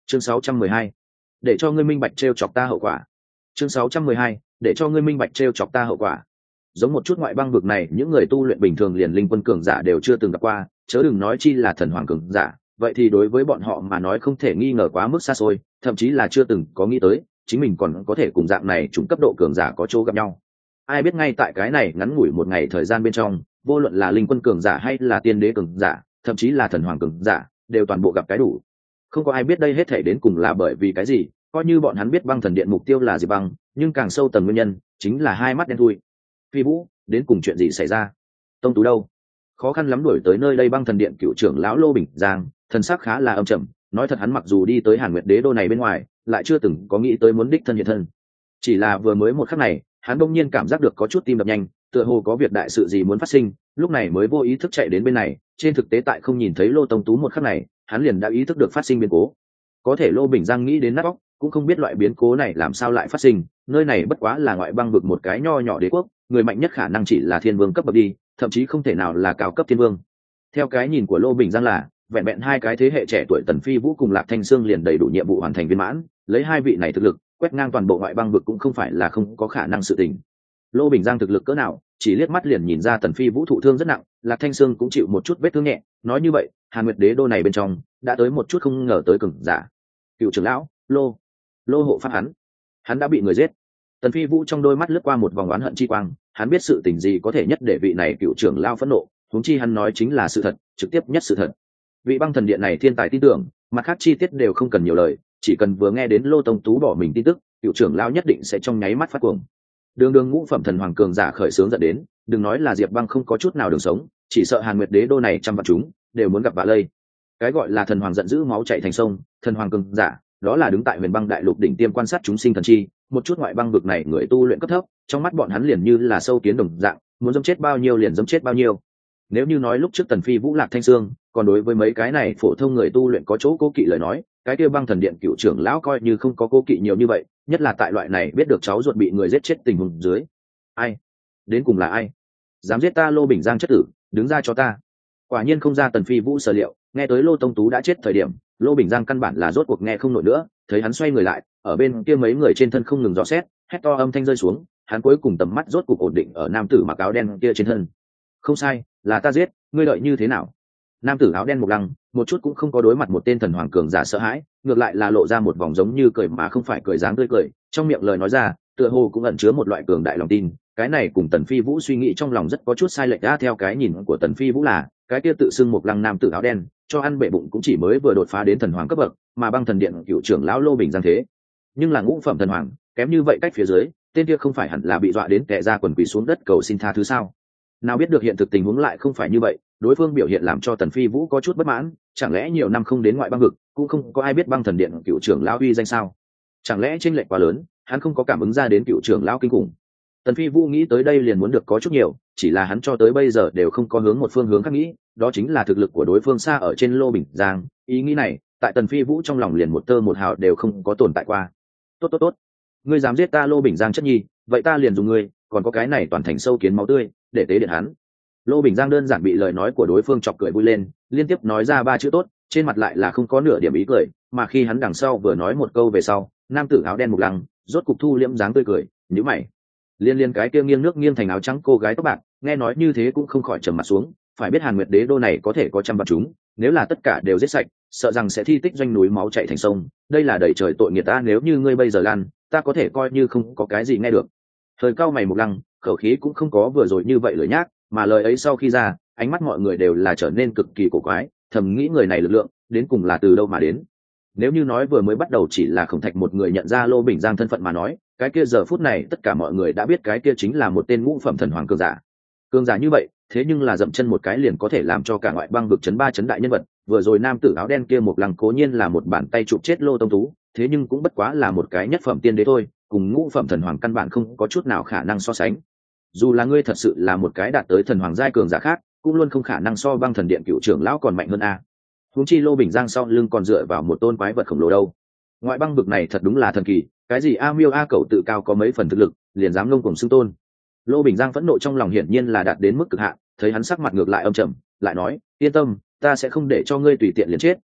chương 612, để cho ngươi minh bạch trêu chọc ta hậu quả. chương 612, để cho ngươi minh bạch trêu chọc ta hậu quả. Giống một chút ngoại băng vực này, những người tu luyện bình thường liền linh quân cường giả đều chưa từng gặp qua, chớ đừng nói chi là thần hoàng cường giả, vậy thì đối với bọn họ mà nói không thể nghi ngờ quá mức xa xôi, thậm chí là chưa từng có nghĩ tới chính mình còn có thể cùng dạng này chúng cấp độ cường giả có chỗ gặp nhau. Ai biết ngay tại cái này ngắn ngủi một ngày thời gian bên trong, vô luận là linh quân cường giả hay là tiên đế cường giả, thậm chí là thần hoàng cường giả, đều toàn bộ gặp cái đủ. Không có ai biết đây hết thể đến cùng là bởi vì cái gì, coi như bọn hắn biết băng thần điện mục tiêu là Diệp Băng, nhưng càng sâu tầng nguyên nhân chính là hai mắt đen thui. Phi Vũ, đến cùng chuyện gì xảy ra? Tông Tú đâu? Khó khăn lắm đuổi tới nơi đây băng thần điện cựu trưởng lão Lô Bình Giang, thần sắc khá là âm trầm, nói thật hắn mặc dù đi tới Hàn Nguyệt Đế đô này bên ngoài, lại chưa từng có nghĩ tới muốn đích thân hiện thân. Chỉ là vừa mới một khắc này, hắn bỗng nhiên cảm giác được có chút tim đập nhanh, tựa hồ có việc đại sự gì muốn phát sinh, lúc này mới vô ý thức chạy đến bên này. Trên thực tế tại không nhìn thấy Lô Tông Tú một khắc này, hắn liền đã ý thức được phát sinh biến cố. Có thể Lô Bình Giang nghĩ đến nát óc, cũng không biết loại biến cố này làm sao lại phát sinh. Nơi này bất quá là ngoại băng vực một cái nho nhỏ đế quốc, người mạnh nhất khả năng chỉ là thiên vương cấp bậc đi, thậm chí không thể nào là cao cấp thiên vương. Theo cái nhìn của Lô Bình Giang là vẹn vẹn hai cái thế hệ trẻ tuổi Tần Phi Vũ cùng Lạc Thanh Sương liền đầy đủ nhiệm vụ hoàn thành viên mãn, lấy hai vị này thực lực quét ngang toàn bộ ngoại băng vực cũng không phải là không có khả năng sự tình. Lô Bình Giang thực lực cỡ nào, chỉ liếc mắt liền nhìn ra Tần Phi Vũ thụ thương rất nặng, Lạc Thanh Sương cũng chịu một chút vết thương nhẹ, nói như vậy, Hàn Nguyệt Đế đô này bên trong đã tới một chút không ngờ tới cường giả. Cựu trưởng lão, Lô hộ pháp hắn đã bị người giết. Tần Phi Vũ trong đôi mắt lướt qua một vòng oán hận chi quang, hắn biết sự tình gì có thể nhất để vị này cựu trưởng lão phẫn nộ, huống chi hắn nói chính là sự thật, trực tiếp nhất sự thật. Vị băng thần điện này thiên tài tin tưởng, mặt khác chi tiết đều không cần nhiều lời, chỉ cần vừa nghe đến Lô Tông Tú bỏ mình tin tức, cựu trưởng lão nhất định sẽ trong nháy mắt phát cuồng. Đường đường ngũ phẩm thần hoàng cường giả khởi sướng dẫn đến, đừng nói là Diệp Băng không có chút nào đường sống, chỉ sợ Hàn Nguyệt Đế đô này trăm vạn chúng đều muốn gặp vạ lây. Cái gọi là thần hoàng giận dữ máu chảy thành sông, thần hoàng cường giả, đó là đứng tại Huyền Băng đại lục đỉnh tiêm quan sát chúng sinh thần chi, một chút ngoại băng vực này người tu luyện cấp thấp, trong mắt bọn hắn liền như là sâu kiến đồng dạng, muốn dẫm chết bao nhiêu liền dẫm chết bao nhiêu. Nếu như nói lúc trước Tần Phi Vũ Lạc Thanh Sương, còn đối với mấy cái này phổ thông người tu luyện có chỗ cố kỵ lời nói, cái kia băng thần điện cựu trưởng lão coi như không có cố kỵ nhiều như vậy, nhất là tại loại này biết được cháu ruột bị người giết chết tình huống dưới. Ai? Đến cùng là ai? Dám giết ta Lô Bình Giang chất tử, đứng ra cho ta. Quả nhiên không ra Tần Phi Vũ sở liệu, nghe tới Lô Tông Tú đã chết thời điểm, Lô Bình Giang căn bản là rốt cuộc nghe không nổi nữa, thấy hắn xoay người lại, ở bên kia mấy người trên thân không ngừng dò xét, hét to âm thanh rơi xuống, hắn cuối cùng tầm mắt rốt cuộc ổn định ở nam tử mặc áo đen kia trên thân. Không sai, là ta giết, ngươi đợi như thế nào? Nam tử áo đen Mộc Lăng một chút cũng không có đối mặt một tên thần hoàng cường giả sợ hãi, ngược lại là lộ ra một vòng giống như cười mà không phải cười dáng tươi cười, trong miệng lời nói ra tựa hồ cũng ẩn chứa một loại cường đại lòng tin. Cái này cùng Tần Phi Vũ suy nghĩ trong lòng rất có chút sai lệch. Đã theo cái nhìn của Tần Phi Vũ là cái kia tự xưng Mộc Lăng nam tử áo đen cho ăn bệ bụng cũng chỉ mới vừa đột phá đến thần hoàng cấp bậc, mà băng thần điện cựu trưởng lão Lô Bình Giang thế nhưng là ngũ phẩm thần hoàng, kém như vậy cách phía dưới, tên kia không phải hẳn là bị dọa đến tè ra quần quỳ xuống đất cầu xin tha thứ sao? Nào biết được hiện thực tình huống lại không phải như vậy, đối phương biểu hiện làm cho Tần Phi Vũ có chút bất mãn. Chẳng lẽ nhiều năm không đến ngoại băng vực cũng không có ai biết băng thần điện cựu trưởng lão uy danh sao? Chẳng lẽ chênh lệch quá lớn, hắn không có cảm ứng ra đến cựu trưởng lão kinh khủng? Tần Phi Vũ nghĩ tới đây liền muốn được có chút nhiều, chỉ là hắn cho tới bây giờ đều không có hướng một phương hướng khác nghĩ, đó chính là thực lực của đối phương xa ở trên Lô Bình Giang. Ý nghĩ này tại Tần Phi Vũ trong lòng liền một tơ một hào đều không có tồn tại qua. Tốt, ngươi dám giết ta Lô Bình Giang chất nhi, vậy ta liền dùng ngươi, còn có cái này toàn thành sâu kiến máu tươi để tế điện hắn. Lô Bình Giang đơn giản bị lời nói của đối phương chọc cười vui lên, liên tiếp nói ra ba chữ tốt, trên mặt lại là không có nửa điểm ý cười, mà khi hắn đằng sau vừa nói một câu về sau, nam tử áo đen Mộc Lăng rốt cục thu liễm dáng tươi cười, nhíu mày. Liên cái kia nghiêng nước nghiêng thành áo trắng cô gái tóc bạc, nghe nói như thế cũng không khỏi trầm mặt xuống, phải biết Hàn Nguyệt Đế đô này có thể có trăm vạn chúng, nếu là tất cả đều giết sạch, sợ rằng sẽ thi tích doanh núi máu chảy thành sông, đây là đầy trời tội nghiệp ta. Nếu như ngươi bây giờ lan, ta có thể coi như không có cái gì nghe được. Thời cao mày Mộc Lăng, khẩu khí cũng không có vừa rồi như vậy lười nhác, mà lời ấy sau khi ra, ánh mắt mọi người đều là trở nên cực kỳ cổ quái, thầm nghĩ người này lực lượng đến cùng là từ đâu mà đến. Nếu như nói vừa mới bắt đầu chỉ là Khổng Thạch một người nhận ra Lô Bình Giang thân phận mà nói, cái kia giờ phút này tất cả mọi người đã biết cái kia chính là một tên ngũ phẩm thần hoàng cường giả. Cường giả như vậy, thế nhưng là dậm chân một cái liền có thể làm cho cả ngoại băng vực chấn ba chấn đại nhân vật. Vừa rồi nam tử áo đen kia Mộc Lăng cố nhiên là một bàn tay chụp chết Lô Tông Tú, thế nhưng cũng bất quá là một cái nhất phẩm tiên đế thôi, cùng ngũ phẩm thần hoàng căn bản không có chút nào khả năng so sánh. Dù là ngươi thật sự là một cái đạt tới thần hoàng giai cường giả khác, cũng luôn không khả năng so băng thần điện cựu trưởng lão còn mạnh hơn a. Huống chi Lô Bình Giang sau lưng còn dựa vào một tôn quái vật khổng lồ đâu. Ngoại băng vực này thật đúng là thần kỳ, cái gì a miêu a cẩu tự cao có mấy phần thực lực, liền dám ngông cuồng xưng tôn. Lô Bình Giang phẫn nộ trong lòng hiển nhiên là đạt đến mức cực hạn, thấy hắn sắc mặt ngược lại âm trầm, lại nói, yên tâm, ta sẽ không để cho ngươi tùy tiện liền chết,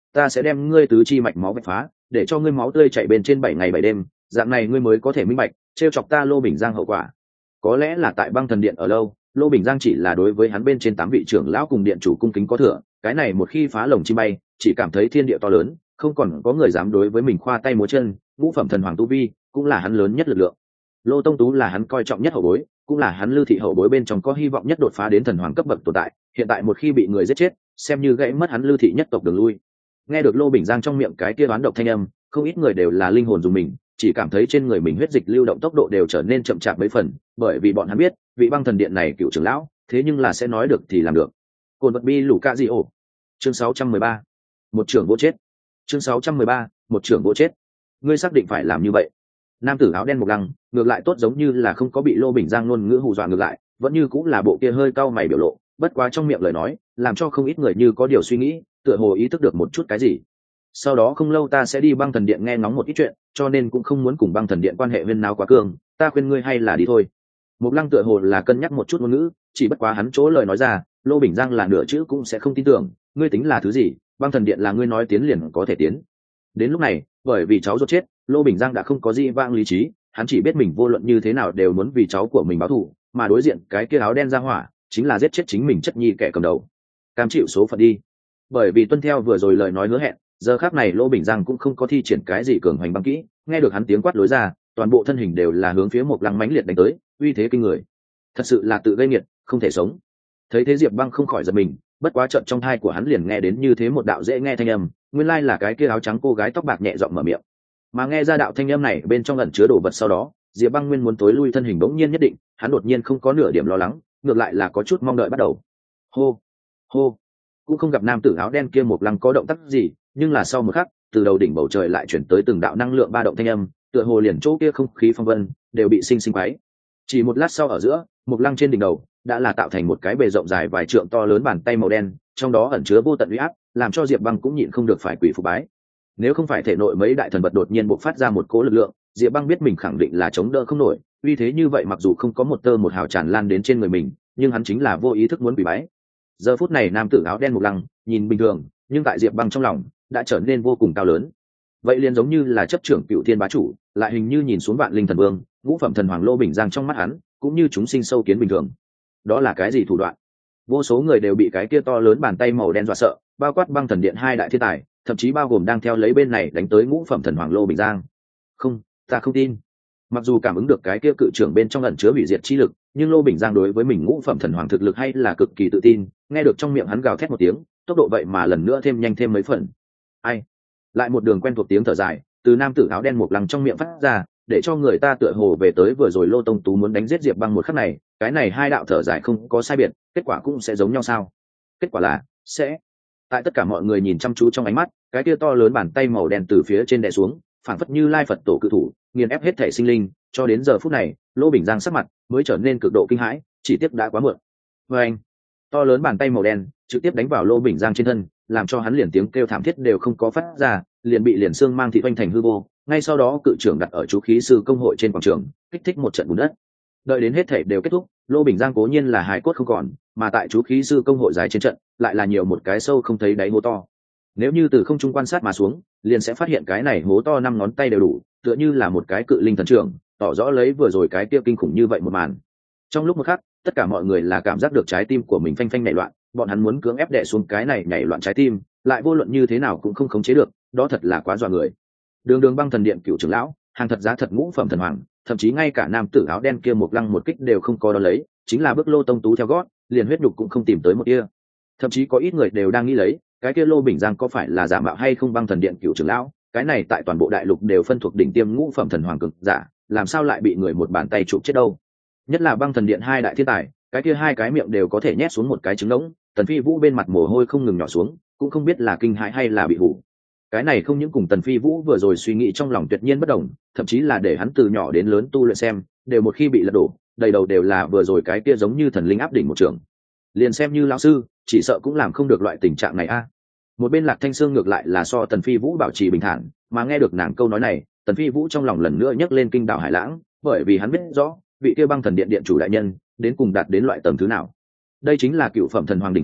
ta sẽ đem ngươi tứ chi mạch máu vạch phá, để cho ngươi máu tươi chảy bên trên 7 ngày 7 đêm, dạng này ngươi mới có thể minh bạch trêu chọc ta Lô Bình Giang hậu quả. Có lẽ là tại băng thần điện ở lâu, Lô Bình Giang chỉ là đối với hắn bên trên 8 vị trưởng lão cùng điện chủ cung kính có thừa, cái này một khi phá lồng chim bay, chỉ cảm thấy thiên địa to lớn, không còn có người dám đối với mình khoa tay múa chân. Ngũ phẩm thần hoàng tu vi cũng là hắn lớn nhất lực lượng. Lô Tông Tú là hắn coi trọng nhất hậu bối, cũng là hắn Lư thị hậu bối bên trong có hy vọng nhất đột phá đến thần hoàng cấp bậc tồn tại. Hiện tại một khi bị người giết chết, xem như gãy mất hắn Lư thị nhất tộc đường lui. Nghe được Lô Bình Giang trong miệng cái kia đoán độc thanh âm, không ít người đều là linh hồn dùng mình, chỉ cảm thấy trên người mình huyết dịch lưu động tốc độ đều trở nên chậm chạp mấy phần, bởi vì bọn hắn biết vị băng thần điện này cựu trưởng lão thế nhưng là sẽ nói được thì làm được. Cồn vật bi lũ ca di ổ. Chương 613. Một trưởng vô chết. Chương 613. Một trưởng vô chết. Ngươi xác định phải làm như vậy? Nam tử áo đen Mộc Lăng ngược lại tốt giống như là không có bị Lô Bình Giang ngôn ngữ hù dọa, ngược lại vẫn như cũng là bộ kia hơi cau mày biểu lộ, bất quá trong miệng lời nói làm cho không ít người như có điều suy nghĩ, tựa hồ ý thức được một chút cái gì. Sau đó không lâu ta sẽ đi băng thần điện nghe ngóng một ít chuyện, cho nên cũng không muốn cùng băng thần điện quan hệ viên nào quá cường, ta khuyên ngươi hay là đi thôi. Mộc Lăng tựa hồ là cân nhắc một chút ngôn ngữ, chỉ bất quá hắn chỗ lời nói ra, Lô Bình Giang là nửa chữ cũng sẽ không tin tưởng. Ngươi tính là thứ gì? Băng thần điện là ngươi nói tiến liền có thể tiến. Đến lúc này, bởi vì cháu ruột chết, Lô Bình Giang đã không có gì vang lý trí, hắn chỉ biết mình vô luận như thế nào đều muốn vì cháu của mình báo thù, mà đối diện cái kia áo đen ra hỏa chính là giết chết chính mình chất nhi kẻ cầm đầu. Cam chịu số phận đi. Bởi vì tuân theo vừa rồi lời nói hứa hẹn, giờ khắc này Lô Bình Giang cũng không có thi triển cái gì cường hoành băng kỹ, nghe được hắn tiếng quát lối ra, toàn bộ thân hình đều là hướng phía Mộc Lăng mãnh liệt đánh tới, uy thế kinh người. Thật sự là tự gây nghiệt, không thể sống. Thấy thế Diệp Băng không khỏi giật mình, bất quá trận trong tai của hắn liền nghe đến như thế một đạo dễ nghe thanh âm, nguyên lai là cái kia áo trắng cô gái tóc bạc nhẹ giọng mở miệng. Mà nghe ra đạo thanh âm này bên trong ẩn chứa đồ vật, sau đó Diệp Băng nguyên muốn tối lui thân hình bỗng nhiên nhất định, hắn đột nhiên không có nửa điểm lo lắng, ngược lại là có chút mong đợi bắt đầu. Hô, hô. Cũng không gặp nam tử áo đen kia Mộc Lăng có động tác gì, nhưng là sau một khắc, từ đầu đỉnh bầu trời lại chuyển tới từng đạo năng lượng ba động thanh âm, tựa hồ liền chỗ kia không khí phong vân đều bị sinh sinh quấy. Chỉ một lát sau ở giữa, Mộc Lăng trên đỉnh đầu đã là tạo thành một cái bề rộng dài vài trượng to lớn bàn tay màu đen, trong đó ẩn chứa vô tận uy áp, làm cho Diệp Băng cũng nhịn không được phải quỳ phục bái. Nếu không phải thể nội mấy đại thần vật đột nhiên bộc phát ra một cỗ lực lượng, Diệp Băng biết mình khẳng định là chống đỡ không nổi. Uy thế như vậy mặc dù không có một tơ một hào tràn lan đến trên người mình, nhưng hắn chính là vô ý thức muốn quỳ bái. Giờ phút này nam tử áo đen Mộc Lăng nhìn bình thường, nhưng tại Diệp Băng trong lòng đã trở nên vô cùng cao lớn. Vậy liền giống như là chấp trưởng cựu thiên bá chủ, lại hình như nhìn xuống vạn linh thần vương, ngũ phẩm thần hoàng Lô Bình Giang trong mắt hắn, cũng như chúng sinh sâu kiến bình thường. Đó là cái gì thủ đoạn? Vô số người đều bị cái kia to lớn bàn tay màu đen dọa sợ, bao quát băng thần điện hai đại thiên tài, thậm chí bao gồm đang theo lấy bên này đánh tới ngũ phẩm thần hoàng Lô Bình Giang. Không, ta không tin. Mặc dù cảm ứng được cái kia cự trưởng bên trong ẩn chứa hủy diệt chi lực, nhưng Lô Bình Giang đối với mình ngũ phẩm thần hoàng thực lực hay là cực kỳ tự tin. Nghe được trong miệng hắn gào thét một tiếng, tốc độ vậy mà lần nữa thêm nhanh thêm mấy phần. Ai? Lại một đường quen thuộc tiếng thở dài từ nam tử áo đen Mộc Lăng trong miệng phát ra, để cho người ta tựa hồ về tới vừa rồi Lô Tông Tú muốn đánh giết Diệp Băng một khắc này. Cái này hai đạo thở dài không có sai biệt, kết quả cũng sẽ giống nhau sao? Kết quả là sẽ. Tại tất cả mọi người nhìn chăm chú trong ánh mắt, cái kia to lớn bàn tay màu đen từ phía trên đè xuống, phảng phất như lai Phật tổ cự thủ, nghiền ép hết thể sinh linh. Cho đến giờ phút này, Lô Bình Giang sắc mặt mới trở nên cực độ kinh hãi, chỉ tiếc đã quá muộn. Và anh, to lớn bàn tay màu đen trực tiếp đánh vào Lô Bình Giang trên thân, làm cho hắn liền tiếng kêu thảm thiết đều không có phát ra, liền bị liền xương mang thị oanh thành hư vô. Ngay sau đó cự trưởng đặt ở chú khí sư công hội trên quảng trường, kích thích một trận bùn đất. Đợi đến hết thể đều kết thúc, Lô Bình Giang cố nhiên là hài cốt không còn, mà tại chú khí sư công hội dài trên trận lại là nhiều một cái sâu không thấy đáy hố to. Nếu như từ không trung quan sát mà xuống, liền sẽ phát hiện cái này hố to 5 ngón tay đều đủ, tựa như là một cái cự linh thần trưởng, tỏ rõ lấy vừa rồi cái kia kinh khủng như vậy một màn. Trong lúc một khắc, tất cả mọi người là cảm giác được trái tim của mình phanh phanh nhảy loạn, bọn hắn muốn cưỡng ép đè xuống cái này nhảy loạn trái tim, lại vô luận như thế nào cũng không khống chế được, đó thật là quá dọa người. Đường băng thần điện cựu trưởng lão, hàng thật giá thật ngũ phẩm thần hoàng, thậm chí ngay cả nam tử áo đen kia Mộc Lăng một kích đều không có đón lấy, chính là bước Lô Tông Tú theo gót, liền huyết nhục cũng không tìm tới một tia. Thậm chí có ít người đều đang nghĩ lấy, cái kia Lô Bình Giang có phải là giả mạo hay không băng thần điện cựu trưởng lão, cái này tại toàn bộ đại lục đều phân thuộc đỉnh tiêm ngũ phẩm thần hoàng cực giả, làm sao lại bị người một bàn tay chụp chết đâu? Nhất là băng thần điện hai đại thiên tài, cái kia hai cái miệng đều có thể nhét xuống một cái trứng ngỗng. Tần Phi Vũ bên mặt mồ hôi không ngừng nhỏ xuống, cũng không biết là kinh hãi hay là bị hủ. Cái này không những cùng Tần Phi Vũ vừa rồi suy nghĩ trong lòng tuyệt nhiên bất đồng, thậm chí là để hắn từ nhỏ đến lớn tu luyện xem, đều một khi bị lật đổ, đầy đầu đều là vừa rồi cái kia giống như thần linh áp đỉnh một trường. Liền xem như lão sư, chỉ sợ cũng làm không được loại tình trạng này a. Một bên Lạc Thanh Sương ngược lại là so Tần Phi Vũ bảo trì bình thản, mà nghe được nàng câu nói này, Tần Phi Vũ trong lòng lần nữa nhấc lên kinh đảo hải lãng, bởi vì hắn biết rõ, vị kia băng thần điện điện chủ đại nhân đến cùng đạt đến loại tầng thứ nào. Đây chính là cựu phẩm thần hoàng đỉnh phong,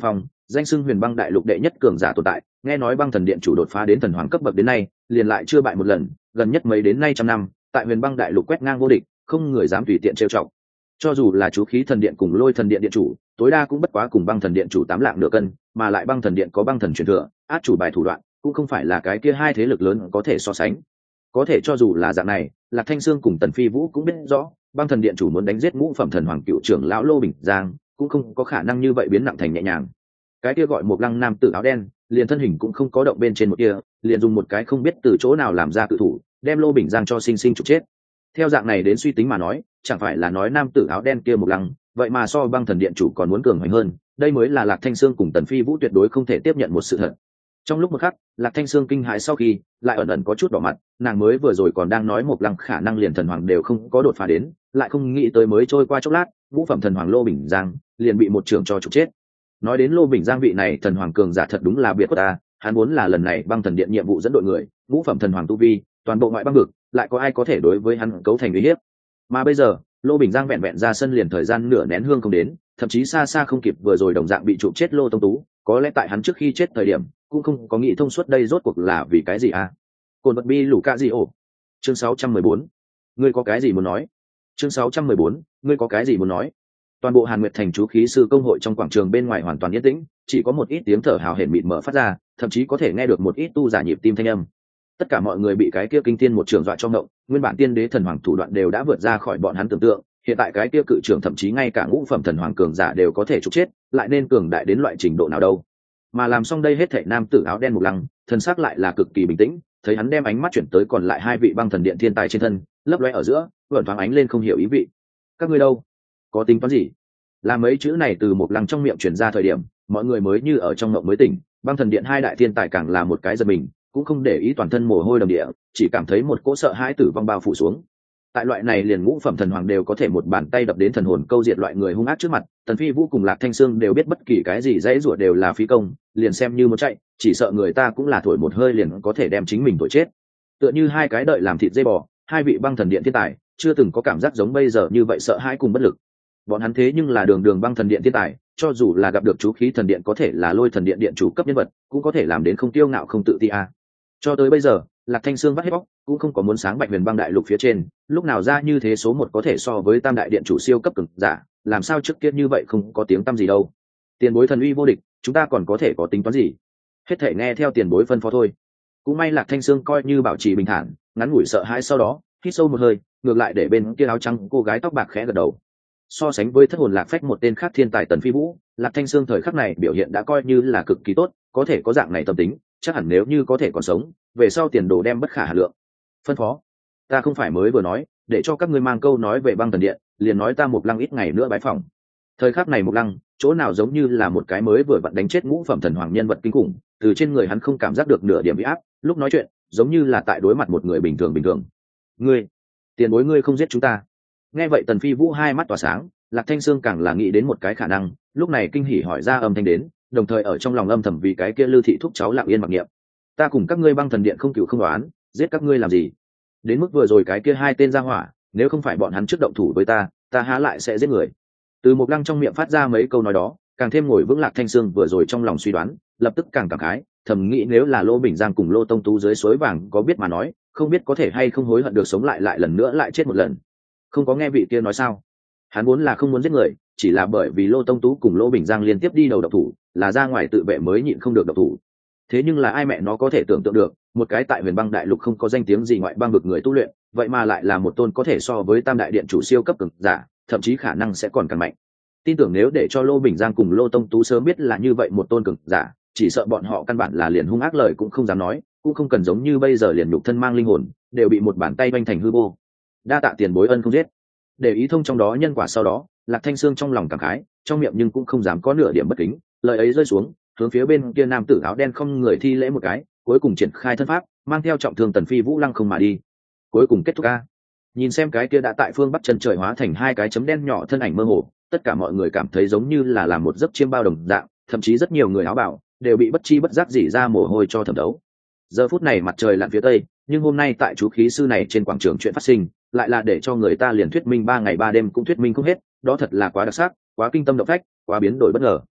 danh xưng huyền băng đại lục đệ nhất cường giả tồn tại, nghe nói băng thần điện chủ đột phá đến thần hoàng cấp bậc đến nay liền lại chưa bại một lần, gần nhất mấy đến nay trăm năm tại huyền băng đại lục quét ngang vô địch, không người dám tùy tiện trêu chọc. Cho dù là chú khí thần điện cùng lôi thần điện điện chủ tối đa cũng bất quá cùng băng thần điện chủ 8 lạng nửa cân, mà lại băng thần điện có băng thần truyền thừa, át chủ bài thủ đoạn cũng không phải là cái kia hai thế lực lớn có thể so sánh. Có thể cho dù là dạng này, Lạc Thanh Sương cùng Tần Phi Vũ cũng biết rõ băng thần điện chủ muốn đánh giết ngũ phẩm thần hoàng cựu trưởng lão Lô Bình Giang cũng không có khả năng như vậy biến nặng thành nhẹ nhàng. Cái kia gọi một lăng nam tử áo đen liền thân hình cũng không có động bên trên một kia, liền dùng một cái không biết từ chỗ nào làm ra cự thủ đem Lô Bình Giang cho sinh sinh trục chết. Theo dạng này đến suy tính mà nói, chẳng phải là nói nam tử áo đen kia một lăng vậy mà so băng thần điện chủ còn muốn cường hoành hơn, đây mới là Lạc Thanh Sương cùng Tần Phi Vũ tuyệt đối không thể tiếp nhận một sự thật. Trong lúc một khắc, Lạc Thanh Sương kinh hãi sau khi lại ẩn ẩn có chút đỏ mặt, nàng mới vừa rồi còn đang nói một lăng khả năng liền thần hoàng đều không có đột phá đến, lại không nghĩ tới mới trôi qua chốc lát ngũ phẩm thần hoàng Lô Bình Giang liền bị một trưởng cho trục chết. Nói đến Lô Bình Giang vị này thần hoàng cường giả thật đúng là biệt của ta, hắn muốn là lần này băng thần điện nhiệm vụ dẫn đội người, ngũ phẩm thần hoàng tu vi toàn bộ ngoại băng vực lại có ai có thể đối với hắn cấu thành uy hiếp. Mà bây giờ Lô Bình Giang vẹn vẹn ra sân liền thời gian nửa nén hương không đến, thậm chí xa xa không kịp vừa rồi đồng dạng bị trụ chết Lô Tông Tú, có lẽ tại hắn trước khi chết thời điểm cũng không có nghĩ thông suốt đây rốt cuộc là vì cái gì à. Cồn vật bi lũ ca gì ổ. Chương 614. Ngươi có cái gì muốn nói? Chương 614. Ngươi có cái gì muốn nói? Toàn bộ Hàn Nguyệt Thành chú khí sư công hội trong quảng trường bên ngoài hoàn toàn yên tĩnh, chỉ có một ít tiếng thở hào hển mịt mở phát ra, thậm chí có thể nghe được một ít tu giả nhịp tim thanh âm. Tất cả mọi người bị cái kia kinh thiên một trường dọa cho ngộng, nguyên bản tiên đế thần hoàng thủ đoạn đều đã vượt ra khỏi bọn hắn tưởng tượng, hiện tại cái kia cự trưởng thậm chí ngay cả ngũ phẩm thần hoàng cường giả đều có thể trục chết, lại nên cường đại đến loại trình độ nào đâu. Mà làm xong đây hết thảy nam tử áo đen Mục Lăng, thân xác lại là cực kỳ bình tĩnh, thấy hắn đem ánh mắt chuyển tới còn lại hai vị băng thần điện thiên tài trên thân, lấp lóe ở giữa, vẩn thoáng ánh lên không hiểu ý vị. Các ngươi đâu? Có tính toán gì? Là mấy chữ này từ Mục Lăng trong miệng truyền ra thời điểm, mọi người mới như ở trong mộng mới tỉnh, băng thần điện hai đại thiên tài càng là một cái giật mình, cũng không để ý toàn thân mồ hôi đầm địa, chỉ cảm thấy một cỗ sợ hãi tử vong bao phủ xuống. Tại loại này liền ngũ phẩm thần hoàng đều có thể một bàn tay đập đến thần hồn câu diệt loại người hung ác trước mặt, Tần Phi Vũ cùng Lạc Thanh Sương đều biết bất kỳ cái gì dãy rủa đều là phí công, liền xem như muốn chạy, chỉ sợ người ta cũng là thổi một hơi liền có thể đem chính mình thổi chết. Tựa như hai cái đợi làm thịt dây bò, hai vị băng thần điện thiên tài chưa từng có cảm giác giống bây giờ như vậy sợ hãi cùng bất lực. Bọn hắn thế nhưng là đường đường băng thần điện thiên tài, cho dù là gặp được chú khí thần điện có thể là lôi thần điện điện chủ cấp nhân vật, cũng có thể làm đến không tiêu ngạo không tự ti a. Cho tới bây giờ, Lạc Thanh Sương vắt hết bóc, cũng không có muốn sáng bạch huyền băng đại lục phía trên, lúc nào ra như thế số một có thể so với tam đại điện chủ siêu cấp cường giả, làm sao trước kia như vậy không có tiếng tăm gì đâu. Tiền bối thần uy vô địch, chúng ta còn có thể có tính toán gì? Hết thể nghe theo tiền bối phân phó thôi. Cũng may Lạc Thanh Sương coi như bảo trì bình thản, ngắn ngủi sợ hãi sau đó, hít sâu một hơi, ngược lại để bên kia áo trắng cô gái tóc bạc khẽ gật đầu. So sánh với thất hồn lạc phách một tên khác thiên tài Tần Phi Vũ, Lạc Thanh Sương thời khắc này biểu hiện đã coi như là cực kỳ tốt, có thể có dạng này tâm tính, chắc hẳn nếu như có thể còn sống, về sau tiền đồ đem bất khả hà lượng. Phân phó, ta không phải mới vừa nói, để cho các ngươi mang câu nói về băng thần điện, liền nói ta Mục Lăng ít ngày nữa bái phỏng. Thời khắc này Mục Lăng, chỗ nào giống như là một cái mới vừa vặn đánh chết ngũ phẩm thần hoàng nhân vật kinh khủng, từ trên người hắn không cảm giác được nửa điểm uy áp, lúc nói chuyện, giống như là tại đối mặt một người bình thường. Ngươi, tiền bối ngươi không giết chúng ta. Nghe vậy Tần Phi Vũ hai mắt tỏa sáng, Lạc Thanh Sương càng là nghĩ đến một cái khả năng, lúc này kinh hỉ hỏi ra âm thanh đến, đồng thời ở trong lòng âm thầm vì cái kia Lư thị thúc cháu lặng yên mặc niệm. Ta cùng các ngươi băng thần điện không cừu không đoán, giết các ngươi làm gì? Đến mức vừa rồi cái kia hai tên ra hỏa, nếu không phải bọn hắn trước động thủ với ta há lại sẽ giết người. Từ Mục Lăng trong miệng phát ra mấy câu nói đó, càng thêm ngồi vững Lạc Thanh Sương vừa rồi trong lòng suy đoán, lập tức càng cảm khái, thầm nghĩ nếu là Lô Bình Giang cùng Lô Tông Tú dưới suối vàng có biết mà nói, không biết có thể hay không hối hận được sống lại lần nữa lại chết một lần. Không có nghe vị kia nói sao? Hắn muốn là không muốn giết người, chỉ là bởi vì Lô Tông Tú cùng Lô Bình Giang liên tiếp đi đầu độc thủ, là ra ngoài tự vệ mới nhịn không được độc thủ. Thế nhưng là ai mẹ nó có thể tưởng tượng được, một cái tại huyền băng đại lục không có danh tiếng gì ngoại băng vực người tu luyện, vậy mà lại là một tôn có thể so với tam đại điện chủ siêu cấp cường giả, thậm chí khả năng sẽ còn càng mạnh. Tin tưởng nếu để cho Lô Bình Giang cùng Lô Tông Tú sớm biết là như vậy một tôn cường giả, chỉ sợ bọn họ căn bản là liền hung ác lời cũng không dám nói, cũng không cần giống như bây giờ liền nhục thân mang linh hồn, đều bị một bàn tay vênh thành hư vô. Đa tạ tiền bối ân không giết. Để ý thông trong đó nhân quả sau đó, Lạc Thanh Sương trong lòng cảm khái, trong miệng nhưng cũng không dám có nửa điểm bất kính, lời ấy rơi xuống, hướng phía bên kia nam tử áo đen không người thi lễ một cái, cuối cùng triển khai thân pháp, mang theo trọng thương Tần Phi Vũ lăng không mà đi. Cuối cùng kết thúc a. Nhìn xem cái kia đã tại phương bắc chân trời hóa thành hai cái chấm đen nhỏ thân ảnh mơ hồ, tất cả mọi người cảm thấy giống như là làm một giấc chiêm bao đồng dạng, thậm chí rất nhiều người áo bảo đều bị bất chi bất giác dỉ ra mồ hôi cho thẩm đấu. Giờ phút này mặt trời lặn phía tây, nhưng hôm nay tại chú khí sư này trên quảng trường chuyện phát sinh, lại là để cho người ta liền thuyết minh 3 ngày 3 đêm cũng thuyết minh không hết, đó thật là quá đặc sắc, quá kinh tâm động phách, quá biến đổi bất ngờ.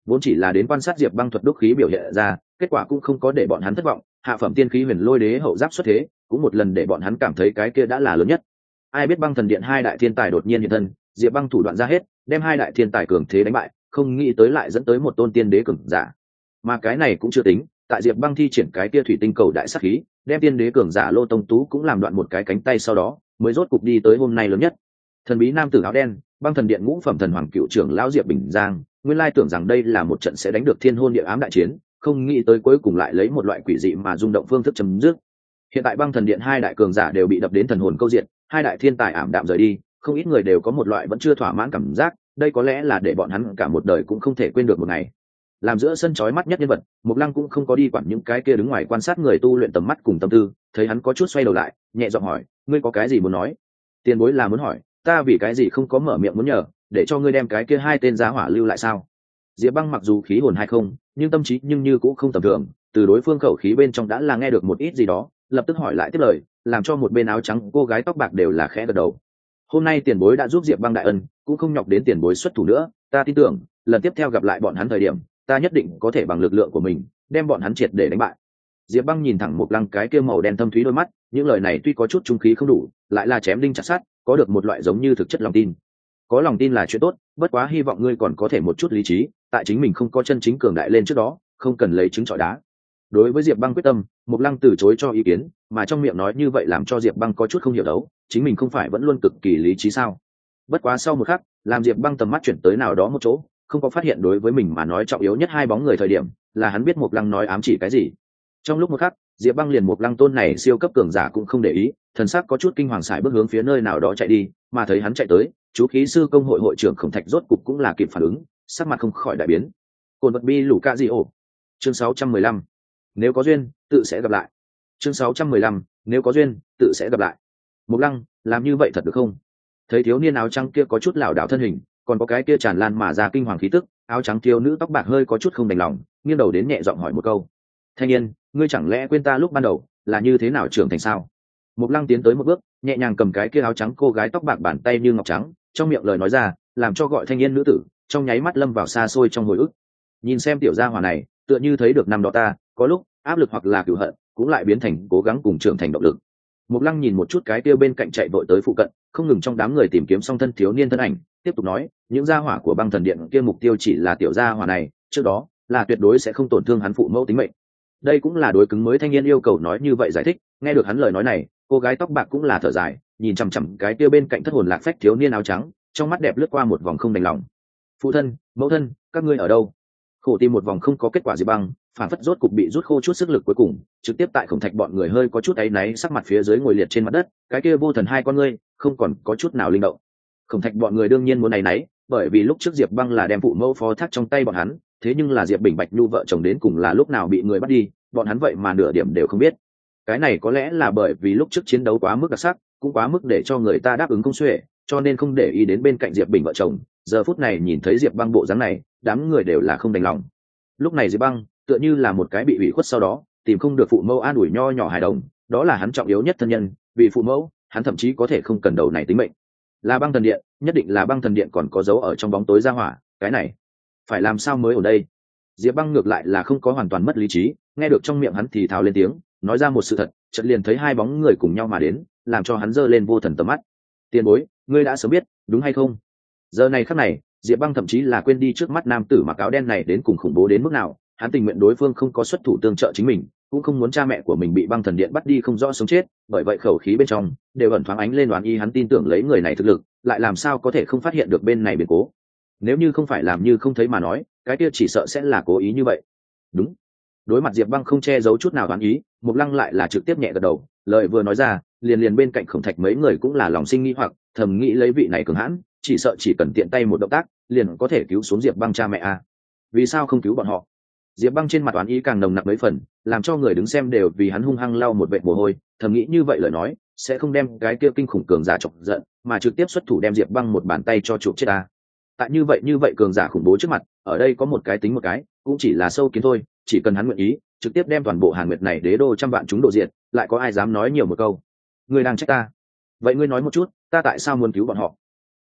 vốn chỉ là đến quan sát diệp băng thuật đúc khí biểu hiện ra, kết quả cũng không có để bọn hắn thất vọng. Hạ phẩm tiên khí huyền lôi đế hậu giáp xuất thế, cũng một lần để bọn hắn cảm thấy cái kia đã là lớn nhất. Ai biết băng thần điện hai đại thiên tài đột nhiên hiện thân, diệp băng thủ đoạn ra hết, đem hai đại thiên tài cường thế đánh bại, không nghĩ tới lại dẫn tới một tôn tiên đế cường giả. Mà cái này cũng chưa tính, tại diệp băng thi triển cái kia thủy tinh cầu đại sát khí, đem tiên đế cường giả Lô Tông Tú cũng làm đoạn một cái cánh tay, sau đó mới rốt cục đi tới hôm nay lớn nhất. Thần bí nam tử áo đen, băng thần điện ngũ phẩm thần hoàng cựu trưởng lão Diệp Bình Giang, nguyên lai tưởng rằng đây là một trận sẽ đánh được thiên hôn địa ám đại chiến, không nghĩ tới cuối cùng lại lấy một loại quỷ dị mà rung động phương thức chấm dứt. Hiện tại băng thần điện hai đại cường giả đều bị đập đến thần hồn câu diện, hai đại thiên tài ảm đạm rời đi, không ít người đều có một loại vẫn chưa thỏa mãn cảm giác, đây có lẽ là để bọn hắn cả một đời cũng không thể quên được một ngày. Làm giữa sân chói mắt nhất nhân vật, Mộc Lăng cũng không có đi quản những cái kia đứng ngoài quan sát người tu luyện tầm mắt cùng tâm tư, thấy hắn có chút xoay đầu lại, nhẹ giọng hỏi, ngươi có cái gì muốn nói? Tiền bối là muốn hỏi, ta vì cái gì không có mở miệng muốn nhờ, để cho ngươi đem cái kia hai tên giá hỏa lưu lại sao? Diệp Băng mặc dù khí hồn hay không, nhưng tâm trí nhưng như cũng không tầm thường, từ đối phương khẩu khí bên trong đã là nghe được một ít gì đó, lập tức hỏi lại tiếp lời, làm cho một bên áo trắng cô gái tóc bạc đều là khẽ gật đầu. Hôm nay tiền bối đã giúp Diệp Băng đại ân, cũng không nhọc đến tiền bối xuất thủ nữa, ta tin tưởng lần tiếp theo gặp lại bọn hắn thời điểm, ta nhất định có thể bằng lực lượng của mình đem bọn hắn triệt để đánh bại. Diệp Băng nhìn thẳng Mộc Lăng cái kia màu đen thâm thúy đôi mắt, những lời này tuy có chút trung khí không đủ, lại là chém đinh chặt sắt, có được một loại giống như thực chất lòng tin. Có lòng tin là chuyện tốt, bất quá hy vọng ngươi còn có thể một chút lý trí, tại chính mình không có chân chính cường đại lên trước đó, không cần lấy trứng trọi đá. Đối với Diệp Băng quyết tâm, Mộc Lăng từ chối cho ý kiến, mà trong miệng nói như vậy làm cho Diệp Băng có chút không hiểu đấu, chính mình không phải vẫn luôn cực kỳ lý trí sao? Bất quá sau một khắc, làm Diệp Băng tầm mắt chuyển tới nào đó một chỗ, không có phát hiện đối với mình mà nói trọng yếu nhất hai bóng người thời điểm, là hắn biết Mộc Lăng nói ám chỉ cái gì. Trong lúc một khắc, Diệp Băng liền Mộc Lăng tôn này siêu cấp cường giả cũng không để ý, thần sắc có chút kinh hoàng sải bước hướng phía nơi nào đó chạy đi, mà thấy hắn chạy tới, chú khí sư công hội hội trưởng Khổng Thạch rốt cục cũng là kịp phản ứng, sắc mặt không khỏi đại biến. Cồn vật bi lũ ca gì ổ. Chương 615. Nếu có duyên, tự sẽ gặp lại. Chương 615. Nếu có duyên, tự sẽ gặp lại. Mộc Lăng, làm như vậy thật được không? Thấy thiếu niên áo trắng kia có chút lảo đảo thân hình, còn có cái kia tràn lan mà ra kinh hoàng khí tức, áo trắng thiếu nữ tóc bạc hơi có chút không đành lòng, nghiêng đầu đến nhẹ giọng hỏi một câu. Thanh niên, ngươi chẳng lẽ quên ta lúc ban đầu là như thế nào trưởng thành sao? Mộc Lăng tiến tới một bước, nhẹ nhàng cầm cái kia áo trắng cô gái tóc bạc bàn tay như ngọc trắng, trong miệng lời nói ra, làm cho gọi thanh niên nữ tử trong nháy mắt lâm vào xa xôi trong hồi ức. Nhìn xem tiểu gia hỏa này, tựa như thấy được năm đó ta, có lúc áp lực hoặc là cửu hận, cũng lại biến thành cố gắng cùng trưởng thành động lực. Mộc Lăng nhìn một chút cái kia bên cạnh chạy vội tới phụ cận, không ngừng trong đám người tìm kiếm song thân thiếu niên thân ảnh, tiếp tục nói, những gia hỏa của băng thần điện kia mục tiêu chỉ là tiểu gia hỏa này, trước đó là tuyệt đối sẽ không tổn thương hắn phụ mẫu tính mệnh. Đây cũng là đối cứng mới thanh niên yêu cầu nói như vậy giải thích. Nghe được hắn lời nói này, cô gái tóc bạc cũng là thở dài, nhìn chằm chằm cái kia bên cạnh thất hồn lạc phách thiếu niên áo trắng, trong mắt đẹp lướt qua một vòng không đành lòng. Phụ thân, mẫu thân, các ngươi ở đâu? Khổ tìm một vòng không có kết quả gì bằng, phản phất rốt cục bị rút khô chút sức lực cuối cùng, trực tiếp tại Khổng Thạch bọn người hơi có chút áy náy sắc mặt phía dưới ngồi liệt trên mặt đất, cái kia vô thần hai con ngươi không còn có chút nào linh động. Khổng Thạch bọn người đương nhiên muốn áy náy, bởi vì lúc trước Diệp Băng là đem phụ mẫu phó thác trong tay bọn hắn, thế nhưng là Diệp Bình Bạch Nhu vợ chồng đến cùng là lúc nào bị người bắt đi, bọn hắn vậy mà nửa điểm đều không biết. Cái này có lẽ là bởi vì lúc trước chiến đấu quá mức đặc sắc, cũng quá mức để cho người ta đáp ứng không xuể, cho nên không để ý đến bên cạnh Diệp Bình vợ chồng. Giờ phút này nhìn thấy Diệp Băng bộ dáng này, đám người đều là không đành lòng. Lúc này Diệp Băng tựa như là một cái bị ủy khuất sau đó tìm không được phụ mẫu an ủi nho nhỏ hài đồng, đó là hắn trọng yếu nhất thân nhân, vì phụ mẫu hắn thậm chí có thể không cần đầu này tính mệnh. Là băng thần điện, nhất định là băng thần điện còn có dấu ở trong bóng tối ra hỏa, cái này phải làm sao mới ở đây? Diệp Băng ngược lại là không có hoàn toàn mất lý trí, nghe được trong miệng hắn thì thào lên tiếng, nói ra một sự thật, chợt liền thấy hai bóng người cùng nhau mà đến, làm cho hắn giơ lên vô thần tầm mắt. Tiền bối, ngươi đã sớm biết, đúng hay không? Giờ này khắc này, Diệp Băng thậm chí là quên đi trước mắt nam tử mặc áo đen này đến cùng khủng bố đến mức nào, hắn tình nguyện đối phương không có xuất thủ tương trợ chính mình, cũng không muốn cha mẹ của mình bị băng thần điện bắt đi không rõ sống chết, bởi vậy khẩu khí bên trong đều ẩn thoáng ánh lên đoán y hắn tin tưởng lấy người này thực lực, lại làm sao có thể không phát hiện được bên này biến cố. Nếu như không phải làm như không thấy mà nói, cái kia chỉ sợ sẽ là cố ý như vậy. Đúng. Đối mặt Diệp Băng không che giấu chút nào đoán ý, Mộc Lăng lại là trực tiếp nhẹ gật đầu, lời vừa nói ra, liền bên cạnh Khổng Thạch mấy người cũng là lòng sinh nghi hoặc, thầm nghĩ lấy vị này cường hãn, chỉ sợ chỉ cần tiện tay một động tác, liền có thể cứu xuống Diệp Băng cha mẹ a. Vì sao không cứu bọn họ? Diệp Băng trên mặt oán ý càng nồng nặc mấy phần, làm cho người đứng xem đều vì hắn hung hăng lau một vệt mồ hôi, thầm nghĩ như vậy lời nói, sẽ không đem cái kia kinh khủng cường giả chọc giận, mà trực tiếp xuất thủ đem Diệp Băng một bàn tay cho chụp chết a. Tại như vậy cường giả khủng bố trước mặt, ở đây có một cái tính một cái, cũng chỉ là sâu kiến thôi, chỉ cần hắn nguyện ý, trực tiếp đem toàn bộ Hàn Nguyệt này đế đô trăm vạn chúng độ diệt, lại có ai dám nói nhiều một câu. Ngươi đang trách ta? Vậy ngươi nói một chút, ta tại sao muốn cứu bọn họ?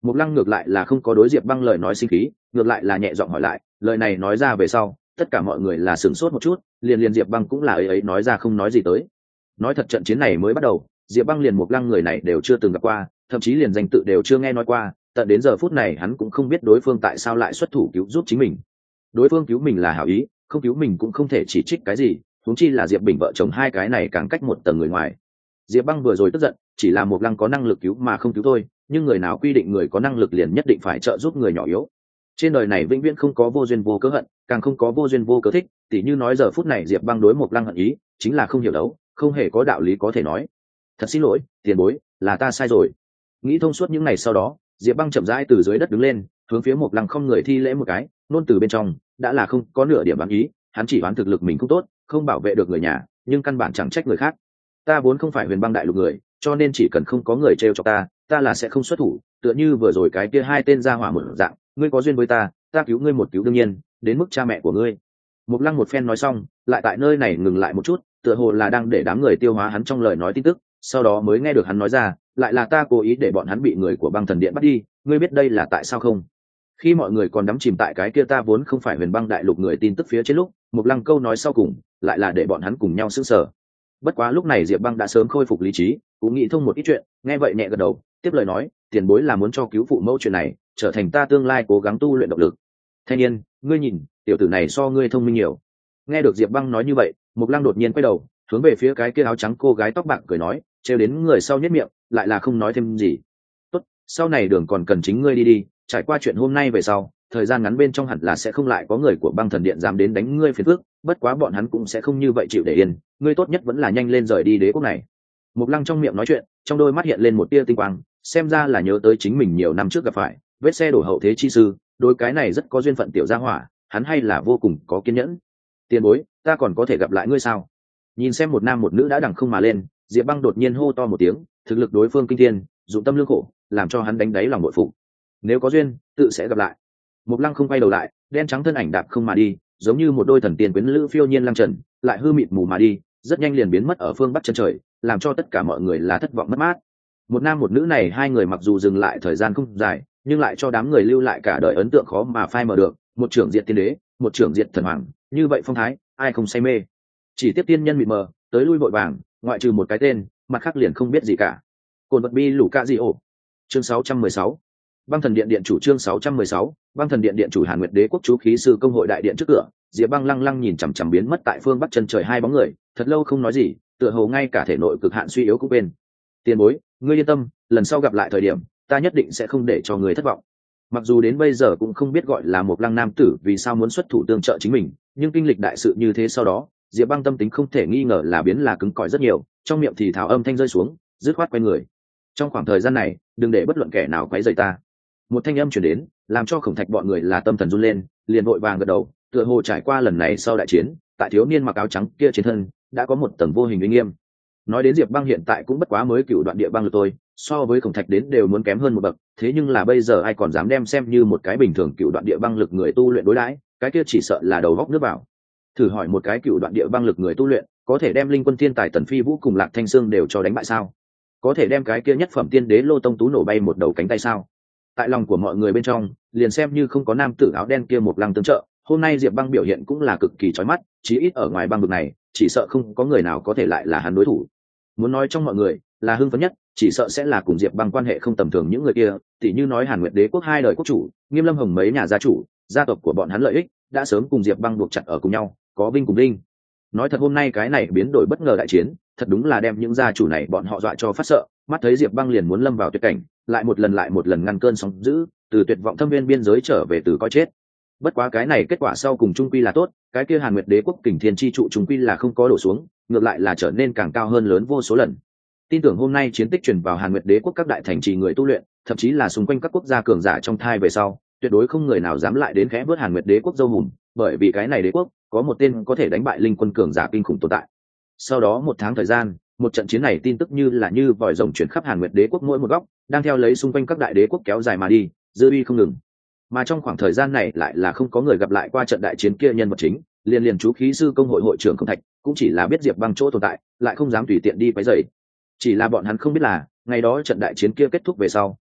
Mục Lăng ngược lại là không có đối Diệp Băng lời nói sinh khí, ngược lại là nhẹ giọng hỏi lại, lời này nói ra về sau, tất cả mọi người là sửng sốt một chút, liền Diệp Băng cũng là ấy nói ra không nói gì tới. Nói thật trận chiến này mới bắt đầu, Diệp Băng liền Mục Lăng người này đều chưa từng gặp qua, thậm chí liền danh tự đều chưa nghe nói qua, tận đến giờ phút này hắn cũng không biết đối phương tại sao lại xuất thủ cứu giúp chính mình. Đối phương cứu mình là hảo ý, không cứu mình cũng không thể chỉ trích cái gì, huống chi là Diệp Bình vợ chồng hai cái này càng cách một tầng người ngoài. Diệp Băng vừa rồi tức giận, chỉ là Mục Lăng có năng lực cứu mà không cứu thôi, nhưng người nào quy định người có năng lực liền nhất định phải trợ giúp người nhỏ yếu. Trên đời này vĩnh viễn không có vô duyên vô cớ hận, càng không có vô duyên vô cớ thích, tỉ như nói giờ phút này Diệp Băng đối Mục Lăng hận ý, chính là không hiểu đấu, không hề có đạo lý có thể nói. Thật xin lỗi, tiền bối, là ta sai rồi. Nghĩ thông suốt những ngày sau đó, Diệp Băng chậm rãi từ dưới đất đứng lên, hướng phía Mục Lăng không người thi lễ một cái, nôn từ bên trong đã là không có nửa điểm bám ý, hắn chỉ đoán thực lực mình không tốt, không bảo vệ được người nhà, nhưng căn bản chẳng trách người khác. Ta vốn không phải Huyền Băng đại lục người, cho nên chỉ cần không có người trêu chọc ta là sẽ không xuất thủ, tựa như vừa rồi cái kia hai tên gia hỏa một dạng, ngươi có duyên với ta cứu ngươi một cứu đương nhiên, đến mức cha mẹ của ngươi. Mục Lăng một phen nói xong, lại tại nơi này ngừng lại một chút, tựa hồ là đang để đám người tiêu hóa hắn trong lời nói tin tức, sau đó mới nghe được hắn nói ra, lại là ta cố ý để bọn hắn bị người của Băng Thần Điện bắt đi, ngươi biết đây là tại sao không? Khi mọi người còn đắm chìm tại cái kia ta vốn không phải Huyền Băng đại lục người tin tức phía trên lúc, Mục Lăng câu nói sau cùng, lại là để bọn hắn cùng nhau sững sờ. Bất quá lúc này Diệp Băng đã sớm khôi phục lý trí, cũng nghĩ thông một ít chuyện, nghe vậy nhẹ gật đầu, tiếp lời nói, tiền bối là muốn cho cứu phụ mẫu chuyện này trở thành ta tương lai cố gắng tu luyện động lực. Thanh niên, ngươi nhìn, tiểu tử này so ngươi thông minh nhiều. Nghe được Diệp Băng nói như vậy, Mục Lăng đột nhiên quay đầu, hướng về phía cái kia áo trắng cô gái tóc bạc cười nói, trêu đến người sau nhếch miệng, lại là không nói thêm gì. Tốt, sau này đường còn cần chính ngươi đi, trải qua chuyện hôm nay về sau, thời gian ngắn bên trong hẳn là sẽ không lại có người của Băng Thần Điện dám đến đánh ngươi phiền phức, bất quá bọn hắn cũng sẽ không như vậy chịu để yên, ngươi tốt nhất vẫn là nhanh lên rời đi đế quốc này. Mục Lăng trong miệng nói chuyện, trong đôi mắt hiện lên một tia tinh quang, xem ra là nhớ tới chính mình nhiều năm trước gặp phải vết xe đổ hậu thế chi sư, đối cái này rất có duyên phận tiểu gia hỏa, hắn hay là vô cùng có kiên nhẫn. Tiền bối, ta còn có thể gặp lại ngươi sao? Nhìn xem một nam một nữ đã đằng không mà lên, Diệp Băng đột nhiên hô to một tiếng, thực lực đối phương kinh thiên, dụng tâm lương khổ, làm cho hắn đánh đáy lòng bội phục. Nếu có duyên, tự sẽ gặp lại. Mục Lăng không quay đầu lại, đen trắng thân ảnh đạp không mà đi, giống như một đôi thần tiên quyến lữ phiêu nhiên lăng trần, lại hư mịt mù mà đi, rất nhanh liền biến mất ở phương bắc chân trời, làm cho tất cả mọi người là thất vọng mất mát. Một nam một nữ này hai người mặc dù dừng lại thời gian không dài, nhưng lại cho đám người lưu lại cả đời ấn tượng khó mà phai mờ được, một trưởng diệt tiên đế, một trưởng diệt thần hoàng, như vậy phong thái, ai không say mê. Chỉ tiếp tiên nhân mịt mờ, tới lui vội vàng, ngoại trừ một cái tên, mặt khác liền không biết gì cả. Cồn vật bi lũ ca gì ổ. Chương 616. Băng Thần Điện điện chủ chương 616, Băng Thần Điện điện chủ Hàn Nguyệt Đế quốc chú khí sư công hội đại điện trước cửa, Diệp Băng lăng lăng nhìn chằm chằm biến mất tại phương bắc chân trời hai bóng người, thật lâu không nói gì, tựa hồ ngay cả thể nội cực hạn suy yếu cũng quên. Tiền bối, ngươi yên tâm, lần sau gặp lại thời điểm, ta nhất định sẽ không để cho người thất vọng. Mặc dù đến bây giờ cũng không biết gọi là một lăng nam tử vì sao muốn xuất thủ tương trợ chính mình, nhưng kinh lịch đại sự như thế sau đó, Diệp Băng tâm tính không thể nghi ngờ là biến là cứng cỏi rất nhiều, trong miệng thì thào âm thanh rơi xuống, dứt khoát quay người. Trong khoảng thời gian này, đừng để bất luận kẻ nào quấy rầy ta. Một thanh âm truyền đến, làm cho Khổng Thạch bọn người là tâm thần run lên, liền vội vàng gật đầu, tựa hồ trải qua lần này sau đại chiến, tại thiếu niên mặc áo trắng kia trên thân đã có một tầng vô hình uy nghiêm. Nói đến Diệp Băng hiện tại cũng bất quá mới cựu đoạn địa băng lực tôi, so với Khổng Thạch đến đều muốn kém hơn một bậc, thế nhưng là bây giờ ai còn dám đem xem như một cái bình thường cựu đoạn địa băng lực người tu luyện đối đãi, cái kia chỉ sợ là đầu góc nước vào. Thử hỏi một cái cựu đoạn địa băng lực người tu luyện, có thể đem linh quân thiên tài Tần Phi Vũ cùng Lạc Thanh Sương đều cho đánh bại sao? Có thể đem cái kia nhất phẩm tiên đế Lô Tông Tú nổ bay một đầu cánh tay sao? Tại lòng của mọi người bên trong, liền xem như không có nam tử áo đen kia một lăng tương trợ, hôm nay Diệp Băng biểu hiện cũng là cực kỳ chói mắt, chí ít ở ngoài băng vực này, chỉ sợ không có người nào có thể lại là hắn đối thủ. Muốn nói trong mọi người, là hưng phấn nhất, chỉ sợ sẽ là cùng Diệp Băng quan hệ không tầm thường những người kia, tỉ như nói Hàn Nguyệt Đế quốc hai đời quốc chủ, Nghiêm Lâm Hồng mấy nhà gia chủ, gia tộc của bọn hắn lợi ích đã sớm cùng Diệp Băng buộc chặt ở cùng nhau, có vinh cùng vinh. Nói thật hôm nay cái này biến đổi bất ngờ đại chiến, thật đúng là đem những gia chủ này bọn họ dọa cho phát sợ, mắt thấy Diệp Băng liền muốn lâm vào tuyệt cảnh, lại một lần ngăn cơn sóng dữ, từ tuyệt vọng thâm viên biên giới trở về từ coi chết. Bất quá cái này kết quả sau cùng trung quy là tốt, cái kia Hàn Nguyệt Đế quốc Kình Thiên chi trụ trung quy là không có đổ xuống, ngược lại là trở nên càng cao hơn lớn vô số lần. Tin tưởng hôm nay chiến tích truyền vào Hàn Nguyệt Đế quốc các đại thành trì người tu luyện, thậm chí là xung quanh các quốc gia cường giả trong thai về sau, tuyệt đối không người nào dám lại đến khẽ vớt Hàn Nguyệt Đế quốc dâu hùm, bởi vì cái này đế quốc có một tên có thể đánh bại linh quân cường giả kinh khủng tồn tại. Sau đó một tháng thời gian, một trận chiến này tin tức như vòi rồng chuyển khắp Hàn Nguyệt Đế quốc mỗi một góc, đang theo lấy xung quanh các đại đế quốc kéo dài mà đi, dư uy không ngừng. Mà trong khoảng thời gian này lại là không có người gặp lại qua trận đại chiến kia nhân vật chính, liền chú khí sư công hội hội trưởng Khổng Thạch cũng chỉ là biết Diệp Băng chỗ tồn tại, lại không dám tùy tiện đi quấy rầy. Chỉ là bọn hắn không biết là, ngày đó trận đại chiến kia kết thúc về sau,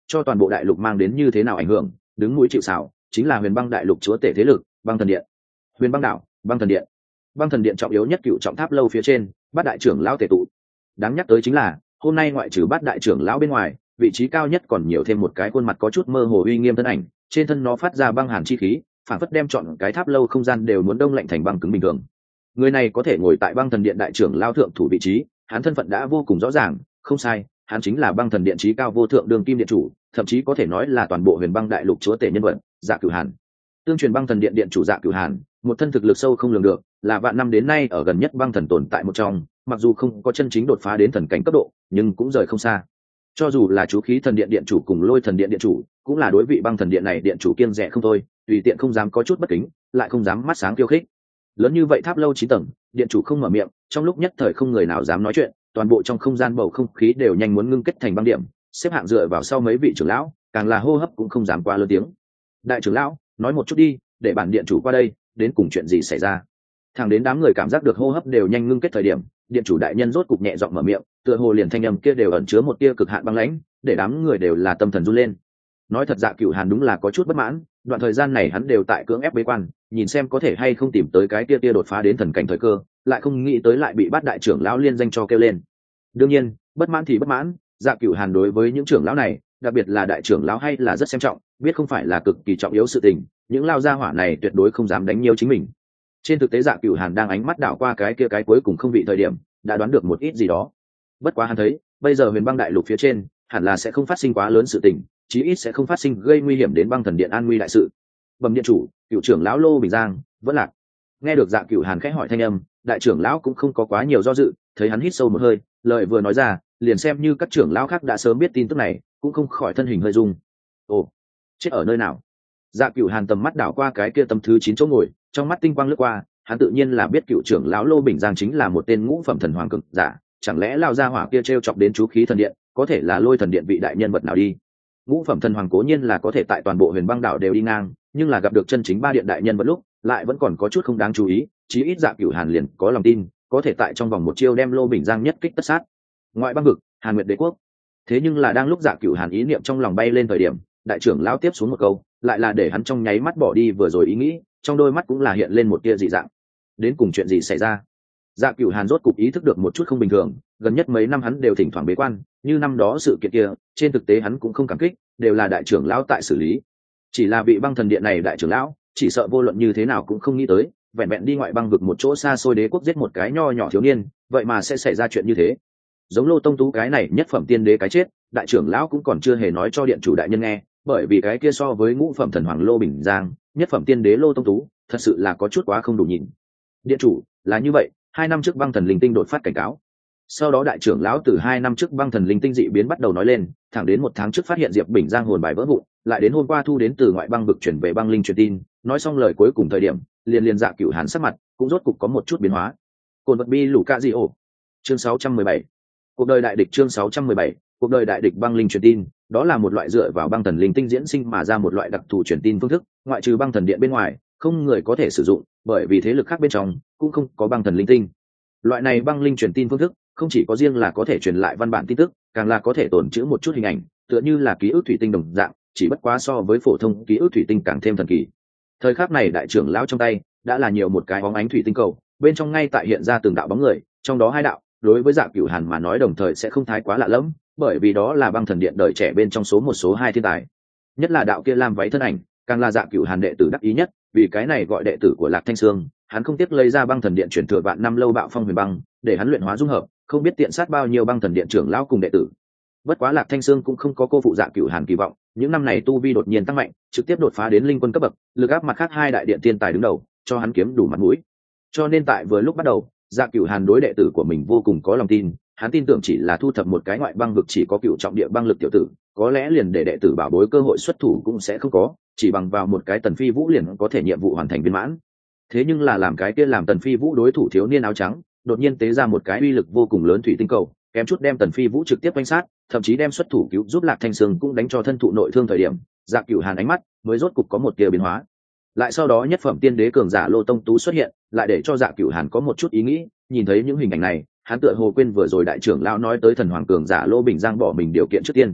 cho toàn bộ đại lục mang đến như thế nào ảnh hưởng, đứng mũi chịu sào chính là huyền băng đại lục chúa tể thế lực băng thần điện. Huyền băng đảo, băng thần điện. Băng thần điện trọng yếu nhất cựu trọng tháp lâu phía trên, bát đại trưởng lão tề tụ. Đáng nhắc tới chính là hôm nay ngoại trừ bát đại trưởng lão bên ngoài, vị trí cao nhất còn nhiều thêm một cái khuôn mặt có chút mơ hồ uy nghiêm thân ảnh, trên thân nó phát ra băng hàn chi khí, phản phất đem chọn cái tháp lâu không gian đều muốn đông lạnh thành băng cứng bình thường. Người này có thể ngồi tại băng thần điện đại trưởng lão thượng thủ vị trí, hắn thân phận đã vô cùng rõ ràng, không sai, hắn chính là băng thần điện trí cao vô thượng đường kim điện chủ, thậm chí có thể nói là toàn bộ huyền băng đại lục chúa tể nhân vật, Dạ Cửu Hàn. Tương truyền băng thần điện điện chủ Dạ Cửu Hàn, một thân thực lực sâu không lường được, là vạn năm đến nay ở gần nhất băng thần tồn tại một trong, mặc dù không có chân chính đột phá đến thần cảnh cấp độ, nhưng cũng rời không xa. Cho dù là chú khí thần điện điện chủ cùng lôi thần điện điện chủ, cũng là đối vị băng thần điện này điện chủ kiêng dè không thôi, tùy tiện không dám có chút bất kính, lại không dám mắt sáng khiêu khích. Lớn như vậy tháp lâu 9 tầng, điện chủ không mở miệng, trong lúc nhất thời không người nào dám nói chuyện, toàn bộ trong không gian bầu không khí đều nhanh muốn ngưng kết thành băng điểm, xếp hạng dựa vào sau mấy vị trưởng lão, càng là hô hấp cũng không dám quá lớn tiếng. Đại trưởng lão, nói một chút đi, để bản điện chủ qua đây, đến cùng chuyện gì xảy ra? Thẳng đến đám người cảm giác được hô hấp đều nhanh ngưng kết thời điểm, điện chủ đại nhân rốt cục nhẹ giọng mở miệng, tựa hồ liền thanh âm kia đều ẩn chứa một tia cực hạn băng lãnh, để đám người đều là tâm thần run lên. Nói thật, Dạ Cửu Hàn đúng là có chút bất mãn, đoạn thời gian này hắn đều tại cưỡng ép bế quan, nhìn xem có thể hay không tìm tới cái tia đột phá đến thần cảnh thời cơ, lại không nghĩ tới lại bị bát đại trưởng lão liên danh cho kêu lên. Đương nhiên, bất mãn thì bất mãn, Dạ Cửu Hàn đối với những trưởng lão này, đặc biệt là đại trưởng lão hay là rất xem trọng, biết không phải là cực kỳ trọng yếu sự tình, những lao gia hỏa này tuyệt đối không dám đánh nhiều chính mình. Trên thực tế Dạ Cửu Hàn đang ánh mắt đảo qua cái kia cái cuối cùng không vị thời điểm, đã đoán được một ít gì đó. Bất quá hắn thấy, bây giờ huyền băng đại lục phía trên, hẳn là sẽ không phát sinh quá lớn sự tình, chí ít sẽ không phát sinh gây nguy hiểm đến băng thần điện an nguy đại sự. Bẩm điện chủ, cựu trưởng lão Lô Bình Giang vẫn lạc. Nghe được Dạ Cửu Hàn khẽ hỏi thanh âm, đại trưởng lão cũng không có quá nhiều do dự, thấy hắn hít sâu một hơi, lời vừa nói ra, liền xem như các trưởng lão khác đã sớm biết tin tức này, cũng không khỏi thân hình hơi rung. Ồ, chết ở nơi nào? Dạ Cửu Hàn tầm mắt đảo qua cái kia tấm thứ 9 chỗ ngồi, trong mắt tinh quang lướt qua, hắn tự nhiên là biết cựu trưởng lão Lô Bình Giang chính là một tên ngũ phẩm thần hoàng cường giả, chẳng lẽ lao ra hỏa kia trêu chọc đến chú khí thần điện, có thể là Lôi thần điện vị đại nhân vật nào đi? Ngũ phẩm thần hoàng cố nhiên là có thể tại toàn bộ huyền băng đảo đều đi ngang, nhưng là gặp được chân chính ba điện đại nhân vật lúc, lại vẫn còn có chút không đáng chú ý, chí ít Dạ Cửu Hàn liền có lòng tin, có thể tại trong vòng một chiêu đem Lô Bình Giang nhất kích tất sát. Ngoại băng vực, Hàn Nguyệt Đế quốc. Thế nhưng là đang lúc Dạ Cửu Hàn ý niệm trong lòng bay lên thời điểm, đại trưởng lão tiếp xuống một câu, lại là để hắn trong nháy mắt bỏ đi vừa rồi ý nghĩ, trong đôi mắt cũng là hiện lên một tia dị dạng. Đến cùng chuyện gì xảy ra? Dạ Cửu Hàn rốt cục ý thức được một chút không bình thường, gần nhất mấy năm hắn đều thỉnh thoảng bế quan, như năm đó sự kiện kia, trên thực tế hắn cũng không cảm kích, đều là đại trưởng lão tại xử lý. Chỉ là vị băng thần điện này đại trưởng lão, chỉ sợ vô luận như thế nào cũng không nghĩ tới, vẹn vẹn đi ngoại băng vực một chỗ xa xôi đế quốc giết một cái nho nhỏ thiếu niên, vậy mà sẽ xảy ra chuyện như thế. Giống Lô Tông Tú cái này nhất phẩm tiên đế cái chết, đại trưởng lão cũng còn chưa hề nói cho điện chủ đại nhân nghe, bởi vì cái kia so với ngũ phẩm thần hoàng Lô Bình Giang, nhất phẩm tiên đế Lô Tông Tú, thật sự là có chút quá không đủ nhìn. Điện chủ, là như vậy, 2 năm trước băng thần linh tinh đột phát cảnh cáo. Sau đó đại trưởng lão từ 2 năm trước băng thần linh tinh dị biến bắt đầu nói lên, thẳng đến 1 tháng trước phát hiện Diệp Bình Giang hồn bài vỡ vụn, lại đến hôm qua thu đến từ ngoại băng vực chuyển về băng linh truyền tin, nói xong lời cuối cùng thời điểm, liền Dạ Cửu Hàn sắc mặt cũng rốt cục có một chút biến hóa. Cồn vật bi lũ ca gì ổ. Chương 617. Cuộc đời đại địch chương 617. Cuộc đời đại địch băng linh truyền tin, đó là một loại dựa vào băng thần linh tinh diễn sinh mà ra một loại đặc thù truyền tin phương thức, ngoại trừ băng thần điện bên ngoài, không người có thể sử dụng, bởi vì thế lực khác bên trong cũng không có băng thần linh tinh. Loại này băng linh truyền tin phương thức, không chỉ có riêng là có thể truyền lại văn bản tin tức, càng là có thể tồn trữ một chút hình ảnh, tựa như là ký ức thủy tinh đồng dạng, chỉ bất quá so với phổ thông ký ức thủy tinh càng thêm thần kỳ. Thời khắc này đại trưởng lão trong tay đã là nhiều một cái bóng ánh thủy tinh cầu, bên trong ngay tại hiện ra từng đạo bóng người, trong đó 2 đạo, đối với Dạ Cửu Hàn mà nói đồng thời sẽ không thái quá lạ lẫm, bởi vì đó là băng thần điện đời trẻ bên trong số 1 số 2 thiên tài. Nhất là đạo kia lam váy thân ảnh, càng là Dạ Cửu Hàn đệ tử đắc ý nhất, vì cái này gọi đệ tử của Lạc Thanh Sương, hắn không tiếc lấy ra băng thần điện chuyển thừa vạn năm lâu bạo phong huyền băng, để hắn luyện hóa dung hợp, không biết tiện sát bao nhiêu băng thần điện trưởng lão cùng đệ tử. Bất quá Lạc Thanh Sương cũng không có cô phụ Dạ Cửu Hàn kỳ vọng, những năm này tu vi đột nhiên tăng mạnh, trực tiếp đột phá đến linh quân cấp bậc, lực áp mặt khác 2 đại điện tiên tài đứng đầu, cho hắn kiếm đủ mặt mũi. Cho nên tại vừa lúc bắt đầu, Dạ Cửu Hàn đối đệ tử của mình vô cùng có lòng tin, hắn tin tưởng chỉ là thu thập một cái ngoại băng vực chỉ có cựu trọng địa băng lực tiểu tử, có lẽ liền để đệ tử bảo bối cơ hội xuất thủ cũng sẽ không có, chỉ bằng vào một cái Tần Phi Vũ liền có thể nhiệm vụ hoàn thành viên mãn. Thế nhưng là làm cái kia làm Tần Phi Vũ đối thủ thiếu niên áo trắng, đột nhiên tế ra một cái uy lực vô cùng lớn thủy tinh cầu, kém chút đem Tần Phi Vũ trực tiếp quanh sát, thậm chí đem xuất thủ cứu giúp Lạc Thanh Sương cũng đánh cho thân thụ nội thương thời điểm, Dạ Cửu Hàn ánh mắt mới rốt cục có một tia biến hóa. Lại sau đó nhất phẩm tiên đế cường giả Lô Tông Tú xuất hiện, lại để cho Dạ Cửu Hàn có một chút ý nghĩ, nhìn thấy những hình ảnh này, hắn tựa hồ quên vừa rồi đại trưởng lão nói tới thần hoàng cường giả Lô Bình Giang bỏ mình điều kiện trước tiên.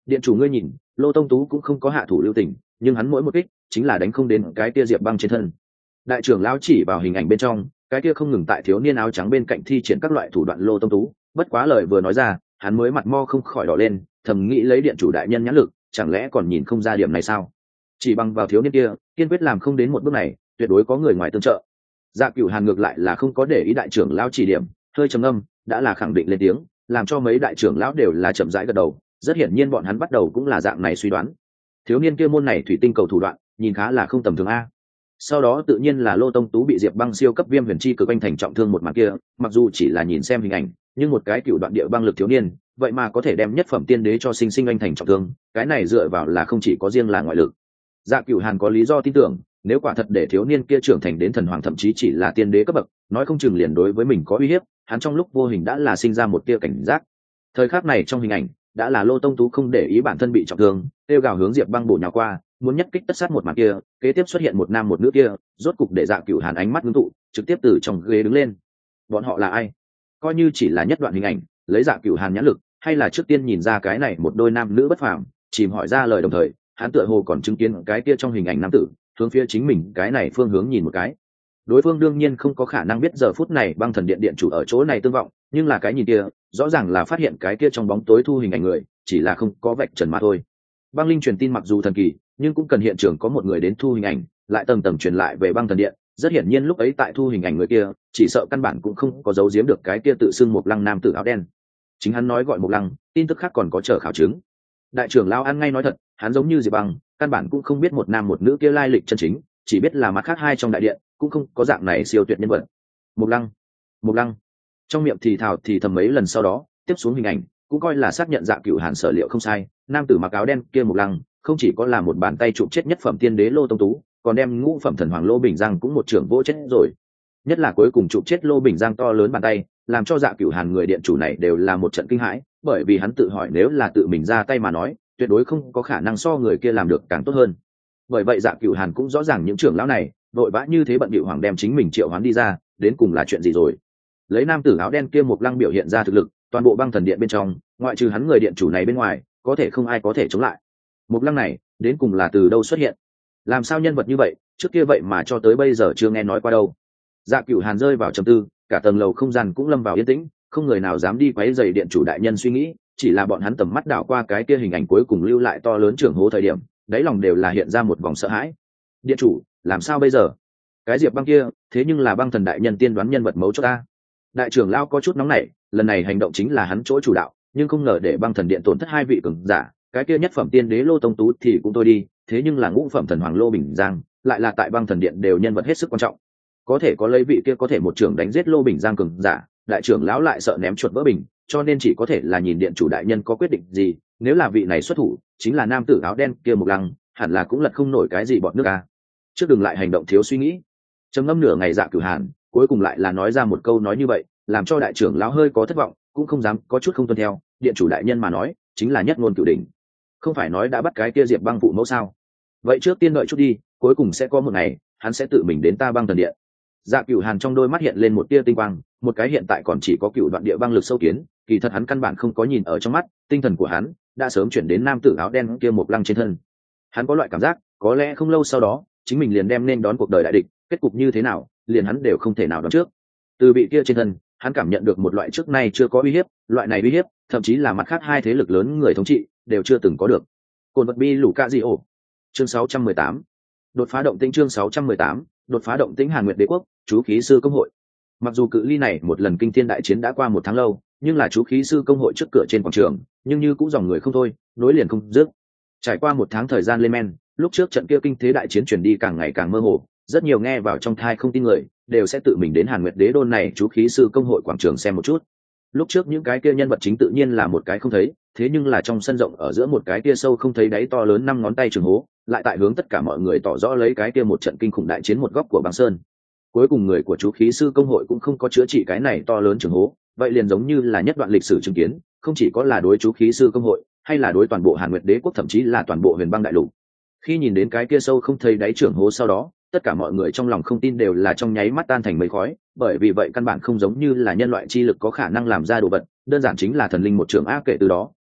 Điện chủ ngươi nhìn, Lô Tông Tú cũng không có hạ thủ lưu tình, nhưng hắn mỗi một kích chính là đánh không đến cái kia Diệp Băng trên thân. Đại trưởng lão chỉ vào hình ảnh bên trong, cái kia không ngừng tại thiếu niên áo trắng bên cạnh thi triển các loại thủ đoạn Lô Tông Tú, bất quá lời vừa nói ra, hắn mới mặt mo không khỏi đỏ lên, thầm nghĩ lấy điện chủ đại nhân nhãn lực, chẳng lẽ còn nhìn không ra điểm này sao? Chỉ bằng vào thiếu niên kia, kiên quyết làm không đến một bước này, tuyệt đối có người ngoài tương trợ. Dạ Cửu Hàn ngược lại là không có để ý đại trưởng lão chỉ điểm, hơi trầm ngâm, đã là khẳng định lên tiếng, làm cho mấy đại trưởng lão đều là chậm rãi gật đầu, rất hiển nhiên bọn hắn bắt đầu cũng là dạng này suy đoán. Thiếu niên kia môn này thủy tinh cầu thủ đoạn, nhìn khá là không tầm thường a. Sau đó tự nhiên là Lô Tông Tú bị Diệp Băng siêu cấp viêm huyền chi cực anh thành trọng thương một màn kia, mặc dù chỉ là nhìn xem hình ảnh, nhưng một cái cựu đoạn địa băng lực thiếu niên, vậy mà có thể đem nhất phẩm tiên đế cho sinh sinh anh thành trọng thương, cái này dựa vào là không chỉ có riêng là ngoại lực. Dạ Cửu Hàn có lý do tin tưởng, nếu quả thật để thiếu niên kia trưởng thành đến thần hoàng thậm chí chỉ là tiên đế cấp bậc, nói không chừng liền đối với mình có uy hiếp, hắn trong lúc vô hình đã là sinh ra một tia cảnh giác. Thời khắc này trong hình ảnh, đã là Lô Tông Tú không để ý bản thân bị trọng thương, kêu gào hướng Diệp Băng bổ nhào qua, muốn nhất kích tất sát một màn kia, kế tiếp xuất hiện một nam một nữ kia, rốt cục để Dạ Cửu Hàn ánh mắt ngưng tụ, trực tiếp từ trong ghế đứng lên. Bọn họ là ai? Coi như chỉ là nhất đoạn hình ảnh, lấy Dạ Cửu Hàn nhãn lực, hay là trước tiên nhìn ra cái này một đôi nam nữ bất phàm, chìm hỏi ra lời đồng thời, hắn tựa hồ còn chứng kiến cái kia trong hình ảnh nam tử, hướng phía chính mình cái này phương hướng nhìn một cái. Đối phương đương nhiên không có khả năng biết giờ phút này Băng Thần Điện điện chủ ở chỗ này tương vọng, nhưng là cái nhìn kia, rõ ràng là phát hiện cái kia trong bóng tối thu hình ảnh người, chỉ là không có vạch trần mà thôi. Băng linh truyền tin mặc dù thần kỳ, nhưng cũng cần hiện trường có một người đến thu hình ảnh, lại tầng tầng truyền lại về Băng Thần Điện. Rất hiển nhiên lúc ấy tại thu hình ảnh người kia, chỉ sợ căn bản cũng không có giấu giếm được cái kia tự xưng Mộc Lăng nam tử áo đen. Chính hắn nói gọi Mộc Lăng, tin tức khác còn có chờ khảo chứng. Đại trưởng lão ăn ngay nói thật, hắn giống như Diệp Băng, căn bản cũng không biết một nam một nữ kia lai lịch chân chính, chỉ biết là mặt khác hai trong đại điện cũng không có dạng này siêu tuyệt nhân vật. Mộc Lăng, Mộc Lăng, trong miệng thì thào thì thầm mấy lần, sau đó tiếp xuống hình ảnh cũng coi là xác nhận Dạ Cửu Hàn sở liệu không sai. Nam tử mặc áo đen kia Mộc Lăng không chỉ có là một bàn tay chụp chết nhất phẩm tiên đế Lô Tông Tú, còn đem ngũ phẩm thần hoàng Lô Bình Giang cũng một trưởng vỗ chết rồi. Nhất là cuối cùng chụp chết Lô Bình Giang to lớn bàn tay, làm cho Dạ Cửu Hàn người điện chủ này đều là một trận kinh hãi, bởi vì hắn tự hỏi nếu là tự mình ra tay mà nói, tuyệt đối không có khả năng so người kia làm được càng tốt hơn. Bởi vậy Dạ Cửu Hàn cũng rõ ràng những trưởng lão này vội vã như thế bận bịu hoàng đem chính mình triệu hoán đi ra, đến cùng là chuyện gì rồi. Lấy nam tử áo đen kia Mộc Lăng biểu hiện ra thực lực, toàn bộ Băng Thần Điện bên trong, ngoại trừ hắn người điện chủ này bên ngoài, có thể không ai có thể chống lại. Mộc Lăng này đến cùng là từ đâu xuất hiện? Làm sao nhân vật như vậy trước kia vậy mà cho tới bây giờ chưa nghe nói qua đâu? Dạ Cửu Hàn rơi vào trầm tư, cả tầng lầu không gian cũng lâm vào yên tĩnh, không người nào dám đi quấy rầy điện chủ đại nhân suy nghĩ, chỉ là bọn hắn tầm mắt đảo qua cái kia hình ảnh cuối cùng lưu lại to lớn trưởng hố thời điểm, đáy lòng đều là hiện ra một vòng sợ hãi. Điện chủ, làm sao bây giờ? Cái Diệp Băng kia, thế nhưng là Băng Thần đại nhân tiên đoán nhân vật mấu chốt ta. Đại trưởng lão có chút nóng nảy, lần này hành động chính là hắn chỗ chủ đạo, nhưng không ngờ để Băng Thần Điện tổn thất hai vị cường giả, cái kia nhất phẩm tiên đế Lô Tông Tú thì cũng thôi đi, thế nhưng là ngũ phẩm thần hoàng Lô Bình Giang, lại là tại Băng Thần Điện đều nhân vật hết sức quan trọng. Có thể có lấy vị kia có thể một trưởng đánh giết Lô Bình Giang cường giả, đại trưởng lão lại sợ ném chuột vỡ bình, cho nên chỉ có thể là nhìn điện chủ đại nhân có quyết định gì, nếu là vị này xuất thủ, chính là nam tử áo đen kia Mộc Lăng, hẳn là cũng lật không nổi cái gì bọn nước a. Trước đừng lại hành động thiếu suy nghĩ. Trầm ngâm nửa ngày Dạ Cửu Hàn, cuối cùng lại là nói ra một câu nói như vậy, làm cho đại trưởng lão hơi có thất vọng, cũng không dám có chút không tuân theo, điện chủ đại nhân mà nói, chính là nhất ngôn cửu đỉnh. Không phải nói đã bắt cái kia Diệp Băng phụ mẫu sao? Vậy trước tiên đợi chút đi, cuối cùng sẽ có một ngày, hắn sẽ tự mình đến ta Băng Thần Điện. Dạ Cửu Hàn trong đôi mắt hiện lên một tia tinh quang, một cái hiện tại còn chỉ có cựu đoạn địa băng lực sâu kiến, kỳ thật hắn căn bản không có nhìn ở trong mắt, tinh thần của hắn đã sớm chuyển đến nam tử áo đen kia Mộc Lăng trên thân. Hắn có loại cảm giác, có lẽ không lâu sau đó, chính mình liền đem nên đón cuộc đời đại địch, kết cục như thế nào, liền hắn đều không thể nào đoán trước. Từ vị kia trên thân, hắn cảm nhận được một loại trước nay chưa có uy hiếp, loại này uy hiếp, thậm chí là mặt khác hai thế lực lớn người thống trị đều chưa từng có được. Cồn vật bi lũ ca di ổ. Chương 618. Đột phá động tĩnh chương 618, đột phá động tĩnh Hàn Nguyệt Đế quốc, chú khí sư công hội. Mặc dù cự ly này một lần kinh thiên đại chiến đã qua một tháng lâu, nhưng là chú khí sư công hội trước cửa trên quảng trường, nhưng như cũng dòng người không thôi, nối liền không dứt. Trải qua một tháng thời gian lên men, lúc trước trận kia kinh thế đại chiến truyền đi càng ngày càng mơ hồ, rất nhiều nghe vào trong thai không tin người, đều sẽ tự mình đến Hàn Nguyệt Đế đô này chú khí sư công hội quảng trường xem một chút. Lúc trước những cái kia nhân vật chính tự nhiên là một cái không thấy, thế nhưng là trong sân rộng ở giữa một cái kia sâu không thấy đáy to lớn 5 ngón tay trường hố, lại tại hướng tất cả mọi người tỏ rõ lấy cái kia một trận kinh khủng đại chiến một góc của băng sơn. Cuối cùng người của chú khí sư công hội cũng không có chữa trị cái này to lớn trường hố, vậy liền giống như là nhất đoạn lịch sử chứng kiến, không chỉ có là đối chú khí sư công hội, hay là đối toàn bộ Hàn Nguyệt Đế quốc, thậm chí là toàn bộ Huyền Băng đại lục. Khi nhìn đến cái kia sâu không thấy đáy trường hố sau đó, tất cả mọi người trong lòng không tin đều là trong nháy mắt tan thành mây khói, bởi vì vậy căn bản không giống như là nhân loại chi lực có khả năng làm ra đồ vật, đơn giản chính là thần linh một trường ác. Kể từ đó,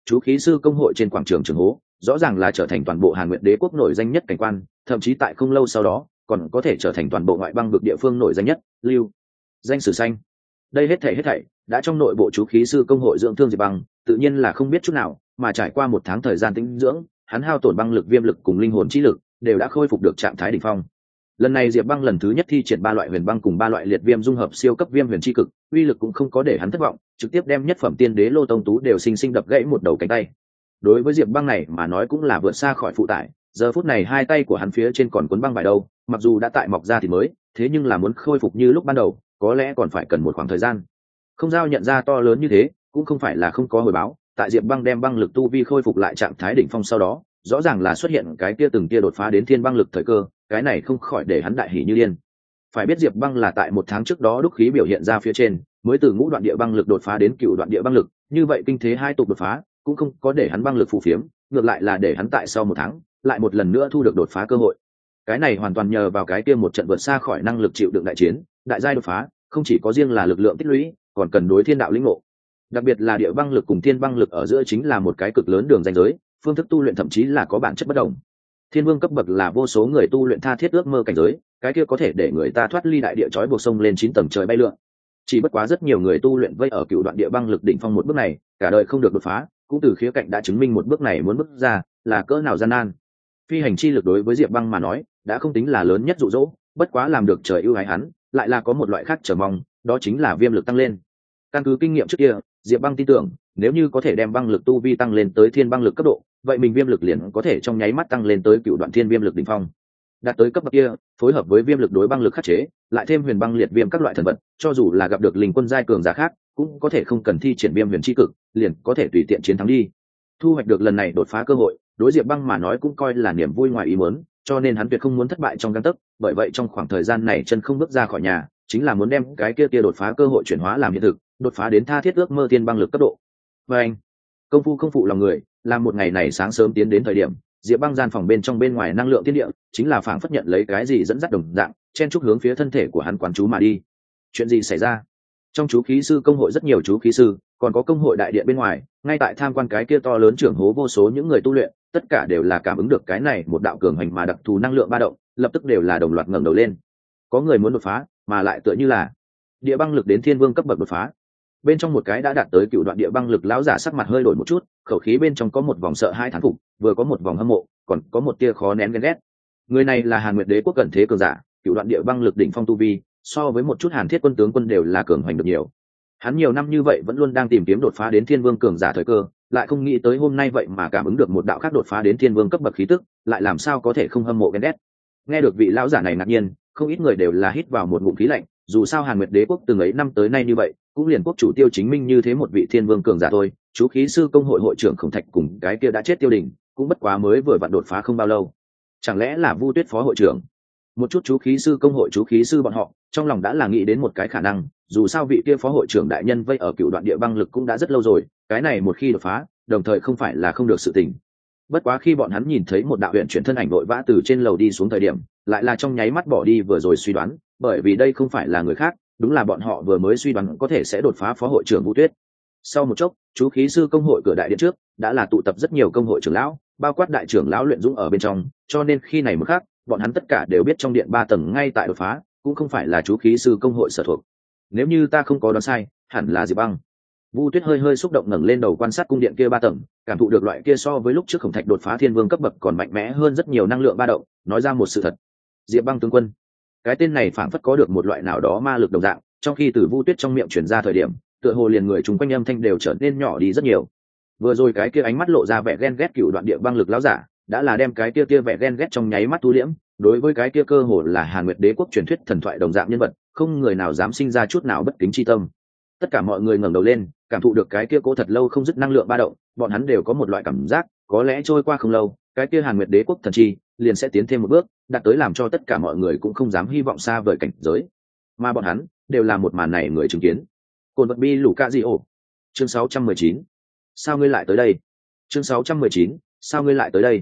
chú khí sư công hội trên quảng trường trường hố rõ ràng là trở thành toàn bộ Hàn Nguyệt Đế quốc nổi danh nhất cảnh quan, thậm chí tại không lâu sau đó còn có thể trở thành toàn bộ ngoại băng vực địa phương nổi danh nhất, lưu danh sử xanh. Đây hết thảy đã trong nội bộ chú khí sư công hội dưỡng thương Diệp Băng, tự nhiên là không biết chút nào, mà trải qua một tháng thời gian tĩnh dưỡng, hắn hao tổn băng lực, viêm lực cùng linh hồn chi lực đều đã khôi phục được trạng thái đỉnh phong. Lần này Diệp Băng lần thứ nhất thi triển 3 loại huyền băng cùng 3 loại liệt viêm dung hợp siêu cấp viêm huyền chi cực, uy lực cũng không có để hắn thất vọng, trực tiếp đem nhất phẩm tiên đế Lô Tông Tú đều sinh sinh đập gãy một đầu cánh tay. Đối với Diệp Băng này mà nói cũng là vượt xa khỏi phụ tải, giờ phút này hai tay của hắn phía trên còn cuốn băng vải đâu, mặc dù đã tại mọc ra thì mới, thế nhưng là muốn khôi phục như lúc ban đầu, có lẽ còn phải cần một khoảng thời gian. Không giao nhận ra to lớn như thế, cũng không phải là không có hồi báo, tại Diệp Băng đem băng lực tu vi khôi phục lại trạng thái đỉnh phong sau đó, rõ ràng là xuất hiện cái kia từng kia đột phá đến thiên băng lực thời cơ, cái này không khỏi để hắn đại hỉ như điên. Phải biết Diệp Băng là tại một tháng trước đó đúc khí biểu hiện ra phía trên, mới từ ngũ đoạn địa băng lực đột phá đến cựu đoạn địa băng lực, như vậy kinh thế hai tục đột phá, cũng không có để hắn băng lực phù phiếm, ngược lại là để hắn tại sau một tháng, lại một lần nữa thu được đột phá cơ hội. Cái này hoàn toàn nhờ vào cái kia một trận vượt xa khỏi năng lực chịu đựng đại chiến, đại giai đột phá, không chỉ có riêng là lực lượng tích lũy, còn cần đối thiên đạo lĩnh ngộ. Đặc biệt là địa băng lực cùng thiên băng lực ở giữa chính là một cái cực lớn đường ranh giới, phương thức tu luyện thậm chí là có bản chất bất đồng. Thiên vương cấp bậc là vô số người tu luyện tha thiết ước mơ cảnh giới, cái kia có thể để người ta thoát ly đại địa trói buộc sông lên 9 tầng trời bay lượn. Chỉ bất quá rất nhiều người tu luyện vây ở cựu đoạn địa băng lực đỉnh phong một bước này, cả đời không được đột phá, cũng từ khía cạnh đã chứng minh một bước này muốn bước ra là cỡ nào gian nan. Phi hành chi lực đối với Diệp Băng mà nói, đã không tính là lớn nhất dụ dỗ, bất quá làm được trời ưu ái hắn, lại là có một loại khác chờ mong, đó chính là viêm lực tăng lên. Căn cứ kinh nghiệm trước kia, Diệp Băng tin tưởng, nếu như có thể đem băng lực tu vi tăng lên tới thiên băng lực cấp độ, vậy mình viêm lực liền có thể trong nháy mắt tăng lên tới cựu đoạn thiên viêm lực đỉnh phong. Đạt tới cấp bậc kia, phối hợp với viêm lực đối băng lực khắc chế, lại thêm huyền băng liệt viêm các loại thần vật, cho dù là gặp được linh quân giai cường giả khác, cũng có thể không cần thi triển viêm huyền chi cực, liền có thể tùy tiện chiến thắng đi. Thu hoạch được lần này đột phá cơ hội, đối Diệp Băng mà nói cũng coi là niềm vui ngoài ý muốn, cho nên hắn tuyệt không muốn thất bại trong gang tấc, bởi vậy trong khoảng thời gian này chân không bước ra khỏi nhà, chính là muốn đem cái kia đột phá cơ hội chuyển hóa làm hiện thực, đột phá đến tha thiết ước mơ thiên băng lực cấp độ. Và anh, công phu không phụ lòng người, làm một ngày này sáng sớm tiến đến thời điểm, Diệp Băng gian phòng bên trong bên ngoài năng lượng thiên địa, chính là phảng phất nhận lấy cái gì dẫn dắt đồng dạng, chen chúc hướng phía thân thể của hắn quán chú mà đi. Chuyện gì xảy ra? Trong chú khí sư công hội rất nhiều chú khí sư, còn có công hội đại điện bên ngoài, ngay tại tham quan cái kia to lớn trưởng hố vô số những người tu luyện, tất cả đều là cảm ứng được cái này một đạo cường hành mà đặc thù năng lượng ba động, lập tức đều là đồng loạt ngẩng đầu lên. Có người muốn đột phá, mà lại tựa như là địa băng lực đến thiên vương cấp bậc đột phá. Bên trong một cái đã đạt tới cựu đoạn địa băng lực lão giả sắc mặt hơi đổi một chút, khẩu khí bên trong có một vòng sợ hai thán phục, vừa có một vòng hâm mộ, còn có một tia khó nén ghen ghét. Người này là Hàn Nguyệt Đế quốc cận thế cường giả, cựu đoạn địa băng lực đỉnh phong tu vi, so với một chút Hàn Thiết quân tướng quân đều là cường hoành được nhiều. Hắn nhiều năm như vậy vẫn luôn đang tìm kiếm đột phá đến thiên vương cường giả thời cơ, lại không nghĩ tới hôm nay vậy mà cảm ứng được một đạo khác đột phá đến thiên vương cấp bậc khí tức, lại làm sao có thể không hâm mộ ghen ghét. Nghe được vị lão giả này ngạc nhiên, không ít người đều là hít vào một ngụm khí lạnh, dù sao Hàn Nguyệt Đế quốc từng ấy năm tới nay như vậy, cũng liền quốc chủ Tiêu Chính Minh như thế một vị thiên vương cường giả thôi, chú khí sư công hội hội trưởng Khổng Thạch cùng cái kia đã chết Tiêu Đình, cũng bất quá mới vừa vặn đột phá không bao lâu. Chẳng lẽ là Vu Tuyết phó hội trưởng? Một chút chú khí sư công hội chú khí sư bọn họ, trong lòng đã là nghĩ đến một cái khả năng, dù sao vị kia phó hội trưởng đại nhân vây ở cựu đoạn địa băng lực cũng đã rất lâu rồi, cái này một khi đột phá, đồng thời không phải là không được sự tình. Bất quá khi bọn hắn nhìn thấy một đạo huyền chuyển thân ảnh vội vã từ trên lầu đi xuống thời điểm, lại là trong nháy mắt bỏ đi vừa rồi suy đoán, bởi vì đây không phải là người khác, đúng là bọn họ vừa mới suy đoán có thể sẽ đột phá phó hội trưởng Vũ Tuyết. Sau một chốc, chú khí sư công hội cửa đại điện trước đã là tụ tập rất nhiều công hội trưởng lão, bao quát đại trưởng lão Luyện Dũng ở bên trong, cho nên khi này một khắc, bọn hắn tất cả đều biết trong điện 3 tầng ngay tại đột phá, cũng không phải là chú khí sư công hội sở thuộc. Nếu như ta không có đoán sai, hẳn là Diệp Băng. Vu Tuyết hơi hơi xúc động ngẩng lên đầu quan sát cung điện kia 3 tầng, cảm thụ được loại kia so với lúc trước Khổng Thạch đột phá thiên vương cấp bậc còn mạnh mẽ hơn rất nhiều năng lượng ba động, nói ra một sự thật. Diệp Băng tướng quân. Cái tên này phảng phất có được một loại nào đó ma lực đồng dạng, trong khi từ Vu Tuyết trong miệng truyền ra thời điểm, tựa hồ liền người chúng quanh âm thanh đều trở nên nhỏ đi rất nhiều. Vừa rồi cái kia ánh mắt lộ ra vẻ ghen ghét cựu đoạn địa băng lực lão giả, đã là đem cái kia vẻ ghen ghét trong nháy mắt thu liễm, đối với cái kia cơ hồ là Hàn Nguyệt Đế quốc truyền thuyết thần thoại đồng dạng nhân vật, không người nào dám sinh ra chút nào bất kính chi tâm. Tất cả mọi người ngẩng đầu lên, cảm thụ được cái kia cố thật lâu không dứt năng lượng ba động, bọn hắn đều có một loại cảm giác, có lẽ trôi qua không lâu, cái kia Hàn Nguyệt Đế quốc thần chi liền sẽ tiến thêm một bước, đạt tới làm cho tất cả mọi người cũng không dám hy vọng xa vời cảnh giới. Mà bọn hắn đều là một màn này người chứng kiến. Cồn vật bi lũ ca di ổ. Chương 619. Sao ngươi lại tới đây? Chương 619. Sao ngươi lại tới đây?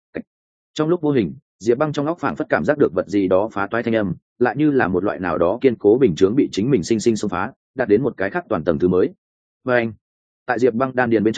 Trong lúc vô hình, Diệp Băng trong óc phảng phất cảm giác được vật gì đó phá toái thanh âm, lại như là một loại nào đó kiên cố bình chướng bị chính mình sinh sinh xông phá, đạt đến một cái khác toàn tầng thứ mới. Và anh, tại Diệp Băng đan điền bên trái,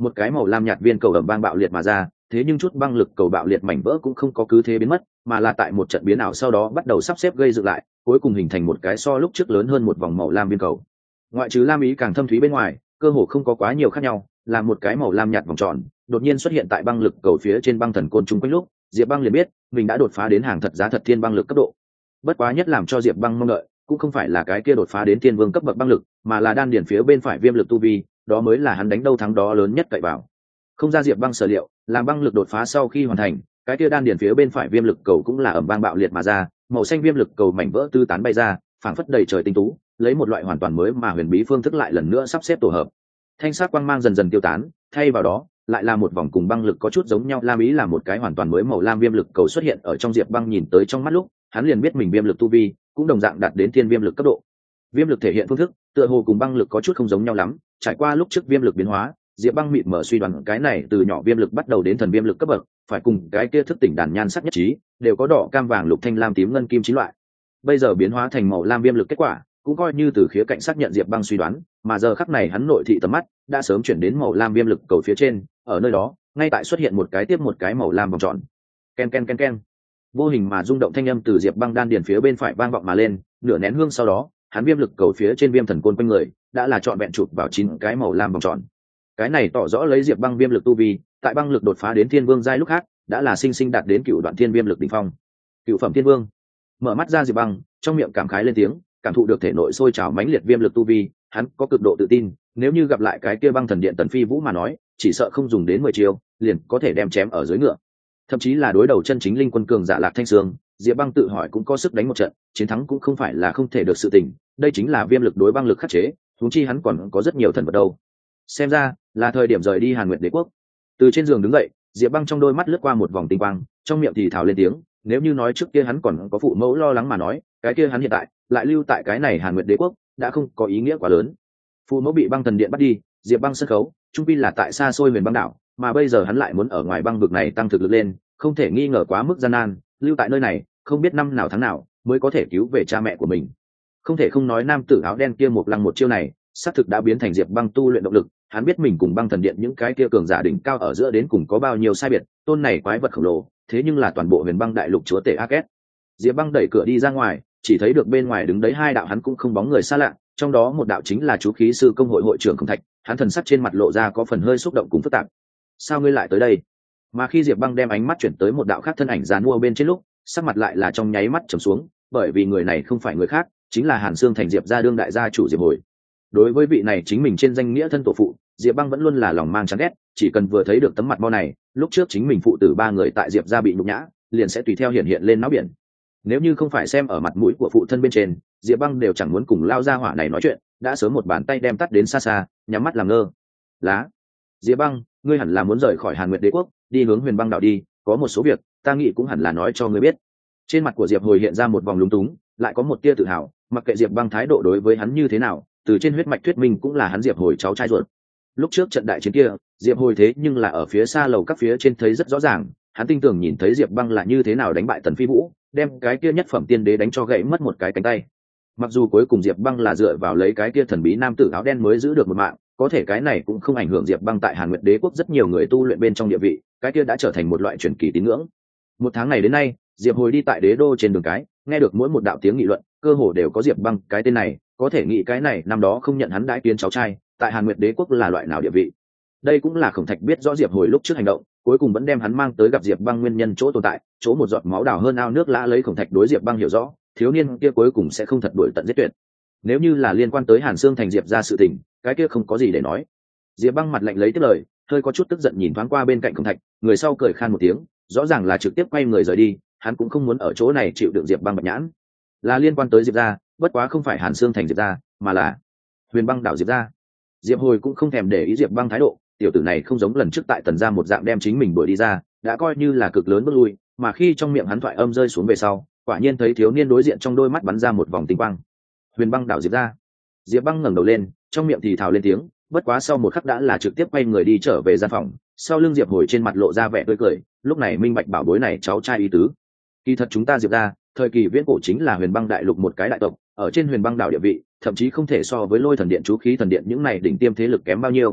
một cái màu lam nhạt viên cầu ẩm vang bạo liệt mà ra, thế nhưng chút băng lực cầu bạo liệt mảnh vỡ cũng không có cứ thế biến mất, mà là tại một trận biến ảo sau đó bắt đầu sắp xếp gây dựng lại, cuối cùng hình thành một cái so lúc trước lớn hơn một vòng màu lam viên cầu. Ngoại trừ lam ý càng thâm thúy bên ngoài, cơ hồ không có quá nhiều khác nhau, là một cái màu lam nhạt vòng tròn, đột nhiên xuất hiện tại băng lực cầu phía trên băng thần côn chung quanh lúc, Diệp Băng liền biết, mình đã đột phá đến hàng thật giá thật thiên băng lực cấp độ. Bất quá nhất làm cho Diệp Băng mong đợi, cũng không phải là cái kia đột phá đến thiên vương cấp bậc băng lực, mà là đan điền phía bên phải viêm lực tu vi, đó mới là hắn đánh đâu thắng đó lớn nhất cậy vào. Không ra Diệp Băng sở liệu, làm băng lực đột phá sau khi hoàn thành, cái kia đan điền phía bên phải viêm lực cầu cũng là ầm vang bạo liệt mà ra, màu xanh viêm lực cầu mảnh vỡ tứ tán bay ra, phảng phất đầy trời tinh tú, lấy một loại hoàn toàn mới mà huyền bí phương thức lại lần nữa sắp xếp tổ hợp. Thanh sắc quang mang dần dần tiêu tán, thay vào đó lại là một vòng cùng băng lực có chút giống nhau lam ý, là một cái hoàn toàn mới màu lam viêm lực cầu xuất hiện ở trong Diệp Băng nhìn tới trong mắt lúc, hắn liền biết mình viêm lực tu vi cũng đồng dạng đạt đến thiên viêm lực cấp độ. Viêm lực thể hiện phương thức tựa hồ cùng băng lực có chút không giống nhau lắm, trải qua lúc trước viêm lực biến hóa, Diệp Băng mịt mở suy đoán cái này từ nhỏ viêm lực bắt đầu đến thần viêm lực cấp bậc, phải cùng cái kia thức tỉnh đàn nhan sắc nhất trí, đều có đỏ cam vàng lục thanh lam tím ngân kim chín loại. Bây giờ biến hóa thành màu lam viêm lực kết quả, cũng coi như từ khía cạnh xác nhận Diệp Băng suy đoán, mà giờ khắc này hắn nội thị tầm mắt đã sớm chuyển đến màu lam viêm lực cầu phía trên, ở nơi đó, ngay tại xuất hiện một cái tiếp một cái màu lam vòng tròn. Ken ken ken ken. Vô hình mà rung động thanh âm từ Diệp Băng đan điền phía bên phải vang vọng mà lên, nửa nén hương sau đó, hắn viêm lực cầu phía trên viêm thần côn quanh người, đã là trọn vẹn chụp vào 9 cái màu lam vòng tròn. Cái này tỏ rõ lấy Diệp Băng viêm lực tu vi, tại băng lực đột phá đến thiên vương giai lúc khác, đã là sinh sinh đạt đến cựu đoạn thiên viêm lực đỉnh phong. Cựu phẩm thiên vương. Mở mắt ra Diệp Băng, trong miệng cảm khái lên tiếng, cảm thụ được thể nội sôi trào mãnh liệt viêm lực tu vi, hắn có cực độ tự tin, nếu như gặp lại cái kia băng thần điện Tần Phi Vũ mà nói, chỉ sợ không dùng đến 10 chiêu, liền có thể đem chém ở dưới ngựa. Thậm chí là đối đầu chân chính linh quân cường giả Lạc Thanh Sương, Diệp Băng tự hỏi cũng có sức đánh một trận, chiến thắng cũng không phải là không thể được sự tình, đây chính là viêm lực đối băng lực khắc chế, huống chi hắn còn có rất nhiều thần vật đâu. Xem ra, là thời điểm rời đi Hàn Nguyệt Đế quốc. Từ trên giường đứng dậy, Diệp Băng trong đôi mắt lướt qua một vòng tinh quang, trong miệng thì thào lên tiếng, nếu như nói trước kia hắn còn có phụ mẫu lo lắng mà nói, cái kia hắn hiện tại lại lưu tại cái này Hàn Nguyệt Đế quốc, đã không có ý nghĩa quá lớn. Phụ mẫu bị băng thần điện bắt đi, Diệp Băng sân khấu, trung pi là tại xa xôi Huyền Băng đảo, mà bây giờ hắn lại muốn ở ngoài băng vực này tăng thực lực lên, không thể nghi ngờ quá mức gian nan, lưu tại nơi này, không biết năm nào tháng nào mới có thể cứu về cha mẹ của mình. Không thể không nói nam tử áo đen kia một lăng một chiêu này, xác thực đã biến thành Diệp Băng tu luyện động lực, hắn biết mình cùng băng thần điện những cái kia cường giả đỉnh cao ở giữa đến cùng có bao nhiêu sai biệt, tôn này quái vật khổng lồ, thế nhưng là toàn bộ Huyền Băng đại lục chúa tể Aket. Diệp Băng đẩy cửa đi ra ngoài, chỉ thấy được bên ngoài đứng đấy hai đạo hắn cũng không bóng người xa lạ, trong đó một đạo chính là chú khí sư công hội hội trưởng Không Thạch, hắn thần sắc trên mặt lộ ra có phần hơi xúc động cùng phức tạp. Sao ngươi lại tới đây? Mà khi Diệp Băng đem ánh mắt chuyển tới một đạo khác thân ảnh giàn mua bên trên lúc, sắc mặt lại là trong nháy mắt trầm xuống, bởi vì người này không phải người khác, chính là Hàn Xương thành Diệp gia đương đại gia chủ Diệp Hồi. Đối với vị này chính mình trên danh nghĩa thân tổ phụ, Diệp Băng vẫn luôn là lòng mang chán ghét, chỉ cần vừa thấy được tấm mặt mo này, lúc trước chính mình phụ tử ba người tại Diệp gia bị nhục nhã, liền sẽ tùy theo hiện lên náo biển. Nếu như không phải xem ở mặt mũi của phụ thân bên trên, Diệp Băng đều chẳng muốn cùng lao gia hỏa này nói chuyện, đã sớm một bàn tay đem tắt đến xa xa, nhắm mắt làm ngơ. Lá, Diệp Băng, ngươi hẳn là muốn rời khỏi Hàn Nguyệt Đế quốc, đi hướng Huyền Băng đảo đi, có một số việc, ta nghĩ cũng hẳn là nói cho ngươi biết. Trên mặt của Diệp Hồi hiện ra một vòng lúng túng, lại có một tia tự hào, mặc kệ Diệp Băng thái độ đối với hắn như thế nào, từ trên huyết mạch thuyết minh cũng là hắn Diệp Hồi cháu trai ruột. Lúc trước trận đại chiến kia, Diệp Hồi thế nhưng là ở phía xa lầu các phía trên thấy rất rõ ràng, hắn tin tưởng nhìn thấy Diệp Băng là như thế nào đánh bại Tần Phi Vũ, đem cái kia nhất phẩm tiên đế đánh cho gãy mất một cái cánh tay. Mặc dù cuối cùng Diệp Băng là dựa vào lấy cái kia thần bí nam tử áo đen mới giữ được một mạng, có thể cái này cũng không ảnh hưởng Diệp Băng tại Hàn Nguyệt Đế quốc rất nhiều người tu luyện bên trong địa vị, cái kia đã trở thành một loại truyền kỳ tín ngưỡng. Một tháng này đến nay, Diệp Hồi đi tại đế đô trên đường cái, nghe được mỗi một đạo tiếng nghị luận, cơ hồ đều có Diệp Băng cái tên này, có thể nghĩ cái này năm đó không nhận hắn đãi kiến cháu trai, tại Hàn Nguyệt Đế quốc là loại nào địa vị. Đây cũng là Khổng Thạch biết rõ Diệp Hồi lúc trước hành động, cuối cùng vẫn đem hắn mang tới gặp Diệp Băng nguyên nhân chỗ tồn tại, chỗ một giọt máu đào hơn ao nước lã lấy Khổng Thạch đối Diệp Băng hiểu rõ, thiếu niên kia cuối cùng sẽ không thật đuổi tận giết tuyệt. Nếu như là liên quan tới Hàn Xương thành Diệp gia sự tình, cái kia không có gì để nói. Diệp Băng mặt lạnh lấy tiếp lời, hơi có chút tức giận nhìn thoáng qua bên cạnh Khổng Thạch, người sau cười khan một tiếng, rõ ràng là trực tiếp quay người rời đi, hắn cũng không muốn ở chỗ này chịu đựng Diệp Băng bạch nhãn. Là liên quan tới Diệp gia, bất quá không phải Hàn Xương thành Diệp gia, mà là Huyền Băng đảo Diệp gia. Diệp Hồi cũng không thèm để ý Diệp Băng thái độ, tiểu tử này không giống lần trước tại Tần gia một dạng đem chính mình đuổi đi ra, đã coi như là cực lớn bước lui, mà khi trong miệng hắn thoại âm rơi xuống về sau, quả nhiên thấy thiếu niên đối diện trong đôi mắt bắn ra một vòng tinh quang. Huyền Băng đảo Diệp gia. Diệp Băng ngẩng đầu lên, trong miệng thì thào lên tiếng, bất quá sau một khắc đã là trực tiếp quay người đi trở về gian phòng, sau lưng Diệp Hồi trên mặt lộ ra vẻ tươi cười, lúc này minh bạch bảo bối này cháu trai ý tứ. Kỳ thật chúng ta Diệp gia, thời kỳ viễn cổ chính là Huyền Băng đại lục một cái đại tộc, ở trên Huyền Băng đảo địa vị, thậm chí không thể so với Lôi thần điện chú khí thần điện những này đỉnh tiêm thế lực kém bao nhiêu.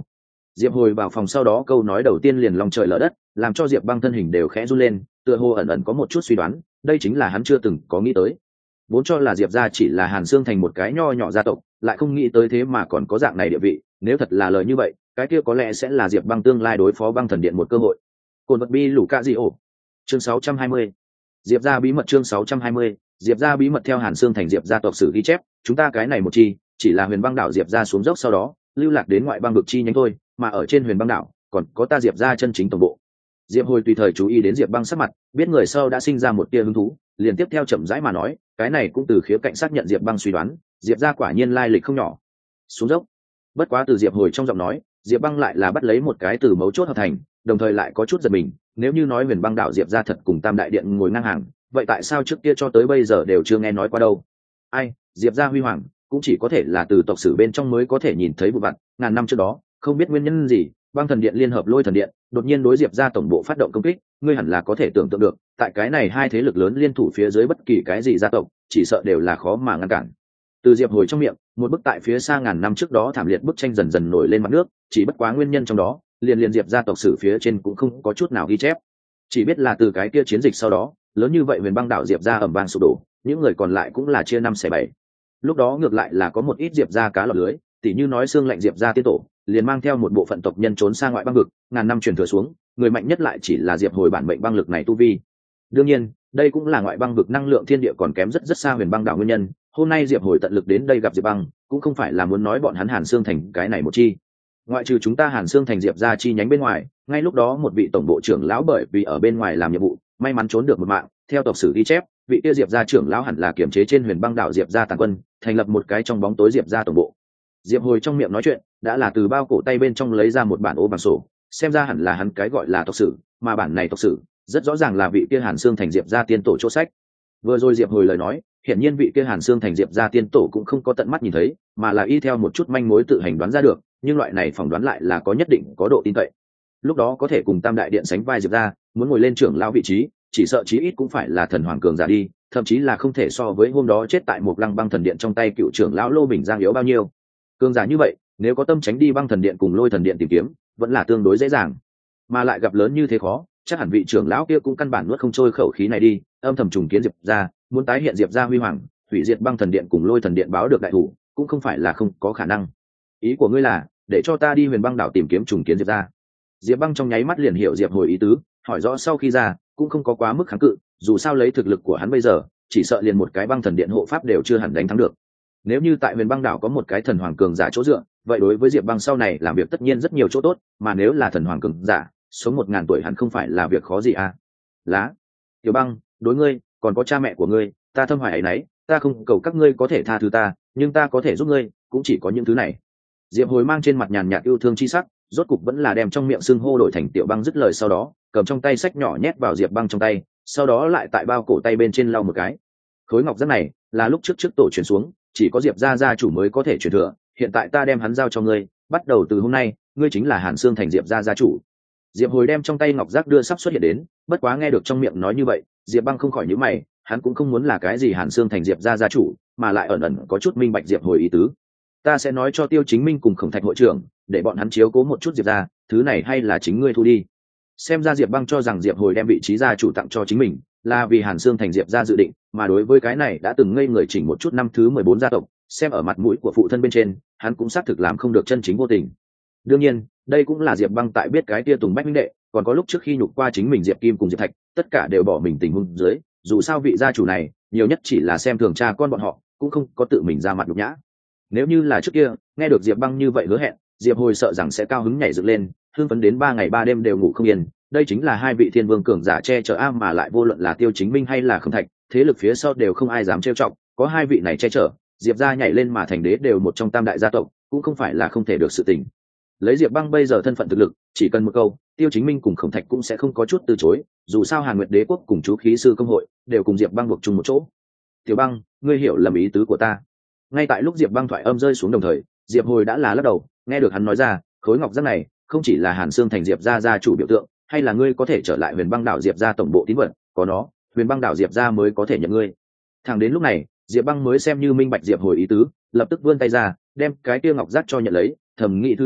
Diệp hồi vào phòng sau đó câu nói đầu tiên liền lòng trời lở đất, làm cho Diệp Băng thân hình đều khẽ run lên, tựa hồ ẩn ẩn có một chút suy đoán, đây chính là hắn chưa từng có nghĩ tới. Vốn cho là Diệp gia chỉ là Hàn Xương thành một cái nho nhỏ gia tộc, lại không nghĩ tới thế mà còn có dạng này địa vị, nếu thật là lời như vậy, cái kia có lẽ sẽ là Diệp Băng tương lai đối phó Băng Thần Điện một cơ hội. Cồn vật bi lũ ca gì ổ. Chương 620. Diệp gia bí mật chương 620. Diệp gia bí mật theo Hàn Xương thành Diệp gia tộc sử ghi chép, chúng ta cái này một chi, chỉ là Huyền Băng đảo Diệp gia xuống dốc sau đó, lưu lạc đến ngoại băng vực chi nhánh thôi, mà ở trên Huyền Băng đảo, còn có ta Diệp gia chân chính tổng bộ. Diệp Hồi tùy thời chú ý đến Diệp Băng sắc mặt, biết người sau đã sinh ra một tia hứng thú, liền tiếp theo chậm rãi mà nói, cái này cũng từ khía cạnh xác nhận Diệp Băng suy đoán, Diệp gia quả nhiên lai lịch không nhỏ. Xuống dốc. Bất quá từ Diệp Hồi trong giọng nói, Diệp Băng lại là bắt lấy một cái từ mấu chốt hợp thành, đồng thời lại có chút giật mình, nếu như nói Huyền Băng đảo Diệp gia thật cùng Tam đại điện ngồi ngang hàng, vậy tại sao trước kia cho tới bây giờ đều chưa nghe nói qua đâu? Ai, Diệp gia huy hoàng, cũng chỉ có thể là từ tộc sử bên trong mới có thể nhìn thấy vụ vặt, ngàn năm trước đó, không biết nguyên nhân gì, Băng Thần Điện liên hợp Lôi Thần Điện, đột nhiên đối Diệp gia tổng bộ phát động công kích, ngươi hẳn là có thể tưởng tượng được, tại cái này hai thế lực lớn liên thủ phía dưới bất kỳ cái gì gia tộc, chỉ sợ đều là khó mà ngăn cản. Từ Diệp Hồi trong miệng, một bức tại phía xa ngàn năm trước đó thảm liệt bức tranh dần dần nổi lên mặt nước, chỉ bất quá nguyên nhân trong đó, liền Diệp gia tộc sử phía trên cũng không có chút nào ghi chép. Chỉ biết là từ cái kia chiến dịch sau đó, lớn như vậy Huyền Băng đảo Diệp gia ầm vang sụp đổ, những người còn lại cũng là chia năm xẻ bảy. Lúc đó ngược lại là có một ít Diệp gia cá lọt lưới, tỉ như nói xương lạnh Diệp gia tiên tổ, liền mang theo một bộ phận tộc nhân trốn sang ngoại băng vực, ngàn năm truyền thừa xuống, người mạnh nhất lại chỉ là Diệp Hồi bản mệnh băng lực này tu vi. Đương nhiên, đây cũng là ngoại băng vực năng lượng thiên địa còn kém rất xa Huyền Băng đảo nguyên nhân. Hôm nay Diệp Hồi tận lực đến đây gặp Diệp Băng, cũng không phải là muốn nói bọn hắn Hàn Xương thành cái này một chi. Ngoại trừ chúng ta Hàn Xương thành Diệp gia chi nhánh bên ngoài, ngay lúc đó một vị tổng bộ trưởng lão bởi vì ở bên ngoài làm nhiệm vụ, may mắn trốn được một mạng, theo tộc sử ghi chép, vị kia Diệp gia trưởng lão hẳn là kiểm chế trên Huyền Băng đảo Diệp gia tàn quân, thành lập một cái trong bóng tối Diệp gia tổng bộ. Diệp Hồi trong miệng nói chuyện, đã là từ bao cổ tay bên trong lấy ra một bản ô bằng sổ, xem ra hẳn là hắn cái gọi là tộc sử, mà bản này tộc sử rất rõ ràng là vị kia Hàn Xương thành Diệp gia tiên tổ chỗ sách. Vừa rồi Diệp Hồi lời nói, hiển nhiên vị kia Hàn Xương thành Diệp gia tiên tổ cũng không có tận mắt nhìn thấy, mà là y theo một chút manh mối tự hành đoán ra được, nhưng loại này phỏng đoán lại là có nhất định có độ tin cậy. Lúc đó có thể cùng Tam đại điện sánh vai Diệp gia, muốn ngồi lên trưởng lão vị trí, chỉ sợ chí ít cũng phải là thần hoàng cường giả đi, thậm chí là không thể so với hôm đó chết tại một lăng băng thần điện trong tay cựu trưởng lão Lô Bình Giang yếu bao nhiêu. Cường giả như vậy, nếu có tâm tránh đi băng thần điện cùng Lôi thần điện tìm kiếm, vẫn là tương đối dễ dàng, mà lại gặp lớn như thế khó, chắc hẳn vị trưởng lão kia cũng căn bản nuốt không trôi khẩu khí này đi, âm thầm trùng kiến Diệp gia, muốn tái hiện Diệp gia huy hoàng, hủy diệt băng thần điện cùng Lôi thần điện báo được đại thủ, cũng không phải là không có khả năng. Ý của ngươi là để cho ta đi Huyền Băng đảo tìm kiếm trùng kiến Diệp gia? Diệp Băng trong nháy mắt liền hiểu Diệp Hồi ý tứ, hỏi rõ sau khi ra, cũng không có quá mức kháng cự, dù sao lấy thực lực của hắn bây giờ, chỉ sợ liền một cái băng thần điện hộ pháp đều chưa hẳn đánh thắng được. Nếu như tại Huyền Băng đảo có một cái thần hoàng cường giả chỗ dựa, vậy đối với Diệp Băng sau này làm việc tất nhiên rất nhiều chỗ tốt, mà nếu là thần hoàng cường giả, sống 1000 tuổi hẳn không phải là việc khó gì à? Lá, Tiểu Băng, đối ngươi, còn có cha mẹ của ngươi, ta thâm hoài ấy nấy, ta không cầu các ngươi có thể tha thứ ta, nhưng ta có thể giúp ngươi, cũng chỉ có những thứ này. Diệp Hồi mang trên mặt nhàn nhạt yêu thương chi sắc, rốt cục vẫn là đem trong miệng xưng hô đổi thành Tiểu Băng, dứt lời sau đó, cầm trong tay sách nhỏ nhét vào Diệp Băng trong tay, sau đó lại tại bao cổ tay bên trên lau một cái. Khối ngọc giác này là lúc trước tổ truyền xuống, chỉ có Diệp gia chủ mới có thể truyền thừa, hiện tại ta đem hắn giao cho ngươi, bắt đầu từ hôm nay, ngươi chính là Hàn Xương thành Diệp gia chủ. Diệp Hồi đem trong tay ngọc giác đưa sắp xuất hiện đến, bất quá nghe được trong miệng nói như vậy, Diệp Băng không khỏi nhíu mày, hắn cũng không muốn là cái gì Hàn Xương thành Diệp gia chủ, mà lại ẩn ẩn có chút minh bạch Diệp Hồi ý tứ. Ta sẽ nói cho Tiêu Chính Minh cùng Khổng Thạch hội trưởng, để bọn hắn chiếu cố một chút Diệp gia, thứ này hay là chính ngươi thu đi. Xem ra Diệp Băng cho rằng Diệp Hồi đem vị trí gia chủ tặng cho chính mình, là vì Hàn Xương thành Diệp gia dự định, mà đối với cái này đã từng ngây người chỉnh một chút năm thứ 14 gia tộc, xem ở mặt mũi của phụ thân bên trên, hắn cũng xác thực làm không được chân chính vô tình. Đương nhiên, đây cũng là Diệp Băng tại biết cái tia Tùng Bách huynh đệ, còn có lúc trước khi nhục qua chính mình Diệp Kim cùng Diệp Thạch, tất cả đều bỏ mình tình huống dưới, dù sao vị gia chủ này, nhiều nhất chỉ là xem thường cha con bọn họ, cũng không có tự mình ra mặt nhục nhã. Nếu như là trước kia, nghe được Diệp Băng như vậy hứa hẹn, Diệp Hồi sợ rằng sẽ cao hứng nhảy dựng lên, hưng phấn đến 3 ngày 3 đêm đều ngủ không yên. Đây chính là hai vị thiên vương cường giả che chở a, mà lại vô luận là Tiêu Chính Minh hay là Khổng Thạch, thế lực phía sau đều không ai dám trêu chọc, có hai vị này che chở, Diệp gia nhảy lên mà thành đế đều một trong tam đại gia tộc, cũng không phải là không thể được sự tình. Lấy Diệp Băng bây giờ thân phận thực lực, chỉ cần một câu, Tiêu Chính Minh cùng Khổng Thạch cũng sẽ không có chút từ chối, dù sao Hàn Nguyệt Đế quốc cùng chú khí sư công hội đều cùng Diệp Băng buộc chung một chỗ. Tiểu Băng, ngươi hiểu lầm ý tứ của ta. Ngay tại lúc Diệp Băng thoại âm rơi xuống đồng thời, Diệp Hồi đã là lắc đầu, nghe được hắn nói ra, khối ngọc giác này không chỉ là Hàn Xương thành Diệp gia gia chủ biểu tượng, hay là ngươi có thể trở lại Huyền Băng đảo Diệp gia tổng bộ tín vật, có nó, Huyền Băng đảo Diệp gia mới có thể nhận ngươi. Thẳng đến lúc này, Diệp Băng mới xem như minh bạch Diệp Hồi ý tứ, lập tức vươn tay ra, đem cái kia ngọc giác cho nhận lấy, thầm nghĩ thứ này,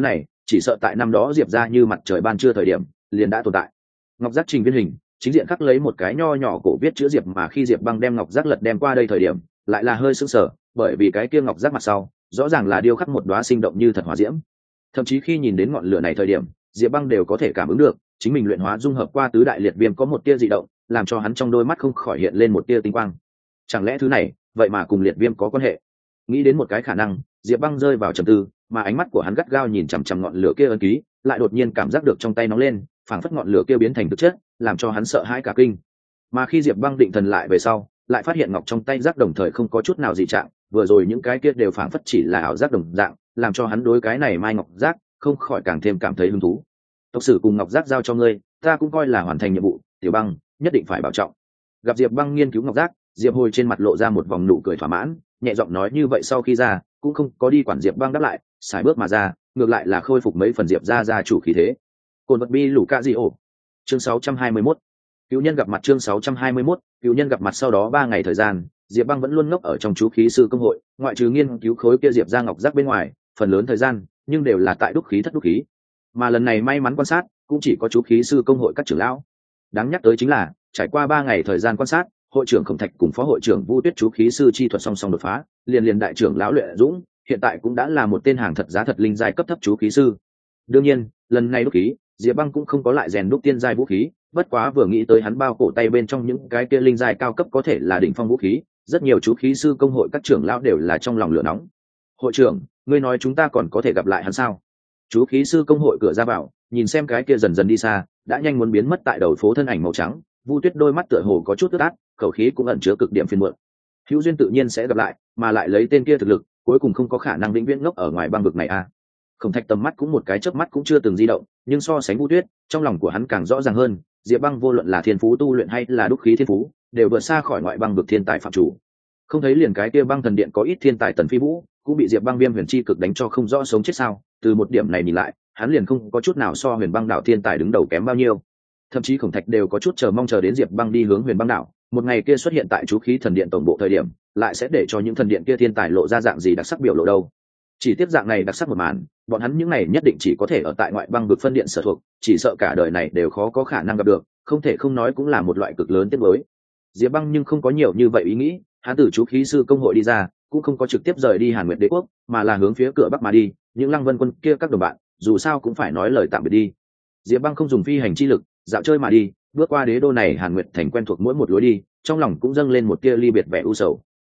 chỉ sợ tại năm đó diệp ra như mặt trời ban trưa thời điểm liền đã tồn tại. Ngọc giác trình viên hình chính diện khắc lấy một cái nho nhỏ cổ viết chữ diệp, mà khi diệp băng đem ngọc giác lật đem qua đây thời điểm lại là hơi sững sờ, bởi vì cái kia ngọc giác mặt sau rõ ràng là điêu khắc một đóa sinh động như thật hỏa diễm. Thậm chí khi nhìn đến ngọn lửa này thời điểm, diệp băng đều có thể cảm ứng được chính mình luyện hóa dung hợp qua tứ đại liệt viêm có một tia dị động, làm cho hắn trong đôi mắt không khỏi hiện lên một tia tinh quang. Chẳng lẽ thứ này vậy mà cùng liệt viêm có quan hệ? Nghĩ đến một cái khả năng, diệp băng rơi vào trầm tư, mà ánh mắt của hắn gắt gao nhìn chằm chằm ngọn lửa kia ấn ký, lại đột nhiên cảm giác được trong tay nóng lên, phảng phất ngọn lửa kia biến thành thực chất, làm cho hắn sợ hãi cả kinh. Mà khi diệp băng định thần lại về sau, lại phát hiện ngọc trong tay giác đồng thời không có chút nào dị trạng, vừa rồi những cái kia đều phảng phất chỉ là ảo giác đồng dạng, làm cho hắn đối cái này mai ngọc giác không khỏi càng thêm cảm thấy hứng thú. Tộc sử cùng ngọc giác giao cho ngươi, ta cũng coi là hoàn thành nhiệm vụ, tiểu băng nhất định phải bảo trọng. Gặp diệp băng nghiên cứu ngọc giác, diệp hồi trên mặt lộ ra một vòng nụ cười thỏa mãn, nhẹ giọng nói như vậy sau khi ra cũng không có đi quản diệp băng đáp lại, xài bước mà ra, ngược lại là khôi phục mấy phần diệp ra chủ khí thế. Cồn vật bi lũ ca di ổ. Chương 621. Cựu nhân gặp mặt. Chương 621. Cựu nhân gặp mặt. Sau đó 3 ngày thời gian, diệp băng vẫn luôn ngốc ở trong chú khí sư công hội, ngoại trừ nghiên cứu khối kia diệp ra ngọc giác bên ngoài, phần lớn thời gian nhưng đều là tại đúc khí thất đúc khí. Mà lần này may mắn quan sát cũng chỉ có chú khí sư công hội các trưởng lão. Đáng nhắc tới chính là trải qua 3 ngày thời gian quan sát, hội trưởng Khổng Thạch cùng phó hội trưởng Vu Tuyết chú khí sư chi thuật song song đột phá, liền đại trưởng lão Luyện Dũng hiện tại cũng đã là một tên hàng thật giá thật linh giai cấp thấp chú khí sư. Đương nhiên, lần này đúc khí, Diệp Băng cũng không có lại rèn đúc tiên giai vũ khí, bất quá vừa nghĩ tới hắn bao cổ tay bên trong những cái kia linh giai cao cấp có thể là đỉnh phong vũ khí, rất nhiều chú khí sư công hội các trưởng lão đều là trong lòng lửa nóng. Hội trưởng, ngươi nói chúng ta còn có thể gặp lại hắn sao? Chú khí sư công hội cửa ra vào, nhìn xem cái kia dần dần đi xa, đã nhanh muốn biến mất tại đầu phố thân ảnh màu trắng, Vu Tuyết đôi mắt tựa hồ có chút ướt át, khẩu khí cũng ẩn chứa cực điểm phiền muộn. Hữu duyên tự nhiên sẽ gặp lại, mà lại lấy tên kia thực lực, cuối cùng không có khả năng vĩnh viễn ngốc ở ngoài băng vực này a. Khổng Thạch tầm mắt cũng một cái chớp mắt cũng chưa từng di động, nhưng so sánh Vu Tuyết, trong lòng của hắn càng rõ ràng hơn, Diệp Băng vô luận là thiên phú tu luyện hay là đúc khí thiên phú, đều vượt xa khỏi ngoại băng vực thiên tài phạm chủ. Không thấy liền cái kia băng thần điện có ít thiên tài Tần Phi Vũ, cũng bị Diệp Băng viêm huyền chi cực đánh cho không rõ sống chết sao? Từ một điểm này nhìn lại, hắn liền không có chút nào so huyền băng đảo thiên tài đứng đầu kém bao nhiêu. Thậm chí Khổng Thạch đều có chút chờ mong chờ đến Diệp Băng đi hướng huyền băng đảo, một ngày kia xuất hiện tại chú khí thần điện tổng bộ thời điểm, lại sẽ để cho những thần điện kia thiên tài lộ ra dạng gì đặc sắc biểu lộ đâu. Chỉ tiếp dạng này đặc sắc một màn, bọn hắn những này nhất định chỉ có thể ở tại ngoại băng vực phân điện sở thuộc, chỉ sợ cả đời này đều khó có khả năng gặp được, không thể không nói cũng là một loại cực lớn tiếc nuối. Diệp Băng nhưng không có nhiều như vậy ý nghĩ, hắn từ chú khí sư công hội đi ra, cũng không có trực tiếp rời đi Hàn Nguyệt Đế quốc, mà là hướng phía cửa bắc mà đi, những Lăng Vân quân kia các đồng bạn, dù sao cũng phải nói lời tạm biệt đi. Diệp Băng không dùng phi hành chi lực, dạo chơi mà đi, bước qua đế đô này Hàn Nguyệt thành quen thuộc mỗi một lối đi, trong lòng cũng dâng lên một tia ly biệt vẻ u sầu.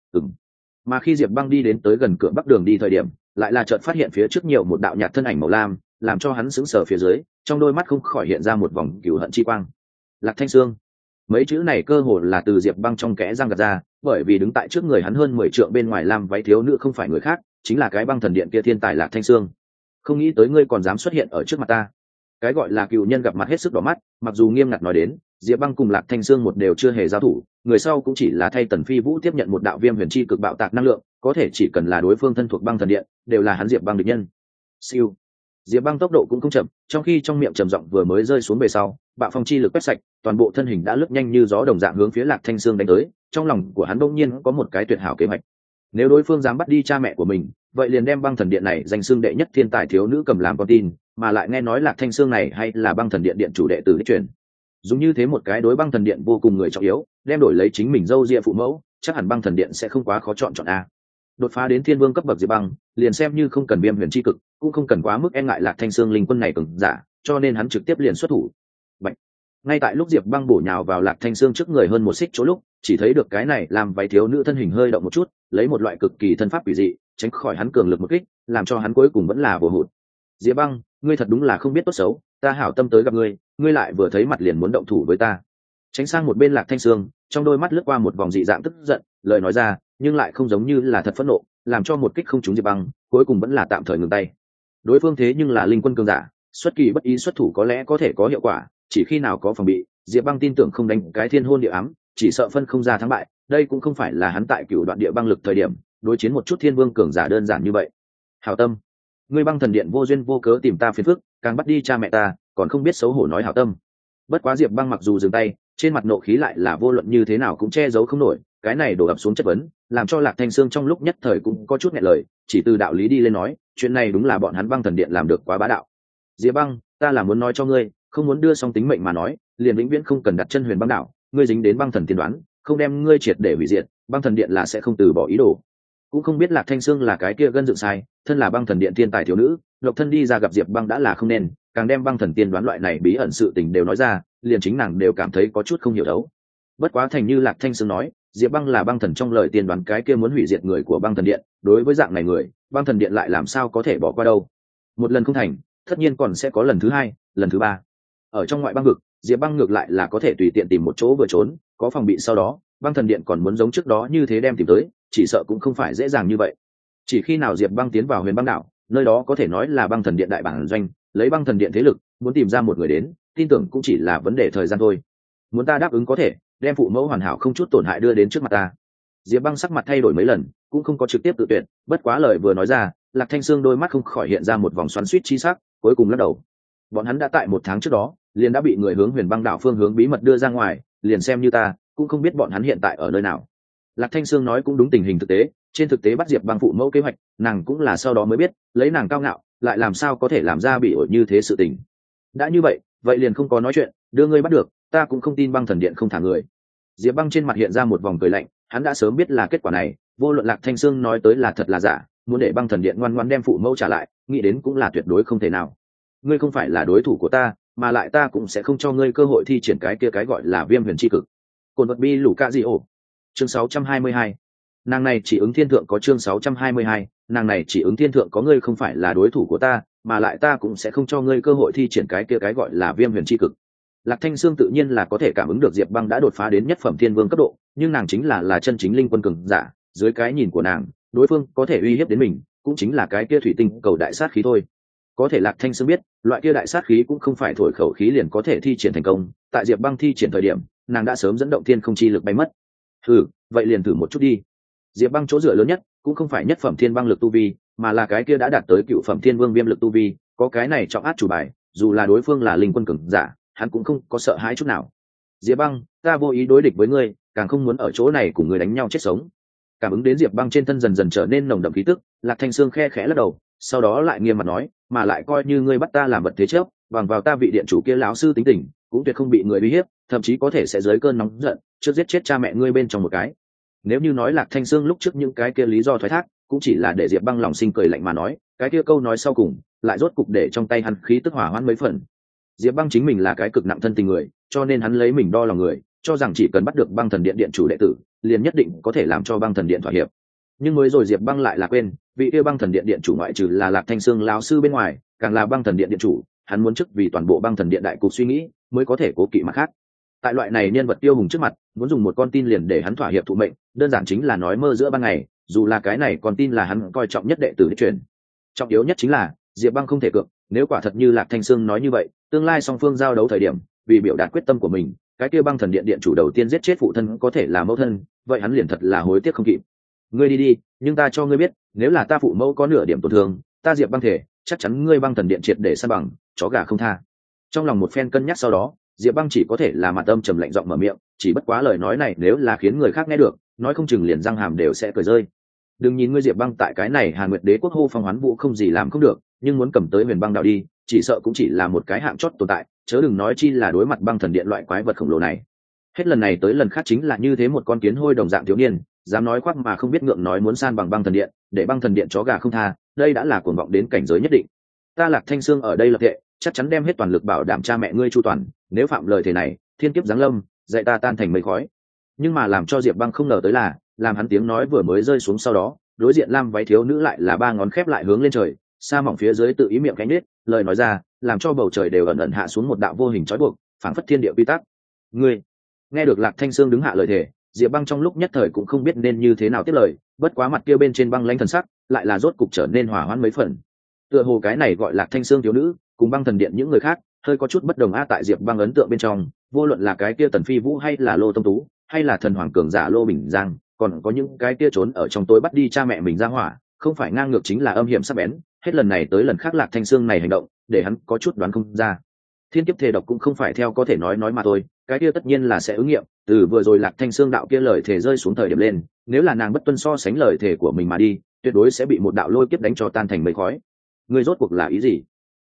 Mà khi Diệp Băng đi đến tới gần cửa bắc đường đi thời điểm, lại là chợt phát hiện phía trước nhiều một đạo nhạt thân ảnh màu lam, làm cho hắn sững sờ phía dưới, trong đôi mắt không khỏi hiện ra một vòng cừu hận chi quang. Lạc Thanh Sương. Mấy chữ này cơ hồ là từ Diệp Băng trong kẽ răng gạt ra, bởi vì đứng tại trước người hắn hơn 10 trượng bên ngoài lam váy thiếu nữ không phải người khác, chính là cái băng thần điện kia thiên tài Lạc Thanh Sương. Không nghĩ tới ngươi còn dám xuất hiện ở trước mặt ta. Cái gọi là cựu nhân gặp mặt hết sức đỏ mắt, mặc dù nghiêm ngặt nói đến, Diệp Băng cùng Lạc Thanh Sương một đều chưa hề giao thủ, người sau cũng chỉ là thay Tần Phi Vũ tiếp nhận một đạo viêm huyền chi cực bạo tạc năng lượng, có thể chỉ cần là đối phương thân thuộc băng thần điện, đều là hắn Diệp Băng địch nhân. Siêu. Diệp Băng tốc độ cũng không chậm, trong khi trong miệng trầm giọng vừa mới rơi xuống về sau, bạo phong chi lực quét sạch, toàn bộ thân hình đã lướt nhanh như gió đồng dạng hướng phía Lạc Thanh Sương đánh tới, trong lòng của hắn bỗng nhiên có một cái tuyệt hảo kế hoạch. Nếu đối phương dám bắt đi cha mẹ của mình, vậy liền đem băng thần điện này danh xưng đệ nhất thiên tài thiếu nữ cầm làm con tin, mà lại nghe nói Lạc Thanh Sương này hay là băng thần điện điện chủ đệ tử đích truyền. Dùng như thế một cái đối băng thần điện vô cùng người trọng yếu, đem đổi lấy chính mình dâu ria phụ mẫu, chắc hẳn băng thần điện sẽ không quá khó chọn a. Đột phá đến thiên vương cấp bậc Diệp Băng, liền xem như không cần viêm huyền chi cực, cũng không cần quá mức e ngại Lạc Thanh Sương linh quân này cường giả, cho nên hắn trực tiếp liền xuất thủ. Bạch. Ngay tại lúc Diệp Băng bổ nhào vào Lạc Thanh Sương trước người hơn một xích chỗ lúc, chỉ thấy được cái này làm váy thiếu nữ thân hình hơi động một chút, lấy một loại cực kỳ thân pháp quỷ dị, tránh khỏi hắn cường lực một kích, làm cho hắn cuối cùng vẫn là vô hụt. Diệp Băng, ngươi thật đúng là không biết tốt xấu, ta hảo tâm tới gặp ngươi, ngươi lại vừa thấy mặt liền muốn động thủ với ta. Tránh sang một bên Lạc Thanh Sương, trong đôi mắt lướt qua một vòng dị dạng tức giận, lời nói ra, nhưng lại không giống như là thật phẫn nộ, làm cho một kích không trúng Diệp Băng, cuối cùng vẫn là tạm thời ngừng tay. Đối phương thế nhưng là linh quân cường giả, xuất kỳ bất ý xuất thủ có lẽ có thể có hiệu quả, chỉ khi nào có phòng bị, Diệp Băng tin tưởng không đánh cái thiên hôn địa ám, chỉ sợ phân không ra thắng bại, đây cũng không phải là hắn tại cửu đoạn địa băng lực thời điểm, đối chiến một chút thiên vương cường giả đơn giản như vậy. Hảo tâm, ngươi băng thần điện vô duyên vô cớ tìm ta phiền phức, càng bắt đi cha mẹ ta, còn không biết xấu hổ nói hảo tâm. Bất quá Diệp Băng mặc dù dừng tay, trên mặt nộ khí lại là vô luận như thế nào cũng che giấu không nổi, cái này đổ ập xuống chất vấn, làm cho Lạc Thanh Sương trong lúc nhất thời cũng có chút nghẹn lời, chỉ từ đạo lý đi lên nói, chuyện này đúng là bọn hắn băng thần điện làm được quá bá đạo, Diệp Băng, ta là muốn nói cho ngươi, không muốn đưa xong tính mệnh mà nói, liền vĩnh viễn không cần đặt chân Huyền Băng đảo, ngươi dính đến băng thần tiên đoán, không đem ngươi triệt để hủy diệt, băng thần điện là sẽ không từ bỏ ý đồ. Cũng không biết Lạc Thanh Sương là cái kia gân dựng sai, thân là băng thần điện tiên tài thiếu nữ, độc thân đi ra gặp Diệp Băng đã là không nên, càng đem băng thần tiên đoán loại này bí ẩn sự tình đều nói ra, liền chính nàng đều cảm thấy có chút không hiểu đấu. Bất quá thành như Lạc Thanh Sương nói, Diệp Băng là băng thần trong lời tiên đoán cái kia muốn hủy diệt người của băng thần điện, đối với dạng này người, băng thần điện lại làm sao có thể bỏ qua đâu. Một lần không thành, tất nhiên còn sẽ có lần thứ hai, lần thứ ba. Ở trong ngoại băng vực, Diệp Băng ngược lại là có thể tùy tiện tìm một chỗ vừa trốn, có phòng bị sau đó, băng thần điện còn muốn giống trước đó như thế đem tìm tới, chỉ sợ cũng không phải dễ dàng như vậy. Chỉ khi nào Diệp Băng tiến vào Huyền Băng đảo, nơi đó có thể nói là băng thần điện đại bản doanh, lấy băng thần điện thế lực, muốn tìm ra một người đến, tin tưởng cũng chỉ là vấn đề thời gian thôi. Muốn ta đáp ứng có thể, đem phụ mẫu hoàn hảo không chút tổn hại đưa đến trước mặt ta. Diệp Băng sắc mặt thay đổi mấy lần, cũng không có trực tiếp tự tuyệt, bất quá lời vừa nói ra, Lạc Thanh Sương đôi mắt không khỏi hiện ra một vòng xoắn xuýt chi sắc, cuối cùng lắc đầu. Bọn hắn đã tại 1 tháng trước đó, liền đã bị người hướng Huyền Băng đảo phương hướng bí mật đưa ra ngoài, liền xem như ta, cũng không biết bọn hắn hiện tại ở nơi nào. Lạc Thanh Sương nói cũng đúng tình hình thực tế, trên thực tế bắt Diệp Băng phụ mẫu kế hoạch, nàng cũng là sau đó mới biết, lấy nàng cao ngạo, lại làm sao có thể làm ra bị ổi như thế sự tình. Đã như vậy, vậy liền không có nói chuyện, đưa ngươi bắt được, ta cũng không tin băng thần điện không thả người. Diệp Băng trên mặt hiện ra một vòng cười lạnh, hắn đã sớm biết là kết quả này, vô luận Lạc Thanh Sương nói tới là thật là giả, muốn để băng thần điện ngoan ngoãn đem phụ mẫu trả lại, nghĩ đến cũng là tuyệt đối không thể nào. Ngươi không phải là đối thủ của ta, mà lại ta cũng sẽ không cho ngươi cơ hội thi triển cái kia cái gọi là Viêm Huyền chi cực. Côn vật bi lũ ca gì ổ. Chương 622. Nàng này chỉ ứng thiên thượng có chương 622, nàng này chỉ ứng thiên thượng có ngươi không phải là đối thủ của ta, mà lại ta cũng sẽ không cho ngươi cơ hội thi triển cái kia cái gọi là Viêm Huyền chi cực. Lạc Thanh Sương tự nhiên là có thể cảm ứng được Diệp Băng đã đột phá đến nhất phẩm thiên vương cấp độ, nhưng nàng chính là chân chính linh quân cường giả, dưới cái nhìn của nàng, đối phương có thể uy hiếp đến mình, cũng chính là cái kia thủy tinh cầu đại sát khí thôi. Có thể Lạc Thanh Sương biết, loại kia đại sát khí cũng không phải thổi khẩu khí liền có thể thi triển thành công, tại Diệp Băng thi triển thời điểm, nàng đã sớm dẫn động thiên không chi lực bay mất. Vậy liền thử một chút đi. Diệp Băng chỗ dựa lớn nhất, cũng không phải nhất phẩm thiên băng lực tu vi, mà là cái kia đã đạt tới cựu phẩm thiên vương viêm lực tu vi, có cái này trọng át chủ bài, dù là đối phương là linh quân cường giả, hắn cũng không có sợ hãi chút nào. Diệp Băng, ta vô ý đối địch với ngươi, càng không muốn ở chỗ này cùng ngươi đánh nhau chết sống. Cảm ứng đến Diệp Băng trên thân dần dần trở nên nồng đậm khí tức, Lạc Thanh Sương khe khẽ lắc đầu, sau đó lại nghiêm mặt nói, mà lại coi như ngươi bắt ta làm vật thế chấp, bằng vào ta vị điện chủ kia lão sư tính tình, cũng tuyệt không bị người uy hiếp, thậm chí có thể sẽ dưới cơn nóng giận, trước giết chết cha mẹ ngươi bên trong một cái. Nếu như nói Lạc Thanh Sương lúc trước những cái kia lý do thoái thác, cũng chỉ là để Diệp Băng lòng sinh cười lạnh mà nói, cái kia câu nói sau cùng, lại rốt cục để trong tay hắn khí tức hỏa hoãn mấy phần. Diệp Băng chính mình là cái cực nặng thân tình người, cho nên hắn lấy mình đo lòng người, cho rằng chỉ cần bắt được băng thần điện điện chủ đệ tử, liền nhất định có thể làm cho băng thần điện thỏa hiệp. Nhưng mới rồi Diệp Băng lại là quên, vị kia băng thần điện điện chủ ngoại trừ là Lạc Thanh Sương lão sư bên ngoài, càng là băng thần điện điện chủ, hắn muốn chức vì toàn bộ băng thần điện đại cục suy nghĩ, mới có thể cố kỵ mặt khác. Tại loại này nhân vật tiêu hùng trước mặt, muốn dùng một con tin liền để hắn thỏa hiệp thụ mệnh, đơn giản chính là nói mơ giữa ban ngày, dù là cái này con tin là hắn coi trọng nhất đệ tử đích truyền. Trọng yếu nhất chính là, Diệp Băng không thể cược, nếu quả thật như Lạc Thanh Sương nói như vậy, tương lai song phương giao đấu thời điểm, vì biểu đạt quyết tâm của mình, cái kia băng thần điện điện chủ đầu tiên giết chết phụ thân có thể là mẫu thân, vậy hắn liền thật là hối tiếc không kịp. Ngươi đi đi, nhưng ta cho ngươi biết, nếu là ta phụ mẫu có nửa điểm tổn thương, ta Diệp Băng thể, chắc chắn ngươi băng thần điện triệt để san bằng, chó gà không tha. Trong lòng một phen cân nhắc sau đó, Diệp Băng chỉ có thể là mặt âm trầm lạnh giọng mở miệng, chỉ bất quá lời nói này nếu là khiến người khác nghe được, nói không chừng liền răng hàm đều sẽ cười rơi. Đừng nhìn ngươi Diệp Băng tại cái này Hàn Nguyệt Đế quốc hô phong hoán vũ không gì làm không được, nhưng muốn cầm tới Huyền Băng đạo đi, chỉ sợ cũng chỉ là một cái hạng chót tồn tại, chớ đừng nói chi là đối mặt băng thần điện loại quái vật khổng lồ này. Hết lần này tới lần khác chính là như thế một con kiến hôi đồng dạng thiếu niên, dám nói khoác mà không biết ngượng nói muốn san bằng băng thần điện, để băng thần điện chó gà không tha, đây đã là cuồng vọng đến cảnh giới nhất định. Ta Lạc Thanh Sương ở đây lập thệ, chắc chắn đem hết toàn lực bảo đảm cha mẹ ngươi chu toàn, nếu phạm lời thề này, thiên kiếp giáng lâm, dạy ta tan thành mây khói. Nhưng mà làm cho Diệp Băng không ngờ tới là, làm hắn tiếng nói vừa mới rơi xuống sau đó, đối diện lam váy thiếu nữ lại là ba ngón khép lại hướng lên trời, sa mỏng phía dưới tự ý miệng cánh nết, lời nói ra, làm cho bầu trời đều ẩn ẩn hạ xuống một đạo vô hình trói buộc, phảng phất thiên địa quy tắc. Ngươi, nghe được Lạc Thanh Sương đứng hạ lời thề, Diệp Băng trong lúc nhất thời cũng không biết nên như thế nào tiếp lời, bất quá mặt kia bên trên băng lãnh thần sắc, lại là rốt cục trở nên hòa hoãn mấy phần. Tựa hồ cái này gọi Lạc Thanh Sương thiếu nữ, cùng băng thần điện những người khác, hơi có chút bất đồng tại Diệp Băng ấn tượng bên trong, vô luận là cái kia Tần Phi Vũ hay là Lô Tông Tú, hay là thần hoàng cường giả Lô Bình Giang, còn có những cái kia trốn ở trong tối bắt đi cha mẹ mình ra hỏa, không phải ngang ngược chính là âm hiểm sắc bén, hết lần này tới lần khác Lạc Thanh Sương này hành động, để hắn có chút đoán không ra. Thiên kiếp thề độc cũng không phải theo có thể nói mà thôi, cái kia tất nhiên là sẽ ứng nghiệm, từ vừa rồi Lạc Thanh Sương đạo kia lời thề rơi xuống thời điểm lên, nếu là nàng bất tuân so sánh lời thề của mình mà đi, tuyệt đối sẽ bị một đạo lôi kiếp đánh cho tan thành mây khói. Ngươi rốt cuộc là ý gì?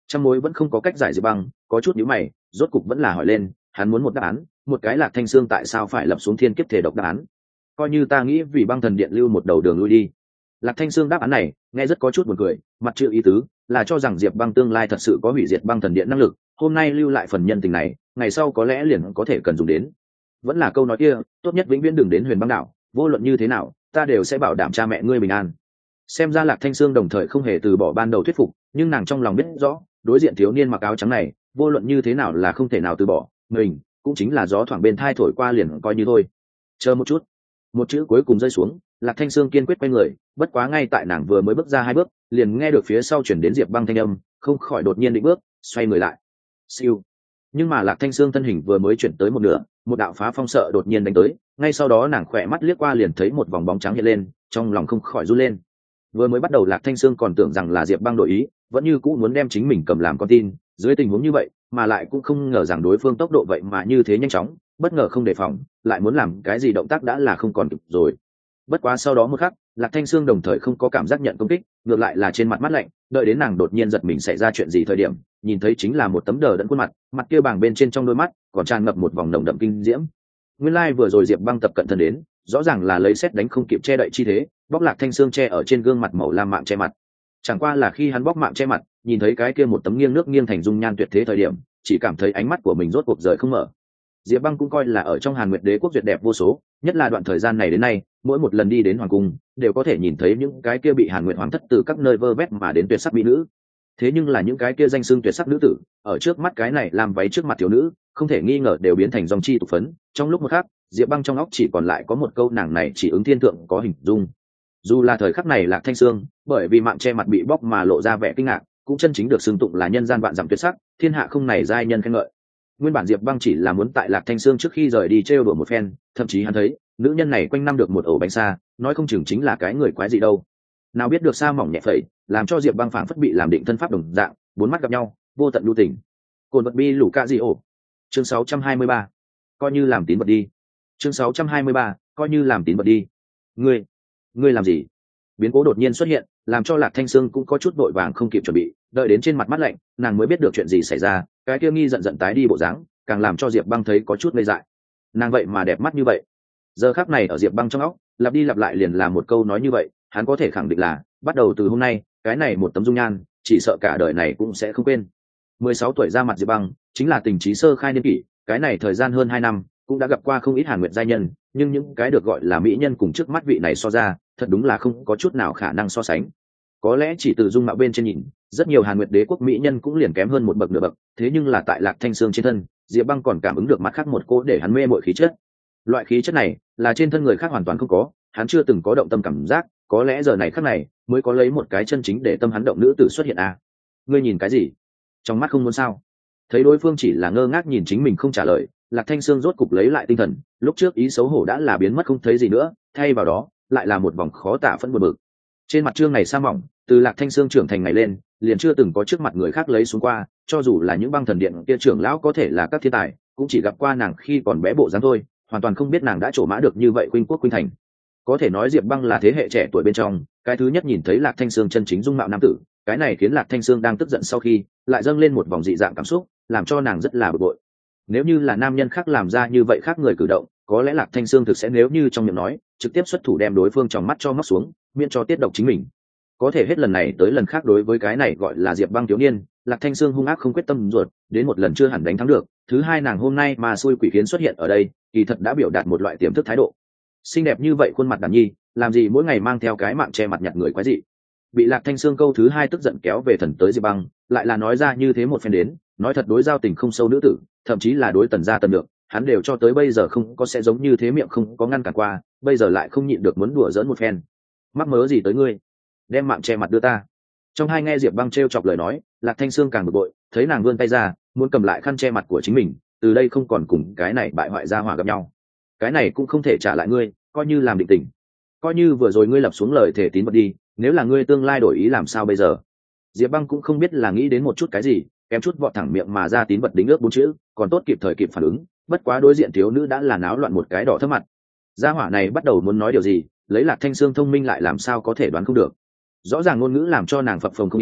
Trăm mối vẫn không có cách giải. Diệp Băng có chút nhíu mày, rốt cục vẫn là hỏi lên, hắn muốn một đáp án, một cái Lạc Thanh Sương tại sao phải lập xuống thiên kiếp thể độc đáp án. Coi như ta nghĩ vì băng thần điện lưu một đầu đường lui đi. Lạc Thanh Sương đáp án này nghe rất có chút buồn cười, mặt chữ ý tứ là cho rằng Diệp Băng tương lai thật sự có hủy diệt băng thần điện năng lực, hôm nay lưu lại phần nhân tình này, ngày sau có lẽ liền có thể cần dùng đến. Vẫn là câu nói kia, tốt nhất vĩnh viễn đừng đến Huyền Băng đảo, vô luận như thế nào, ta đều sẽ bảo đảm cha mẹ ngươi bình an. Xem ra Lạc Thanh Sương đồng thời không hề từ bỏ ban đầu thuyết phục, nhưng nàng trong lòng biết rõ, đối diện thiếu niên mặc áo trắng này, vô luận như thế nào là không thể nào từ bỏ, mình cũng chính là gió thoảng bên thai thổi qua liền coi như thôi. Chờ một chút. Một chữ cuối cùng rơi xuống, Lạc Thanh Sương kiên quyết quay người, bất quá ngay tại nàng vừa mới bước ra 2 bước, liền nghe được phía sau chuyển đến Diệp Băng thanh âm, không khỏi đột nhiên định bước, xoay người lại. Siêu. Nhưng mà Lạc Thanh Sương thân hình vừa mới chuyển tới một nửa, một đạo phá phong sợ đột nhiên đánh tới, ngay sau đó nàng khỏe mắt liếc qua liền thấy một vòng bóng trắng hiện lên, trong lòng không khỏi run lên. Vừa mới bắt đầu Lạc Thanh Sương còn tưởng rằng là Diệp Băng đổi ý, vẫn như cũ muốn đem chính mình cầm làm con tin, dưới tình huống như vậy, mà lại cũng không ngờ rằng đối phương tốc độ vậy mà như thế nhanh chóng, bất ngờ không đề phòng, lại muốn làm cái gì động tác đã là không còn kịp rồi. Bất quá sau đó một khắc, Lạc Thanh Sương đồng thời không có cảm giác nhận công kích, ngược lại là trên mặt mắt lạnh, đợi đến nàng đột nhiên giật mình xảy ra chuyện gì thời điểm, nhìn thấy chính là một tấm đờ đẫn khuôn mặt, mặt kia bàng bên trên trong đôi mắt còn tràn ngập một vòng nồng đậm kinh diễm. Nguyên lai vừa rồi Diệp Băng tập cận thân đến, rõ ràng là lấy sét đánh không kịp che đậy chi thế, bóc Lạc Thanh Sương che ở trên gương mặt màu lam mạng che mặt. Chẳng qua là khi hắn bóc mạng che mặt, nhìn thấy cái kia một tấm nghiêng nước nghiêng thành dung nhan tuyệt thế thời điểm, chỉ cảm thấy ánh mắt của mình rốt cuộc rời không mở. Diệp Băng cũng coi là ở trong Hàn Nguyệt Đế quốc duyệt đẹp vô số, nhất là đoạn thời gian này đến nay, mỗi một lần đi đến hoàng cung, đều có thể nhìn thấy những cái kia bị Hàn Nguyệt hoàng thất từ các nơi vơ vét mà đến tuyệt sắc mỹ nữ. Thế nhưng là những cái kia danh xưng tuyệt sắc nữ tử, ở trước mắt cái này làm váy trước mặt thiếu nữ, không thể nghi ngờ đều biến thành dòng chi tục phấn. Trong lúc một khắc, Diệp Băng trong óc chỉ còn lại có một câu nàng này chỉ ứng thiên thượng có hình dung. Dù là thời khắc này Lạc Thanh Sương, bởi vì mạng che mặt bị bóc mà lộ ra vẻ kinh ngạc, cũng chân chính được xưng tụng là nhân gian vạn dặm tuyệt sắc, thiên hạ không này giai nhân khen ngợi. Nguyên bản Diệp Băng chỉ là muốn tại Lạc Thanh Sương trước khi rời đi trêu đùa một phen, thậm chí hắn thấy nữ nhân này quanh năm được một ổ bánh xa, nói không chừng chính là cái người quái gì đâu. Nào biết được sa mỏng nhẹ phẩy, làm cho Diệp Băng phảng phất bị làm định thân pháp đồng dạng, bốn mắt gặp nhau, vô tận lưu tình. Cồn vật bi lũ ca gì ổ. Chương 623. Coi như làm tín vật đi. Chương 623. Coi như làm tín vật đi. Ngươi làm gì? Biến cố đột nhiên xuất hiện, làm cho Lạc Thanh Sương cũng có chút vội vàng không kịp chuẩn bị, đợi đến trên mặt mắt lạnh, nàng mới biết được chuyện gì xảy ra, cái kia nghi giận tái đi bộ dáng, càng làm cho Diệp Băng thấy có chút ngây dại. Nàng vậy mà đẹp mắt như vậy. Giờ khắc này ở Diệp Băng trong óc, lặp đi lặp lại liền là một câu nói như vậy, hắn có thể khẳng định là, bắt đầu từ hôm nay, cái này một tấm dung nhan, chỉ sợ cả đời này cũng sẽ không quên. 16 tuổi ra mặt Diệp Băng, chính là tình trí sơ khai niên kỷ, cái này thời gian hơn 2 năm, cũng đã gặp qua không ít Hàn Nguyệt giai nhân, nhưng những cái được gọi là mỹ nhân cùng trước mắt vị này so ra, thật đúng là không có chút nào khả năng so sánh. Có lẽ chỉ từ dung mạo bên trên nhìn, rất nhiều Hàn Nguyệt Đế quốc mỹ nhân cũng liền kém hơn một bậc nửa bậc, thế nhưng là tại Lạc Thanh Sương trên thân, Diệp Băng còn cảm ứng được mặt khác một cô để hắn mê mội khí chất. Loại khí chất này là trên thân người khác hoàn toàn không có, hắn chưa từng có động tâm cảm giác, có lẽ giờ này khắc này mới có lấy một cái chân chính để tâm hắn động nữ tử xuất hiện à. Ngươi nhìn cái gì? Trong mắt không muốn sao? Thấy đối phương chỉ là ngơ ngác nhìn chính mình không trả lời, Lạc Thanh Sương rốt cục lấy lại tinh thần, lúc trước ý xấu hổ đã là biến mất không thấy gì nữa, thay vào đó lại là một vòng khó tả phẫn buồn bực. Trên mặt trương này sa mỏng, từ Lạc Thanh Sương trưởng thành ngày lên, liền chưa từng có trước mặt người khác lấy xuống qua, cho dù là những băng thần điện kia trưởng lão có thể là các thiên tài, cũng chỉ gặp qua nàng khi còn bé bộ dáng thôi, hoàn toàn không biết nàng đã trổ mã được như vậy khuynh quốc khuynh thành. Có thể nói Diệp Băng là thế hệ trẻ tuổi bên trong, cái thứ nhất nhìn thấy Lạc Thanh Sương chân chính dung mạo nam tử, cái này khiến Lạc Thanh Sương đang tức giận sau khi, lại dâng lên một vòng dị dạng cảm xúc, làm cho nàng rất là bực bội. Nếu như là nam nhân khác làm ra như vậy khác người cử động, có lẽ Lạc Thanh Sương thực sẽ nếu như trong miệng nói, trực tiếp xuất thủ đem đối phương trong mắt cho móc xuống, miễn cho tiết độc chính mình. Có thể hết lần này tới lần khác đối với cái này gọi là Diệp Băng thiếu niên, Lạc Thanh Sương hung ác không quyết tâm ruột, đến một lần chưa hẳn đánh thắng được, thứ hai nàng hôm nay mà xui quỷ khiến xuất hiện ở đây, kỳ thật đã biểu đạt một loại tiềm thức thái độ. Xinh đẹp như vậy khuôn mặt đàn nhi, làm gì mỗi ngày mang theo cái mạng che mặt nhặt người quái dị. Bị Lạc Thanh Sương câu thứ hai tức giận kéo về thần tới Diệp Băng, lại là nói ra như thế một phen đến, nói thật đối giao tình không sâu nữ tử, thậm chí là đối Tần gia Tần được, hắn đều cho tới bây giờ không có sẽ giống như thế miệng không có ngăn cản qua, bây giờ lại không nhịn được muốn đùa giỡn một phen. Mắc mớ gì tới ngươi? Đem mạng che mặt đưa ta. Trong hai nghe Diệp Băng trêu chọc lời nói, Lạc Thanh Sương càng bực bội, thấy nàng vươn tay ra, muốn cầm lại khăn che mặt của chính mình, từ đây không còn cùng cái này bại hoại gia hỏa gặp nhau. Cái này cũng không thể trả lại ngươi, coi như làm định tình. Coi như vừa rồi ngươi lập xuống lời thể tín vật đi, nếu là ngươi tương lai đổi ý làm sao bây giờ? Diệp Băng cũng không biết là nghĩ đến một chút cái gì, kém chút vọt thẳng miệng mà ra tín vật đính ước 4 chữ, còn tốt kịp thời kịp phản ứng, bất quá đối diện thiếu nữ đã là náo loạn một cái đỏ thấp mặt. Gia hỏa này bắt đầu muốn nói điều gì, lấy Lạc Thanh Sương thông minh lại làm sao có thể đoán không được. Rõ ràng ngôn ngữ làm cho nàng phập phồng không yên,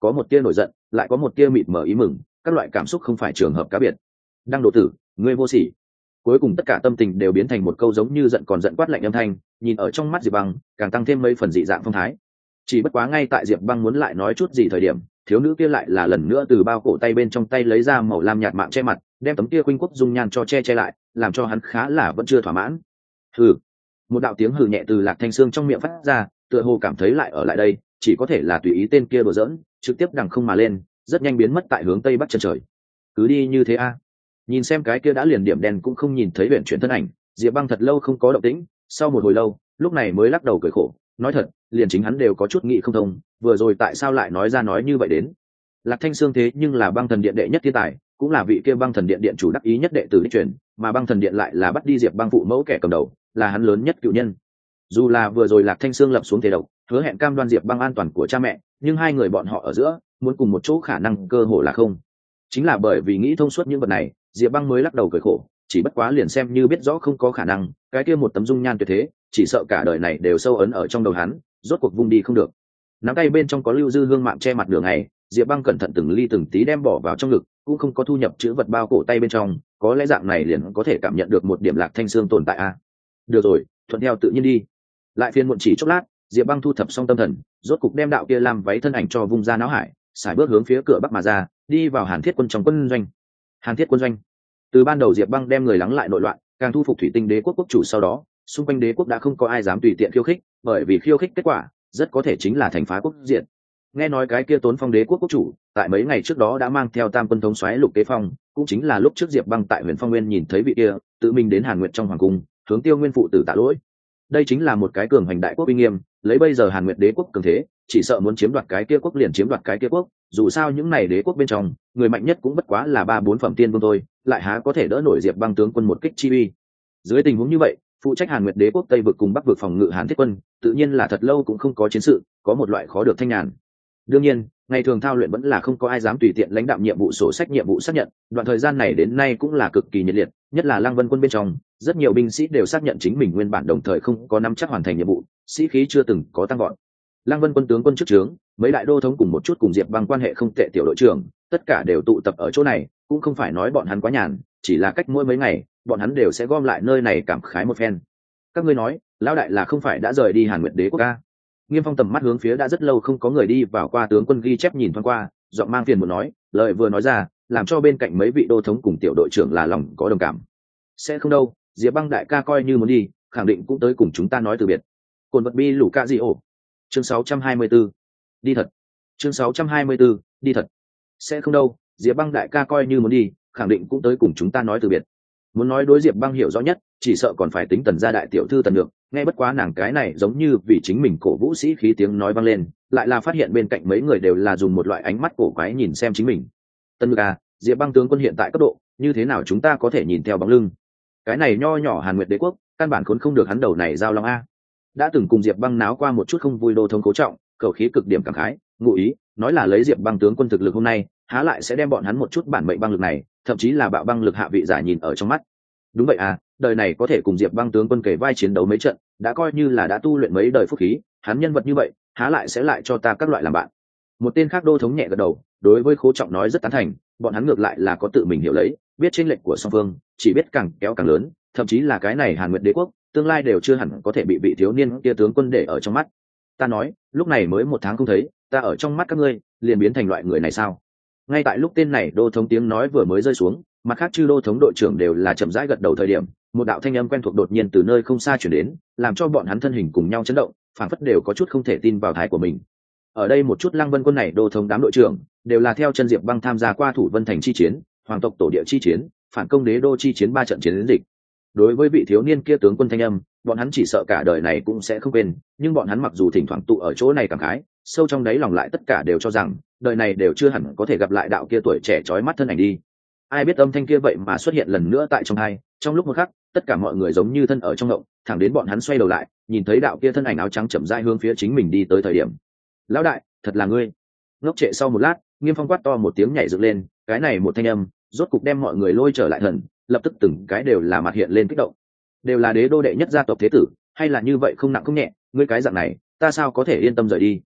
có một tia nổi giận, lại có một tia mịt mờ ý mừng, các loại cảm xúc không phải trường hợp cá biệt. Đăng độ tử, ngươi vô sỉ. Cuối cùng tất cả tâm tình đều biến thành một câu giống như giận còn giận quát lạnh âm thanh, nhìn ở trong mắt Diệp Băng càng tăng thêm mấy phần dị dạng phong thái. Chỉ bất quá ngay tại Diệp Băng muốn lại nói chút gì thời điểm, thiếu nữ kia lại là lần nữa từ bao cổ tay bên trong tay lấy ra màu lam nhạt mạng che mặt, đem tấm kia khuynh quốc dung nhan cho che lại, làm cho hắn khá là vẫn chưa thỏa mãn. Hừ. Một đạo tiếng hừ nhẹ từ Lạc Thanh Sương trong miệng phát ra, tựa hồ cảm thấy lại ở lại đây, chỉ có thể là tùy ý tên kia đùa giỡn, trực tiếp đằng không mà lên, rất nhanh biến mất tại hướng tây bắc chân trời. Cứ đi như thế a. Nhìn xem cái kia đã liền điểm đen cũng không nhìn thấy huyền chuyển thân ảnh, Diệp Băng thật lâu không có động tĩnh, sau một hồi lâu, lúc này mới lắc đầu cười khổ, nói thật, liền chính hắn đều có chút nghĩ không thông, vừa rồi tại sao lại nói ra nói như vậy đến. Lạc Thanh Sương thế nhưng là Băng Thần Điện đệ nhất thiên tài, cũng là vị kia Băng Thần Điện điện chủ đắc ý nhất đệ tử đích truyền, mà Băng Thần Điện lại là bắt đi Diệp Băng phụ mẫu kẻ cầm đầu, là hắn lớn nhất cựu nhân. Dù là vừa rồi Lạc Thanh Sương lập xuống thể độc, hứa hẹn cam đoan Diệp Băng an toàn của cha mẹ, nhưng hai người bọn họ ở giữa, muốn cùng một chỗ khả năng cơ hội là không. Chính là bởi vì nghĩ thông suốt những vật này, Diệp Băng mới lắc đầu cười khổ, chỉ bất quá liền xem như biết rõ không có khả năng, cái kia một tấm dung nhan tuyệt thế, chỉ sợ cả đời này đều sâu ấn ở trong đầu hắn, rốt cuộc vung đi không được. Nắm tay bên trong có lưu dư hương mạng che mặt đường này, Diệp Băng cẩn thận từng ly từng tí đem bỏ vào trong ngực, cũng không có thu nhập chữ vật bao cổ tay bên trong, có lẽ dạng này liền có thể cảm nhận được một điểm Lạc Thanh Sương tồn tại a. Được rồi, thuận theo tự nhiên đi. Lại phiên muộn chỉ chốc lát, Diệp Băng thu thập xong tâm thần, rốt cục đem đạo kia làm váy thân ảnh cho vung ra não hải, sải bước hướng phía cửa bắc mà ra, đi vào Hàn Thiết quân trong quân doanh. Hàn Thiết quân doanh. Từ ban đầu Diệp Băng đem người lắng lại nội loạn, càng thu phục Thủy Tinh Đế quốc quốc chủ sau đó, xung quanh đế quốc đã không có ai dám tùy tiện khiêu khích, bởi vì khiêu khích kết quả rất có thể chính là thành phá quốc diện. Nghe nói cái kia Tốn Phong Đế quốc quốc chủ, tại mấy ngày trước đó đã mang theo Tam quân thống soái Lục Kế Phong, cũng chính là lúc trước Diệp Băng tại Huyền Phong Nguyên nhìn thấy vị kia, tự mình đến Hàn Nguyệt trong hoàng cung, hướng Tiêu Nguyên phụ tử tạ lỗi. Đây chính là một cái cường hành đại quốc uy nghiêm, lấy bây giờ Hàn Nguyệt Đế quốc cường thế, chỉ sợ muốn chiếm đoạt cái kia quốc liền chiếm đoạt cái kia quốc, dù sao những này đế quốc bên trong, người mạnh nhất cũng bất quá là 3-4 phẩm tiên vương thôi, lại há có thể đỡ nổi Diệp Băng tướng quân một kích chi uy. Dưới tình huống như vậy, phụ trách Hàn Nguyệt Đế quốc Tây vực cùng Bắc vực phòng ngự Hàn Thiết quân, tự nhiên là thật lâu cũng không có chiến sự, có một loại khó được thanh nhàn. Đương nhiên, ngày thường thao luyện vẫn là không có ai dám tùy tiện lãnh đạo nhiệm vụ sổ sách nhiệm vụ xác nhận, đoạn thời gian này đến nay cũng là cực kỳ nhiệt liệt, nhất là Lăng Vân quân bên trong, rất nhiều binh sĩ đều xác nhận chính mình nguyên bản đồng thời không có nắm chắc hoàn thành nhiệm vụ, sĩ khí chưa từng có tăng vọt. Lăng Vân quân tướng quân trước trướng, mấy đại đô thống cùng một chút cùng Diệp Băng quan hệ không tệ tiểu đội trưởng, tất cả đều tụ tập ở chỗ này, cũng không phải nói bọn hắn quá nhàn, chỉ là cách mỗi mấy ngày, bọn hắn đều sẽ gom lại nơi này cảm khái một phen. Các ngươi nói, lão đại là không phải đã rời đi Hàn Nguyệt Đế quốc a? Nghiêm Phong tầm mắt hướng phía đã rất lâu không có người đi vào qua tướng quân ghi chép nhìn thoáng qua, giọng mang phiền muốn nói, lời vừa nói ra, làm cho bên cạnh mấy vị đô thống cùng tiểu đội trưởng là lòng có đồng cảm. Sẽ không đâu, Diệp Băng đại ca coi như muốn đi, khẳng định cũng tới cùng chúng ta nói từ biệt. Cồn vật bi lũ ca gì ổ. Chương 624. Đi thật. Chương 624. Đi thật. Sẽ không đâu, Diệp Băng đại ca coi như muốn đi, khẳng định cũng tới cùng chúng ta nói từ biệt. Muốn nói đối Diệp Băng hiểu rõ nhất, chỉ sợ còn phải tính Tần gia đại tiểu thư Tần Nhược, nghe bất quá nàng cái này giống như vì chính mình cổ vũ sĩ khí tiếng nói vang lên, lại là phát hiện bên cạnh mấy người đều là dùng một loại ánh mắt cổ quái nhìn xem chính mình. Tần Nhược à, Diệp Băng tướng quân hiện tại cấp độ, như thế nào chúng ta có thể nhìn theo bóng lưng? Cái này nho nhỏ Hàn Nguyệt Đế quốc, căn bản khốn không được hắn đầu này giao long a. Đã từng cùng Diệp Băng náo qua một chút không vui đô thống cố trọng, khẩu khí cực điểm cảm khái, ngụ ý, nói là lấy Diệp Băng tướng quân thực lực hôm nay, há lại sẽ đem bọn hắn một chút bản mệnh băng lực này, thậm chí là bạo băng lực hạ vị giả nhìn ở trong mắt. Đúng vậy à, đời này có thể cùng Diệp Băng tướng quân kể vai chiến đấu mấy trận, đã coi như là đã tu luyện mấy đời phúc khí, hắn nhân vật như vậy, há lại sẽ lại cho ta các loại làm bạn. Một tên khác đô thống nhẹ gật đầu, đối với Cố Trọng nói rất tán thành, bọn hắn ngược lại là có tự mình hiểu lấy, biết chênh lệch của song phương, chỉ biết càng kéo càng lớn, thậm chí là cái này Hàn Nguyệt Đế quốc, tương lai đều chưa hẳn có thể bị vị thiếu niên kia tướng quân để ở trong mắt. Ta nói, lúc này mới 1 tháng không thấy, ta ở trong mắt các ngươi, liền biến thành loại người này sao? Ngay tại lúc tên này đô thống tiếng nói vừa mới rơi xuống, mặt khác chư đô thống đội trưởng đều là chậm rãi gật đầu thời điểm, một đạo thanh âm quen thuộc đột nhiên từ nơi không xa chuyển đến, làm cho bọn hắn thân hình cùng nhau chấn động, phảng phất đều có chút không thể tin vào thái của mình. Ở đây một chút Lăng Vân quân này đô thống đám đội trưởng, đều là theo chân Diệp Băng tham gia qua Thủ Vân thành chi chiến, hoàng tộc tổ địa chi chiến, phản công đế đô chi chiến 3 trận chiến dịch. Đối với vị thiếu niên kia tướng quân thanh âm, bọn hắn chỉ sợ cả đời này cũng sẽ không quên, nhưng bọn hắn mặc dù thỉnh thoảng tụ ở chỗ này cảm khái, sâu trong đáy lòng lại tất cả đều cho rằng, đời này đều chưa hẳn có thể gặp lại đạo kia tuổi trẻ chói mắt thân ảnh đi. Ai biết âm thanh kia vậy mà xuất hiện lần nữa tại trong hai, trong lúc một khắc, tất cả mọi người giống như thân ở trong ngộng, thẳng đến bọn hắn xoay đầu lại, nhìn thấy đạo kia thân ảnh áo trắng chậm rãi hướng phía chính mình đi tới thời điểm. Lão đại, thật là ngươi. Ngốc trệ sau một lát, Nghiêm Phong quát to một tiếng nhảy dựng lên, cái này một thanh âm, rốt cục đem mọi người lôi trở lại thần, lập tức từng cái đều là mặt hiện lên kích động. Đều là đế đô đệ nhất gia tộc thế tử, hay là như vậy không nặng không nhẹ, ngươi cái dạng này, ta sao có thể yên tâm rời đi?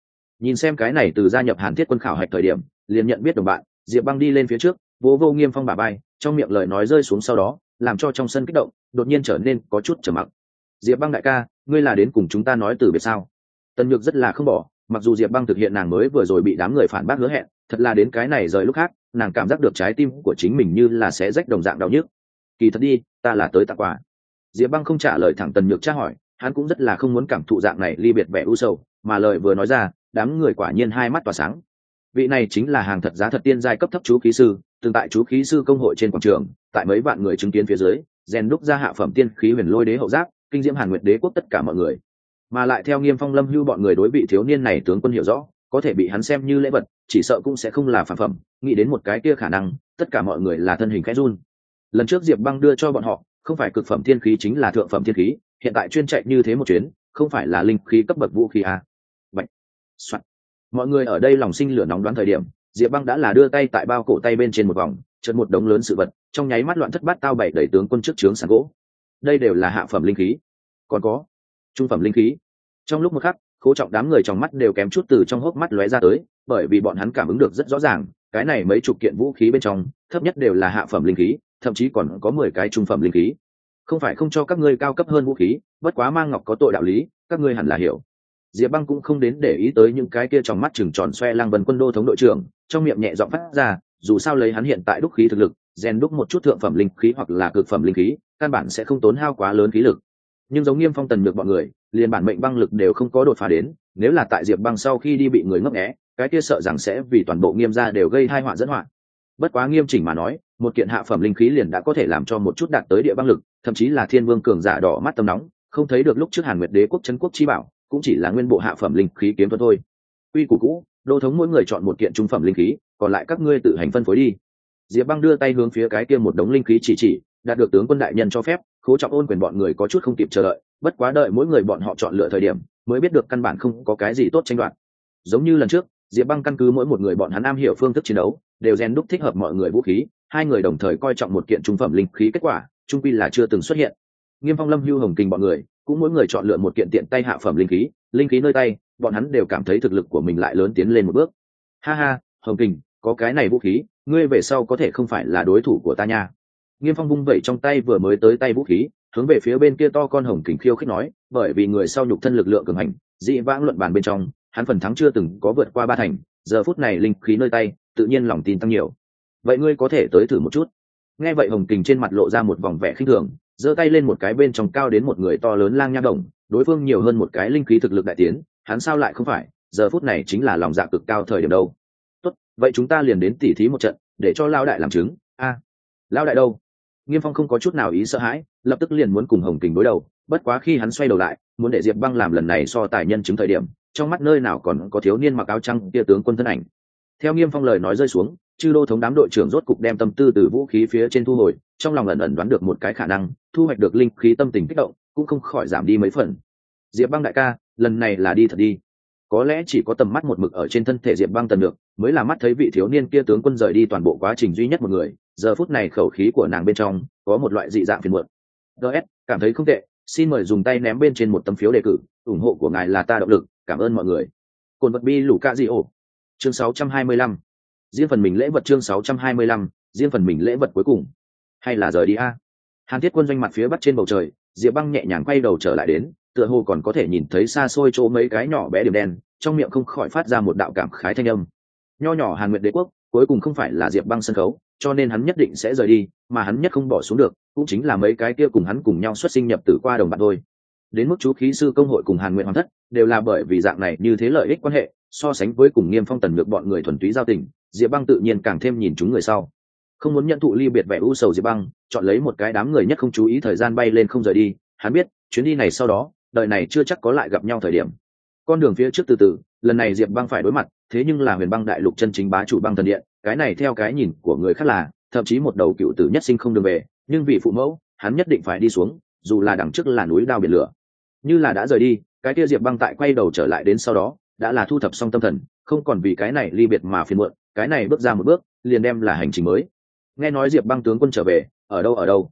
Nhìn xem cái này từ gia nhập Hàn Thiết quân khảo hạch thời điểm liền nhận biết đồng bạn, Diệp Băng đi lên phía trước vô vô Nghiêm Phong bả vai, trong miệng lời nói rơi xuống sau đó làm cho trong sân kích động đột nhiên trở nên có chút trầm mặc. Diệp Băng đại ca, ngươi là đến cùng chúng ta nói từ biệt sao? Tần Nhược rất là không bỏ, mặc dù Diệp Băng thực hiện nàng mới vừa rồi bị đám người phản bác hứa hẹn, thật là đến cái này rời lúc khác nàng cảm giác được trái tim của chính mình như là sẽ rách đồng dạng đau nhức. Kỳ thật đi, ta là tới tặng quà. Diệp Băng không trả lời thẳng Tần Nhược tra hỏi, hắn cũng rất là không muốn cảm thụ dạng này ly biệt vẻ u sầu, mà lời vừa nói ra đám người quả nhiên hai mắt tỏa sáng. Vị này chính là hàng thật giá thật tiên giai cấp thấp chú khí sư, từng tại chú khí sư công hội trên quảng trường, tại mấy vạn người chứng kiến phía dưới rèn đúc ra hạ phẩm tiên khí Huyền Lôi Đế hậu giáp, kinh diễm Hàn Nguyệt Đế quốc tất cả mọi người. Mà lại theo Nghiêm Phong Lâm Hưu bọn người đối vị thiếu niên này tướng quân hiểu rõ, có thể bị hắn xem như lễ vật chỉ sợ cũng sẽ không là phản phẩm. Nghĩ đến một cái kia khả năng, tất cả mọi người là thân hình khẽ run. Lần trước Diệp Băng đưa cho bọn họ không phải cực phẩm thiên khí chính là thượng phẩm thiên khí, hiện tại chuyên chạy như thế một chuyến không phải là linh khí cấp bậc vũ khí à. Bạch. Soạn. Mọi người ở đây lòng sinh lửa nóng đoán thời điểm, Diệp Băng đã là đưa tay tại bao cổ tay bên trên một vòng, chợt một đống lớn sự vật trong nháy mắt loạn thất bát tao bảy đẩy tướng quân trước trướng sàn gỗ. Đây đều là hạ phẩm linh khí, còn có trung phẩm linh khí. Trong lúc một khắc, Khố Trọng đám người trong mắt đều kém chút từ trong hốc mắt lóe ra tới, bởi vì bọn hắn cảm ứng được rất rõ ràng, cái này mấy chục kiện vũ khí bên trong, thấp nhất đều là hạ phẩm linh khí, thậm chí còn có 10 cái trung phẩm linh khí. Không phải không cho các ngươi cao cấp hơn vũ khí, bất quá mang ngọc có tội đạo lý, các ngươi hẳn là hiểu. Diệp Băng cũng không đến để ý tới những cái kia trong mắt trừng tròn xoe Lăng Vân quân đô thống đội trưởng, trong miệng nhẹ giọng phát ra, dù sao lấy hắn hiện tại đúc khí thực lực, rèn đúc một chút thượng phẩm linh khí hoặc là cực phẩm linh khí, căn bản sẽ không tốn hao quá lớn khí lực. Nhưng giống Nghiêm Phong Tần Nhược bọn người, liền bản mệnh băng lực đều không có đột phá đến, nếu là tại Diệp Băng sau khi đi bị người ngấp nghé, cái kia sợ rằng sẽ vì toàn bộ Nghiêm gia đều gây tai họa dẫn họa. Bất quá nghiêm chỉnh mà nói, một kiện hạ phẩm linh khí liền đã có thể làm cho một chút đạt tới địa băng lực, thậm chí là thiên vương cường giả đỏ mắt tâm nóng, không thấy được lúc trước Hàn Nguyệt Đế quốc trấn quốc chi bảo, cũng chỉ là nguyên bộ hạ phẩm linh khí kiếm thuật thôi. Quy củ cũ, đô thống mỗi người chọn một kiện trung phẩm linh khí, còn lại các ngươi tự hành phân phối đi. Diệp Băng đưa tay hướng phía cái kia một đống linh khí chỉ, đạt được tướng quân đại nhân cho phép, Khố Trọng Ôn quyền bọn người có chút không kịp chờ đợi, bất quá đợi mỗi người bọn họ chọn lựa thời điểm, mới biết được căn bản không có cái gì tốt tranh đoạt. Giống như lần trước, Diệp Băng căn cứ mỗi một người bọn hắn am hiểu phương thức chiến đấu, đều rèn đúc thích hợp mọi người vũ khí, hai người đồng thời coi trọng một kiện trung phẩm linh khí, kết quả trung quy là chưa từng xuất hiện. Nghiêm Phong Lâm Hưu Hồng Kình bọn người cũng mỗi người chọn lựa một kiện tiện tay hạ phẩm linh khí nơi tay, bọn hắn đều cảm thấy thực lực của mình lại lớn tiến lên một bước. Ha ha, Hồng Kình, có cái này vũ khí, ngươi về sau có thể không phải là đối thủ của ta nha. Nghiêm Phong vung vẩy trong tay vừa mới tới tay vũ khí, hướng về phía bên kia to con Hồng Kình khiêu khích nói, bởi vì người sau nhục thân lực lượng cường hành, dị vãng luận bàn bên trong, hắn phần thắng chưa từng có vượt qua 3 thành, giờ phút này linh khí nơi tay, tự nhiên lòng tin tăng nhiều. Vậy ngươi có thể tới thử một chút. Nghe vậy Hồng Kình trên mặt lộ ra một vòng vẻ khinh thường, giơ tay lên một cái bên trong cao đến một người to lớn lang nha đồng, đối phương nhiều hơn một cái linh khí thực lực đại tiến, hắn sao lại không phải, giờ phút này chính là lòng dạ cực cao thời điểm đâu. Tốt, vậy chúng ta liền đến tỉ thí một trận, để cho Lão đại làm chứng. A, Lão đại đâu? Nghiêm Phong không có chút nào ý sợ hãi, lập tức liền muốn cùng Hồng Kình đối đầu, bất quá khi hắn xoay đầu lại, muốn để Diệp Băng làm lần này so tài nhân chứng thời điểm, trong mắt nơi nào còn có thiếu niên mặc áo trắng kia tướng quân thân ảnh. Theo Nghiêm Phong lời nói rơi xuống, Chư Đô thống đám đội trưởng rốt cục đem tâm tư từ vũ khí phía trên thu hồi, trong lòng ẩn ẩn đoán được một cái khả năng, thu hoạch được linh khí tâm tình kích động, cũng không khỏi giảm đi mấy phần. Diệp Băng đại ca, lần này là đi thật đi. Có lẽ chỉ có tầm mắt một mực ở trên thân thể Diệp Băng Tần Nhược, mới là mắt thấy vị thiếu niên kia tướng quân rời đi toàn bộ quá trình duy nhất một người, giờ phút này khẩu khí của nàng bên trong có một loại dị dạng phiền muộn. DS, cảm thấy không tệ, xin mời dùng tay ném bên trên một tấm phiếu đề cử, ủng hộ của ngài là ta động lực, cảm ơn mọi người. Cồn vật bi lũ ca di ổ. Chương 625. Riêng phần mình lễ vật chương 625, riêng phần mình lễ vật cuối cùng. Hay là rời đi a. Hàn Thiết quân doanh mặt phía bắc trên bầu trời, Diệp Băng nhẹ nhàng quay đầu trở lại đến, tựa hồ còn có thể nhìn thấy xa xôi chỗ mấy cái nhỏ bé điểm đen, trong miệng không khỏi phát ra một đạo cảm khái thanh âm. Nho nhỏ Hàn Nguyệt Đế quốc, cuối cùng không phải là Diệp Băng sân khấu, cho nên hắn nhất định sẽ rời đi, mà hắn nhất không bỏ xuống được, cũng chính là mấy cái kia cùng hắn cùng nhau xuất sinh nhập tử qua đồng bạn thôi. Đến mức chú khí sư công hội cùng Hàn Nguyệt Hoàng thất, đều là bởi vì dạng này như thế lợi ích quan hệ, so sánh với cùng Nghiêm Phong Tần Nhược bọn người thuần túy giao tình, Diệp Băng tự nhiên càng thêm nhìn chúng người sau. Không muốn nhận thụ ly biệt vẻ u sầu, Diệp Băng chọn lấy một cái đám người nhất không chú ý thời gian bay lên không rời đi, hắn biết, chuyến đi này sau đó, đời này chưa chắc có lại gặp nhau thời điểm. Con đường phía trước từ từ, lần này Diệp Băng phải đối mặt, thế nhưng là Huyền Băng đại lục chân chính bá chủ Băng Thần Điện, cái này theo cái nhìn của người khác là, thậm chí một đầu cựu tử nhất sinh không đường về, nhưng vì phụ mẫu, hắn nhất định phải đi xuống, dù là đằng trước là núi đao biển lửa. Như là đã rời đi, cái kia Diệp Băng tại quay đầu trở lại đến sau đó, đã là thu thập xong tâm thần, không còn vì cái này ly biệt mà phiền muộn, cái này bước ra một bước, liền đem là hành trình mới. Nghe nói Diệp Băng tướng quân trở về, ở đâu?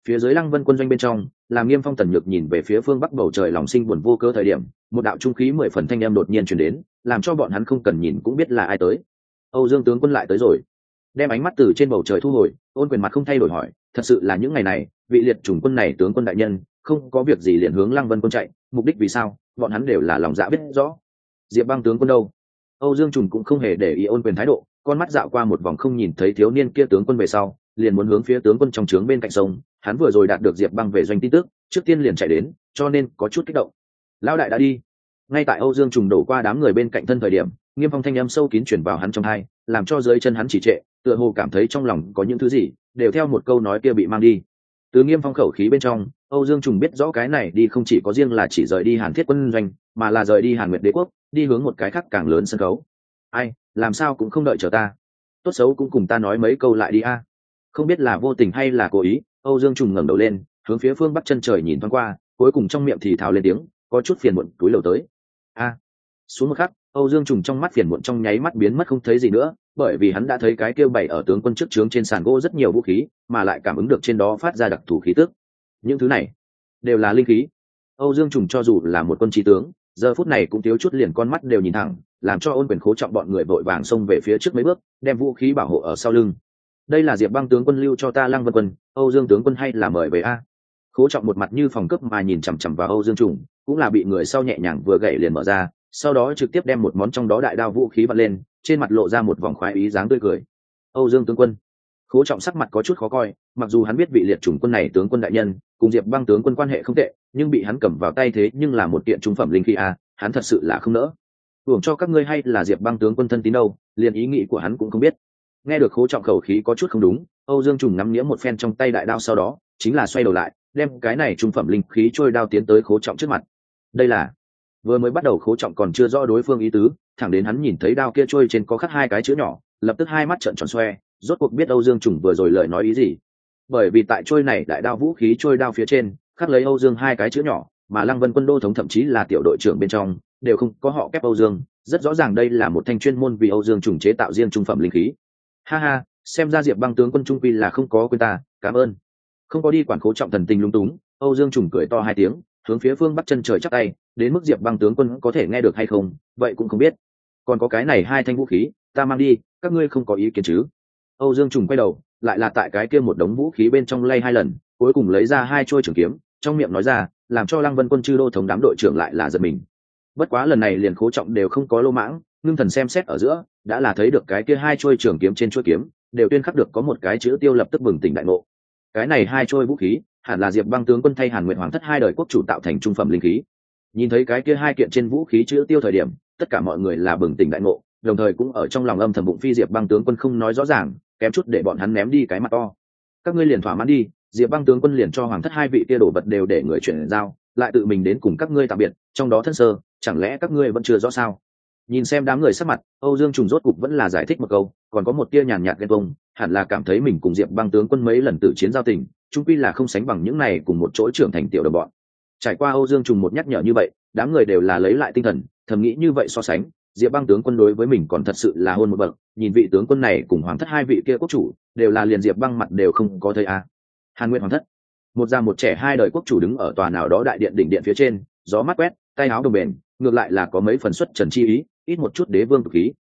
Phía dưới Lăng Vân quân doanh bên trong, làm Nghiêm Phong Tần Nhược nhìn về phía phương bắc bầu trời lòng sinh buồn vô cớ thời điểm, một đạo trung khí 10 phần thanh âm đột nhiên truyền đến, làm cho bọn hắn không cần nhìn cũng biết là ai tới. Âu Dương tướng quân lại tới rồi. Đem ánh mắt từ trên bầu trời thu hồi, Ôn Quyền mặt không thay đổi hỏi, thật sự là những ngày này, vị liệt chủng quân này tướng quân đại nhân, không có việc gì liền hướng Lăng Vân quân chạy, mục đích vì sao? Bọn hắn đều là lòng dạ biết rõ. Diệp Băng tướng quân đâu? Âu Dương Trùng cũng không hề để ý Ôn Quyền thái độ, con mắt dạo qua một vòng không nhìn thấy thiếu niên kia tướng quân về sau, liền muốn hướng phía tướng quân trong trướng bên cạnh sông. Hắn vừa rồi đạt được Diệp Băng về doanh tin tức, trước tiên liền chạy đến, cho nên có chút kích động. Lão đại đã đi. Ngay tại Âu Dương Trùng đổ qua đám người bên cạnh thân thời điểm, Nghiêm Phong thanh âm sâu kín truyền vào hắn trong tai, làm cho dưới chân hắn chỉ trệ, tựa hồ cảm thấy trong lòng có những thứ gì, đều theo một câu nói kia bị mang đi. Từ Nghiêm Phong khẩu khí bên trong, Âu Dương Trùng biết rõ cái này đi không chỉ có riêng là chỉ rời đi Hàn Thiết quân doanh, mà là rời đi Hàn Nguyệt Đế quốc, đi hướng một cái khác càng lớn sân khấu. Ai, làm sao cũng không đợi chờ ta. Tốt xấu cũng cùng ta nói mấy câu lại đi a. Không biết là vô tình hay là cố ý, Âu Dương Trùng ngẩng đầu lên, hướng phía phương bắc chân trời nhìn thoáng qua, cuối cùng trong miệng thì thào lên tiếng, có chút phiền muộn túi lầu tới. A. Xuống một khắc, Âu Dương Trùng trong mắt phiền muộn trong nháy mắt biến mất không thấy gì nữa, bởi vì hắn đã thấy cái kia bày ở tướng quân trước trướng trên sàn gỗ rất nhiều vũ khí, mà lại cảm ứng được trên đó phát ra đặc thù khí tức. Những thứ này đều là linh khí. Âu Dương Trùng cho dù là một quân trí tướng, giờ phút này cũng thiếu chút liền con mắt đều nhìn thẳng, làm cho Ôn Quyền Khố Trọng bọn người vội vàng xông về phía trước mấy bước, đem vũ khí bảo hộ ở sau lưng. Đây là Diệp Băng tướng quân lưu cho ta Lăng Vân quân, Âu Dương tướng quân hay là mời về a. Khố Trọng một mặt như phòng cấp mà nhìn chằm chằm vào Âu Dương Trùng, cũng là bị người sau nhẹ nhàng vừa gậy liền mở ra, sau đó trực tiếp đem một món trong đó đại đao vũ khí bật lên, trên mặt lộ ra một vòng khoái ý dáng tươi cười. Âu Dương tướng quân. Khố Trọng sắc mặt có chút khó coi, mặc dù hắn biết vị liệt chủng quân này tướng quân đại nhân cùng Diệp Băng tướng quân quan hệ không tệ, nhưng bị hắn cầm vào tay thế nhưng là một kiện trung phẩm linh khí a, hắn thật sự là không nỡ. Hưởng cho các ngươi hay là Diệp Băng tướng quân thân tín đâu, liền ý nghĩ của hắn cũng không biết. Nghe được Khố Trọng khẩu khí có chút không đúng, Âu Dương Trùng nắm nghĩa một phen trong tay đại đao, sau đó chính là xoay đầu lại, đem cái này trung phẩm linh khí trôi đao tiến tới Khố Trọng trước mặt. Đây là vừa mới bắt đầu Khố Trọng còn chưa rõ đối phương ý tứ, thẳng đến hắn nhìn thấy đao kia trôi trên có khắc hai cái chữ nhỏ, lập tức hai mắt trợn tròn xoe, rốt cuộc biết Âu Dương Trùng vừa rồi lời nói ý gì. Bởi vì tại trôi này đại đao vũ khí trôi đao phía trên khắc lấy Âu Dương hai cái chữ nhỏ, mà Lăng Vân quân đô thống thậm chí là tiểu đội trưởng bên trong đều không có họ kép Âu Dương, rất rõ ràng đây là một thanh chuyên môn vì Âu Dương Trùng chế tạo riêng trung phẩm linh khí. Ha ha, xem ra Diệp Băng tướng quân trung quy là không có quên ta, cảm ơn. Không có đi quản Khố Trọng thần tình lung túng, Âu Dương Trùng cười to hai tiếng, hướng phía phương bắc chân trời chắp tay, đến mức Diệp Băng tướng quân có thể nghe được hay không, vậy cũng không biết. Còn có cái này hai thanh vũ khí, ta mang đi, các ngươi không có ý kiến chứ? Âu Dương Trùng quay đầu, lại là tại cái kia một đống vũ khí bên trong lay hai lần, cuối cùng lấy ra hai trôi trường kiếm, trong miệng nói ra, làm cho Lăng Vân quân chư đô thống đám đội trưởng lại là giật mình. Bất quá lần này liền Khố Trọng đều không có lô mãng, ngưng thần xem xét ở giữa, đã là thấy được cái kia hai trôi trường kiếm trên chuôi kiếm đều tuyên khắc được có một cái chữ tiêu, lập tức bừng tỉnh đại ngộ. Cái này hai trôi vũ khí hẳn là Diệp Băng tướng quân thay Hàn Nguyệt Hoàng thất hai đời quốc chủ tạo thành trung phẩm linh khí. Nhìn thấy cái kia hai kiện trên vũ khí chữ tiêu thời điểm, tất cả mọi người là bừng tỉnh đại ngộ, đồng thời cũng ở trong lòng âm thầm bụng phi Diệp Băng tướng quân không nói rõ ràng, kém chút để bọn hắn ném đi cái mặt to. Các ngươi liền thỏa mãn đi, Diệp Băng tướng quân liền cho Hoàng thất hai vị kia đổ vật đều để người chuyển giao, lại tự mình đến cùng các ngươi tạm biệt, trong đó thân sơ, chẳng lẽ các ngươi vẫn chưa rõ sao? Nhìn xem đám người sắc mặt, Âu Dương Trùng rốt cục vẫn là giải thích một câu, còn có một tia nhàn nhạt ghen tuông, hẳn là cảm thấy mình cùng Diệp Băng tướng quân mấy lần tự chiến giao tình, chung quy là không sánh bằng những này cùng một chỗ trưởng thành tiểu đồng bọn. Trải qua Âu Dương Trùng một nhắc nhở như vậy, đám người đều là lấy lại tinh thần, thầm nghĩ như vậy so sánh, Diệp Băng tướng quân đối với mình còn thật sự là hơn một bậc, nhìn vị tướng quân này cùng Hoàng thất hai vị kia quốc chủ, đều là liền Diệp Băng mặt đều không có thấy a. Hàn Nguyệt Hoàng thất, một già một trẻ hai đời quốc chủ đứng ở tòa nào đó đại điện đỉnh điện phía trên, gió mát quét, tay áo đồng bền, ngược lại là có mấy phần xuất trần chi ý, ít một chút đế vương tục khí.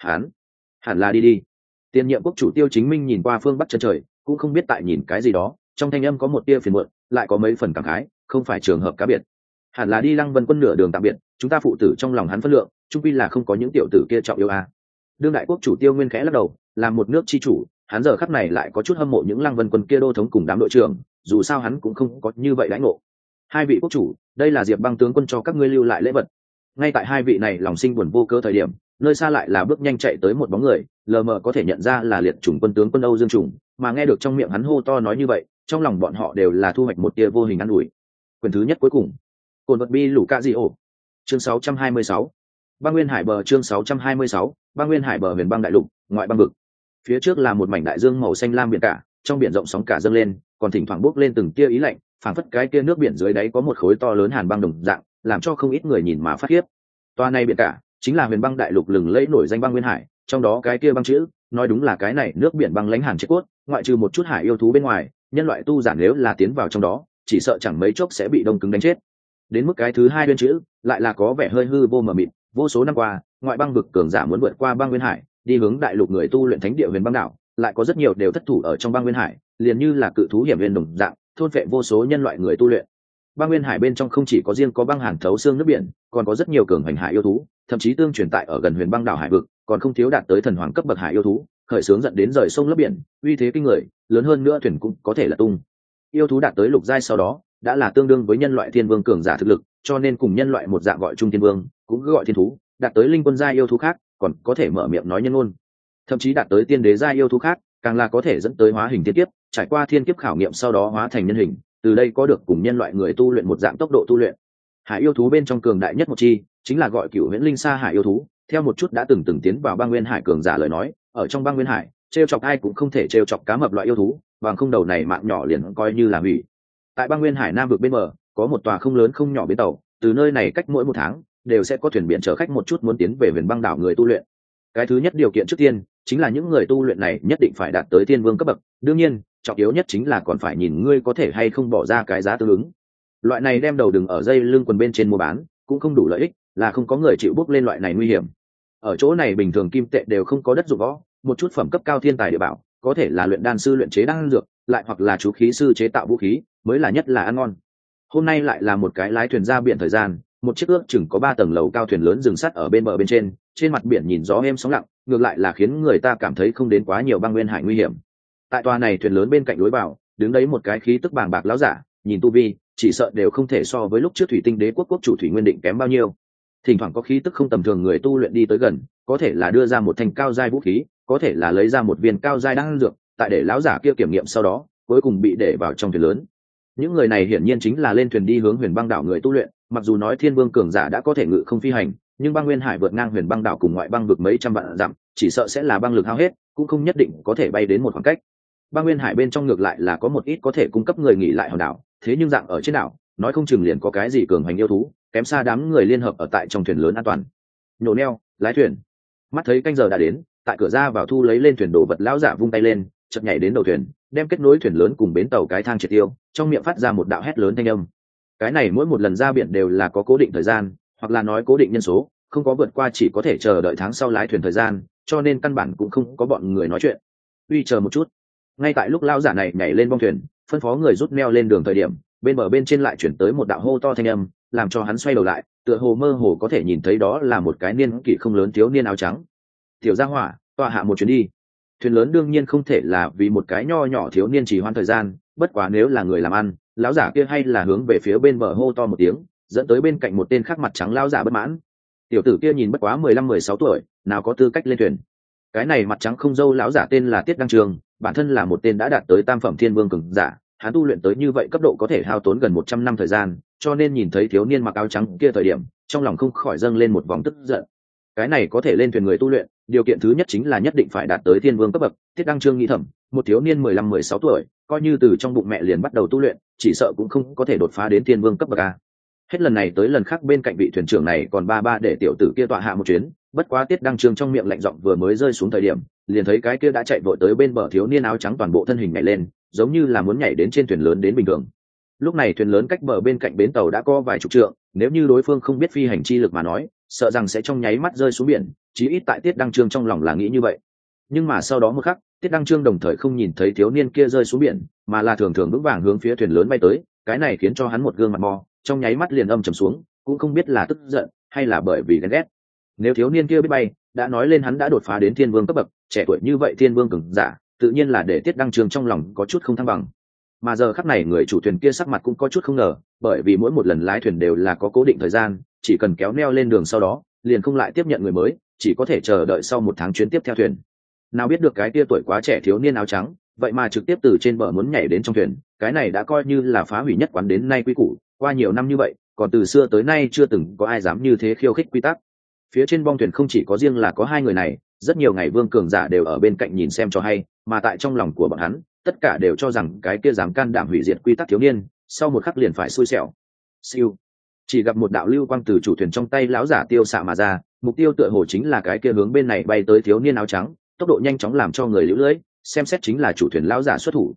Hẳn là đi. Tiền nhiệm quốc chủ Tiêu Chính Minh nhìn qua phương bắc chân trời, cũng không biết tại nhìn cái gì đó, trong thanh âm có một tia phiền muộn, lại có mấy phần cảm khái, không phải trường hợp cá biệt. Hẳn là đi Lăng Vân quân nửa đường tạm biệt, chúng ta phụ tử trong lòng hắn phân lượng, chung quy là không có những tiểu tử kia trọng yêu a. Đương đại quốc chủ Tiêu Nguyên khẽ lắc đầu, làm một nước chi chủ, hắn giờ khắc này lại có chút hâm mộ những Lăng Vân quân kia đô thống cùng đám đội trưởng, dù sao hắn cũng không có như vậy đãi ngộ. Hai vị quốc chủ, đây là Diệp Băng tướng quân cho các ngươi lưu lại lễ vật. Ngay tại hai vị này lòng sinh buồn vô cớ thời điểm, nơi xa lại là bước nhanh chạy tới một bóng người, lờ mờ có thể nhận ra là liệt chủng quân tướng quân Âu Dương Trùng, mà nghe được trong miệng hắn hô to nói như vậy, trong lòng bọn họ đều là thu hoạch một tia vô hình an ủi. Quyền thứ nhất cuối cùng. Cồn vật bi lũ ca di ổ. Chương 626. Băng Nguyên Hải bờ chương 626. Băng Nguyên Hải bờ huyền băng đại lục, ngoại băng vực. Phía trước là một mảnh đại dương màu xanh lam biển cả, trong biển rộng sóng cả dâng lên, còn thỉnh thoảng bốc lên từng tia ý lạnh, phảng phất cái kia nước biển dưới đáy có một khối to lớn hàn băng đồng dạng, làm cho không ít người nhìn mà phát khiếp. Toa này biển cả chính là huyền băng đại lục lừng lẫy nổi danh Băng Nguyên Hải, trong đó cái kia băng chữ nói đúng là cái này nước biển băng lãnh hàn chết cốt, ngoại trừ một chút hải yêu thú bên ngoài, nhân loại tu giả nếu là tiến vào trong đó chỉ sợ chẳng mấy chốc sẽ bị đông cứng đánh chết. Đến mức cái thứ hai bên chữ lại là có vẻ hơi hư vô mờ mịt. Vô số năm qua ngoại băng vực cường giả muốn vượt qua băng nguyên hải đi hướng đại lục người tu luyện thánh địa huyền băng đảo, lại có rất nhiều đều thất thủ ở trong băng nguyên hải, liền như là cự thú hiểm viên đồng dạng thôn phệ vô số nhân loại người tu luyện. Băng nguyên hải bên trong không chỉ có riêng có băng hàn thấu xương nước biển, còn có rất nhiều cường hành hải yêu thú, thậm chí tương truyền tại ở gần huyền băng đảo hải vực còn không thiếu đạt tới thần hoàng cấp bậc hải yêu thú, khởi xướng dẫn đến rời sông lấp biển, uy thế kinh người, lớn hơn nữa thuyền cũng có thể là tung. Yêu thú đạt tới lục giai sau đó đã là tương đương với nhân loại thiên vương cường giả thực lực, cho nên cùng nhân loại một dạng gọi chung thiên vương, cũng cứ gọi thiên thú. Đạt tới linh quân giai yêu thú khác còn có thể mở miệng nói nhân ngôn, thậm chí đạt tới tiên đế giai yêu thú khác càng là có thể dẫn tới hóa hình thiên kiếp, trải qua thiên kiếp khảo nghiệm sau đó hóa thành nhân hình, từ đây có được cùng nhân loại người tu luyện một dạng tốc độ tu luyện. Hải yêu thú bên trong cường đại nhất một chi chính là gọi Cửu Huyễn Linh Sa hải yêu thú. Theo một chút đã từng tiến vào băng nguyên hải cường giả lời nói, ở trong băng nguyên hải trêu chọc ai cũng không thể trêu chọc cá mập loại yêu thú, bằng không đầu này mạng nhỏ liền coi như là hủy. Tại băng nguyên hải nam vực bên bờ có một tòa không lớn không nhỏ bến tàu, từ nơi này cách mỗi một tháng đều sẽ có thuyền biển chở khách một chút muốn tiến về huyền băng đảo người tu luyện. Cái thứ nhất điều kiện trước tiên chính là những người tu luyện này nhất định phải đạt tới tiên vương cấp bậc, đương nhiên trọng yếu nhất chính là còn phải nhìn ngươi có thể hay không bỏ ra cái giá tương ứng. Loại này đem đầu đừng ở dây lưng quần bên trên mua bán cũng không đủ lợi ích, là không có người chịu bước lên loại này nguy hiểm. Ở chỗ này bình thường kim tệ đều không có đất dụng võ, một chút phẩm cấp cao thiên tài địa bảo, có thể là luyện đan sư luyện chế đan dược, lại hoặc là chú khí sư chế tạo vũ khí, mới là nhất là ăn ngon. Hôm nay lại là một cái lái thuyền ra biển thời gian, một chiếc ước chừng có 3 tầng lầu cao thuyền lớn dừng sắt ở bên bờ bên trên mặt biển nhìn gió êm sóng lặng, ngược lại là khiến người ta cảm thấy không đến quá nhiều băng nguyên hải nguy hiểm. Tại tòa này thuyền lớn bên cạnh lối vào, đứng đấy một cái khí tức bàng bạc lão giả, nhìn tu vi, chỉ sợ đều không thể so với lúc trước Thủy Tinh Đế quốc quốc chủ Thủy Nguyên Định kém bao nhiêu. Thỉnh thoảng có khí tức không tầm thường người tu luyện đi tới gần, có thể là đưa ra một thanh cao giai vũ khí, có thể là lấy ra một viên cao giai đan dược, tại để lão giả kia kiểm nghiệm sau đó, cuối cùng bị để vào trong thuyền lớn. Những người này hiển nhiên chính là lên thuyền đi hướng huyền băng đảo người tu luyện. Mặc dù nói thiên vương cường giả đã có thể ngự không phi hành, nhưng băng nguyên hải vượt ngang huyền băng đảo cùng ngoại băng vực mấy trăm vạn dặm, chỉ sợ sẽ là băng lực hao hết, cũng không nhất định có thể bay đến một khoảng cách. Băng nguyên hải bên trong ngược lại là có một ít có thể cung cấp người nghỉ lại hòn đảo, thế nhưng dạng ở trên đảo nói không chừng liền có cái gì cường hành yêu thú, kém xa đám người liên hợp ở tại trong thuyền lớn an toàn. Nhổ neo, lái thuyền. Mắt thấy canh giờ đã đến, tại cửa ra vào thu lấy lên thuyền đồ vật lão giả vung tay lên, chợt nhảy đến đầu thuyền, đem kết nối thuyền lớn cùng bến tàu cái thang triệt tiêu, trong miệng phát ra một đạo hét lớn thanh âm. Cái này mỗi một lần ra biển đều là có cố định thời gian, hoặc là nói cố định nhân số, không có vượt qua chỉ có thể chờ đợi tháng sau lái thuyền thời gian, cho nên căn bản cũng không có bọn người nói chuyện. Uy chờ một chút. Ngay tại lúc lão giả này nhảy lên bong thuyền, phân phó người rút neo lên đường thời điểm, bên bờ bên trên lại chuyển tới một đạo hô to thanh âm, làm cho hắn xoay đầu lại, tựa hồ mơ hồ có thể nhìn thấy đó là một cái niên kỷ không lớn thiếu niên áo trắng. Tiểu gia hỏa, tọa hạ một chuyến đi. Thuyền lớn đương nhiên không thể là vì một cái nho nhỏ thiếu niên trì hoãn thời gian, bất quá nếu là người làm ăn, lão giả kia hay là hướng về phía bên bờ hô to một tiếng, dẫn tới bên cạnh một tên khác mặt trắng lão giả bất mãn. Tiểu tử kia nhìn bất quá 15-16 tuổi, nào có tư cách lên thuyền. Cái này mặt trắng không râu lão giả tên là Tiết Đăng Trường, bản thân là một tên đã đạt tới tam phẩm thiên vương cường giả, hắn tu luyện tới như vậy cấp độ có thể hao tốn gần 100 năm thời gian, cho nên nhìn thấy thiếu niên mặc áo trắng kia thời điểm, trong lòng không khỏi dâng lên một vòng tức giận. Cái này có thể lên thuyền người tu luyện, điều kiện thứ nhất chính là nhất định phải đạt tới thiên vương cấp bậc. Tiết Đăng Trương nghĩ thầm, một thiếu niên 15-16 tuổi, coi như từ trong bụng mẹ liền bắt đầu tu luyện, chỉ sợ cũng không có thể đột phá đến thiên vương cấp bậc a. Hết lần này tới lần khác bên cạnh vị thuyền trưởng này còn ba để tiểu tử kia tọa hạ một chuyến, bất quá Tiết Đăng Trương trong miệng lạnh giọng vừa mới rơi xuống thời điểm, liền thấy cái kia đã chạy vội tới bên bờ thiếu niên áo trắng toàn bộ thân hình nhảy lên, giống như là muốn nhảy đến trên thuyền lớn đến bình thường. Lúc này thuyền lớn cách bờ bên cạnh bến tàu đã có vài chục trượng, nếu như đối phương không biết phi hành chi lực mà nói, sợ rằng sẽ trong nháy mắt rơi xuống biển, chí ít tại Tiết Đăng Trương trong lòng là nghĩ như vậy. Nhưng mà sau đó một khắc, Tiết Đăng Trương đồng thời không nhìn thấy thiếu niên kia rơi xuống biển, mà là thường vững vàng hướng phía thuyền lớn bay tới, cái này khiến cho hắn một gương mặt mò, trong nháy mắt liền âm trầm xuống, cũng không biết là tức giận hay là bởi vì ghen ghét. Nếu thiếu niên kia biết bay, đã nói lên hắn đã đột phá đến thiên vương cấp bậc, trẻ tuổi như vậy thiên vương cường giả, tự nhiên là để Tiết Đăng Trương trong lòng có chút không thăng bằng. Mà giờ khắc này người chủ thuyền kia sắc mặt cũng có chút không ngờ, bởi vì mỗi một lần lái thuyền đều là có cố định thời gian, chỉ cần kéo neo lên đường sau đó liền không lại tiếp nhận người mới, chỉ có thể chờ đợi sau 1 tháng chuyến tiếp theo thuyền. Nào biết được cái kia tuổi quá trẻ thiếu niên áo trắng vậy mà trực tiếp từ trên bờ muốn nhảy đến trong thuyền, cái này đã coi như là phá hủy nhất quán đến nay quy củ, qua nhiều năm như vậy còn từ xưa tới nay chưa từng có ai dám như thế khiêu khích quy tắc. Phía trên bong thuyền không chỉ có riêng là có 2 người này, rất nhiều ngày vương cường giả đều ở bên cạnh nhìn xem cho hay, mà tại trong lòng của bọn hắn tất cả đều cho rằng cái kia dám can đảm hủy diệt quy tắc thiếu niên sau một khắc liền phải xui xẻo. Siêu, chỉ gặp một đạo lưu quang từ chủ thuyền trong tay lão giả tiêu xạ mà ra, mục tiêu tựa hồ chính là cái kia hướng bên này bay tới thiếu niên áo trắng, tốc độ nhanh chóng làm cho người liễu lưỡi, xem xét chính là chủ thuyền lão giả xuất thủ.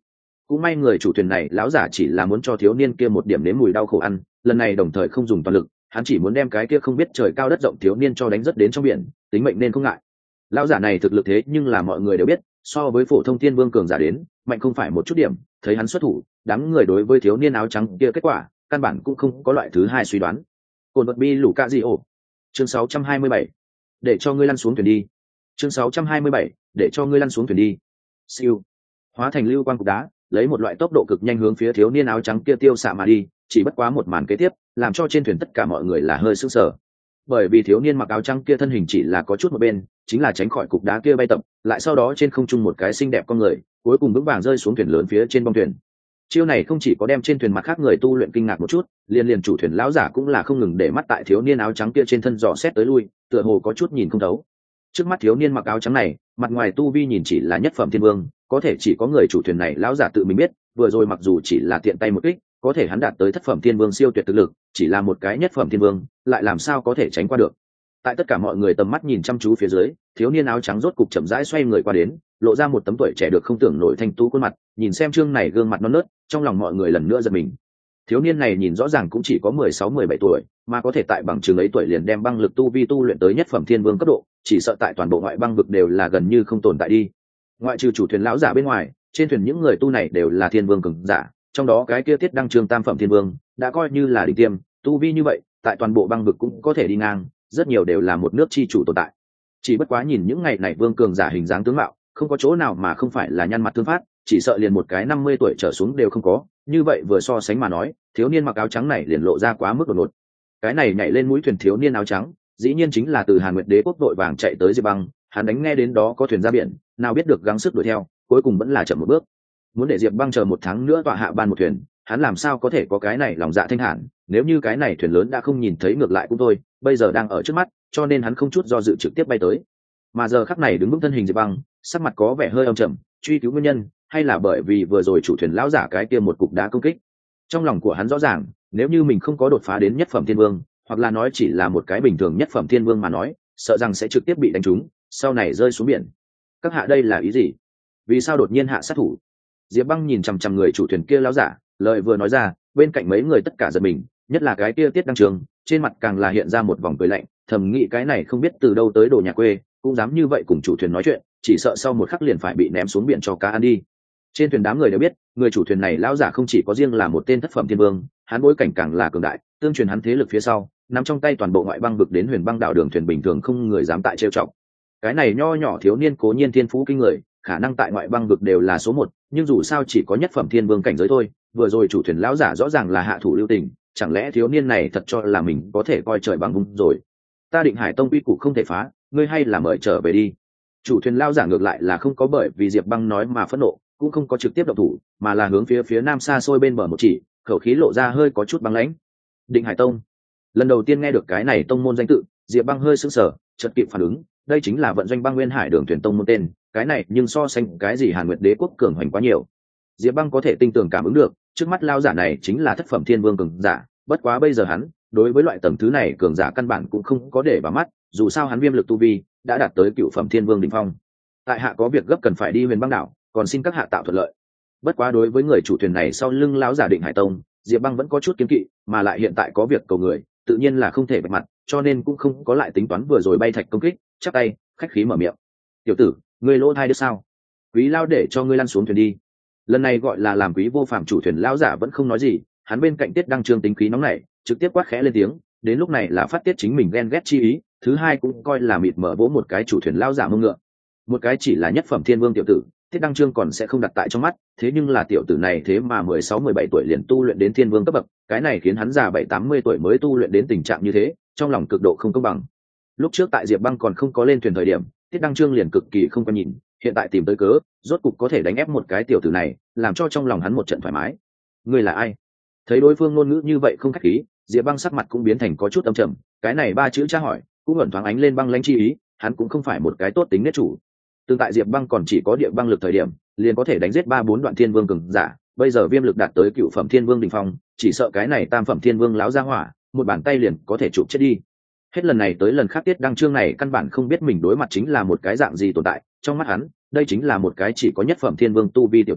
cũng may người chủ thuyền này lão giả chỉ là muốn cho thiếu niên kia một điểm nếm mùi đau khổ ăn, lần này đồng thời không dùng toàn lực, hắn chỉ muốn đem cái kia không biết trời cao đất rộng thiếu niên cho đánh rất đến trong biển, tính mệnh nên không ngại. Lão giả này thực lực thế nhưng là mọi người đều biết, so với phổ thông thiên vương cường giả đến mạnh không phải một chút điểm. Thấy hắn xuất thủ, đám người đối với thiếu niên áo trắng kia kết quả căn bản cũng không có loại thứ hai suy đoán. Cồn vật bi lũ cạ gì ổ. Chương 627. Để cho ngươi lăn xuống thuyền đi. Chương 627. Để cho ngươi lăn xuống thuyền đi. Siêu. Hóa thành lưu quang cục đá, lấy một loại tốc độ cực nhanh hướng phía thiếu niên áo trắng kia tiêu xạ mà đi. Chỉ bất quá một màn kế tiếp làm cho trên thuyền tất cả mọi người là hơi sững sờ, bởi vì thiếu niên mặc áo trắng kia thân hình chỉ là có chút một bên, chính là tránh khỏi cục đá kia bay tập, lại sau đó trên không trung một cái xinh đẹp con người cuối cùng vững vàng rơi xuống thuyền lớn phía trên bong thuyền. Chiêu này không chỉ có đem trên thuyền mặt khác người tu luyện kinh ngạc một chút, liền chủ thuyền lão giả cũng là không ngừng để mắt tại thiếu niên áo trắng kia trên thân dò xét tới lui, tựa hồ có chút nhìn không thấu. Trước mắt thiếu niên mặc áo trắng này, mặt ngoài tu vi nhìn chỉ là nhất phẩm thiên vương, có thể chỉ có người chủ thuyền này lão giả tự mình biết, vừa rồi mặc dù chỉ là tiện tay một kích, có thể hắn đạt tới thất phẩm thiên vương siêu tuyệt thực lực, chỉ là một cái nhất phẩm thiên vương, lại làm sao có thể tránh qua được. Tại tất cả mọi người tầm mắt nhìn chăm chú phía dưới, thiếu niên áo trắng rốt cục chậm rãi xoay người qua đến, lộ ra một tấm tuổi trẻ được không tưởng nổi thanh tú khuôn mặt, nhìn xem trương này gương mặt non nớt, trong lòng mọi người lần nữa giật mình. Thiếu niên này nhìn rõ ràng cũng chỉ có 16-17 tuổi, mà có thể tại bằng chứng ấy tuổi liền đem băng lực tu vi tu luyện tới nhất phẩm thiên vương cấp độ, chỉ sợ tại toàn bộ ngoại băng vực đều là gần như không tồn tại đi. Ngoại trừ chủ thuyền lão giả bên ngoài, trên thuyền những người tu này đều là thiên vương cường giả, trong đó cái kia Tiết Đăng Trương tam phẩm thiên vương đã coi như là đỉnh tiêm, tu vi như vậy tại toàn bộ băng vực cũng có thể đi ngang, rất nhiều đều là một nước chi chủ tồn tại. Chỉ bất quá nhìn những ngày này vương cường giả hình dáng tướng mạo, không có chỗ nào mà không phải là nhăn mặt thương phát, chỉ sợ liền một cái 50 tuổi trở xuống đều không có. Như vậy vừa so sánh mà nói, thiếu niên mặc áo trắng này liền lộ ra quá mức đột ngột. Cái này nhảy lên mũi thuyền thiếu niên áo trắng, dĩ nhiên chính là từ Hàn Nguyệt Đế quốc đội vàng chạy tới Diệp Băng, hắn đánh nghe đến đó có thuyền ra biển, nào biết được gắng sức đuổi theo, cuối cùng vẫn là chậm một bước. Muốn để Diệp Băng chờ một tháng nữa tọa hạ ban một thuyền, hắn làm sao có thể có cái này lòng dạ thanh thản, nếu như cái này thuyền lớn đã không nhìn thấy ngược lại cũng thôi, bây giờ đang ở trước mắt, cho nên hắn không chút do dự trực tiếp bay tới. Mà giờ khắc này đứng vững thân hình Diệp Băng, sắc mặt có vẻ hơi âm trầm, truy cứu nguyên nhân, hay là bởi vì vừa rồi chủ thuyền lão giả cái kia một cục đá công kích. Trong lòng của hắn rõ ràng, nếu như mình không có đột phá đến nhất phẩm thiên vương, hoặc là nói chỉ là một cái bình thường nhất phẩm thiên vương mà nói, sợ rằng sẽ trực tiếp bị đánh trúng, sau này rơi xuống biển. Các hạ đây là ý gì? Vì sao đột nhiên hạ sát thủ? Diệp Băng nhìn chằm chằm người chủ thuyền kia lão giả, lời vừa nói ra, bên cạnh mấy người tất cả giật mình, nhất là cái kia Tiết Đăng Trường, trên mặt càng là hiện ra một vòng cười lạnh, thầm nghĩ cái này không biết từ đâu tới đồ nhà quê, cũng dám như vậy cùng chủ thuyền nói chuyện, chỉ sợ sau một khắc liền phải bị ném xuống biển cho cá ăn đi. Trên thuyền đám người đều biết, người chủ thuyền này lão giả không chỉ có riêng là một tên thất phẩm thiên vương, hắn bối cảnh càng là cường đại, tương truyền hắn thế lực phía sau, nắm trong tay toàn bộ ngoại băng vực đến Huyền Băng đảo đường thuyền bình thường không người dám tại trêu chọc. Cái này nho nhỏ thiếu niên cố nhiên thiên phú kinh người, khả năng tại ngoại băng vực đều là số một, nhưng dù sao chỉ có nhất phẩm thiên vương cảnh giới thôi. Vừa rồi chủ thuyền lão giả rõ ràng là hạ thủ lưu tình, chẳng lẽ thiếu niên này thật cho là mình có thể coi trời bằng vung rồi? Ta Định Hải tông quy củ không thể phá, ngươi hay là mời trở về đi. Chủ thuyền lão giả ngược lại là không có bởi vì Diệp Băng nói mà phẫn nộ, cũng không có trực tiếp động thủ, mà là hướng phía nam xa xôi bên bờ một chỉ, khẩu khí lộ ra hơi có chút băng lãnh. Định Hải tông. Lần đầu tiên nghe được cái này tông môn danh tự, Diệp Băng hơi sững sờ, chợt kịp phản ứng, đây chính là vận doanh Băng Nguyên Hải đường thuyền tông môn tên, cái này nhưng so sánh cái gì Hàn Nguyệt Đế quốc cường hoành quá nhiều. Diệp Băng có thể tinh tường cảm ứng được, trước mắt lão giả này chính là thất phẩm thiên vương cường giả, bất quá bây giờ hắn, đối với loại tầng thứ này cường giả căn bản cũng không có để vào mắt, dù sao hắn viêm lực tu vi đã đạt tới cựu phẩm thiên vương đỉnh phong. Tại hạ có việc gấp cần phải đi Huyền Băng đảo, còn xin các hạ tạo thuận lợi. Bất quá đối với người chủ thuyền này sau lưng lão giả Định Hải tông, Diệp Băng vẫn có chút kiêng kỵ, mà lại hiện tại có việc cầu người, tự nhiên là không thể bạch mặt, cho nên cũng không có lại tính toán vừa rồi bay thạch công kích, chắp tay khách khí mở miệng. Tiểu tử, ngươi lỗ thai đứa sao? Quý lao để cho ngươi lăn xuống thuyền đi. Lần này gọi là làm quý vô phạm chủ thuyền lão giả vẫn không nói gì, hắn bên cạnh Tiết Đăng Trương tính khí nóng nảy, trực tiếp quát khẽ lên tiếng, đến lúc này là phát tiết chính mình ghen ghét chi ý, thứ hai cũng coi là mịt mở vỗ một cái chủ thuyền lão giả mông ngựa. Một cái chỉ là nhất phẩm thiên vương tiểu tử, Tiết Đăng Trương còn sẽ không đặt tại trong mắt, thế nhưng là tiểu tử này thế mà 16-17 tuổi liền tu luyện đến thiên vương cấp bậc, cái này khiến hắn già 7-80 tuổi mới tu luyện đến tình trạng như thế, trong lòng cực độ không công bằng. Lúc trước tại Diệp Băng còn không có lên thuyền thời điểm, Tiết Đăng Trương liền cực kỳ không quan nhìn, hiện tại tìm tới cớ, rốt cục có thể đánh ép một cái tiểu tử này, làm cho trong lòng hắn một trận thoải mái. Ngươi là ai? Thấy đối phương ngôn ngữ như vậy không khách khí, Diệp Băng sắc mặt cũng biến thành có chút âm trầm, cái này ba chữ tra hỏi, cũng ẩn thoáng ánh lên băng lãnh chi ý, hắn cũng không phải một cái tốt tính nết chủ. Tương tại Diệp Băng còn chỉ có địa băng lực thời điểm, liền có thể đánh giết 3-4 đoạn thiên vương cường giả, bây giờ viêm lực đạt tới cựu phẩm thiên vương đỉnh phong, chỉ sợ cái này tam phẩm thiên vương láo ra hỏa, một bàn tay liền có thể chụp chết đi. Hết lần này tới lần khác Tiết Đăng Trương này căn bản không biết mình đối mặt chính là một cái dạng gì tồn tại, trong mắt hắn, đây chính là một cái chỉ có nhất phẩm thiên vương tu vi tiểu tử,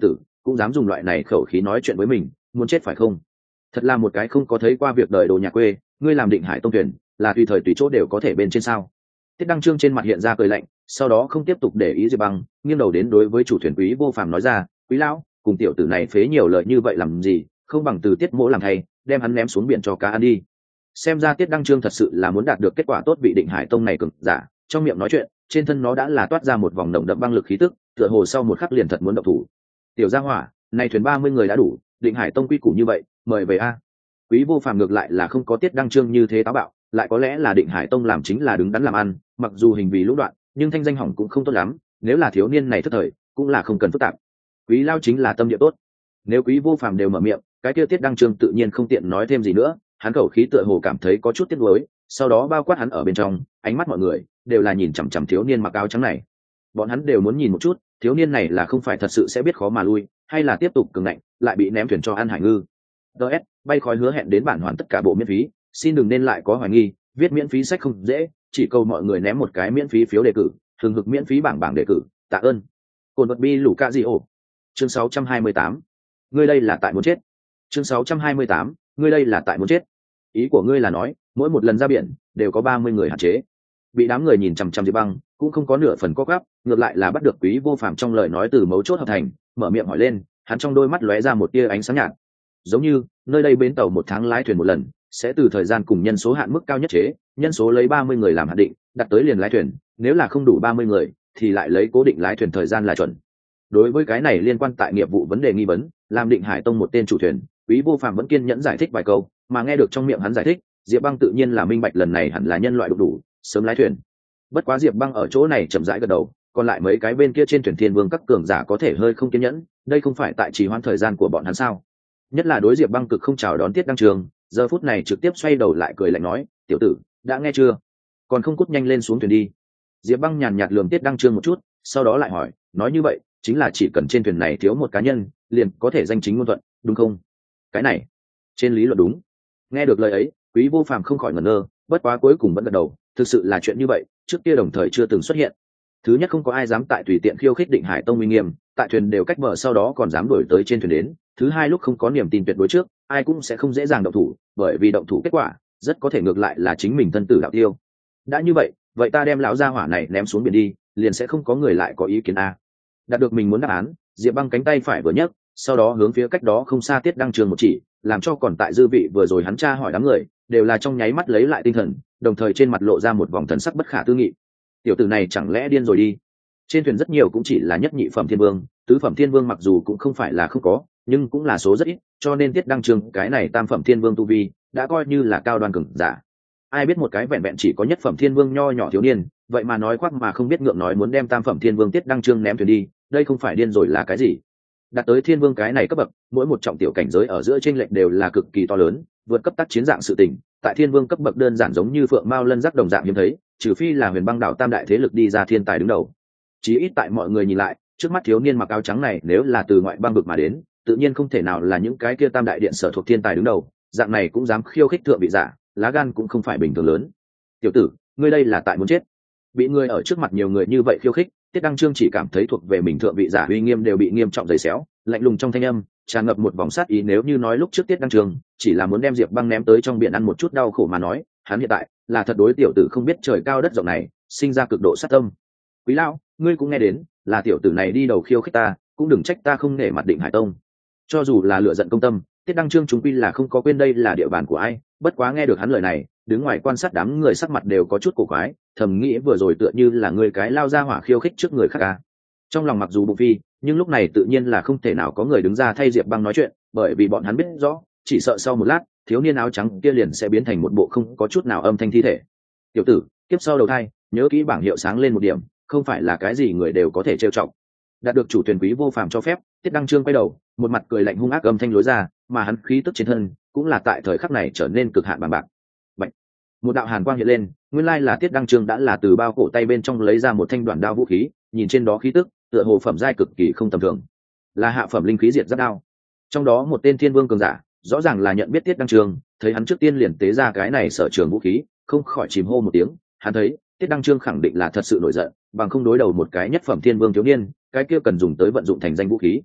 cũng dám dùng loại này khẩu khí nói chuyện với mình, muốn chết phải không? Thật là một cái không có thấy qua việc đời đồ nhà quê. Ngươi làm Định Hải Tông thuyền là tùy thời tùy chỗ đều có thể bên trên sao? Tiết Đăng Trương trên mặt hiện ra cười lạnh, sau đó không tiếp tục để ý Diệp Băng, nghiêng đầu đến đối với chủ thuyền Quý Vô Phàm nói ra, quý lão, cùng tiểu tử này phế nhiều lời như vậy làm gì, không bằng từ Tiết mỗ làm thay, đem hắn ném xuống biển cho cá ăn đi. Xem ra Tiết Đăng Trương thật sự là muốn đạt được kết quả tốt, vị Định Hải Tông này cực giả, trong miệng nói chuyện, trên thân nó đã là toát ra một vòng nồng đậm băng lực khí tức, tựa hồ sau một khắc liền thật muốn động thủ. Tiểu gia hỏa, này thuyền 30 người đã đủ, Định Hải Tông quy củ như vậy, mời về a. Quý Vô Phàm ngược lại là không có Tiết Đăng Trương như thế táo bạo, lại có lẽ là Định Hải Tông làm chính là đứng đắn làm ăn, mặc dù hình vì lũ đoạn, nhưng thanh danh hỏng cũng không tốt lắm, nếu là thiếu niên này thất thời, cũng là không cần phức tạp. Quý lao chính là tâm địa tốt. Nếu Quý Vô Phàm đều mở miệng, cái kia Tiết Đăng Trương tự nhiên không tiện nói thêm gì nữa, hắn khẩu khí tựa hồ cảm thấy có chút tiếc nuối, sau đó bao quát hắn ở bên trong, ánh mắt mọi người đều là nhìn chằm chằm thiếu niên mặc áo trắng này. Bọn hắn đều muốn nhìn một chút, thiếu niên này là không phải thật sự sẽ biết khó mà lui, hay là tiếp tục cường ngạnh, lại bị ném thuyền cho An Hải Ngư. DS, bay khói hứa hẹn đến bản hoàn tất cả bộ miễn phí, xin đừng nên lại có hoài nghi, viết miễn phí sách không dễ, chỉ cầu mọi người ném một cái miễn phí phiếu đề cử, thường hực miễn phí bảng đề cử, tạ ơn. Cồn vật bi lũ ca gì ổ. Chương 628. Ngươi đây là tại muốn chết. Chương 628. Ngươi đây là tại muốn chết. Ý của ngươi là nói, mỗi một lần ra biển đều có 30 người hạn chế. Bị đám người nhìn chằm chằm Diệp Băng, cũng không có nửa phần co quắp, ngược lại là bắt được Quý Vô Phàm trong lời nói từ mấu chốt hợp thành, mở miệng hỏi lên, hắn trong đôi mắt lóe ra một tia ánh sáng nhạt. Giống như, nơi đây bến tàu một tháng lái thuyền một lần, sẽ từ thời gian cùng nhân số hạn mức cao nhất chế, nhân số lấy 30 người làm hạn định, đặt tới liền lái thuyền, nếu là không đủ 30 người thì lại lấy cố định lái thuyền thời gian là chuẩn. Đối với cái này liên quan tại nghiệp vụ vấn đề nghi vấn, làm Định Hải Tông một tên chủ thuyền, Quý Vô Phàm vẫn kiên nhẫn giải thích vài câu, mà nghe được trong miệng hắn giải thích, Diệp Băng tự nhiên là minh bạch lần này hẳn là nhân loại đủ sớm lái thuyền. Bất quá Diệp Băng ở chỗ này chậm rãi gật đầu, còn lại mấy cái bên kia trên thuyền Thiên Vương các cường giả có thể hơi không kiên nhẫn, đây không phải tại trì hoãn thời gian của bọn hắn sao? Nhất là đối Diệp Băng cực không chào đón Tiết Đăng Trương, giờ phút này trực tiếp xoay đầu lại cười lạnh nói, tiểu tử, đã nghe chưa? Còn không cút nhanh lên xuống thuyền đi. Diệp Băng nhàn nhạt lườm Tiết Đăng Trương một chút, sau đó lại hỏi, nói như vậy chính là chỉ cần trên thuyền này thiếu một cá nhân liền có thể danh chính ngôn thuận, đúng không? Cái này trên lý luận đúng. Nghe được lời ấy, Quý Vô Phàm không khỏi ngẩn ngơ, bất quá cuối cùng vẫn gật đầu, thực sự là chuyện như vậy, trước kia đồng thời chưa từng xuất hiện. Thứ nhất, không có ai dám tại tùy tiện khiêu khích Định Hải Tông uy nghiêm, tại thuyền đều cách bờ sau đó còn dám đổi tới trên thuyền đến. Thứ hai, lúc không có niềm tin tuyệt đối trước, ai cũng sẽ không dễ dàng động thủ, bởi vì động thủ kết quả rất có thể ngược lại là chính mình thân tử đạo tiêu. Đã như vậy, vậy ta đem lão gia hỏa này ném xuống biển đi, liền sẽ không có người lại có ý kiến a. Đạt được mình muốn đáp án, Diệp Băng cánh tay phải vừa nhấc, sau đó hướng phía cách đó không xa Tiết Đăng Trương một chỉ, làm cho còn tại dư vị vừa rồi hắn tra hỏi đám người đều là trong nháy mắt lấy lại tinh thần, đồng thời trên mặt lộ ra một vòng thần sắc bất khả tư nghị. Tiểu tử này chẳng lẽ điên rồi đi? Trên thuyền rất nhiều cũng chỉ là nhất nhị phẩm thiên vương, tứ phẩm thiên vương mặc dù cũng không phải là không có, nhưng cũng là số rất ít, cho nên Tiết Đăng Trương cái này tam phẩm thiên vương tu vi đã coi như là cao đoan cường giả. Ai biết một cái vẹn vẹn chỉ có nhất phẩm thiên vương nho nhỏ thiếu niên, vậy mà nói khoác mà không biết ngượng, nói muốn đem tam phẩm thiên vương Tiết Đăng Trương ném thuyền đi, đây không phải điên rồi là cái gì? Đạt tới thiên vương cái này cấp bậc, mỗi một trọng tiểu cảnh giới ở giữa chênh lệch đều là cực kỳ to lớn, vượt cấp tác chiến dạng sự tình, tại thiên vương cấp bậc đơn giản giống như phượng mao lân giác đồng dạng hiếm thấy, trừ phi là Huyền Băng đảo tam đại thế lực đi ra thiên tài đứng đầu. Chí ít tại mọi người nhìn lại, trước mắt thiếu niên mặc áo trắng này nếu là từ ngoại băng vực mà đến, tự nhiên không thể nào là những cái kia tam đại điện sở thuộc thiên tài đứng đầu, dạng này cũng dám khiêu khích thượng vị giả, lá gan cũng không phải bình thường lớn. Tiểu tử, ngươi đây là tại muốn chết. Bị ngươi ở trước mặt nhiều người như vậy khiêu khích, Tiết Đăng Trương chỉ cảm thấy thuộc về mình thượng vị giả uy nghiêm đều bị nghiêm trọng giày xéo, lạnh lùng trong thanh âm tràn ngập một vòng sát ý. Nếu như nói lúc trước Tiết Đăng Trương chỉ là muốn đem Diệp Băng ném tới trong biển ăn một chút đau khổ mà nói, hắn hiện tại là thật đối tiểu tử không biết trời cao đất rộng này sinh ra cực độ sát tâm. Quý lão, ngươi cũng nghe đến, là tiểu tử này đi đầu khiêu khích ta, cũng đừng trách ta không nể mặt Định Hải Tông. Cho dù là lựa giận công tâm, Tiết Đăng Trương chúng quy là không có quên đây là địa bàn của ai, bất quá nghe được hắn lời này, đứng ngoài quan sát đám người sắc mặt đều có chút cổ quái, thầm nghĩ vừa rồi tựa như là người cái lao ra hỏa khiêu khích trước người khác à. Trong lòng mặc dù bụng phi, nhưng lúc này tự nhiên là không thể nào có người đứng ra thay Diệp Băng nói chuyện, bởi vì bọn hắn biết rõ, chỉ sợ sau một lát, thiếu niên áo trắng kia liền sẽ biến thành một bộ không có chút nào âm thanh thi thể. Tiểu tử, tiếp sau đầu thai, nhớ kỹ bảng hiệu sáng lên một điểm, không phải là cái gì người đều có thể trêu chọc. Đạt được chủ thuyền Quý Vô Phàm cho phép, Tiết Đăng Trương quay đầu, một mặt cười lạnh hung ác âm thanh lối ra, mà hắn khí tức trên thân cũng là tại thời khắc này trở nên cực hạn bằng bạc. Bạch. Một đạo hàn quang hiện lên, nguyên lai là Tiết Đăng Trương đã là từ bao cổ tay bên trong lấy ra một thanh đoạn đao vũ khí, nhìn trên đó khí tức, tựa hồ phẩm giai cực kỳ không tầm thường, là hạ phẩm linh khí diệt giáp đao. Trong đó một tên thiên vương cường giả, rõ ràng là nhận biết Tiết Đăng Trương, thấy hắn trước tiên liền tế ra cái này sở trường vũ khí, không khỏi chìm hô một tiếng, hắn thấy Tiết Đăng Trương khẳng định là thật sự nổi giận, bằng không đối đầu một cái nhất phẩm thiên vương thiếu niên, cái kia cần dùng tới vận dụng thành danh vũ khí.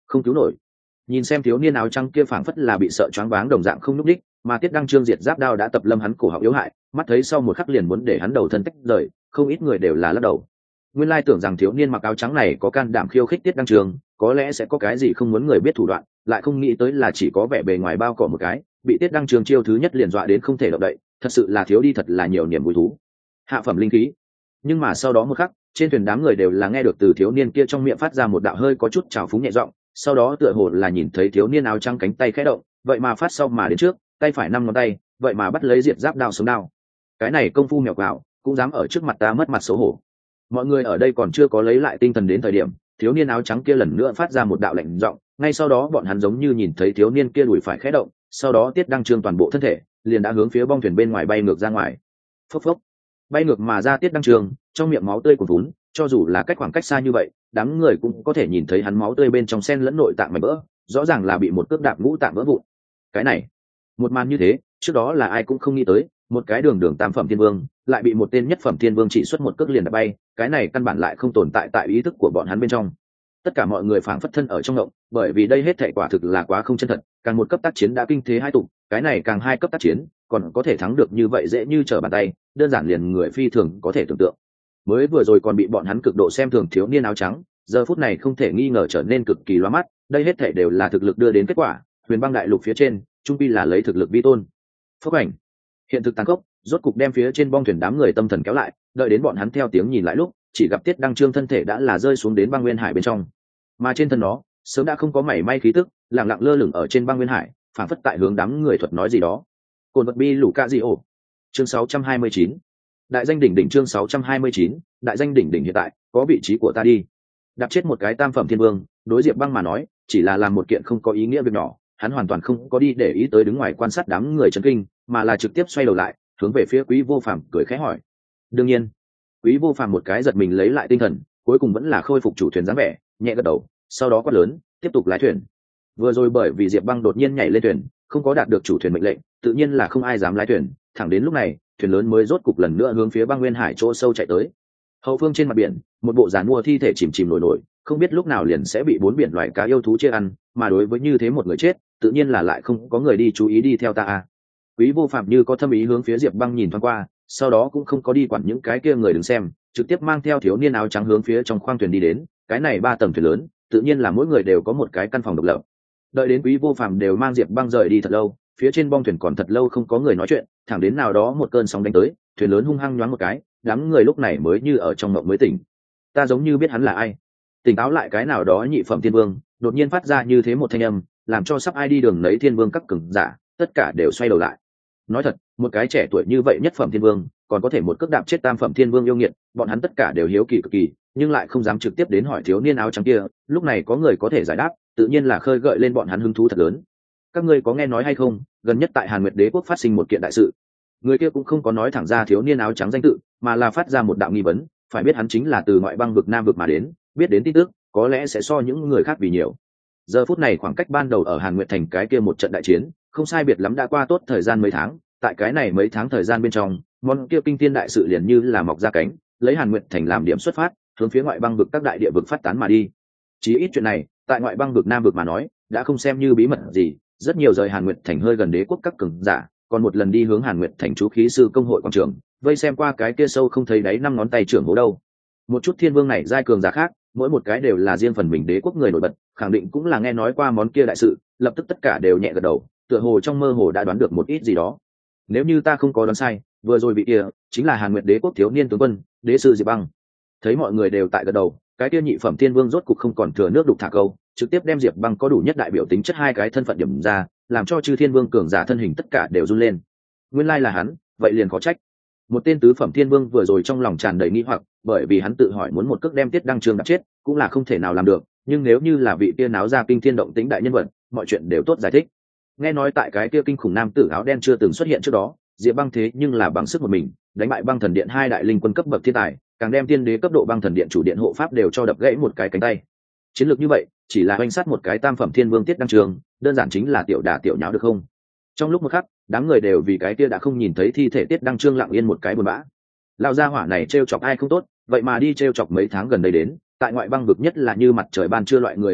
không cứu nổi. Nhìn xem thiếu niên áo trắng kia phảng phất là bị sợ choáng váng đồng dạng không nhúc đích, mà Tiết Đăng Trương diệt giáp đao đã tập lâm hắn cổ họng yếu hại, mắt thấy sau một khắc liền muốn để hắn đầu thân tách rời, không ít người đều là lắc đầu. Nguyên lai tưởng rằng thiếu niên mặc áo trắng này có can đảm khiêu khích Tiết Đăng Trương, có lẽ sẽ có cái gì không muốn người biết thủ đoạn, lại không nghĩ tới là chỉ có vẻ bề ngoài bao cỏ một cái, bị Tiết Đăng Trương chiêu thứ nhất liền dọa đến không thể động đậy, thật sự là thiếu đi thật là nhiều niềm vui thú. Hạ phẩm linh khí. Nhưng mà sau đó một khắc, trên thuyền đám người đều là nghe được từ thiếu niên kia trong miệng phát ra một đạo hơi có chút trào phúng nhẹ giọng, sau đó tựa hồ là nhìn thấy thiếu niên áo trắng cánh tay khẽ động, vậy mà phát sau mà đến trước, tay phải 5 ngón tay, vậy mà bắt lấy diệt giáp đao sống đao. Cái này công phu mèo quào, cũng dám ở trước mặt ta mất mặt xấu hổ. Mọi người ở đây còn chưa có lấy lại tinh thần đến thời điểm, thiếu niên áo trắng kia lần nữa phát ra một đạo lạnh giọng, ngay sau đó bọn hắn giống như nhìn thấy thiếu niên kia đùi phải khẽ động, sau đó Tiết Đăng Trương toàn bộ thân thể liền đã hướng phía bong thuyền bên ngoài bay ngược ra ngoài. Phốc phốc, bay ngược mà ra Tiết Đăng Trương, trong miệng máu tươi cuồn vún, cho dù là cách khoảng cách xa như vậy, đám người cũng có thể nhìn thấy hắn máu tươi bên trong xen lẫn nội tạng mảnh vỡ, rõ ràng là bị một cước đạp ngũ tạng vỡ vụn. Cái này, một màn như thế, trước đó là ai cũng không nghĩ tới, một cái đường đường tam phẩm thiên vương, lại bị một tên nhất phẩm thiên vương chỉ xuất một cước liền đạp bay, cái này căn bản lại không tồn tại tại ý thức của bọn hắn bên trong. Tất cả mọi người phảng phất thân ở trong ngộng, bởi vì đây hết thảy quả thực là quá không chân thật, càng một cấp tác chiến đã kinh thế hai tụ, cái này càng hai cấp tác chiến, còn có thể thắng được như vậy dễ như trở bàn tay, đơn giản liền người phi thường có thể tưởng tượng. Mới vừa rồi còn bị bọn hắn cực độ xem thường thiếu niên áo trắng, giờ phút này không thể nghi ngờ trở nên cực kỳ lóa mắt, đây hết thảy đều là thực lực đưa đến kết quả, Huyền Băng đại lục phía trên, trung pi là lấy thực lực vi tôn. Phốc ảnh, hiện thực tàn khốc, rốt cục đem phía trên bong thuyền đám người tâm thần kéo lại, đợi đến bọn hắn theo tiếng nhìn lại lúc, chỉ gặp Tiết Đăng Trương thân thể đã là rơi xuống đến băng nguyên hải bên trong, mà trên thân nó sớm đã không có mảy may khí tức, lặng lặng lơ lửng ở trên băng nguyên hải, phảng phất tại hướng đám người thuật nói gì đó. Cồn vật bi lũ ca gì ổ. Chương 629. Đại danh đỉnh đỉnh chương 629, đại danh đỉnh đỉnh hiện tại, có vị trí của ta đi. Đạp chết một cái tam phẩm thiên vương, đối Diệp Băng mà nói, chỉ là làm một kiện không có ý nghĩa việc nhỏ, hắn hoàn toàn không có đi để ý tới đứng ngoài quan sát đám người chấn kinh, mà là trực tiếp xoay đầu lại, hướng về phía Quý Vô Phàm cười khẽ hỏi. Đương nhiên, Quý Vô Phàm một cái giật mình lấy lại tinh thần, cuối cùng vẫn là khôi phục chủ thuyền dáng vẻ, nhẹ gật đầu, sau đó quát lớn, tiếp tục lái thuyền. Vừa rồi bởi vì Diệp Băng đột nhiên nhảy lên thuyền, không có đạt được chủ thuyền mệnh lệnh, tự nhiên là không ai dám lái thuyền, thẳng đến lúc này, thuyền lớn mới rốt cục lần nữa hướng phía băng nguyên hải chỗ sâu chạy tới. Hậu phương trên mặt biển, một bộ giàn mua thi thể chìm chìm nổi nổi, không biết lúc nào liền sẽ bị bốn biển loài cá yêu thú chia ăn, mà đối với như thế một người chết, tự nhiên là lại không có người đi chú ý đi theo ta. Quý Vô Phạm như có thâm ý hướng phía Diệp Băng nhìn thoáng qua, sau đó cũng không có đi quản những cái kia người đứng xem, trực tiếp mang theo thiếu niên áo trắng hướng phía trong khoang thuyền đi đến, cái này 3 tầng thuyền lớn, tự nhiên là mỗi người đều có một cái căn phòng độc lập. Đợi đến Quý Vô Phạm đều mang Diệp Băng rời đi thật lâu, phía trên bong thuyền còn thật lâu không có người nói chuyện, thẳng đến nào đó một cơn sóng đánh tới, thuyền lớn hung hăng nhoáng một cái, đám người lúc này mới như ở trong mộng mới tỉnh. Ta giống như biết hắn là ai. Tỉnh táo lại cái nào đó nhị phẩm thiên vương, đột nhiên phát ra như thế một thanh âm, làm cho sắp ai đi đường nấy thiên vương các cường giả, tất cả đều xoay đầu lại. Nói thật, một cái trẻ tuổi như vậy nhất phẩm thiên vương, còn có thể một cước đạp chết tam phẩm thiên vương yêu nghiệt, bọn hắn tất cả đều hiếu kỳ cực kỳ, nhưng lại không dám trực tiếp đến hỏi thiếu niên áo trắng kia, lúc này có người có thể giải đáp, tự nhiên là khơi gợi lên bọn hắn hứng thú thật lớn. Các ngươi có nghe nói hay không, gần nhất tại Hàn Nguyệt Đế quốc phát sinh một kiện đại sự. Người kia cũng không có nói thẳng ra thiếu niên áo trắng danh tự, mà là phát ra một đạo nghi vấn, phải biết hắn chính là từ ngoại băng vực Nam vực mà đến, biết đến tin tức, có lẽ sẽ so những người khác vì nhiều. Giờ phút này khoảng cách ban đầu ở Hàn Nguyệt thành cái kia một trận đại chiến, không sai biệt lắm đã qua tốt thời gian mấy tháng, tại cái này mấy tháng thời gian bên trong, món kia kinh thiên đại sự liền như là mọc ra cánh, lấy Hàn Nguyệt thành làm điểm xuất phát, hướng phía ngoại băng vực các đại địa vực phát tán mà đi. Chí ít chuyện này, tại ngoại băng vực Nam vực mà nói, đã không xem như bí mật gì, rất nhiều rời Hàn Nguyệt thành hơi gần đế quốc các cường giả, còn một lần đi hướng Hàn Nguyệt thành chú khí sư công hội quảng trường, vây xem qua cái kia sâu không thấy đáy 5 ngón tay trưởng hố đâu. Một chút thiên vương này giai cường giả khác, mỗi một cái đều là riêng phần mình đế quốc người nổi bật, khẳng định cũng là nghe nói qua món kia đại sự, lập tức tất cả đều nhẹ gật đầu, tựa hồ trong mơ hồ đã đoán được một ít gì đó. Nếu như ta không có đoán sai, vừa rồi vị kia chính là Hàn Nguyệt đế quốc thiếu niên tướng quân, đế sư Diệp Băng. Thấy mọi người đều tại gật đầu, cái kia nhị phẩm thiên vương rốt cục không còn thừa nước đục thả câu, trực tiếp đem Diệp Băng có đủ nhất đại biểu tính chất 2 cái thân phận điểm ra, làm cho chư thiên vương cường giả thân hình tất cả đều run lên. Nguyên lai là hắn, vậy liền có trách. Một tên tứ phẩm thiên vương vừa rồi trong lòng tràn đầy nghi hoặc, bởi vì hắn tự hỏi muốn một cước đem Tiết Đăng Trương đập chết, cũng là không thể nào làm được, nhưng nếu như là vị kia náo ra kinh thiên động tĩnh đại nhân vật, mọi chuyện đều tốt giải thích. Nghe nói tại cái kia kinh khủng nam tử áo đen chưa từng xuất hiện trước đó, Diệp Băng thế nhưng là bằng sức một mình, đánh bại Băng Thần Điện 2 đại linh quân cấp bậc thiên tài, càng đem tiên đế cấp độ Băng Thần Điện chủ điện hộ pháp đều cho đập gãy một cái cánh tay. Chiến lược như vậy, chỉ là oanh sát một cái tam phẩm thiên vương Tiết Đăng Trương, đơn giản chính là tiểu đả tiểu nháo được không? Trong lúc một khắc, đám người đều vì cái kia đã không nhìn thấy thi thể Tiết Đăng Trương lặng yên một cái buồn bã. Lão gia hỏa này trêu chọc ai không tốt, vậy mà đi trêu chọc mấy tháng gần đây đến, tại ngoại băng vực nhất là như mặt trời ban trưa loại người hung ác,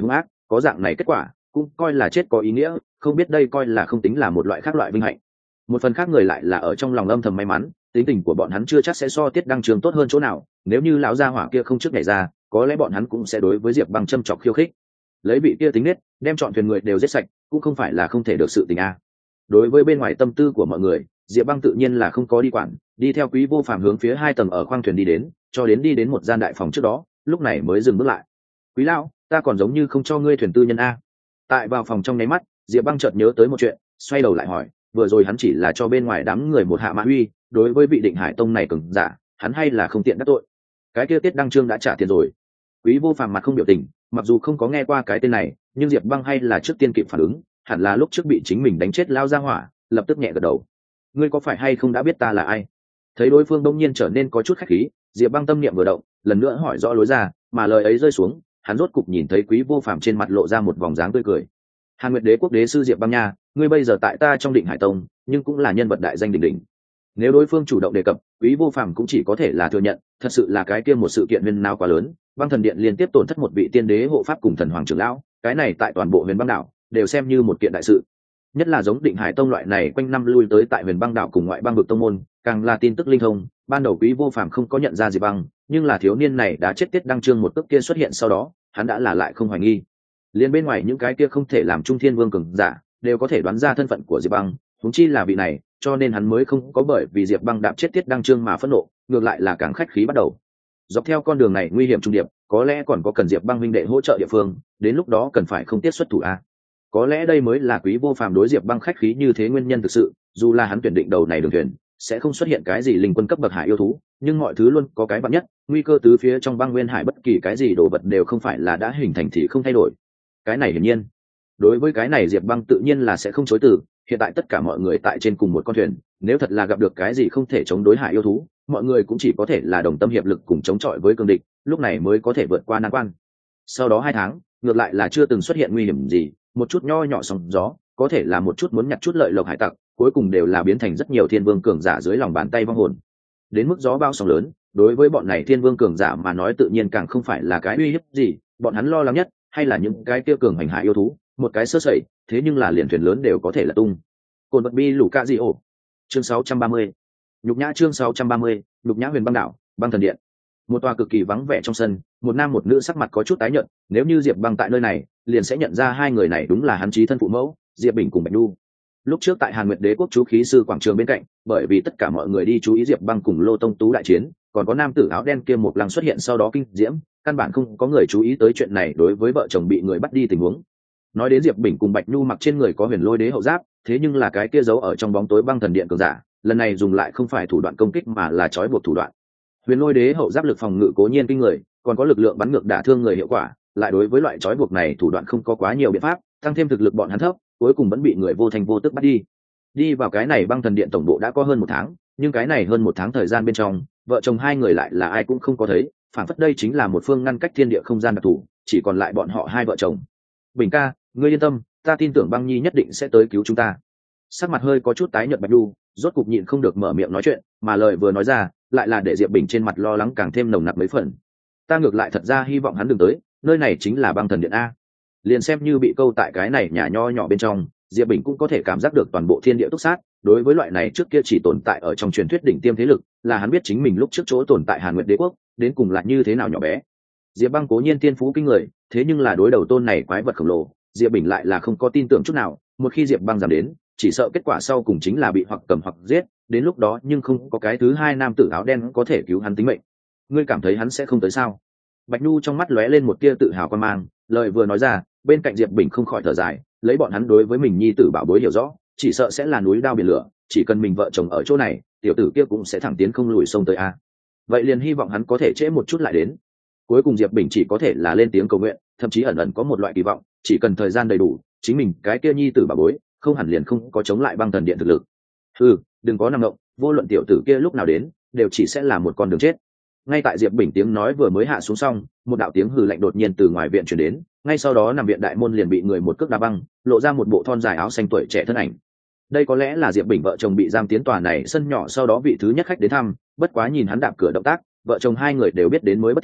có dạng này kết quả cũng coi là chết có ý nghĩa, không biết đây coi là không tính là một loại khác loại vinh hạnh. Một phần khác người lại là ở trong lòng âm thầm may mắn, tính tình của bọn hắn chưa chắc sẽ so Tiết Đăng Trương tốt hơn chỗ nào, nếu như lão gia hỏa kia không trước nhảy ra, có lẽ bọn hắn cũng sẽ đối với Diệp Băng châm chọc khiêu khích. Lấy vị kia tính nết, đem chọn thuyền người đều giết sạch, cũng không phải là không thể được sự tình a. Đối với bên ngoài tâm tư của mọi người, Diệp Băng tự nhiên là không có đi quản, đi theo Quý Vô Phàm hướng phía 2 tầng ở khoang thuyền đi đến, cho đến đi đến một gian đại phòng trước đó, lúc này mới dừng bước lại. Quý lão, ta còn giống như không cho ngươi thuyền tư nhân a. Tại vào phòng trong nháy mắt, Diệp Băng chợt nhớ tới một chuyện, xoay đầu lại hỏi, vừa rồi hắn chỉ là cho bên ngoài đám người một hạ mã uy, đối với vị Định Hải Tông này cường giả, hắn hay là không tiện đắc tội. Cái kia Tiết Đăng Trương đã trả tiền rồi. Quý Vô Phàm mặt không biểu tình, mặc dù không có nghe qua cái tên này, nhưng Diệp Băng hay là trước tiên kịp phản ứng, hẳn là lúc trước bị chính mình đánh chết lao ra hỏa, lập tức nhẹ gật đầu. Ngươi có phải hay không đã biết ta là ai? Thấy đối phương đông nhiên trở nên có chút khách khí, Diệp Băng tâm niệm vừa động, lần nữa hỏi rõ lối ra, mà lời ấy rơi xuống, hắn rốt cục nhìn thấy Quý Vô Phàm trên mặt lộ ra một vòng dáng tươi cười. Hàn Nguyệt Đế quốc đế sư Diệp Băng nha, ngươi bây giờ tại ta trong Định Hải Tông, nhưng cũng là nhân vật đại danh đỉnh đỉnh. Nếu đối phương chủ động đề cập, Quý Vô Phàm cũng chỉ có thể là thừa nhận, thật sự là cái kia một sự kiện huyên náo quá lớn, Băng Thần Điện liên tiếp tổn thất một vị tiên đế hộ pháp cùng thần hoàng trưởng lão, cái này tại toàn bộ Huyền Băng đảo đều xem như một kiện đại sự. Nhất là giống Định Hải Tông loại này quanh năm lui tới tại Huyền Băng đảo cùng ngoại băng vực tông môn, càng là tin tức linh thông, ban đầu Quý Vô Phàm không có nhận ra Diệp Băng, nhưng là thiếu niên này đã chết Tiết Đăng Trương một cước kia xuất hiện sau đó, hắn đã là lại không hoài nghi. Liên bên ngoài những cái kia không thể làm Trung Thiên Vương cường giả, đều có thể đoán ra thân phận của Diệp Băng, huống chi là vị này, cho nên hắn mới không có bởi vì Diệp Băng đạp chết Tiết Đăng Trương mà phẫn nộ, ngược lại là càng khách khí bắt đầu. Dọc theo con đường này nguy hiểm trung điệp, có lẽ còn có cần Diệp Băng huynh đệ hỗ trợ địa phương, đến lúc đó cần phải không tiết xuất thủ a. Có lẽ đây mới là Quý Vô Phàm đối Diệp Băng khách khí như thế nguyên nhân thực sự, dù là hắn tuyển định đầu này đường thuyền, sẽ không xuất hiện cái gì linh quân cấp bậc hải yêu thú, nhưng mọi thứ luôn có cái vạn nhất, nguy cơ tứ phía trong băng nguyên hải bất kỳ cái gì đồ vật đều không phải là đã hình thành thì không thay đổi. Cái này hiển nhiên. Đối với cái này Diệp Băng tự nhiên là sẽ không chối từ, hiện tại tất cả mọi người tại trên cùng một con thuyền, nếu thật là gặp được cái gì không thể chống đối hải yêu thú, mọi người cũng chỉ có thể là đồng tâm hiệp lực cùng chống chọi với cường địch, lúc này mới có thể vượt qua nan quan. Sau đó 2 tháng, ngược lại là chưa từng xuất hiện nguy hiểm gì, một chút nho nhỏ sóng gió, có thể là một chút muốn nhặt chút lợi lộc hải tặc, cuối cùng đều là biến thành rất nhiều thiên vương cường giả dưới lòng bàn tay vong hồn. Đến mức gió bao sóng lớn, đối với bọn này thiên vương cường giả mà nói tự nhiên càng không phải là cái uy hiếp gì, bọn hắn lo lắng nhất hay là những cái tiêu cường hành hạ yêu thú, một cái sơ sẩy, thế nhưng là liền thuyền lớn đều có thể là tung. Cồn vật bi lũ ca gì ổ. Chương 630. Nhục nhã chương 630, nhục nhã Huyền Băng đảo, Băng Thần Điện. Một tòa cực kỳ vắng vẻ trong sân, một nam một nữ sắc mặt có chút tái nhợt, nếu như Diệp Băng tại nơi này, liền sẽ nhận ra hai người này đúng là hắn chí thân phụ mẫu, Diệp Bình cùng Bạch Nhu. Lúc trước tại Hàn Nguyệt Đế quốc chú khí sư quảng trường bên cạnh, bởi vì tất cả mọi người đi chú ý Diệp Băng cùng Lô Tông Tú đại chiến, còn có nam tử áo đen kia một lần xuất hiện sau đó kinh diễm, căn bản không có người chú ý tới chuyện này đối với vợ chồng bị người bắt đi tình huống. Nói đến Diệp Bình cùng Bạch Nhu mặc trên người có Huyền Lôi Đế hậu giáp, thế nhưng là cái kia giấu ở trong bóng tối Băng Thần Điện cường giả, lần này dùng lại không phải thủ đoạn công kích mà là trói buộc thủ đoạn. Huyền Lôi Đế hậu giáp lực phòng ngự cố nhiên kinh người, còn có lực lượng bắn ngược đả thương người hiệu quả, lại đối với loại trói buộc này thủ đoạn không có quá nhiều biện pháp, tăng thêm thực lực bọn hắn thấp, cuối cùng vẫn bị người vô thành vô tức bắt đi. Đi vào cái này Băng Thần Điện tổng bộ đã có hơn 1 tháng, nhưng cái này hơn 1 tháng thời gian bên trong, vợ chồng hai người lại là ai cũng không có thấy, phản phất đây chính là một phương ngăn cách thiên địa không gian đặc thù, chỉ còn lại bọn họ hai vợ chồng. Bình ca, ngươi yên tâm, ta tin tưởng Băng Nhi nhất định sẽ tới cứu chúng ta. Sắc mặt hơi có chút tái nhợt Bạch Nhu, rốt cục nhịn không được mở miệng nói chuyện, mà lời vừa nói ra, lại là để Diệp Bình trên mặt lo lắng càng thêm nồng nặc mấy phần. Ta ngược lại thật ra hy vọng hắn đừng tới, nơi này chính là Băng Thần Điện a. Liền xem như bị câu tại cái này nhà nho nhỏ bên trong, Diệp Bình cũng có thể cảm giác được toàn bộ thiên địa túc sát, đối với loại này trước kia chỉ tồn tại ở trong truyền thuyết đỉnh tiêm thế lực, là hắn biết chính mình lúc trước chỗ tồn tại Hàn Nguyệt Đế quốc, đến cùng là như thế nào nhỏ bé. Diệp Băng cố nhiên tiên phú kinh người, thế nhưng là đối đầu tôn này quái vật khổng lồ, Diệp Bình lại là không có tin tưởng chút nào, một khi Diệp Băng giảm đến, chỉ sợ kết quả sau cùng chính là bị hoặc cầm hoặc giết, đến lúc đó nhưng không có cái thứ hai nam tử áo đen có thể cứu hắn tính mệnh. Ngươi cảm thấy hắn sẽ không tới sao? Bạch Nhu trong mắt lóe lên một tia tự hào quan mang, lời vừa nói ra, bên cạnh Diệp Bình không khỏi thở dài, lấy bọn hắn đối với mình nhi tử bảo bối hiểu rõ, chỉ sợ sẽ là núi đao biển lửa, chỉ cần mình vợ chồng ở chỗ này, tiểu tử kia cũng sẽ thẳng tiến không lùi sông tới a. Vậy liền hy vọng hắn có thể trễ một chút lại đến. Cuối cùng Diệp Bình chỉ có thể là lên tiếng cầu nguyện, thậm chí ẩn ẩn có một loại kỳ vọng, chỉ cần thời gian đầy đủ, chính mình cái kia nhi tử bảo bối, không hẳn liền không có chống lại Băng Thần Điện thực lực. Đừng có nằm ngộng, vô luận tiểu tử kia lúc nào đến, đều chỉ sẽ là một con đường chết. Ngay tại Diệp Bình tiếng nói vừa mới hạ xuống xong, một đạo tiếng hừ lạnh đột nhiên từ ngoài viện truyền đến, ngay sau đó nằm viện đại môn liền bị người một cước đá văng, lộ ra một bộ thon dài áo xanh tuổi trẻ thân ảnh. Đây có lẽ là Diệp Bình vợ chồng bị giam tiến tòa này sân nhỏ sau đó vị thứ nhất khách đến thăm, bất quá nhìn hắn đạp cửa động tác, vợ chồng hai người đều biết đến mới bất tiện,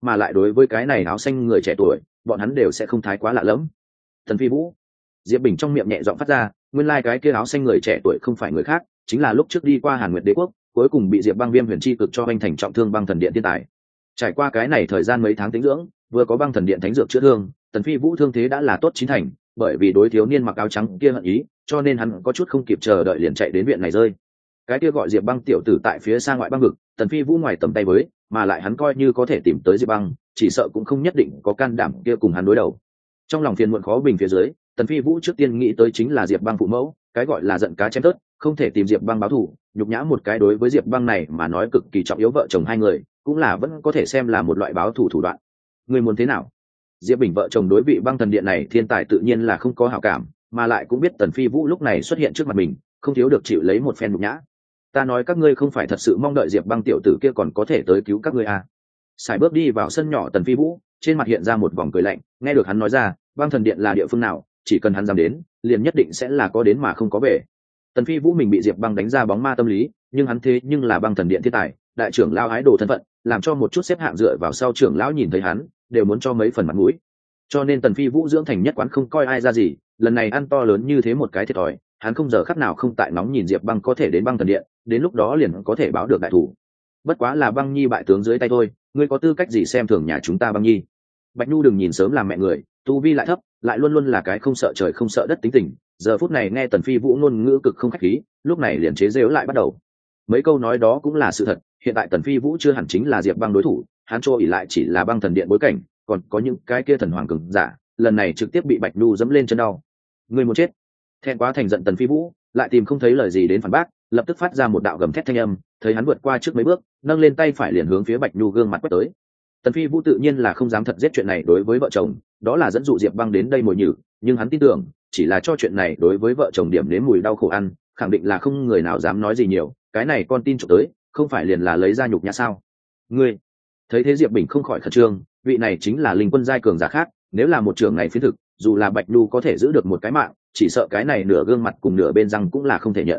mà lại đối với cái này áo xanh người trẻ tuổi bọn hắn đều sẽ không thái quá lạ lẫm. Tần Phi Vũ. Diệp Bình trong miệng nhẹ giọng phát ra, nguyên lai cái kia áo xanh người trẻ tuổi không phải người khác, chính là lúc trước đi qua Hàn Nguyệt Đế quốc, cuối cùng bị Diệp Băng Viêm Huyền Chi cực cho anh thành trọng thương Băng Thần Điện thiên tài. Trải qua cái này thời gian mấy tháng tĩnh dưỡng, vừa có Băng Thần Điện thánh dược chữa thương, Tần Phi Vũ thương thế đã là tốt chín thành, bởi vì đối thiếu niên mặc áo trắng kia hận ý, cho nên hắn có chút không kịp chờ đợi liền chạy đến viện này rơi. Cái kia gọi Diệp Băng tiểu tử tại phía xa ngoại băng vực, Tần Phi Vũ ngoài tầm tay với, mà lại hắn coi như có thể tìm tới Diệp Băng, chỉ sợ cũng không nhất định có can đảm kia cùng hắn đối đầu. Trong lòng phiền muộn khó bình phía dưới, Tần Phi Vũ trước tiên nghĩ tới chính là Diệp Băng phụ mẫu, cái gọi là giận cá chém tớt, không thể tìm Diệp Băng báo thù, nhục nhã một cái đối với Diệp Băng này mà nói cực kỳ trọng yếu vợ chồng hai người, cũng là vẫn có thể xem là một loại báo thù thủ đoạn. Người muốn thế nào? Diệp Bình vợ chồng đối vị Băng Thần Điện này thiên tài tự nhiên là không có hảo cảm, mà lại cũng biết Tần Phi Vũ lúc này xuất hiện trước mặt mình, không thiếu được chịu lấy một phen nhục nhã. Ta nói các ngươi không phải thật sự mong đợi Diệp Băng tiểu tử kia còn có thể tới cứu các ngươi à? Sải bước đi vào sân nhỏ Tần Phi Vũ, trên mặt hiện ra một vòng cười lạnh, nghe được hắn nói ra, Băng Thần Điện là địa phương nào, chỉ cần hắn dám đến, liền nhất định sẽ là có đến mà không có về. Tần Phi Vũ mình bị Diệp Băng đánh ra bóng ma tâm lý, nhưng hắn thế nhưng là Băng Thần Điện thiên tài, đại trưởng lão hái đồ thân phận, làm cho một chút xếp hạng dựa vào sau trưởng lão nhìn thấy hắn, đều muốn cho mấy phần mặt mũi. Cho nên Tần Phi Vũ dưỡng thành nhất quán không coi ai ra gì, lần này ăn to lớn như thế một cái thiệt thòi, hắn không giờ khắc nào không tại nóng nhìn Diệp Băng có thể đến Băng Thần Điện, đến lúc đó liền có thể báo được đại thủ. Bất quá là Băng Nhi bại tướng dưới tay thôi, ngươi có tư cách gì xem thường nhà chúng ta Băng Nhi? Bạch Nhu đừng nhìn sớm làm mẹ người, tu vi lại thấp, lại luôn luôn là cái không sợ trời không sợ đất tính tình, giờ phút này nghe Tần Phi Vũ ngôn ngữ cực không khách khí, lúc này liền chế giễu lại bắt đầu. Mấy câu nói đó cũng là sự thật, hiện tại Tần Phi Vũ chưa hẳn chính là Diệp Băng đối thủ, hắn cho ỷ lại chỉ là Băng Thần Điện bối cảnh, còn có những cái kia thần hoàng cường giả, lần này trực tiếp bị Bạch Nhu dẫm lên chân đau. Người muốn chết. Thẹn quá thành giận Tần Phi Vũ, lại tìm không thấy lời gì đến phản bác, lập tức phát ra một đạo gầm thét thanh âm, thấy hắn vượt qua trước mấy bước, nâng lên tay phải liền hướng phía Bạch Nhu gương mặt quét tới. Tần Phi Vũ tự nhiên là không dám thật giết chuyện này đối với vợ chồng, đó là dẫn dụ Diệp Băng đến đây mồi nhử, nhưng hắn tin tưởng, chỉ là cho chuyện này đối với vợ chồng điểm nếm mùi đau khổ ăn, khẳng định là không người nào dám nói gì nhiều, cái này con tin trộm tới, không phải liền là lấy ra nhục nhã sao? Ngươi, thấy thế Diệp Bình không khỏi khẩn trương, vị này chính là linh quân giai cường giả khác, nếu là một trưởng này phiến thực, dù là Bạch Nhu có thể giữ được một cái mạng, chỉ sợ cái này nửa gương mặt cùng nửa bên răng cũng là không thể nhận.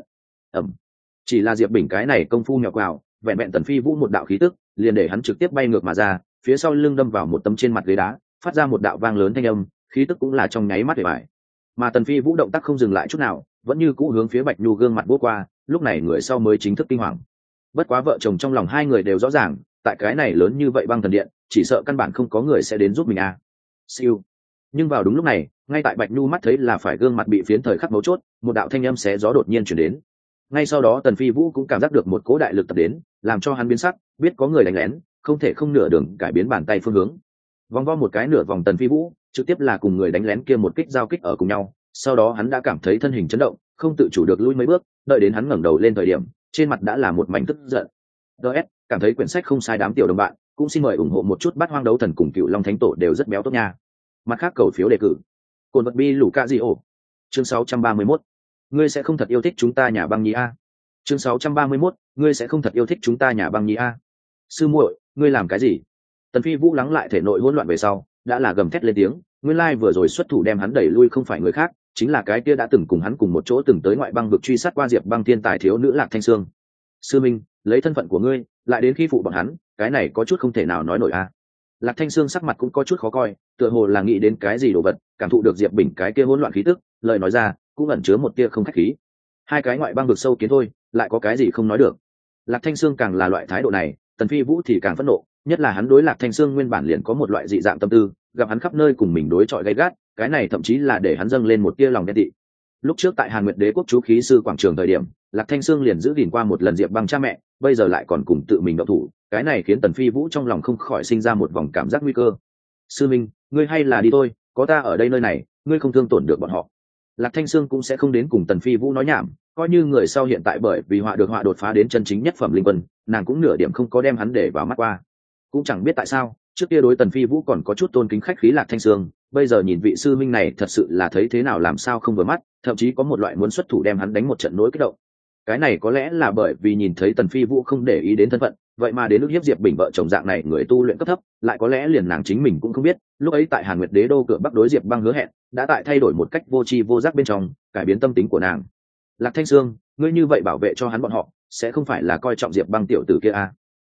Chỉ là Diệp Bình cái này công phu nhỏ quào, vẹn vẹn Tần Phi Vũ một đạo khí tức, liền để hắn trực tiếp bay ngược mà ra, phía sau lưng đâm vào một tấm trên mặt ghế đá, phát ra một đạo vang lớn thanh âm, khí tức cũng là trong nháy mắt để bại. Mà Tần Phi Vũ động tác không dừng lại chút nào, vẫn như cũ hướng phía Bạch Nhu gương mặt vô qua, lúc này người sau mới chính thức kinh hoàng. Bất quá vợ chồng trong lòng hai người đều rõ ràng, tại cái này lớn như vậy Băng Thần Điện, chỉ sợ căn bản không có người sẽ đến giúp mình à. Siêu. Nhưng vào đúng lúc này, ngay tại Bạch Nhu mắt thấy là phải gương mặt bị phiến thời khắc mấu chốt, một đạo thanh âm xé gió đột nhiên truyền đến. Ngay sau đó Tần Phi Vũ cũng cảm giác được một cỗ đại lực tập đến, làm cho hắn biến sắc, biết có người đánh lén, không thể không nửa đường cải biến bàn tay phương hướng. Vòng vo một cái nửa vòng Tần Phi Vũ, trực tiếp là cùng người đánh lén kia một kích giao kích ở cùng nhau, sau đó hắn đã cảm thấy thân hình chấn động, không tự chủ được lui mấy bước, đợi đến hắn ngẩng đầu lên thời điểm, trên mặt đã là một mảnh tức giận. DS, cảm thấy quyển sách không sai đám tiểu đồng bạn, cũng xin mời ủng hộ một chút Bát Hoang Đấu Thần cùng Cựu Long Thánh Tổ đều rất béo tốt nha. Mặt khác cầu phiếu đề cử. Cồn vật bi lũ ca gì ổ. Chương 631. Ngươi sẽ không thật yêu thích chúng ta nhà Băng Nhi a. Chương 631. Ngươi sẽ không thật yêu thích chúng ta nhà Băng Nhi a. Sư muội, ngươi làm cái gì? Tần Phi Vũ lắng lại thể nội hỗn loạn về sau, đã là gầm thét lên tiếng, nguyên lai vừa rồi xuất thủ đem hắn đẩy lui không phải người khác, chính là cái kia đã từng cùng hắn cùng một chỗ từng tới ngoại băng vực truy sát qua Diệp Băng thiên tài thiếu nữ Lạc Thanh Sương. Sư minh, lấy thân phận của ngươi, lại đến khi phụ bọn hắn, cái này có chút không thể nào nói nổi a. Lạc Thanh Sương sắc mặt cũng có chút khó coi, tựa hồ là nghĩ đến cái gì đồ vật, cảm thụ được Diệp Bình cái kia hỗn loạn khí tức, lời nói ra cũng ẩn chứa một tia không khách khí. Hai cái ngoại băng vực sâu kiến thôi, lại có cái gì không nói được. Lạc Thanh Sương càng là loại thái độ này, Tần Phi Vũ thì càng phẫn nộ, nhất là hắn đối Lạc Thanh Sương nguyên bản liền có một loại dị dạng tâm tư, gặp hắn khắp nơi cùng mình đối chọi gay gắt, cái này thậm chí là để hắn dâng lên một tia lòng ghen tị. Lúc trước tại Hàn Nguyệt Đế quốc chú khí sư quảng trường thời điểm, Lạc Thanh Sương liền giữ gìn qua một lần Diệp Băng cha mẹ, bây giờ lại còn cùng tự mình động thủ, cái này khiến Tần Phi Vũ trong lòng không khỏi sinh ra một vòng cảm giác nguy cơ. Sư minh, ngươi hay là đi thôi, có ta ở đây nơi này, ngươi không thương tổn được bọn họ. Lạc Thanh Sương cũng sẽ không đến cùng Tần Phi Vũ nói nhảm, coi như người sau hiện tại bởi vì họa được họa đột phá đến chân chính nhất phẩm linh quân, nàng cũng nửa điểm không có đem hắn để vào mắt qua. Cũng chẳng biết tại sao, trước kia đối Tần Phi Vũ còn có chút tôn kính khách khí Lạc Thanh Sương, bây giờ nhìn vị sư minh này thật sự là thấy thế nào làm sao không vừa mắt, thậm chí có một loại muốn xuất thủ đem hắn đánh một trận nỗi kích động. Cái này có lẽ là bởi vì nhìn thấy Tần Phi Vũ không để ý đến thân phận, vậy mà đến lúc hiếp Diệp Bình vợ chồng dạng này người tu luyện cấp thấp, lại có lẽ liền nàng chính mình cũng không biết, lúc ấy tại Hàn Nguyệt Đế đô cửa Bắc đối Diệp Băng hứa hẹn, đã tại thay đổi một cách vô tri vô giác bên trong, cải biến tâm tính của nàng. Lạc Thanh Sương, ngươi như vậy bảo vệ cho hắn bọn họ, sẽ không phải là coi trọng Diệp Băng tiểu tử kia à?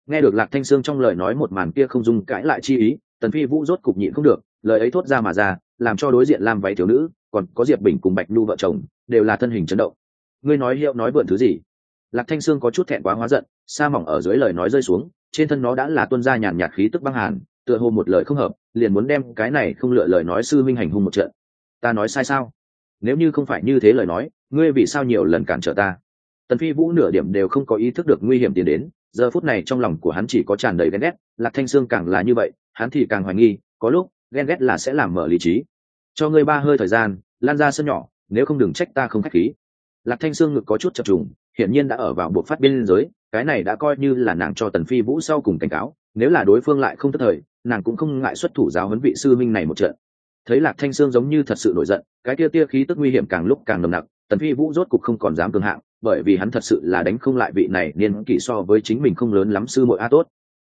Nghe được Lạc Thanh Sương trong lời nói một màn kia không dung cãi lại chi ý, Tần Phi Vũ rốt cục nhịn không được, lời ấy thốt ra mà ra, làm cho đối diện lam váy thiếu nữ, còn có Diệp Bình cùng Bạch Nhu vợ chồng, đều là thân hình chấn động. Ngươi nói hiệu nói vượn thứ gì? Lạc Thanh Sương có chút thẹn quá hóa giận, sa mỏng ở dưới lời nói rơi xuống, trên thân nó đã là tuôn ra nhàn nhạt khí tức băng hàn, tựa hồ một lời không hợp, liền muốn đem cái này không lựa lời nói sư minh hành hung một trận. Ta nói sai sao? Nếu như không phải như thế lời nói, ngươi vì sao nhiều lần cản trở ta? Tần Phi Vũ nửa điểm đều không có ý thức được nguy hiểm tiến đến, giờ phút này trong lòng của hắn chỉ có tràn đầy ghen ghét. Lạc Thanh Sương càng là như vậy, hắn thì càng hoài nghi, có lúc ghen ghét là sẽ làm mở lý trí. Cho ngươi 3 hơi thời gian, lan ra sân nhỏ, nếu không đừng trách ta không khách khí. Lạc Thanh Sương ngực có chút chập trùng, hiển nhiên đã ở vào buộc phát biên giới, cái này đã coi như là nàng cho Tần Phi Vũ sau cùng cảnh cáo, nếu là đối phương lại không tức thời, nàng cũng không ngại xuất thủ giáo huấn vị sư minh này một trận. Thấy Lạc Thanh Sương giống như thật sự nổi giận, cái tia khí tức nguy hiểm càng lúc càng nồng nặc, Tần Phi Vũ rốt cục không còn dám cường hạng, bởi vì hắn thật sự là đánh không lại vị này niên kỷ so với chính mình không lớn lắm sư muội. Tốt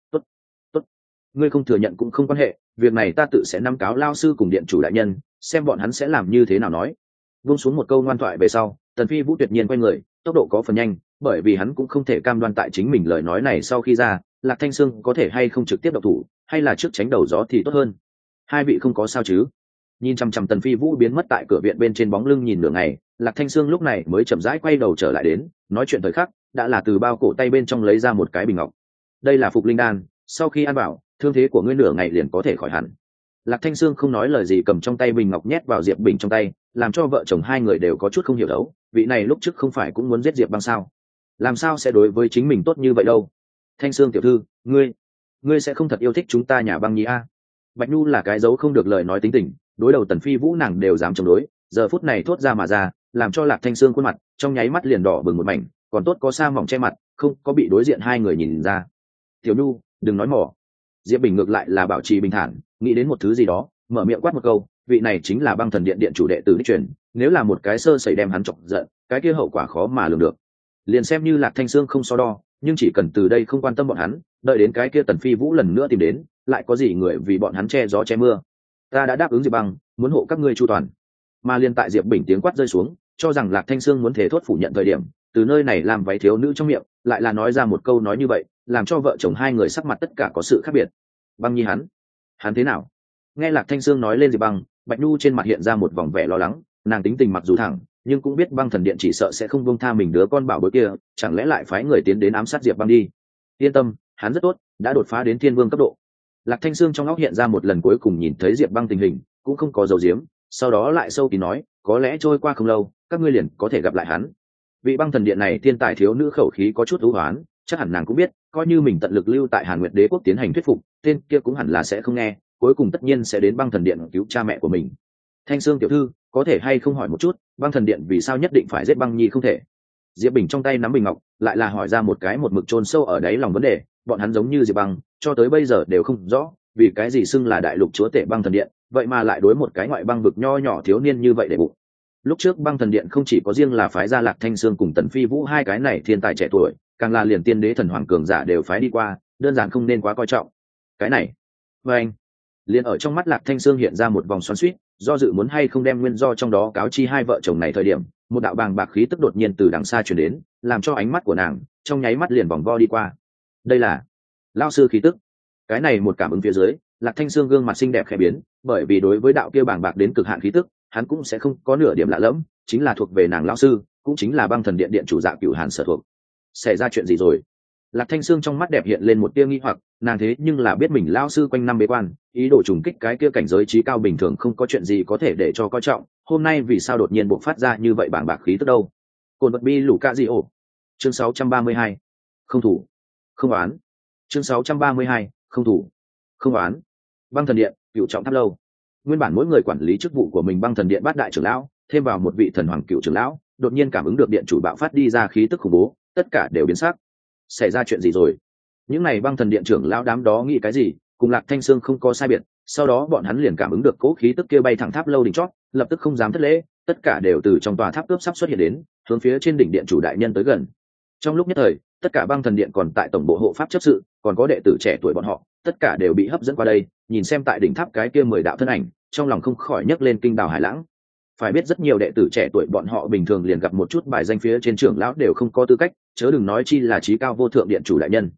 tốt, ngươi không thừa nhận cũng không quan hệ, việc này ta tự sẽ nắm cáo lao sư cùng điện chủ đại nhân, xem bọn hắn sẽ làm như thế nào nói. Buông xuống một câu ngoan thoại về sau, Tần Phi Vũ tuyệt nhiên quay người, tốc độ có phần nhanh, bởi vì hắn cũng không thể cam đoan tại chính mình lời nói này sau khi ra, Lạc Thanh Sương có thể hay không trực tiếp động thủ, hay là trước tránh đầu gió thì tốt hơn. Hai vị không có sao chứ? Nhìn chăm chăm Tần Phi Vũ biến mất tại cửa viện bên trên bóng lưng nhìn nửa ngày, Lạc Thanh Sương lúc này mới chậm rãi quay đầu trở lại đến, nói chuyện thời khắc, đã là từ bao cổ tay bên trong lấy ra một cái bình ngọc. Đây là phục linh đan, sau khi ăn vào, thương thế của ngươi nửa ngày liền có thể khỏi hẳn. Lạc Thanh Sương không nói lời gì cầm trong tay bình ngọc nhét vào Diệp Bình trong tay, làm cho vợ chồng hai người đều có chút không hiểu đấu, vị này lúc trước không phải cũng muốn giết Diệp Băng sao? Làm sao sẽ đối với chính mình tốt như vậy đâu? Thanh Sương tiểu thư, ngươi sẽ không thật yêu thích chúng ta nhà Băng Nhi a? Bạch Nhu là cái dấu không được lời nói tính tình, đối đầu Tần Phi Vũ nàng đều dám chống đối, giờ phút này thốt ra mà ra, làm cho Lạc Thanh Sương khuôn mặt trong nháy mắt liền đỏ bừng một mảnh, còn tốt có sa mỏng che mặt, không có bị đối diện hai người nhìn ra. Tiểu Nhu, đừng nói mỏ. Diệp Bình ngược lại là bảo trì bình thản, nghĩ đến một thứ gì đó, mở miệng quát một câu, vị này chính là Băng Thần Điện điện chủ đệ tử đích truyền, nếu là một cái sơ sẩy đem hắn chọc giận, cái kia hậu quả khó mà lường được. Liền xem như Lạc Thanh Sương không so đo, nhưng chỉ cần từ đây không quan tâm bọn hắn, đợi đến cái kia Tần Phi Vũ lần nữa tìm đến, lại có gì người vì bọn hắn che gió che mưa. Ta đã đáp ứng Diệp Băng, muốn hộ các ngươi chu toàn. Mà liên tại Diệp Bình tiếng quát rơi xuống, cho rằng Lạc Thanh Sương muốn thể thốt phủ nhận thời điểm, từ nơi này làm váy thiếu nữ trong miệng, lại là nói ra một câu nói như vậy, làm cho vợ chồng hai người sắc mặt tất cả có sự khác biệt. Băng Nhi hắn thế nào? Nghe Lạc Thanh Sương nói lên Diệp Băng, Bạch Nhu trên mặt hiện ra một vòng vẻ lo lắng, nàng tính tình mặc dù thẳng, nhưng cũng biết Băng Thần Điện chỉ sợ sẽ không buông tha mình đứa con bảo bối kia, chẳng lẽ lại phái người tiến đến ám sát Diệp Băng đi? Yên tâm, hắn rất tốt, đã đột phá đến Thiên Vương cấp độ. Lạc Thanh Sương trong óc hiện ra một lần cuối cùng nhìn thấy Diệp Băng tình hình, cũng không có dấu diếm, sau đó lại sâu kín nói, có lẽ trôi qua không lâu, các ngươi liền có thể gặp lại hắn. Vị Băng Thần Điện này thiên tài thiếu nữ khẩu khí có chút u hoán, chắc hẳn nàng cũng biết, coi như mình tận lực lưu tại Hàn Nguyệt Đế quốc tiến hành thuyết phục, tên kia cũng hẳn là sẽ không nghe, cuối cùng tất nhiên sẽ đến Băng Thần Điện cứu cha mẹ của mình. Thanh Sương tiểu thư, có thể hay không hỏi một chút, Băng Thần Điện vì sao nhất định phải giết Băng Nhi không thể? Diệp Bình trong tay nắm bình ngọc, lại là hỏi ra một cái một mực chôn sâu ở đáy lòng vấn đề, bọn hắn giống như Diệp Băng, cho tới bây giờ đều không rõ, vì cái gì xưng là đại lục chúa tể Băng Thần Điện, vậy mà lại đối một cái ngoại băng vực nho nhỏ thiếu niên như vậy để bụng. Lúc trước Băng Thần Điện không chỉ có riêng là phái ra Lạc Thanh Sương cùng Tần Phi Vũ hai cái này thiên tài trẻ tuổi, càng là liền tiên đế thần hoàng cường giả đều phái đi qua, đơn giản không nên quá coi trọng. Cái này, anh liền ở trong mắt Lạc Thanh Sương hiện ra một vòng xoắn xuýt, do dự muốn hay không đem nguyên do trong đó cáo chi hai vợ chồng này thời điểm, một đạo bàng bạc khí tức đột nhiên từ đằng xa truyền đến, làm cho ánh mắt của nàng trong nháy mắt liền vòng vo đi qua. Đây là lão sư khí tức. Cái này một cảm ứng phía dưới, Lạc Thanh Sương gương mặt xinh đẹp khẽ biến, bởi vì đối với đạo kia bàng bạc đến cực hạn khí tức, hắn cũng sẽ không có nửa điểm lạ lẫm, chính là thuộc về nàng lão sư, cũng chính là Băng Thần Điện điện chủ Dạ Cửu Hàn sở thuộc. Xảy ra chuyện gì rồi? Lạc Thanh Sương trong mắt đẹp hiện lên một tia nghi hoặc, nàng thế nhưng là biết mình lão sư quanh năm bế quan, ý đồ trùng kích cái kia cảnh giới trí cao bình thường không có chuyện gì có thể để cho coi trọng, hôm nay vì sao đột nhiên bộc phát ra như vậy bàng bạc khí tức đâu? Cồn vật bi lũ cạ gì ổ. Chương 632. Không thủ, không oán. Chương 632. Không thủ, không oán. Băng Thần Điện, Cửu Trọng Tháp lâu. Nguyên bản mỗi người quản lý chức vụ của mình Băng Thần Điện bát đại trưởng lão, thêm vào một vị thần hoàng cựu trưởng lão, đột nhiên cảm ứng được điện chủ bạo phát đi ra khí tức khủng bố, tất cả đều biến sắc. Xảy ra chuyện gì rồi? Những này Băng Thần Điện trưởng lão đám đó nghĩ cái gì, cùng Lạc Thanh Sương không có sai biệt, sau đó bọn hắn liền cảm ứng được cố khí tức kia bay thẳng tháp lâu đỉnh chót, lập tức không dám thất lễ, tất cả đều từ trong tòa tháp cướp sắp xuất hiện đến, hướng phía trên đỉnh điện chủ đại nhân tới gần. Trong lúc nhất thời, tất cả Băng Thần Điện còn tại tổng bộ hộ pháp chấp sự, còn có đệ tử trẻ tuổi bọn họ, tất cả đều bị hấp dẫn qua đây, nhìn xem tại đỉnh tháp cái kia 10 đạo thân ảnh, trong lòng không khỏi nhấc lên kinh đào hải lãng. Phải biết rất nhiều đệ tử trẻ tuổi bọn họ bình thường liền gặp một chút bài danh phía trên trưởng lão đều không có tư cách, chớ đừng nói chi là trí cao vô thượng điện chủ đại nhân.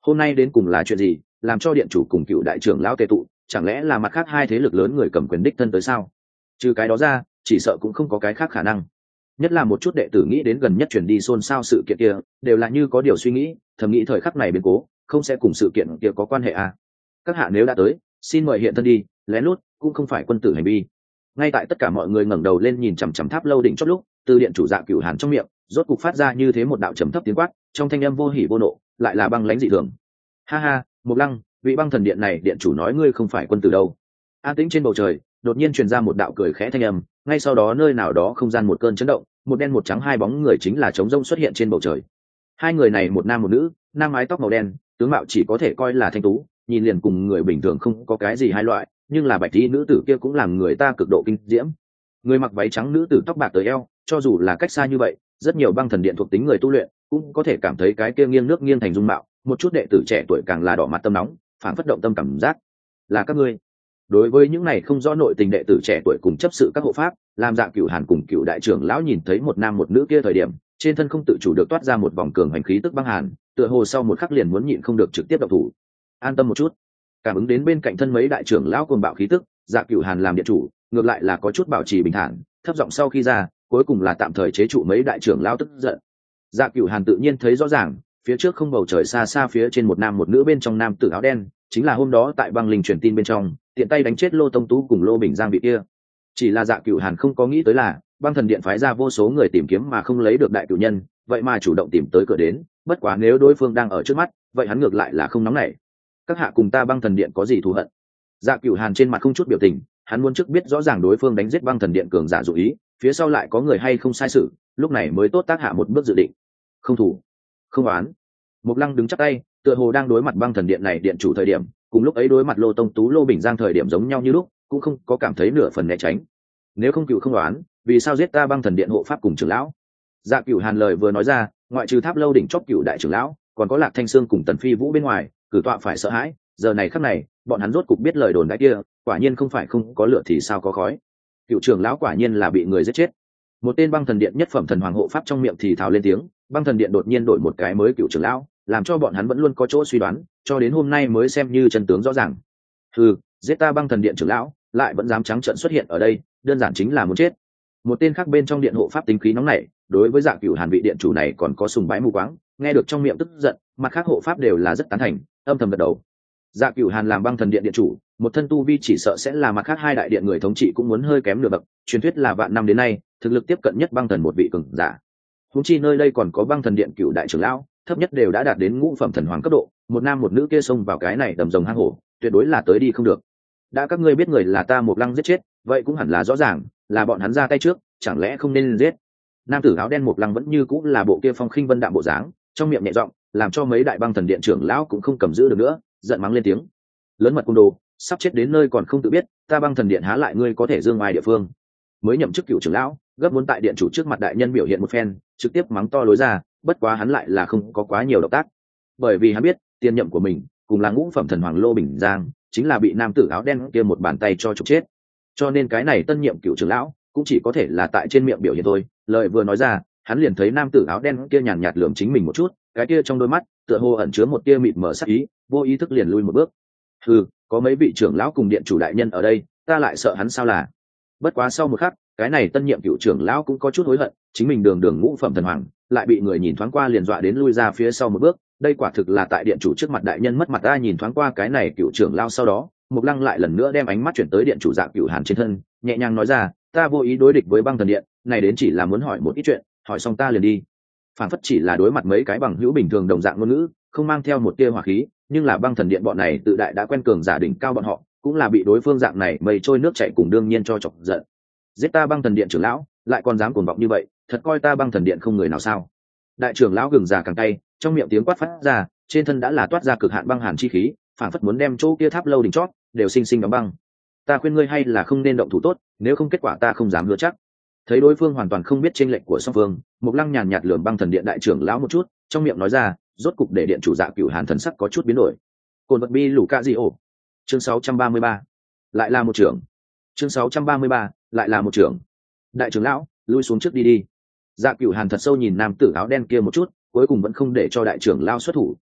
hôm nay đến cùng là chuyện gì làm cho điện chủ cùng cựu đại trưởng lão tề tụ, chẳng lẽ là mặt khác hai thế lực lớn người cầm quyền đích thân tới sao? Trừ cái đó ra chỉ sợ cũng không có cái khác khả năng. Nhất là một chút đệ tử nghĩ đến gần nhất chuyển đi xôn xao sự kiện kia, đều là như có điều suy nghĩ, thầm nghĩ thời khắc này biến cố không sẽ cùng sự kiện kia có quan hệ à. Các hạ nếu đã tới, xin mời hiện thân đi, lén lút cũng không phải quân tử hành vi. Ngay tại tất cả mọi người ngẩng đầu lên nhìn chằm chằm tháp lâu đỉnh chót lúc, từ điện chủ Dạ Cửu Hàn trong miệng rốt cục phát ra như thế một đạo trầm thấp tiếng quát, trong thanh âm vô hỉ vô nộ, lại là băng lãnh dị thường. Ha ha, Mộc Lăng, vị băng thần điện này điện chủ nói ngươi không phải quân tử đâu. An tĩnh trên bầu trời đột nhiên truyền ra một đạo cười khẽ thanh âm, ngay sau đó nơi nào đó không gian một cơn chấn động, một đen một trắng hai bóng người chính là trống rông xuất hiện trên bầu trời. Hai người này một nam một nữ, nam mái tóc màu đen, tướng mạo chỉ có thể coi là thanh tú, nhìn liền cùng người bình thường không có cái gì hai loại, nhưng là bạch y nữ tử kia cũng làm người ta cực độ kinh diễm. Người mặc váy trắng nữ tử tóc bạc tới eo, cho dù là cách xa như vậy, rất nhiều băng thần điện thuộc tính người tu luyện cũng có thể cảm thấy cái kia nghiêng nước nghiêng thành dung mạo, một chút đệ tử trẻ tuổi càng là đỏ mặt tâm nóng, phản phất động tâm cảm giác. Là các ngươi. Đối với những này không rõ nội tình đệ tử trẻ tuổi cùng chấp sự các hộ pháp, làm Dạ Cửu Hàn cùng Cửu đại trưởng lão nhìn thấy một nam một nữ kia thời điểm, trên thân không tự chủ được toát ra một vòng cường hành khí tức băng hàn, tựa hồ sau một khắc liền muốn nhịn không được trực tiếp động thủ. An tâm một chút. Cảm ứng đến bên cạnh thân mấy đại trưởng lão cuồng bạo khí tức, Dạ Cửu Hàn làm điện chủ ngược lại là có chút bảo trì bình thản, thấp giọng sau khi ra, cuối cùng là tạm thời chế trụ mấy đại trưởng lão tức giận. Dạ Cửu Hàn tự nhiên thấy rõ ràng, phía trước không bầu trời xa xa phía trên một nam một nữ bên trong nam tử áo đen, chính là hôm đó tại băng linh truyền tin bên trong tiện tay đánh chết Lô Tông Tú cùng Lô Bình Giang vị kia. Chỉ là Dạ Cửu Hàn không có nghĩ tới là băng thần điện phái ra vô số người tìm kiếm mà không lấy được đại cửu nhân, vậy mà chủ động tìm tới cửa đến. Bất quá nếu đối phương đang ở trước mắt, vậy hắn ngược lại là không nóng nảy. Các hạ cùng ta băng thần điện có gì thù hận? Dạ Cửu Hàn trên mặt không chút biểu tình, hắn muốn trước biết rõ ràng đối phương đánh giết băng thần điện cường giả dụ ý, phía sau lại có người hay không sai sự, lúc này mới tốt tác hạ một bước dự định. Không thủ, không oán. Mộc Lăng đứng chắp tay, tựa hồ đang đối mặt băng thần điện này điện chủ thời điểm, cùng lúc ấy đối mặt Lô Tông Tú Lô Bình Giang thời điểm giống nhau như lúc, cũng không có cảm thấy nửa phần né tránh. Nếu không cựu không oán, vì sao giết ta băng thần điện hộ pháp cùng trưởng lão? Dạ Cửu Hàn lời vừa nói ra, ngoại trừ tháp lâu đỉnh chót cựu đại trưởng lão, còn có Lạc Thanh Sương cùng Tần Phi Vũ bên ngoài, cử tọa phải sợ hãi. Giờ này khắc này, bọn hắn rốt cục biết lời đồn đại kia, quả nhiên không phải không có lửa thì sao có khói. Cựu trưởng lão quả nhiên là bị người giết chết. Một tên băng thần điện nhất phẩm thần hoàng hộ pháp trong miệng thì thào lên tiếng, băng thần điện đột nhiên đổi một cái mới cựu trưởng lão, làm cho bọn hắn vẫn luôn có chỗ suy đoán, cho đến hôm nay mới xem như chân tướng rõ ràng. Giết ta băng thần điện trưởng lão, lại vẫn dám trắng trợn xuất hiện ở đây, đơn giản chính là muốn chết. Một tên khác bên trong điện hộ pháp tính khí nóng nảy, đối với Dạ Cửu Hàn vị điện chủ này còn có sùng bái mù quáng, nghe được trong miệng tức giận, mặt khác hộ pháp đều là rất tán thành, âm thầm gật đầu. Dạ Cửu Hàn làm băng thần điện điện chủ, một thân tu vi chỉ sợ sẽ là mặt khác hai đại điện người thống trị cũng muốn hơi kém nửa bậc, truyền thuyết là vạn năm đến nay thực lực tiếp cận nhất băng thần một vị cường giả. Huống chi nơi đây còn có băng thần điện cựu đại trưởng lão, thấp nhất đều đã đạt đến ngũ phẩm thần hoàng cấp độ, một nam một nữ kia xông vào cái này đầm rồng hang hổ, tuyệt đối là tới đi không được. Đã các ngươi biết người là ta Mộc Lăng giết chết, vậy cũng hẳn là rõ ràng, là bọn hắn ra tay trước, chẳng lẽ không nên giết? Nam tử áo đen Mộc Lăng vẫn như cũng là bộ kia phong khinh vân đạm bộ dáng, trong miệng nhẹ giọng, làm cho mấy đại băng thần điện trưởng lão cũng không cầm giữ được nữa, giận mắng lên tiếng. Lớn mật côn đồ, sắp chết đến nơi còn không tự biết, ta băng thần điện há lại ngươi có thể dương ngoài địa phương? Mới nhậm chức cựu trưởng lão, gấp muốn tại điện chủ trước mặt đại nhân biểu hiện một phen, trực tiếp mắng to lối ra, bất quá hắn lại là không có quá nhiều động tác, bởi vì hắn biết tiền nhậm của mình cùng là ngũ phẩm thần hoàng Lô Bình Giang chính là bị nam tử áo đen kia một bàn tay cho trục chết, cho nên cái này tân nhiệm cựu trưởng lão cũng chỉ có thể là tại trên miệng biểu hiện thôi. Lời vừa nói ra, hắn liền thấy nam tử áo đen kia nhàn nhạt lườm chính mình một chút, cái kia trong đôi mắt tựa hồ ẩn chứa một tia mịt mờ sắc ý, vô ý thức liền lui một bước. Có mấy vị trưởng lão cùng điện chủ đại nhân ở đây, ta lại sợ hắn sao là? Bất quá sau một khắc, cái này tân nhiệm cựu trưởng lão cũng có chút hối hận, chính mình đường đường ngũ phẩm thần hoàng lại bị người nhìn thoáng qua liền dọa đến lui ra phía sau một bước, đây quả thực là tại điện chủ trước mặt đại nhân mất mặt. Ta nhìn thoáng qua cái này cựu trưởng lão sau đó, Mộc Lăng lại lần nữa đem ánh mắt chuyển tới điện chủ Dạ Cửu Hàn trên thân, nhẹ nhàng nói ra, ta vô ý đối địch với băng thần điện, này đến chỉ là muốn hỏi một ít chuyện, hỏi xong ta liền đi. Phản phất chỉ là đối mặt mấy cái bằng hữu bình thường đồng dạng ngôn ngữ, không mang theo một tia hỏa khí, nhưng là băng thần điện bọn này tự đại đã quen cường giả đỉnh cao bọn họ, cũng là bị đối phương dạng này mây trôi nước chảy cùng đương nhiên cho chọc giận. Giết ta băng thần điện trưởng lão, lại còn dám cuồng vọng như vậy, thật coi ta băng thần điện không người nào sao? Đại trưởng lão gừng già càng tay, trong miệng tiếng quát phát ra, trên thân đã là toát ra cực hạn băng hàn chi khí, phản phất muốn đem chỗ kia tháp lâu đỉnh chót đều sinh sinh đóng băng. Ta khuyên ngươi hay là không nên động thủ tốt, nếu không kết quả ta không dám hứa chắc. Thấy đối phương hoàn toàn không biết chênh lệch của song phương, Mộc Lăng nhàn nhạt lườm băng thần điện đại trưởng lão một chút, trong miệng nói ra, rốt cục để điện chủ Dạ Cửu Hàn thần sắc có chút biến đổi. Cồn vật bi lũ ca gì ổ. Chương 633. Lại là một trưởng. Chương 633, lại là một trưởng. Đại trưởng lão, lui xuống trước đi đi. Dạ Cửu Hàn thật sâu nhìn nam tử áo đen kia một chút, cuối cùng vẫn không để cho đại trưởng lão xuất thủ,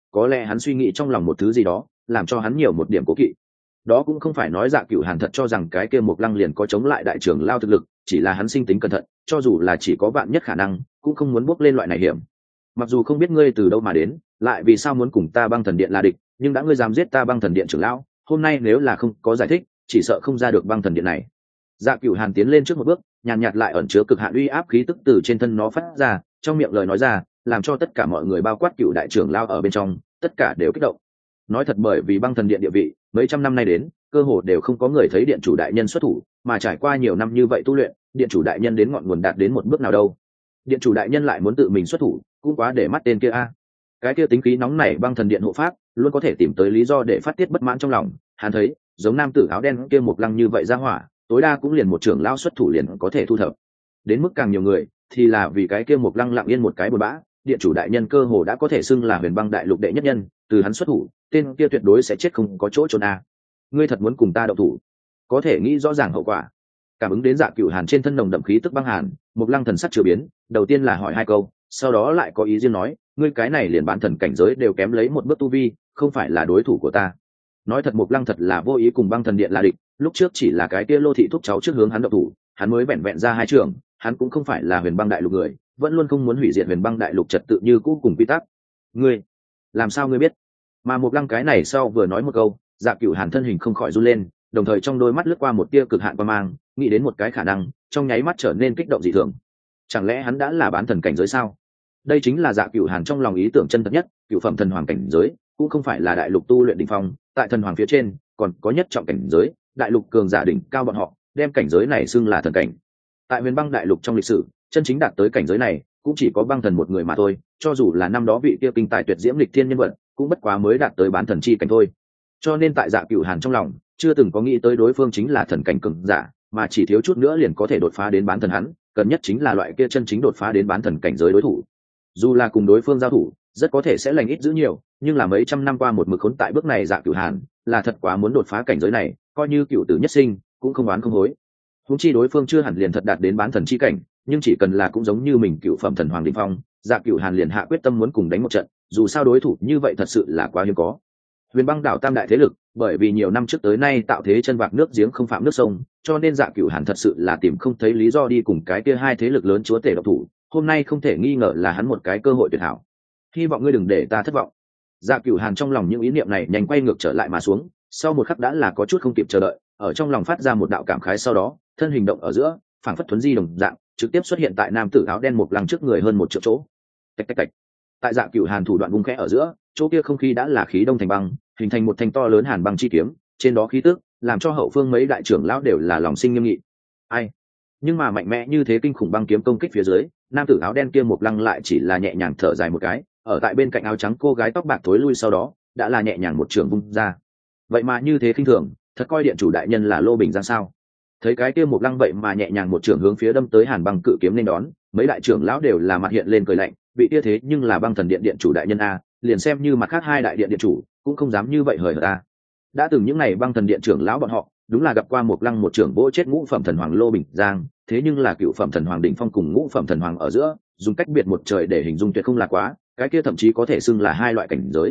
có lẽ hắn suy nghĩ trong lòng một thứ gì đó làm cho hắn nhiều một điểm cố kỵ. Đó cũng không phải nói Dạ Cửu Hàn thật cho rằng cái kia Mộc Lăng liền có chống lại đại trưởng lao thực lực, chỉ là hắn sinh tính cẩn thận, cho dù là chỉ có vạn nhất khả năng cũng không muốn bước lên loại này hiểm. Mặc dù không biết ngươi từ đâu mà đến, lại vì sao muốn cùng ta Băng Thần Điện là địch, nhưng đã ngươi dám giết ta Băng Thần Điện trưởng lão, hôm nay nếu là không có giải thích, chỉ sợ không ra được Băng Thần Điện này. Dạ Cửu Hàn tiến lên trước một bước, nhàn nhạt lại ẩn chứa cực hạn uy áp khí tức từ trên thân nó phát ra, trong miệng lời nói ra, làm cho tất cả mọi người bao quát Cựu đại trưởng lao ở bên trong, tất cả đều kích động. Nói thật, bởi vì Băng Thần Điện địa vị, mấy trăm năm nay đến, cơ hồ đều không có người thấy điện chủ đại nhân xuất thủ, mà trải qua nhiều năm như vậy tu luyện, điện chủ đại nhân đến ngọn nguồn đạt đến một bước nào đâu. Điện chủ đại nhân lại muốn tự mình xuất thủ, cũng quá để mắt tên kia a. Cái kia tính khí nóng nảy Băng Thần Điện hộ pháp, luôn có thể tìm tới lý do để phát tiết bất mãn trong lòng. Hắn thấy, giống nam tử áo đen kia Mộc Lăng như vậy ra hỏa, tối đa cũng liền một trưởng lao xuất thủ liền có thể thu thập. Đến mức càng nhiều người, thì là vì cái kia Mộc Lăng lặng yên một cái buồn bã, điện chủ đại nhân cơ hồ đã có thể xưng là Huyền Băng đại lục đệ nhất nhân, từ hắn xuất thủ, tên kia tuyệt đối sẽ chết không có chỗ trốn a. Ngươi thật muốn cùng ta động thủ? Có thể nghĩ rõ ràng hậu quả. Cảm ứng đến Dạ Cửu Hàn trên thân nồng đậm khí tức băng hàn, Mộc Lăng thần sắc chưa biến, đầu tiên là hỏi hai câu, sau đó lại có ý riêng nói, ngươi cái này liền bán thần cảnh giới đều kém lấy một bước tu vi, không phải là đối thủ của ta. Nói thật, Mộc Lăng thật là vô ý cùng Băng Thần Điện là địch, lúc trước chỉ là cái kia Lô thị thúc cháu trước hướng hắn động thủ, hắn mới vẹn vẹn ra hai trường, hắn cũng không phải là Huyền Băng đại lục người, vẫn luôn không muốn hủy diệt Huyền Băng đại lục trật tự như cũ cùng quy tắc. Ngươi, làm sao ngươi biết? Mà Mộc Lăng cái này sau vừa nói một câu, Dạ Cửu Hàn thân hình không khỏi run lên, đồng thời trong đôi mắt lướt qua một tia cực hạn quan mang, nghĩ đến một cái khả năng, trong nháy mắt trở nên kích động dị thường. Chẳng lẽ hắn đã là bán thần cảnh giới sao? Đây chính là Dạ Cửu Hàn trong lòng ý tưởng chân thật nhất, cửu phẩm thần hoàng cảnh giới, cũng không phải là đại lục tu luyện đỉnh phong, tại thần hoàng phía trên, còn có nhất trọng cảnh giới, đại lục cường giả đỉnh cao bọn họ, đem cảnh giới này xưng là thần cảnh. Tại Huyền Băng đại lục trong lịch sử, chân chính đạt tới cảnh giới này, cũng chỉ có băng thần một người mà thôi, cho dù là năm đó vị kia kinh tài tuyệt diễm lịch thiên nhân vật, cũng bất quá mới đạt tới bán thần chi cảnh thôi. Cho nên tại Dạ Cửu Hàn trong lòng, chưa từng có nghĩ tới đối phương chính là thần cảnh cường giả, mà chỉ thiếu chút nữa liền có thể đột phá đến bán thần hắn, cần nhất chính là loại kia chân chính đột phá đến bán thần cảnh giới đối thủ. Dù là cùng đối phương giao thủ, rất có thể sẽ lành ít dữ nhiều, nhưng là mấy trăm năm qua một mực khốn tại bước này Dạ Cửu Hàn, là thật quá muốn đột phá cảnh giới này, coi như cửu tử nhất sinh, cũng không oán không hối. Huống chi đối phương chưa hẳn liền thật đạt đến bán thần chi cảnh, nhưng chỉ cần là cũng giống như mình cửu phẩm thần hoàng đỉnh phong, Dạ Cửu Hàn liền hạ quyết tâm muốn cùng đánh một trận, dù sao đối thủ như vậy thật sự là quá hiếm có. Huyền Băng đảo tam đại thế lực, bởi vì nhiều năm trước tới nay tạo thế chân vạc nước giếng không phạm nước sông, cho nên Dạ Cửu Hàn thật sự là tìm không thấy lý do đi cùng cái kia hai thế lực lớn chúa tể độc thủ, hôm nay không thể nghi ngờ là hắn một cái cơ hội tuyệt hảo. Hy vọng ngươi đừng để ta thất vọng. Dạ Cửu Hàn trong lòng những ý niệm này nhanh quay ngược trở lại mà xuống, sau một khắc đã là có chút không kịp chờ đợi, ở trong lòng phát ra một đạo cảm khái, sau đó thân hình động ở giữa, phảng phất thuấn di đồng dạng, trực tiếp xuất hiện tại nam tử áo đen Mộc Lăng trước người hơn một triệu chỗ. Tạch tạch tạch. Tại Dạ Cửu Hàn thủ đoạn vung khẽ ở giữa, chỗ kia không khí đã là khí đông thành băng, hình thành một thanh to lớn hàn băng chi kiếm, trên đó khí tức làm cho hậu phương mấy đại trưởng lão đều là lòng sinh nghiêm nghị. Ai? Nhưng mà mạnh mẽ như thế kinh khủng băng kiếm công kích phía dưới, nam tử áo đen kia Mộc Lăng lại chỉ là nhẹ nhàng thở dài một cái, ở tại bên cạnh áo trắng cô gái tóc bạc thối lui sau đó, đã là nhẹ nhàng một trường vung ra. Vậy mà như thế khinh thường, thật coi điện chủ đại nhân là Lô Bình Giang sao? Thấy cái kia Mộc Lăng vậy mà nhẹ nhàng một trường hướng phía đâm tới hàn băng cự kiếm nên đón, mấy đại trưởng lão đều là mặt hiện lên cười lạnh, vị kia thế nhưng là Băng Thần Điện điện chủ đại nhân a, liền xem như mặt khác hai đại điện điện chủ cũng không dám như vậy hời hợt a. Đã từng những ngày Băng Thần Điện trưởng lão bọn họ đúng là gặp qua Mộc Lăng một trưởng vỗ chết ngũ phẩm thần hoàng Lô Bình Giang, thế nhưng là cựu phẩm thần hoàng đỉnh phong cùng ngũ phẩm thần hoàng ở giữa, dùng cách biệt một trời để hình dung tuyệt không là quá, cái kia thậm chí có thể xưng là hai loại cảnh giới.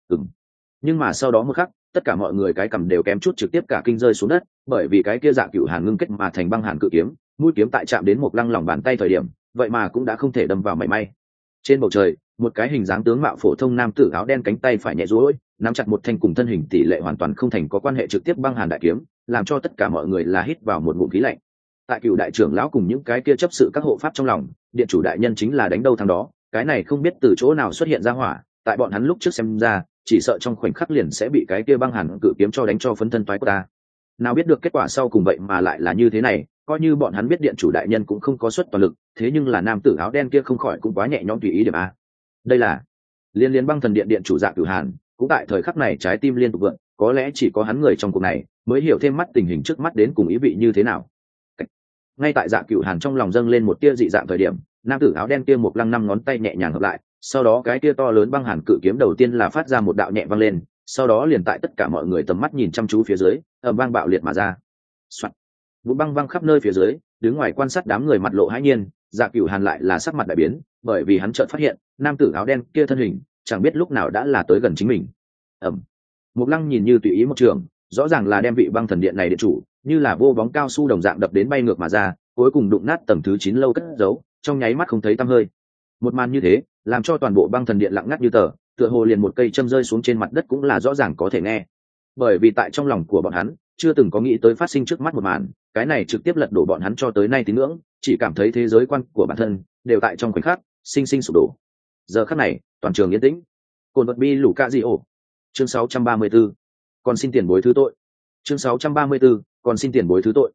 Nhưng mà sau đó một khắc, tất cả mọi người cái cầm đều kém chút trực tiếp cả kinh rơi xuống đất, bởi vì cái kia Dạ Cửu Hàn ngưng kết mà thành băng hàn cự kiếm, mũi kiếm tại chạm đến Mộc Lăng lòng bàn tay thời điểm, vậy mà cũng đã không thể đâm vào mảy may. Trên bầu trời, một cái hình dáng tướng mạo phổ thông nam tử áo đen cánh tay phải nhẹ duỗi, nắm chặt một thanh cùng thân hình tỷ lệ hoàn toàn không thành có quan hệ trực tiếp băng hàn đại kiếm, làm cho tất cả mọi người là hít vào một ngụm khí lạnh. Tại Cửu đại trưởng lão cùng những cái kia chấp sự các hộ pháp trong lòng, điện chủ đại nhân chính là đánh đâu thắng đó, cái này không biết từ chỗ nào xuất hiện ra hỏa, tại bọn hắn lúc trước xem ra, chỉ sợ trong khoảnh khắc liền sẽ bị cái kia băng hàn cự kiếm cho đánh cho phấn thân toái của ta. Nào biết được kết quả sau cùng vậy mà lại là như thế này, coi như bọn hắn biết điện chủ đại nhân cũng không có suất toàn lực, thế nhưng là nam tử áo đen kia không khỏi cũng quá nhẹ nhõm tùy ý điểm a. Đây là liên Băng Thần Điện điện chủ Dạ Cửu Hàn, cũng tại thời khắc này trái tim liên tục vượng, có lẽ chỉ có hắn người trong cuộc này mới hiểu thêm mắt tình hình trước mắt đến cùng ý vị như thế nào. Ngay tại Dạ Cửu Hàn trong lòng dâng lên một tia dị dạng thời điểm, nam tử áo đen kia Mộc Lăng năm ngón tay nhẹ nhàng hợp lại, sau đó cái kia to lớn băng hàn cự kiếm đầu tiên là phát ra một đạo nhẹ vang lên, sau đó liền tại tất cả mọi người tầm mắt nhìn chăm chú phía dưới, ầm vang bạo liệt mà ra. Soạn. Vụ băng văng khắp nơi phía dưới, đứng ngoài quan sát đám người mặt lộ hãi nhiên, Dạ Cửu Hàn lại là sắc mặt đại biến, bởi vì hắn chợt phát hiện, nam tử áo đen kia thân hình chẳng biết lúc nào đã là tới gần chính mình. Mục Lăng nhìn như tùy ý một trường, rõ ràng là đem vị băng thần điện này điện chủ như là vô bóng cao su đồng dạng đập đến bay ngược mà ra, cuối cùng đụng nát tầng thứ 9 lâu cất giấu, trong nháy mắt không thấy tăm hơi. Một màn như thế làm cho toàn bộ băng thần điện lặng ngắt như tờ, tựa hồ liền một cây châm rơi xuống trên mặt đất cũng là rõ ràng có thể nghe. Bởi vì tại trong lòng của bọn hắn chưa từng có nghĩ tới phát sinh trước mắt một màn, cái này trực tiếp lật đổ bọn hắn cho tới nay tín ngưỡng, chỉ cảm thấy thế giới quan của bản thân đều tại trong khoảnh khắc sinh sinh sụp đổ. Giờ khắc này toàn trường yên tĩnh. Cồn vật bi lũ ca gì ổ. Chương 634. Còn xin tiền bối thứ tội. Chương 634. Còn xin tiền bối thứ tội.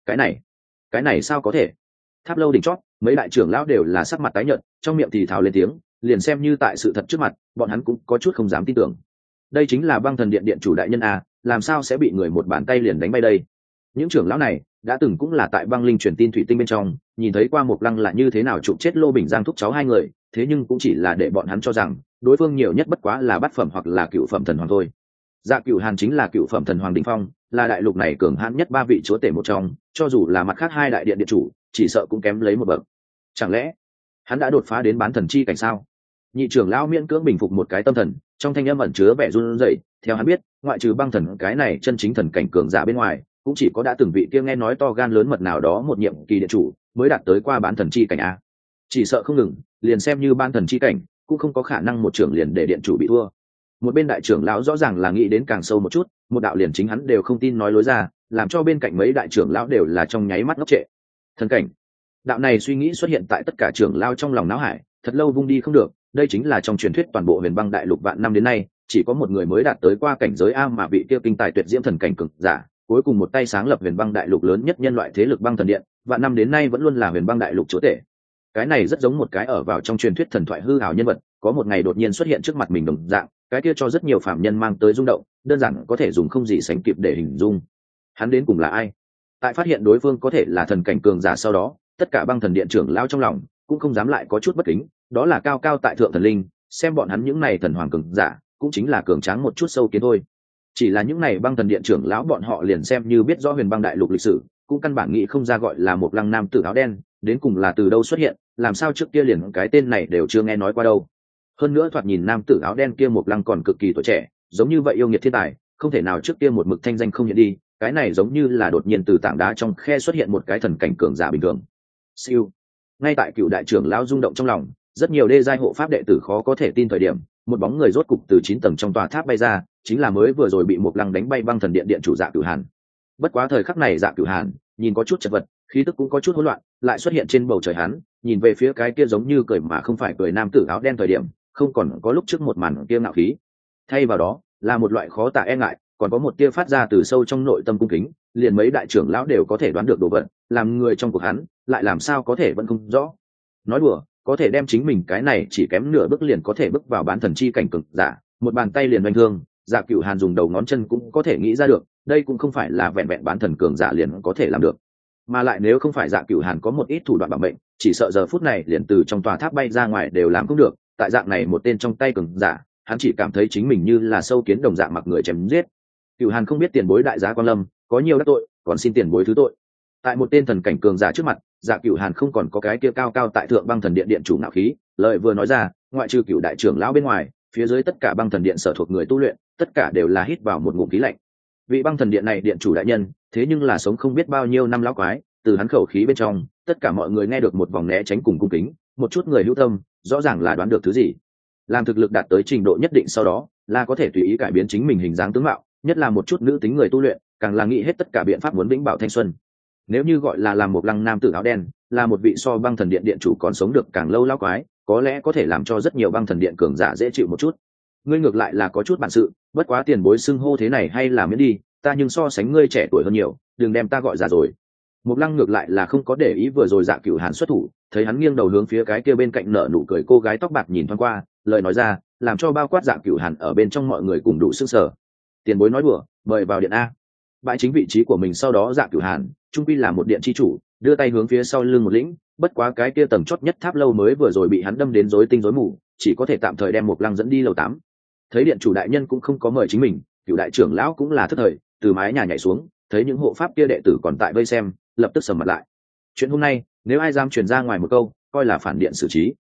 Cái này sao có thể? Tháp lâu đỉnh chót, mấy đại trưởng lão đều là sắc mặt tái nhợt, trong miệng thì thào lên tiếng, liền xem như tại sự thật trước mặt, bọn hắn cũng có chút không dám tin tưởng. Đây chính là băng thần điện điện chủ đại nhân a, làm sao sẽ bị người một bàn tay liền đánh bay đây? Những trưởng lão này đã từng cũng là tại băng linh truyền tin thủy tinh bên trong nhìn thấy qua Mộc Lăng là như thế nào chụp chết Lô Bình Giang thúc cháu hai người, thế nhưng cũng chỉ là để bọn hắn cho rằng đối phương nhiều nhất bất quá là bát phẩm hoặc là cựu phẩm thần hoàng thôi. Dạ Cửu Hàn chính là cựu phẩm thần hoàng đỉnh phong, là đại lục này cường hãn nhất ba vị chúa tể một trong, cho dù là mặt khác hai đại điện điện chủ chỉ sợ cũng kém lấy một bậc. Chẳng lẽ hắn đã đột phá đến bán thần chi cảnh sao? Nhị trưởng lão miễn cưỡng bình phục một cái tâm thần, trong thanh âm ẩn chứa vẻ run rẩy. Theo hắn biết, ngoại trừ băng thần cái này chân chính thần cảnh cường giả bên ngoài, cũng chỉ có đã từng vị kia nghe nói to gan lớn mật nào đó một nhiệm kỳ điện chủ mới đạt tới qua bán thần chi cảnh a. Chỉ sợ không ngừng, liền xem như bán thần chi cảnh, cũng không có khả năng một trưởng liền để điện chủ bị thua. Một bên đại trưởng lão rõ ràng là nghĩ đến càng sâu một chút, một đạo liền chính hắn đều không tin nói lối ra, làm cho bên cạnh mấy đại trưởng lão đều là trong nháy mắt ngốc trệ. Thần cảnh, đạo này suy nghĩ xuất hiện tại tất cả trưởng lão trong lòng não hải, thật lâu vung đi không được. Đây chính là trong truyền thuyết toàn bộ huyền băng đại lục vạn năm đến nay chỉ có một người mới đạt tới qua cảnh giới a, mà vị kia kinh tài tuyệt diễm thần cảnh cực giả, cuối cùng một tay sáng lập huyền băng đại lục lớn nhất nhân loại thế lực băng thần điện, vạn năm đến nay vẫn luôn là huyền băng đại lục chúa tể. Cái này rất giống một cái ở vào trong truyền thuyết thần thoại hư ảo nhân vật, có một ngày đột nhiên xuất hiện trước mặt mình đồng dạng, cái kia cho rất nhiều phạm nhân mang tới rung động, đơn giản có thể dùng không gì sánh kịp để hình dung. Hắn đến cùng là ai? Tại phát hiện đối phương có thể là thần cảnh cường giả sau đó, tất cả băng thần điện trưởng lao trong lòng cũng không dám lại có chút bất kính, đó là cao cao tại thượng thần linh, xem bọn hắn những này thần hoàng cường giả cũng chính là cường tráng một chút sâu kiến thôi. Chỉ là những này băng thần điện trưởng lão bọn họ liền xem như biết rõ huyền băng đại lục lịch sử, cũng căn bản nghĩ không ra gọi là một lăng nam tử áo đen đến cùng là từ đâu xuất hiện, làm sao trước kia liền cái tên này đều chưa nghe nói qua đâu. Hơn nữa thoạt nhìn nam tử áo đen kia một lăng còn cực kỳ tuổi trẻ, giống như vậy yêu nghiệt thiên tài, không thể nào trước kia một mực thanh danh không hiện đi, cái này giống như là đột nhiên từ tảng đá trong khe xuất hiện một cái thần cảnh cường giả bình thường. Siêu. Ngay tại cựu đại trưởng lão rung động trong lòng, rất nhiều đê giai hộ pháp đệ tử khó có thể tin thời điểm, một bóng người rốt cục từ 9 tầng trong tòa tháp bay ra, chính là mới vừa rồi bị một lăng đánh bay băng thần điện điện chủ Dạ Cửu Hàn. Bất quá thời khắc này Dạ Cửu Hàn nhìn có chút chật vật, khí tức cũng có chút hỗn loạn, lại xuất hiện trên bầu trời hắn, nhìn về phía cái kia giống như cười mà không phải cười nam tử áo đen thời điểm, không còn có lúc trước một màn kia ngạo khí, thay vào đó là một loại khó tả e ngại, còn có một tia phát ra từ sâu trong nội tâm cung kính, liền mấy đại trưởng lão đều có thể đoán được đồ vật, làm người trong cuộc hắn lại làm sao có thể vẫn không rõ. Nói đùa, có thể đem chính mình cái này chỉ kém nửa bước liền có thể bước vào bán thần chi cảnh cực giả, một bàn tay liền đánh thương, Dạ Cửu Hàn dùng đầu ngón chân cũng có thể nghĩ ra được, đây cũng không phải là vẹn vẹn bán thần cường giả liền có thể làm được. Mà lại nếu không phải Dạ Cửu Hàn có một ít thủ đoạn bảo mệnh, chỉ sợ giờ phút này liền từ trong tòa tháp bay ra ngoài đều làm không được. Tại dạng này một tên trong tay cường giả, hắn chỉ cảm thấy chính mình như là sâu kiến đồng dạng mặc người chém giết. Cửu Hàn không biết tiền bối đại giá quan lâm, có nhiều đắc tội, còn xin tiền bối thứ tội. Tại một tên thần cảnh cường giả trước mặt, Dạ Cửu Hàn không còn có cái kia cao cao tại thượng băng thần điện điện chủ ngạo khí, lời vừa nói ra, ngoại trừ Cửu đại trưởng lão bên ngoài, phía dưới tất cả băng thần điện sở thuộc người tu luyện, tất cả đều là hít vào một ngụm khí lạnh. Vị băng thần điện này điện chủ đại nhân, thế nhưng là sống không biết bao nhiêu năm lão quái, từ hắn khẩu khí bên trong, tất cả mọi người nghe được một vòng né tránh cùng cung kính, một chút người hữu tâm, rõ ràng là đoán được thứ gì. Làm thực lực đạt tới trình độ nhất định sau đó, là có thể tùy ý cải biến chính mình hình dáng tướng mạo, nhất là một chút nữ tính người tu luyện, càng là nghĩ hết tất cả biện pháp muốn vĩnh bảo thanh xuân. Nếu như gọi là làm một lăng nam tử áo đen, là một vị so băng thần điện điện chủ còn sống được càng lâu lão quái, có lẽ có thể làm cho rất nhiều băng thần điện cường giả dễ chịu một chút. Ngươi ngược lại là có chút bản sự, bất quá tiền bối xưng hô thế này hay là miễn đi, ta nhưng so sánh ngươi trẻ tuổi hơn nhiều, đừng đem ta gọi già rồi. Một lăng ngược lại là không có để ý vừa rồi Dạ Cửu Hàn xuất thủ, thấy hắn nghiêng đầu hướng phía cái kia bên cạnh nở nụ cười cô gái tóc bạc nhìn thoáng qua, lời nói ra làm cho bao quát Dạ Cửu Hàn ở bên trong mọi người cùng đủ sững sờ. Tiền bối nói đùa, mời vào điện a. Bãi chính vị trí của mình sau đó Dạ Cửu Hàn trung quy là một điện chi chủ, đưa tay hướng phía sau lưng một lĩnh, bất quá cái kia tầng chót nhất tháp lâu mới vừa rồi bị hắn đâm đến rối tinh rối mù, chỉ có thể tạm thời đem một lăng dẫn đi lầu 8. Thấy điện chủ đại nhân cũng không có mời chính mình, Cửu đại trưởng lão cũng là thất thời, từ mái nhà nhảy xuống, thấy những hộ pháp kia đệ tử còn tại vây xem, lập tức sầm mặt lại. Chuyện hôm nay nếu ai dám truyền ra ngoài một câu, coi là phản điện xử trí.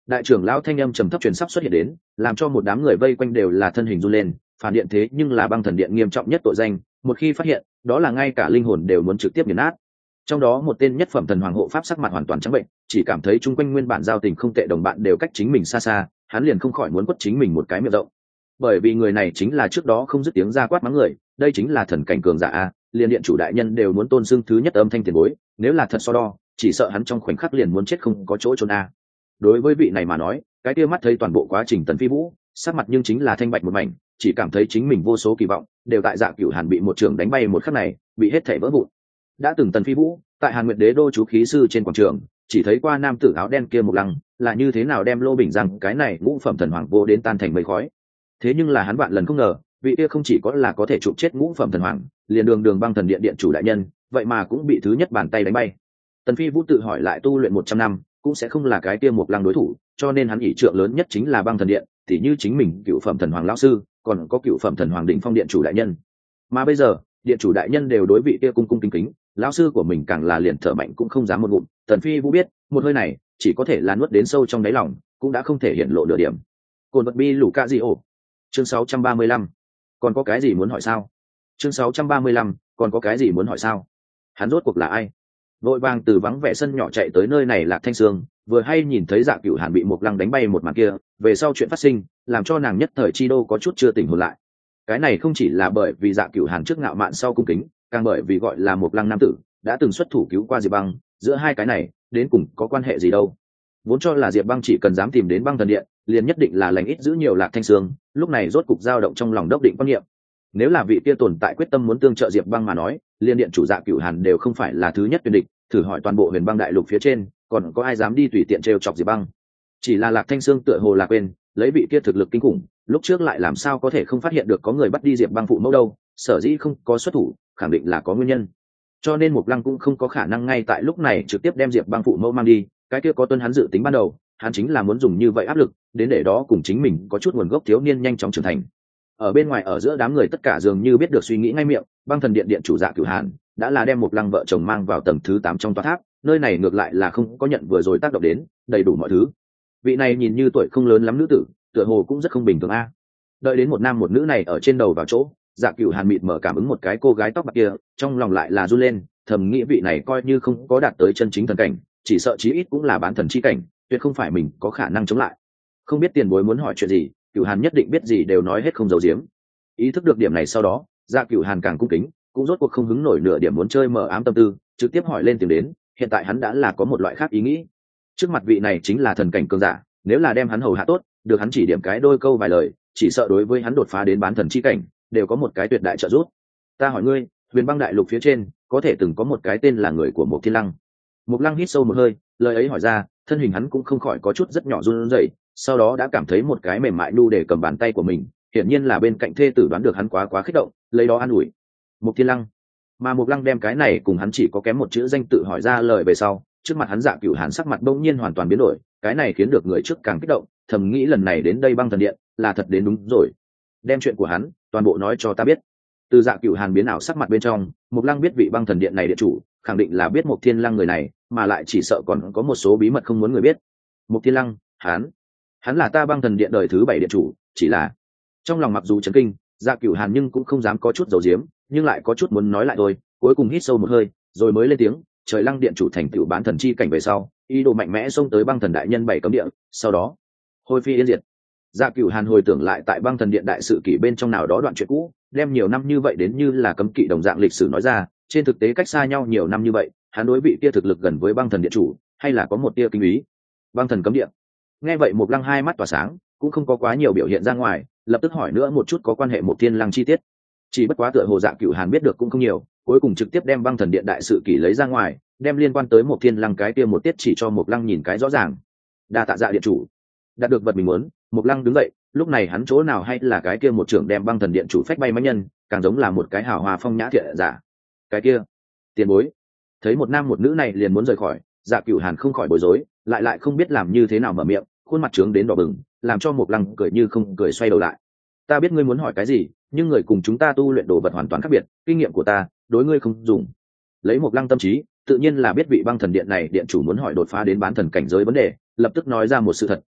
đại trưởng lão thanh âm trầm thấp truyền sắp xuất hiện đến, làm cho một đám người vây quanh đều là thân hình run lên. Phản điện thế nhưng là băng thần điện nghiêm trọng nhất tội danh, một khi phát hiện, đó là ngay cả linh hồn đều muốn trực tiếp nghiền nát. Trong đó một tên nhất phẩm thần hoàng hộ pháp sắc mặt hoàn toàn trắng bệnh, chỉ cảm thấy chung quanh nguyên bản giao tình không tệ đồng bạn đều cách chính mình xa xa, hắn liền không khỏi muốn quất chính mình một cái miệng rộng. Bởi vì người này chính là trước đó không dứt tiếng ra quát mắng người, đây chính là thần cảnh cường giả a, liền điện chủ đại nhân đều muốn tôn xưng thứ nhất âm thanh tiền bối, nếu là thật so đo, chỉ sợ hắn trong khoảnh khắc liền muốn chết không có chỗ trốn a. Đối với vị này mà nói, cái kia mắt thấy toàn bộ quá trình Tần Phi Vũ, sắc mặt nhưng chính là thanh bạch một mảnh, chỉ cảm thấy chính mình vô số kỳ vọng đều tại Dạ Cửu Hàn bị một trường đánh bay một khắc này, bị hết thảy vỡ vụn. Đã từng Tần Phi Vũ, tại Hàn Nguyệt Đế đô chú khí sư trên quảng trường, chỉ thấy qua nam tử áo đen kia một lăng, là như thế nào đem Lô Bình rằng cái này ngũ phẩm thần hoàng vô đến tan thành mây khói. Thế nhưng là hắn vạn lần không ngờ, vị kia không chỉ có là có thể chụp chết ngũ phẩm thần hoàng, liền đường băng thần điện điện chủ đại nhân, vậy mà cũng bị thứ nhất bàn tay đánh bay. Tần Phi Vũ tự hỏi lại tu luyện 100 năm, cũng sẽ không là cái kia một lăng đối thủ, cho nên hắn ỷ trượng lớn nhất chính là băng thần điện, tỉ như chính mình cựu phẩm thần hoàng lão sư, còn có cựu phẩm thần hoàng đỉnh phong điện chủ đại nhân. Mà bây giờ, điện chủ đại nhân đều đối vị kia cung cung kính kính, lão sư của mình càng là liền thở mạnh cũng không dám một ngụm. Tần Phi Vũ biết, một hơi này chỉ có thể là nuốt đến sâu trong đáy lòng, cũng đã không thể hiện lộ nửa điểm. Cồn vật bi lũ ca gì ổ. Chương 635. Còn có cái gì muốn hỏi sao? Chương 635. Còn có cái gì muốn hỏi sao? Hắn rốt cuộc là ai? Vội vàng từ vắng vẻ sân nhỏ chạy tới nơi này Lạc Thanh Sương, vừa hay nhìn thấy Dạ Cửu Hàn bị một lăng đánh bay một màn kia, về sau chuyện phát sinh, làm cho nàng nhất thời chi đô có chút chưa tỉnh hồn lại. Cái này không chỉ là bởi vì Dạ Cửu Hàn trước ngạo mạn sau cung kính, càng bởi vì gọi là một lăng nam tử đã từng xuất thủ cứu qua Diệp Băng, giữa hai cái này đến cùng có quan hệ gì đâu? Vốn cho là Diệp Băng chỉ cần dám tìm đến băng thần điện, liền nhất định là lành ít giữ nhiều Lạc Thanh Sương, lúc này rốt cục dao động trong lòng đốc định quan niệm. Nếu là vị kia tồn tại quyết tâm muốn tương trợ Diệp Băng mà nói, liên điện chủ Dạ Cửu Hàn đều không phải là thứ nhất tuyển địch, thử hỏi toàn bộ Huyền Băng đại lục phía trên, còn có ai dám đi tùy tiện trêu chọc Diệp Băng? Chỉ là Lạc Thanh Sương tựa hồ là quên, lấy vị kia thực lực kinh khủng, lúc trước lại làm sao có thể không phát hiện được có người bắt đi Diệp Băng phụ mẫu đâu, sở dĩ không có xuất thủ, khẳng định là có nguyên nhân. Cho nên Mục Lăng cũng không có khả năng ngay tại lúc này trực tiếp đem Diệp Băng phụ mẫu mang đi, cái kia có tuân hắn dự tính ban đầu, hắn chính là muốn dùng như vậy áp lực, đến để đó cùng chính mình có chút nguồn gốc thiếu niên nhanh chóng trưởng thành. Ở bên ngoài ở giữa đám người tất cả dường như biết được suy nghĩ ngay miệng, băng thần điện điện chủ Dạ Cửu Hàn đã là đem Mục Lăng vợ chồng mang vào tầng thứ 8 trong tòa tháp, nơi này ngược lại là không có nhận vừa rồi tác động đến, đầy đủ mọi thứ. Vị này nhìn như tuổi không lớn lắm nữ tử, tựa hồ cũng rất không bình thường a. Đợi đến một nam một nữ này ở trên đầu vào chỗ, Dạ Cửu Hàn mịt mở cảm ứng một cái cô gái tóc bạc kia, trong lòng lại là run lên, thầm nghĩ vị này coi như không có đạt tới chân chính thần cảnh, chỉ sợ chí ít cũng là bán thần chi cảnh, tuyệt không phải mình có khả năng chống lại. Không biết tiền bối muốn hỏi chuyện gì, Cửu Hàn nhất định biết gì đều nói hết không giấu giếm. Ý thức được điểm này sau đó, Dạ Cửu Hàn càng cung kính, cũng rốt cuộc không hứng nổi nửa điểm muốn chơi mờ ám tâm tư, trực tiếp hỏi lên tiếng đến, hiện tại hắn đã là có một loại khác ý nghĩ. Trước mặt vị này chính là thần cảnh cường giả, nếu là đem hắn hầu hạ tốt, được hắn chỉ điểm cái đôi câu vài lời, chỉ sợ đối với hắn đột phá đến bán thần chi cảnh, đều có một cái tuyệt đại trợ giúp. Ta hỏi ngươi, Huyền Băng đại lục phía trên, có thể từng có một cái tên là người của Mộc Thiên Lăng. Mộc Lăng hít sâu một hơi, lời ấy hỏi ra, thân hình hắn cũng không khỏi có chút rất nhỏ run rẩy, sau đó đã cảm thấy một cái mềm mại nu để cầm bàn tay của mình, hiển nhiên là bên cạnh thê tử đoán được hắn quá kích động, lấy đó an ủi. Mộc Thiên Lăng. Mà Mộc Lăng đem cái này cùng hắn chỉ có kém một chữ danh tự hỏi ra lời về sau, trước mặt hắn Dạ Cửu Hàn sắc mặt bỗng nhiên hoàn toàn biến đổi, cái này khiến được người trước càng kích động, thầm nghĩ lần này đến đây băng thần điện là thật đến đúng rồi, đem chuyện của hắn toàn bộ nói cho ta biết. Từ Dạ Cửu Hàn biến ảo sắc mặt bên trong, Mộc Lăng biết vị băng thần điện này điện chủ khẳng định là biết Mộc Thiên Lăng người này, mà lại chỉ sợ còn có một số bí mật không muốn người biết. Mộc Thiên Lăng, hắn là ta băng thần điện đời thứ 7 điện chủ, chỉ là trong lòng mặc dù chấn kinh, Dạ Cửu Hàn nhưng cũng không dám có chút giấu giếm, nhưng lại có chút muốn nói lại thôi, cuối cùng hít sâu một hơi, rồi mới lên tiếng, Trời Lăng điện chủ thành tựu bán thần chi cảnh về sau, ý đồ mạnh mẽ xông tới băng thần đại nhân 7 cấm địa, sau đó hồi phi yên diệt. Dạ Cửu Hàn hồi tưởng lại tại băng thần điện đại sự kỷ bên trong nào đó đoạn chuyện cũ, đem nhiều năm như vậy đến như là cấm kỵ đồng dạng lịch sử nói ra, trên thực tế cách xa nhau nhiều năm như vậy, hắn đối vị kia thực lực gần với băng thần điện chủ, hay là có một tia kinh ý. Băng thần cấm địa. Nghe vậy Mộc Lăng hai mắt tỏa sáng, cũng không có quá nhiều biểu hiện ra ngoài, lập tức hỏi nữa một chút có quan hệ Mộc Thiên Lăng chi tiết. Chỉ bất quá tựa hồ Dạ Cửu Hàn biết được cũng không nhiều, cuối cùng trực tiếp đem băng thần điện đại sự kỷ lấy ra ngoài, đem liên quan tới Mộc Thiên Lăng cái kia một tiết chỉ cho Mộc Lăng nhìn cái rõ ràng. Đa tạ Dạ điện chủ. Đạt được vật mình muốn, Mộc Lăng đứng dậy, lúc này hắn chỗ nào hay là cái kia một trưởng đem băng thần điện chủ phách bay mãnh nhân, càng giống là một cái hào hòa phong nhã thiện giả. Cái kia, tiền bối. Thấy một nam một nữ này liền muốn rời khỏi, Dạ Cửu Hàn không khỏi bối rối, lại không biết làm như thế nào mở miệng, khuôn mặt trướng đến đỏ bừng, làm cho Mộc Lăng cười như không cười xoay đầu lại. Ta biết ngươi muốn hỏi cái gì, nhưng người cùng chúng ta tu luyện đồ vật hoàn toàn khác biệt, kinh nghiệm của ta đối ngươi không dùng. Lấy Mộc Lăng tâm trí, tự nhiên là biết vị băng thần điện này điện chủ muốn hỏi đột phá đến bán thần cảnh giới vấn đề, lập tức nói ra một sự thật,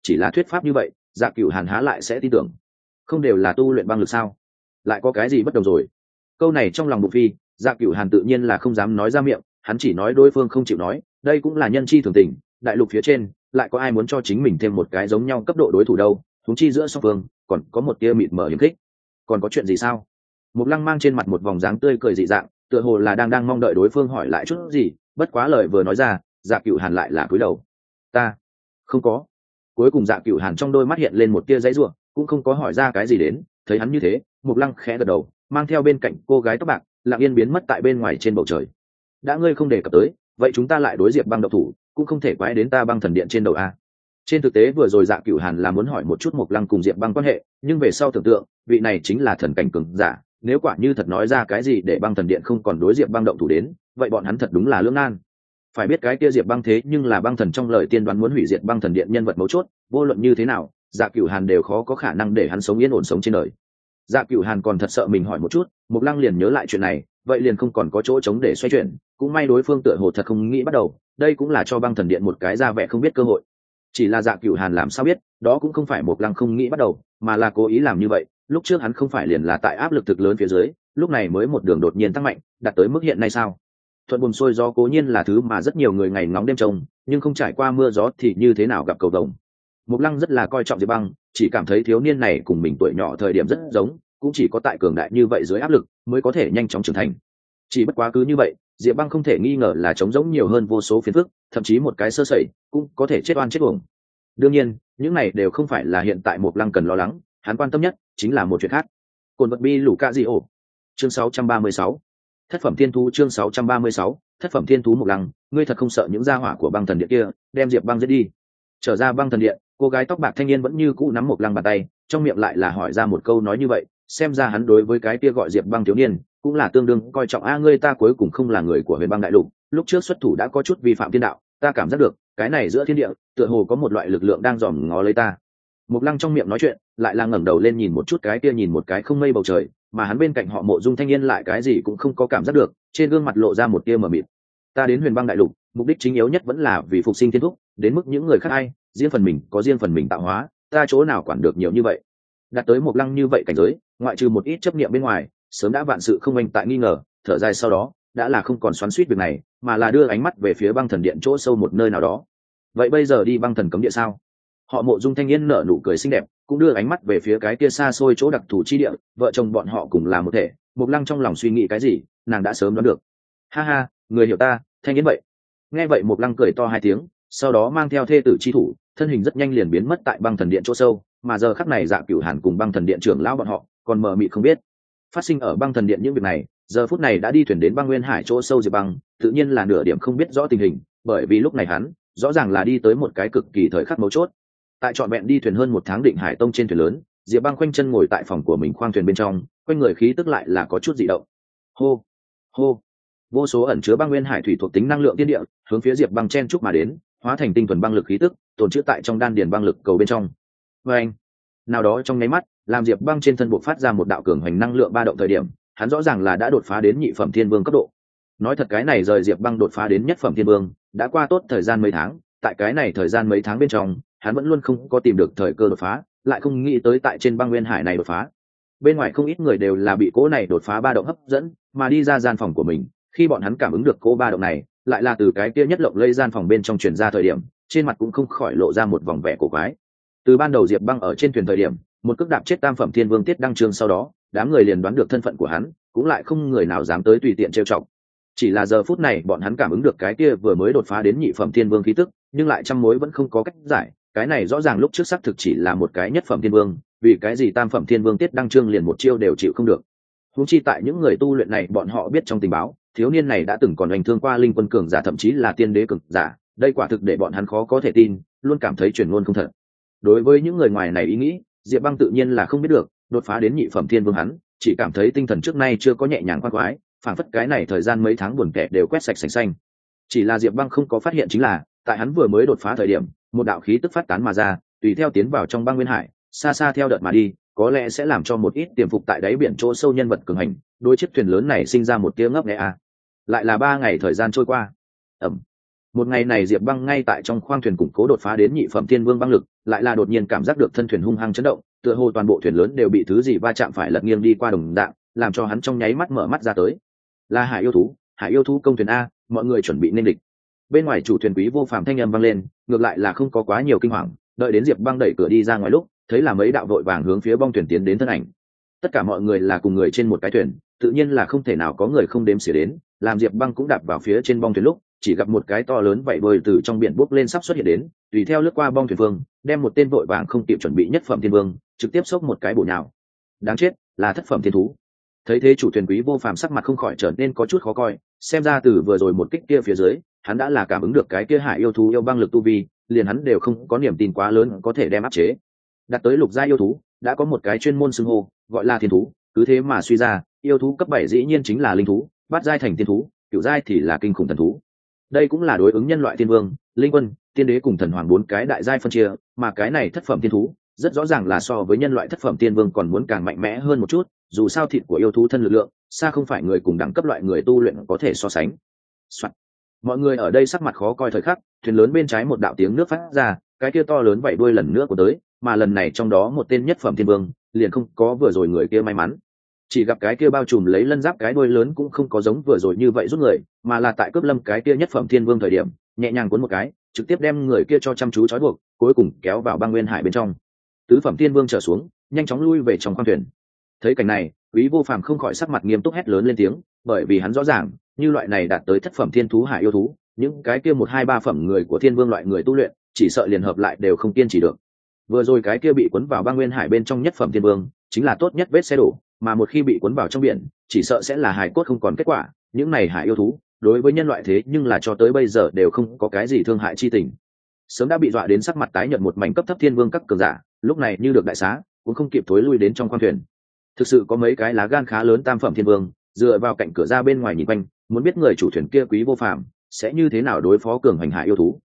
chỉ là thuyết pháp như vậy Dạ Cửu Hàn há lại sẽ tin tưởng. Không đều là tu luyện băng lực sao, lại có cái gì bất đồng rồi? Câu này trong lòng bụng phi, Dạ Cửu Hàn tự nhiên là không dám nói ra miệng, hắn chỉ nói đối phương không chịu nói, đây cũng là nhân chi thường tình, đại lục phía trên lại có ai muốn cho chính mình thêm một cái giống nhau cấp độ đối thủ đâu, huống chi giữa song phương còn có một tia mịt mờ hiếm khích. Còn có chuyện gì sao? Mục Lăng mang trên mặt một vòng dáng tươi cười dị dạng, tựa hồ là đang mong đợi đối phương hỏi lại chút gì, bất quá lời vừa nói ra, Dạ Cửu Hàn lại là cúi đầu. Ta không có. Cuối cùng Dạ Cửu Hàn trong đôi mắt hiện lên một tia giãy giụa, cũng không có hỏi ra cái gì đến, thấy hắn như thế, Mục Lăng khẽ gật đầu, mang theo bên cạnh cô gái tóc bạc, lặng yên biến mất tại bên ngoài trên bầu trời. Đã ngươi không đề cập tới, vậy chúng ta lại đối Diệp Băng độc thủ, cũng không thể quái đến ta Băng Thần Điện trên đầu a. Trên thực tế vừa rồi Dạ Cửu Hàn là muốn hỏi một chút Mục Lăng cùng Diệp Băng quan hệ, nhưng về sau tưởng tượng, vị này chính là thần cảnh cường giả, nếu quả như thật nói ra cái gì để Băng Thần Điện không còn đối Diệp Băng động thủ đến, vậy bọn hắn thật đúng là lưỡng nan. Phải biết cái kia Diệp Băng thế nhưng là băng thần trong lời tiên đoán muốn hủy diệt Băng Thần Điện nhân vật mấu chốt, vô luận như thế nào, Dạ Cửu Hàn đều khó có khả năng để hắn sống yên ổn sống trên đời. Dạ Cửu Hàn còn thật sợ mình hỏi một chút, Mục Lăng liền nhớ lại chuyện này, vậy liền không còn có chỗ trống để xoay chuyển, cũng may đối phương tựa hồ thật không nghĩ bắt đầu, đây cũng là cho Băng Thần Điện một cái ra vẻ không biết cơ hội. Chỉ là Dạ Cửu Hàn làm sao biết, đó cũng không phải Mục Lăng không nghĩ bắt đầu, mà là cố ý làm như vậy, lúc trước hắn không phải liền là tại áp lực thực lớn phía dưới, lúc này mới một đường đột nhiên tăng mạnh, đạt tới mức hiện nay sao? Thuận buồm xuôi gió cố nhiên là thứ mà rất nhiều người ngày ngóng đêm trông, nhưng không trải qua mưa gió thì như thế nào gặp cầu vồng. Mục Lăng rất là coi trọng Diệp Băng, chỉ cảm thấy thiếu niên này cùng mình tuổi nhỏ thời điểm rất giống, cũng chỉ có tại cường đại như vậy dưới áp lực mới có thể nhanh chóng trưởng thành. Chỉ bất quá cứ như vậy, Diệp Băng không thể nghi ngờ là trống rỗng nhiều hơn vô số phiền phức, thậm chí một cái sơ sẩy cũng có thể chết oan chết uổng. Đương nhiên, những này đều không phải là hiện tại Mục Lăng cần lo lắng, hắn quan tâm nhất chính là một chuyện khác. Cồn vật bi lũ cạ gì ổ. Chương 636. Thất phẩm thiên thú chương 636, thất phẩm thiên thú Mục Lăng, ngươi thật không sợ những gia hỏa của Băng Thần Điện kia, đem Diệp Băng giết đi. Trở ra Băng Thần Điện, cô gái tóc bạc thanh niên vẫn như cũ nắm Mục Lăng bàn tay, trong miệng lại là hỏi ra một câu nói như vậy, xem ra hắn đối với cái kia gọi Diệp Băng thiếu niên, cũng là tương đương coi trọng a ngươi ta cuối cùng không là người của Huyền Băng đại lục, lúc trước xuất thủ đã có chút vi phạm thiên đạo, ta cảm giác được, cái này giữa thiên địa, tựa hồ có một loại lực lượng đang dòm ngó lấy ta. Mục Lăng trong miệng nói chuyện, lại là ngẩng đầu lên nhìn một chút cái kia nhìn một cái không mây bầu trời, mà hắn bên cạnh họ Mộ Dung thanh niên lại cái gì cũng không có cảm giác được, trên gương mặt lộ ra một tia mờ mịt. Ta đến Huyền Băng đại lục, mục đích chính yếu nhất vẫn là vì phục sinh thiên thúc, đến mức những người khác ai, riêng phần mình có riêng phần mình tạo hóa, ta chỗ nào quản được nhiều như vậy. Đạt tới Mục Lăng như vậy cảnh giới, ngoại trừ một ít chấp niệm bên ngoài, sớm đã vạn sự không anh tại nghi ngờ, thở dài sau đó, đã là không còn xoắn xuýt việc này, mà là đưa ánh mắt về phía Băng Thần Điện chỗ sâu một nơi nào đó. Vậy bây giờ đi Băng Thần cấm địa sao? Họ Mộ Dung thanh niên nở nụ cười xinh đẹp, cũng đưa ánh mắt về phía cái kia xa xôi chỗ đặc thù chi địa, vợ chồng bọn họ cùng là một thể. Mục Lăng trong lòng suy nghĩ cái gì, nàng đã sớm đoán được. Ha ha, người hiểu ta, thanh niên vậy. Nghe vậy Mục Lăng cười to hai tiếng, sau đó mang theo thê tử chi thủ, thân hình rất nhanh liền biến mất tại Băng Thần Điện chỗ sâu, mà giờ khắc này Dạ Cửu Hàn cùng Băng Thần Điện trưởng lão bọn họ còn mờ mịt không biết phát sinh ở Băng Thần Điện những việc này, giờ phút này đã đi thuyền đến Băng Nguyên Hải chỗ sâu Diệp Băng, tự nhiên là nửa điểm không biết rõ tình hình, bởi vì lúc này hắn rõ ràng là đi tới một cái cực kỳ thời khắc mấu chốt. Tại trọn vẹn đi thuyền hơn một tháng Định Hải Tông trên thuyền lớn, Diệp Băng khoanh chân ngồi tại phòng của mình khoang thuyền bên trong, quanh người khí tức lại là có chút dị động. Hô, hô, vô số ẩn chứa băng nguyên hải thủy thuộc tính năng lượng tiên địa hướng phía Diệp Băng chen chúc mà đến, hóa thành tinh thuần băng lực khí tức, tồn trữ tại trong đan điền băng lực cầu bên trong. Anh, nào đó trong nháy mắt, làm Diệp Băng trên thân bộc phát ra một đạo cường hành năng lượng ba động thời điểm, hắn rõ ràng là đã đột phá đến nhị phẩm thiên vương cấp độ. Nói thật cái này rời Diệp Băng đột phá đến nhất phẩm thiên vương, đã qua tốt thời gian mấy tháng, tại cái này thời gian mấy tháng bên trong, hắn vẫn luôn không có tìm được thời cơ đột phá, lại không nghĩ tới tại trên băng nguyên hải này đột phá. Bên ngoài không ít người đều là bị cỗ này đột phá ba động hấp dẫn, mà đi ra gian phòng của mình, khi bọn hắn cảm ứng được cỗ ba động này, lại là từ cái kia nhất lộng lây gian phòng bên trong truyền ra thời điểm, trên mặt cũng không khỏi lộ ra một vòng vẻ cổ quái. Từ ban đầu Diệp Băng ở trên thuyền thời điểm, một cước đạp chết tam phẩm thiên vương Tiết Đăng Trương, sau đó, đám người liền đoán được thân phận của hắn, cũng lại không người nào dám tới tùy tiện trêu chọc. Chỉ là giờ phút này bọn hắn cảm ứng được cái kia vừa mới đột phá đến nhị phẩm thiên vương khí tức, nhưng lại trăm mối vẫn không có cách giải, cái này rõ ràng lúc trước xác thực chỉ là một cái nhất phẩm thiên vương, vì cái gì tam phẩm thiên vương Tiết Đăng Trương liền một chiêu đều chịu không được. Huống chi tại những người tu luyện này bọn họ biết trong tình báo, thiếu niên này đã từng còn hành thương qua linh quân cường giả thậm chí là tiên đế cường giả, đây quả thực để bọn hắn khó có thể tin, luôn cảm thấy truyền ngôn không thật. Đối với những người ngoài này ý nghĩ, Diệp Băng tự nhiên là không biết được, đột phá đến nhị phẩm thiên vương hắn, chỉ cảm thấy tinh thần trước nay chưa có nhẹ nhàng khoan khoái, phảng phất cái này thời gian mấy tháng buồn tẻ đều quét sạch sành xanh. Chỉ là Diệp Băng không có phát hiện chính là, tại hắn vừa mới đột phá thời điểm, một đạo khí tức phát tán mà ra, tùy theo tiến vào trong băng nguyên hải, xa xa theo đợt mà đi, có lẽ sẽ làm cho một ít tiềm phục tại đáy biển chỗ sâu nhân vật cường hành, đôi chiếc thuyền lớn này sinh ra một tia ngấp nghé a. Lại là 3 ngày thời gian trôi qua. Một ngày này Diệp Băng ngay tại trong khoang thuyền củng cố đột phá đến nhị phẩm thiên vương băng lực, lại là đột nhiên cảm giác được thân thuyền hung hăng chấn động, tựa hồ toàn bộ thuyền lớn đều bị thứ gì va chạm phải lật nghiêng đi qua đồng dạng, làm cho hắn trong nháy mắt mở mắt ra tới. Là hải yêu thú công thuyền a, mọi người chuẩn bị nên địch. Bên ngoài chủ thuyền Quý Vô Phàm thanh âm vang lên, ngược lại là không có quá nhiều kinh hoàng, đợi đến Diệp Băng đẩy cửa đi ra ngoài lúc, thấy là mấy đạo vội vàng hướng phía bong thuyền tiến đến thân ảnh. Tất cả mọi người là cùng người trên một cái thuyền, tự nhiên là không thể nào có người không đếm xỉa đến, làm Diệp Băng cũng đạp vào phía trên bong thuyền lúc, chỉ gặp một cái to lớn vảy đuôi từ trong biển bốc lên sắp xuất hiện đến, tùy theo lướt qua bong thuyền phương, đem một tên vội vàng không kịp chuẩn bị nhất phẩm thiên vương, trực tiếp xốc một cái bổ nhào. Đáng chết, là thất phẩm thiên thú. Thấy thế chủ thuyền Quý Vô Phàm sắc mặt không khỏi trở nên có chút khó coi, xem ra từ vừa rồi một kích kia phía dưới, hắn đã là cảm ứng được cái kia hải yêu thú yêu băng lực tu vi, liền hắn đều không có niềm tin quá lớn có thể đem áp chế. Đặt tới lục gia yêu thú, đã có một cái chuyên môn xưng hô, gọi là thiên thú, cứ thế mà suy ra, yêu thú cấp 7 dĩ nhiên chính là linh thú, bát giai thành thiên thú, cửu giai thì là kinh khủng thần thú. Đây cũng là đối ứng nhân loại thiên vương, linh quân, tiên đế cùng thần hoàng 4 cái đại giai phân chia, mà cái này thất phẩm thiên thú, rất rõ ràng là so với nhân loại thất phẩm tiên vương còn muốn càng mạnh mẽ hơn một chút, dù sao thịt của yêu thú thân lực lượng, xa không phải người cùng đẳng cấp loại người tu luyện có thể so sánh. Mọi người ở đây sắc mặt khó coi thời khắc, thuyền lớn bên trái một đạo tiếng nước phát ra, cái kia to lớn vảy đuôi lần nữa của tới, mà lần này trong đó một tên nhất phẩm thiên vương, liền không có vừa rồi người kia may mắn. Chỉ gặp cái kia bao trùm lấy lân giáp cái đuôi lớn cũng không có giống vừa rồi như vậy rút người, mà là tại cướp lâm cái kia nhất phẩm thiên vương thời điểm, nhẹ nhàng cuốn một cái, trực tiếp đem người kia cho chăm chú trói buộc, cuối cùng kéo vào băng nguyên hải bên trong. Tứ phẩm thiên vương trở xuống, nhanh chóng lui về trong khoang thuyền. Thấy cảnh này, Quý Vô Phàm không khỏi sắc mặt nghiêm túc hét lớn lên tiếng, bởi vì hắn rõ ràng, như loại này đạt tới thất phẩm thiên thú hải yêu thú, những cái kia 1, 2, 3 phẩm người của thiên vương loại người tu luyện, chỉ sợ liền hợp lại đều không kiên trì được. Vừa rồi cái kia bị cuốn vào băng nguyên hải bên trong nhất phẩm thiên vương, chính là tốt nhất vết xe đổ, mà một khi bị cuốn vào trong biển, chỉ sợ sẽ là hài cốt không còn kết quả. Những này hải yêu thú, đối với nhân loại thế nhưng là cho tới bây giờ đều không có cái gì thương hại chi tình. Sớm đã bị dọa đến sắc mặt tái nhợt một mảnh cấp thấp thiên vương các cường giả, lúc này như được đại xá, cũng không kịp thối lui đến trong khoang thuyền. Thực sự có mấy cái lá gan khá lớn tam phẩm thiên vương, dựa vào cạnh cửa ra bên ngoài nhìn quanh, muốn biết người chủ thuyền kia Quý Vô Phàm sẽ như thế nào đối phó cường hành hải yêu thú.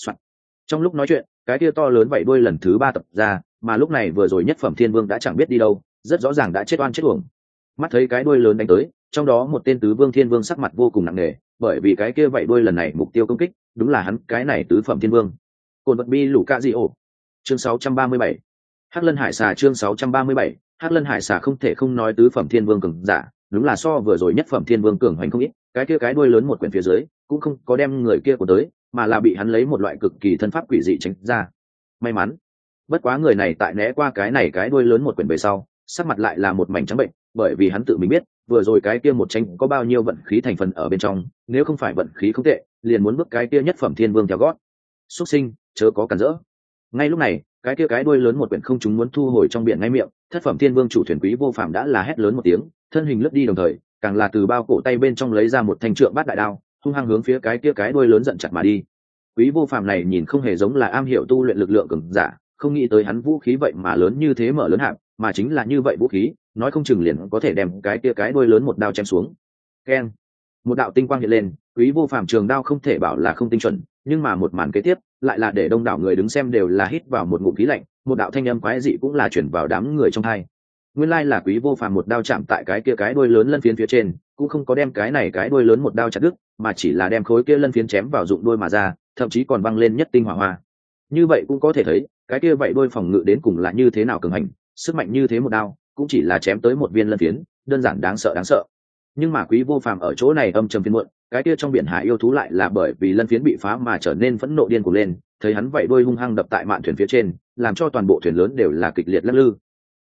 Trong lúc nói chuyện, cái kia to lớn vảy đuôi lần thứ 3 tập ra, mà lúc này vừa rồi nhất phẩm thiên vương đã chẳng biết đi đâu, rất rõ ràng đã chết oan chết uổng. Mắt thấy cái đuôi lớn đánh tới, trong đó một tên tứ vương thiên vương sắc mặt vô cùng nặng nề, bởi vì cái kia vảy đuôi lần này mục tiêu công kích, đúng là hắn cái này tứ phẩm thiên vương. Cồn vật bi lũ ca gì ổ. Chương 637. Hắc Lân Hải Xà chương 637. Hắc Lân Hải Xà không thể không nói tứ phẩm thiên vương cường giả, đúng là so vừa rồi nhất phẩm thiên vương cường hoành không ít, cái kia cái đuôi lớn một quyển phía dưới, cũng không có đem người kia của tới, mà là bị hắn lấy một loại cực kỳ thân pháp quỷ dị tránh ra. May mắn, bất quá người này tại né qua cái này cái đuôi lớn một quyển về sau, sắc mặt lại là một mảnh trắng bệnh, bởi vì hắn tự mình biết, vừa rồi cái kia một tranh có bao nhiêu vận khí thành phần ở bên trong, nếu không phải vận khí không tệ, liền muốn bước cái kia nhất phẩm thiên vương theo gót. Xuất sinh, chớ có cản rỡ. Ngay lúc này, cái kia cái đuôi lớn một quyển không chúng muốn thu hồi trong biển ngay miệng, thất phẩm thiên vương chủ thuyền Quý Vô Phàm đã là hét lớn một tiếng, thân hình lướt đi đồng thời, càng là từ bao cổ tay bên trong lấy ra một thanh trượng bát đại đao, hung hăng hướng phía cái kia cái đuôi lớn giận chặt mà đi. Quý Vô Phàm này nhìn không hề giống là am hiểu tu luyện lực lượng cường giả, không nghĩ tới hắn vũ khí vậy mà lớn như thế mở lớn hạng, mà chính là như vậy vũ khí, nói không chừng liền có thể đem cái kia cái đuôi lớn một đao chém xuống. Keng! Một đạo tinh quang hiện lên, Quý Vô Phàm trường đao không thể bảo là không tinh chuẩn, nhưng mà một màn kế tiếp lại là để đông đảo người đứng xem đều là hít vào một ngụm khí lạnh, một đạo thanh âm quái dị cũng là chuyển vào đám người trong tai. Nguyên lai là Quý Vô Phàm một đao chạm tại cái kia cái đuôi lớn lân phiến phía trên, cũng không có đem cái này cái đuôi lớn một đao chặt đứt, mà chỉ là đem khối kia lân phiến chém vào dụng đuôi mà ra, thậm chí còn băng lên nhất tinh hỏa hoa. Như vậy cũng có thể thấy, cái kia vậy đuôi phòng ngự đến cùng là như thế nào cường hành, sức mạnh như thế một đao, cũng chỉ là chém tới một viên lân phiến, đơn giản đáng sợ đáng sợ. Nhưng mà Quý Vô Phàm ở chỗ này âm trầm phiền muộn, cái kia trong biển hải yêu thú lại là bởi vì lân phiến bị phá mà trở nên phẫn nộ điên cuồng lên, thấy hắn vậy đuôi hung hăng đập tại mạn thuyền phía trên, làm cho toàn bộ thuyền lớn đều là kịch liệt lắc lư.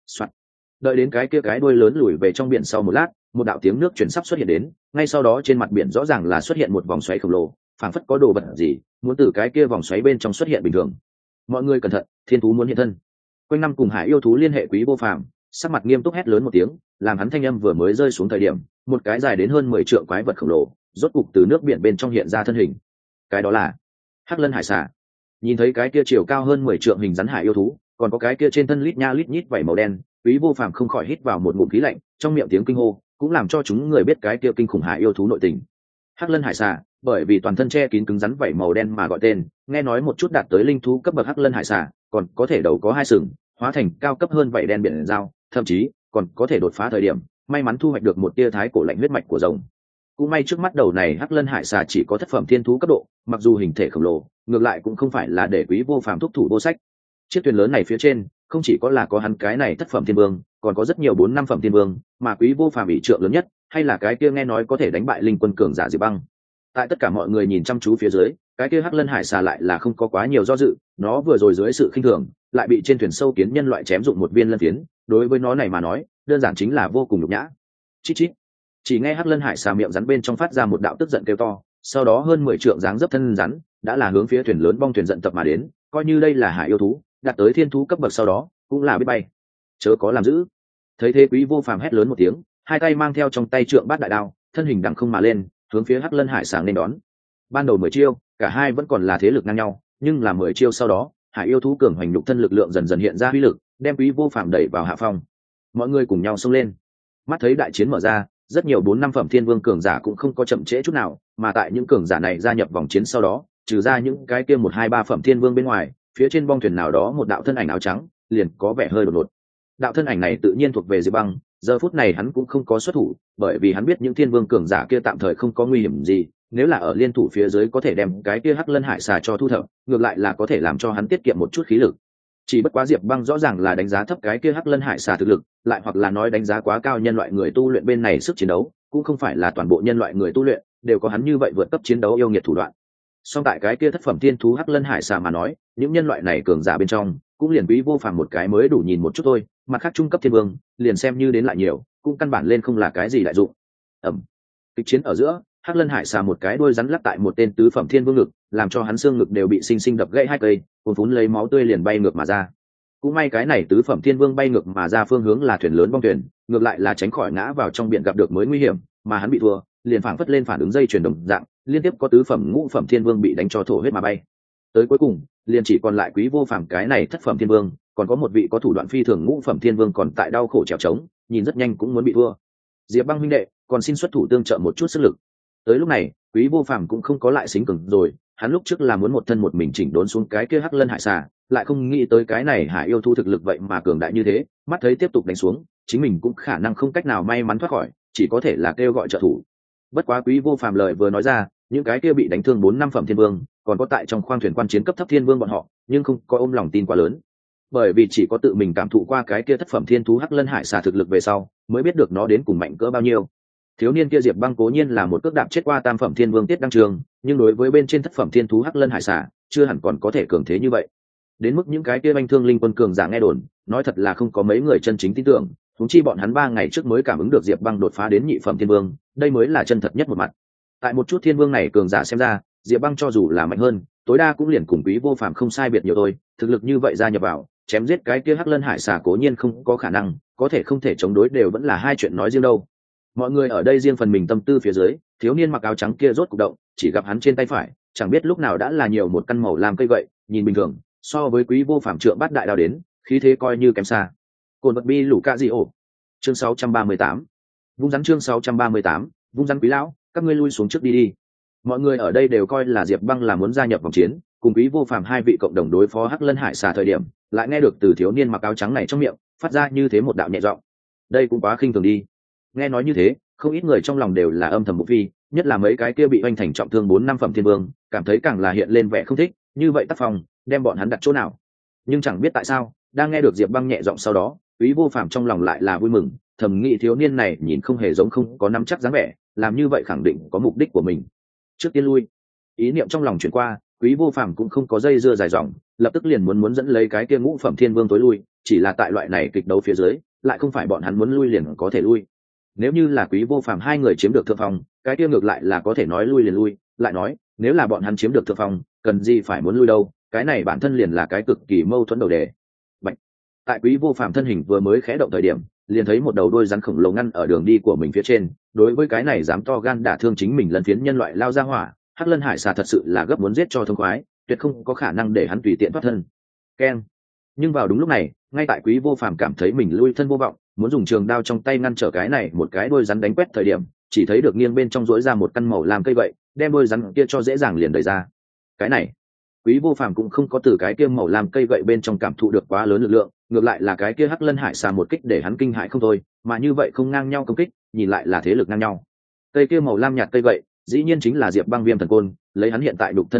Đợi đến cái kia cái đuôi lớn lùi về trong biển sau một lát, một đạo tiếng nước chuyển sắp xuất hiện đến, ngay sau đó trên mặt biển rõ ràng là xuất hiện một vòng xoáy khổng lồ, phảng phất có đồ vật gì muốn từ cái kia vòng xoáy bên trong xuất hiện bình thường. Mọi người cẩn thận, thiên thú muốn hiện thân. Quanh năm cùng hải yêu thú liên hệ Quý Vô Phàm sắc mặt nghiêm túc hét lớn một tiếng, làm hắn thanh âm vừa mới rơi xuống thời điểm, một cái dài đến hơn 10 trượng quái vật khổng lồ rốt cục từ nước biển bên trong hiện ra thân hình. Cái đó là Hắc Lân Hải Xà. Nhìn thấy cái kia chiều cao hơn 10 trượng hình rắn hải yêu thú, còn có cái kia trên thân lít nha lít nhít vảy màu đen, Quý Vô Phàm không khỏi hít vào một ngụm khí lạnh, trong miệng tiếng kinh hô cũng làm cho chúng người biết cái kia kinh khủng hải yêu thú nội tình. Hắc Lân Hải Xà, bởi vì toàn thân che kín cứng rắn vảy màu đen mà gọi tên, nghe nói một chút đạt tới linh thú cấp bậc Hắc Lân Hải Xà, còn có thể đầu có 2 sừng, hóa thành cao cấp hơn vảy đen biển dao, thậm chí còn có thể đột phá thời điểm, may mắn thu hoạch được một tia thái cổ lạnh huyết mạch của rồng. Cũng may trước mắt đầu này Hắc Lân Hải Xà chỉ có thất phẩm thiên thú cấp độ, mặc dù hình thể khổng lồ, ngược lại cũng không phải là để Quý Vô Phàm thúc thủ vô sách. Chiếc thuyền lớn này phía trên không chỉ có là có hắn cái này thất phẩm thiên vương, còn có rất nhiều 4-5 phẩm thiên vương, mà Quý Vô Phàm ỷ trượng lớn nhất hay là cái kia nghe nói có thể đánh bại linh quân cường giả Diệp Băng. Tại tất cả mọi người nhìn chăm chú phía dưới, cái kia Hắc Lân Hải Xà lại là không có quá nhiều do dự, nó vừa rồi dưới sự khinh thường lại bị trên thuyền sâu kiến nhân loại chém dụng một viên lân phiến, đối với nó này mà nói đơn giản chính là vô cùng nhục nhã. Chít chít. Chỉ nghe Hắc Lân Hải Xà miệng rắn bên trong phát ra một đạo tức giận kêu to, sau đó hơn 10 trượng dáng dấp thân rắn đã là hướng phía thuyền lớn bong thuyền giận tập mà đến, coi như đây là hải yêu thú đạt tới thiên thú cấp bậc sau đó cũng là biết bay, chớ có làm dữ. Thấy thế Quý Vô Phàm hét lớn một tiếng, hai tay mang theo trong tay trượng bát đại đao, thân hình đằng không mà lên, hướng phía Hắc Lân Hải Xà nên đón. Ban đầu 10 chiêu cả hai vẫn còn là thế lực ngang nhau, nhưng là 10 chiêu sau đó hải yêu thú cường hoành nhục thân lực lượng dần dần hiện ra uy lực, đem Quý Vô Phàm đẩy vào hạ phong. Mọi người cùng nhau xông lên. Mắt thấy đại chiến mở ra, rất nhiều 4-5 phẩm thiên vương cường giả cũng không có chậm trễ chút nào, mà tại những cường giả này gia nhập vòng chiến sau đó, trừ ra những cái kia 1-2-3 phẩm thiên vương bên ngoài, phía trên bong thuyền nào đó một đạo thân ảnh áo trắng liền có vẻ hơi đột ngột. Đạo thân ảnh này tự nhiên thuộc về Diệp Băng, giờ phút này hắn cũng không có xuất thủ, bởi vì hắn biết những thiên vương cường giả kia tạm thời không có nguy hiểm gì, nếu là ở liên thủ phía dưới có thể đem cái kia Hắc Lân Hải Xà cho thu thập, ngược lại là có thể làm cho hắn tiết kiệm một chút khí lực. Chỉ bất quá Diệp Băng rõ ràng là đánh giá thấp cái kia Hắc Lân Hải Xà thực lực, lại hoặc là nói đánh giá quá cao nhân loại người tu luyện bên này sức chiến đấu, cũng không phải là toàn bộ nhân loại người tu luyện đều có hắn như vậy vượt cấp chiến đấu yêu nghiệt thủ đoạn. Song tại cái kia thất phẩm thiên thú Hắc Lân Hải Xà mà nói, những nhân loại này cường giả bên trong cũng liền Quý Vô Phàm một cái mới đủ nhìn một chút thôi, mặt khác trung cấp thiên vương liền xem như đến lại nhiều cũng căn bản lên không là cái gì đại dụng. Kịch chiến ở giữa, Hắc Lân Hải Xà một cái đuôi rắn lắc tại một tên tứ phẩm thiên vương ngực, làm cho hắn xương ngực đều bị sinh sinh đập gãy 2 cây, cuồn phún lấy máu tươi liền bay ngược mà ra. Cũng may cái này tứ phẩm thiên vương bay ngược mà ra phương hướng là thuyền lớn bong thuyền, ngược lại là tránh khỏi ngã vào trong biển gặp được mới nguy hiểm, mà hắn bị thua, liền phảng phất lên phản ứng dây chuyền đồng dạng, liên tiếp có tứ phẩm ngũ phẩm thiên vương bị đánh cho thổ huyết mà bay. Tới cuối cùng, liền chỉ còn lại Quý Vô Phàm cái này thất phẩm thiên vương, còn có một vị có thủ đoạn phi thường ngũ phẩm thiên vương còn tại đau khổ trèo trống, nhìn rất nhanh cũng muốn bị thua. Diệp Băng huynh đệ, còn xin xuất thủ tương trợ một chút sức lực. Tới lúc này, Quý Vô Phàm cũng không có lại xính cường rồi, hắn lúc trước là muốn một thân một mình chỉnh đốn xuống cái kia Hắc Lân Hải Xà, lại không nghĩ tới cái này hải yêu thu thực lực vậy mà cường đại như thế, mắt thấy tiếp tục đánh xuống, chính mình cũng khả năng không cách nào may mắn thoát khỏi, chỉ có thể là kêu gọi trợ thủ. Bất quá Quý Vô Phàm lời vừa nói ra, những cái kia bị đánh thương 4-5 phẩm thiên vương, còn có tại trong khoang thuyền quan chiến cấp thấp thiên vương bọn họ, nhưng không có ôm lòng tin quá lớn. Bởi vì chỉ có tự mình cảm thụ qua cái kia thất phẩm thiên thú Hắc Lân Hải Xà thực lực về sau, mới biết được nó đến cùng mạnh cỡ bao nhiêu. Thiếu niên kia Diệp Băng cố nhiên là một cước đạp chết qua tam phẩm thiên vương Tiết Đăng Trường, nhưng đối với bên trên thất phẩm thiên thú Hắc Lân Hải Xà, chưa hẳn còn có thể cường thế như vậy. Đến mức những cái kia anh thương linh quân cường giả nghe đồn, nói thật là không có mấy người chân chính tin tưởng, huống chi bọn hắn 3 ngày trước mới cảm ứng được Diệp Băng đột phá đến nhị phẩm thiên vương, đây mới là chân thật nhất một mặt. Tại một chút thiên vương này cường giả xem ra, Diệp Băng cho dù là mạnh hơn, tối đa cũng liền cùng Quý Vô Phàm không sai biệt nhiều thôi, thực lực như vậy gia nhập vào, chém giết cái kia Hắc Lân Hải Xà cố nhiên không có khả năng, có thể không thể chống đối đều vẫn là hai chuyện nói riêng đâu. Mọi người ở đây riêng phần mình tâm tư phía dưới, thiếu niên mặc áo trắng kia rốt cục động, chỉ gặp hắn trên tay phải, chẳng biết lúc nào đã là nhiều một căn màu lam cây gậy, nhìn bình thường, so với Quý Vô Phàm trượng bát đại đao đến, khí thế coi như kém xa. Cồn vật bi lũ cạ gì ổ. Chương 638. Vung rắn chương 638, vung rắn Quý lão, các ngươi lui xuống trước đi đi. Mọi người ở đây đều coi là Diệp Băng là muốn gia nhập vòng chiến, cùng Quý Vô Phàm hai vị cộng đồng đối phó Hắc Lân Hải Xà thời điểm, lại nghe được từ thiếu niên mặc áo trắng này trong miệng phát ra như thế một đạo nhẹ giọng. Đây cũng quá khinh thường đi. Nghe nói như thế, không ít người trong lòng đều là âm thầm một phi, nhất là mấy cái kia bị oanh thành trọng thương 4-5 phẩm thiên vương, cảm thấy càng là hiện lên vẻ không thích, như vậy tác phong, đem bọn hắn đặt chỗ nào. Nhưng chẳng biết tại sao, đang nghe được Diệp Băng nhẹ giọng sau đó, Quý Vô Phàm trong lòng lại là vui mừng, thầm nghĩ thiếu niên này nhìn không hề giống không có nắm chắc dáng vẻ, làm như vậy khẳng định có mục đích của mình. Trước tiên lui. Ý niệm trong lòng chuyển qua, Quý Vô Phàm cũng không có dây dưa dài dòng, lập tức liền muốn dẫn lấy cái kia ngũ phẩm thiên vương tối lui, chỉ là tại loại này kịch đấu phía dưới, lại không phải bọn hắn muốn lui liền có thể lui. Nếu như là Quý Vô Phàm hai người chiếm được thượng phong, cái kia ngược lại là có thể nói lui liền lui, lại nói, nếu là bọn hắn chiếm được thượng phong, cần gì phải muốn lui đâu, cái này bản thân liền là cái cực kỳ mâu thuẫn đầu đề. Bạch. Tại Quý Vô Phàm thân hình vừa mới khẽ động thời điểm, liền thấy một đầu đôi rắn khổng lồ ngăn ở đường đi của mình phía trên, đối với cái này dám to gan đả thương chính mình lần phiến nhân loại lao ra hỏa, Hắc Lân Hải Xà thật sự là gấp muốn giết cho thông khoái, tuyệt không có khả năng để hắn tùy tiện thoát thân. Keng. Nhưng vào đúng lúc này, ngay tại Quý Vô Phàm cảm thấy mình lui thân vô vọng, muốn dùng trường đao trong tay ngăn trở cái này một cái đôi rắn đánh quét thời điểm, chỉ thấy được nghiêng bên trong rỗi ra một căn màu làm cây gậy, đem đôi rắn kia cho dễ dàng liền đẩy ra. Cái này, Quý Vô Phàm cũng không có từ cái kia màu làm cây gậy bên trong cảm thụ được quá lớn lực lượng, ngược lại là cái kia Hắc Lân Hải Xà một kích để hắn kinh hãi không thôi, mà như vậy không ngang nhau công kích, nhìn lại là thế lực ngang nhau. Cây kia màu lam nhạt cây gậy, dĩ nhiên chính là Diệp Băng Viêm thần côn, lấy hắn hiện tại đục thân lực lượng,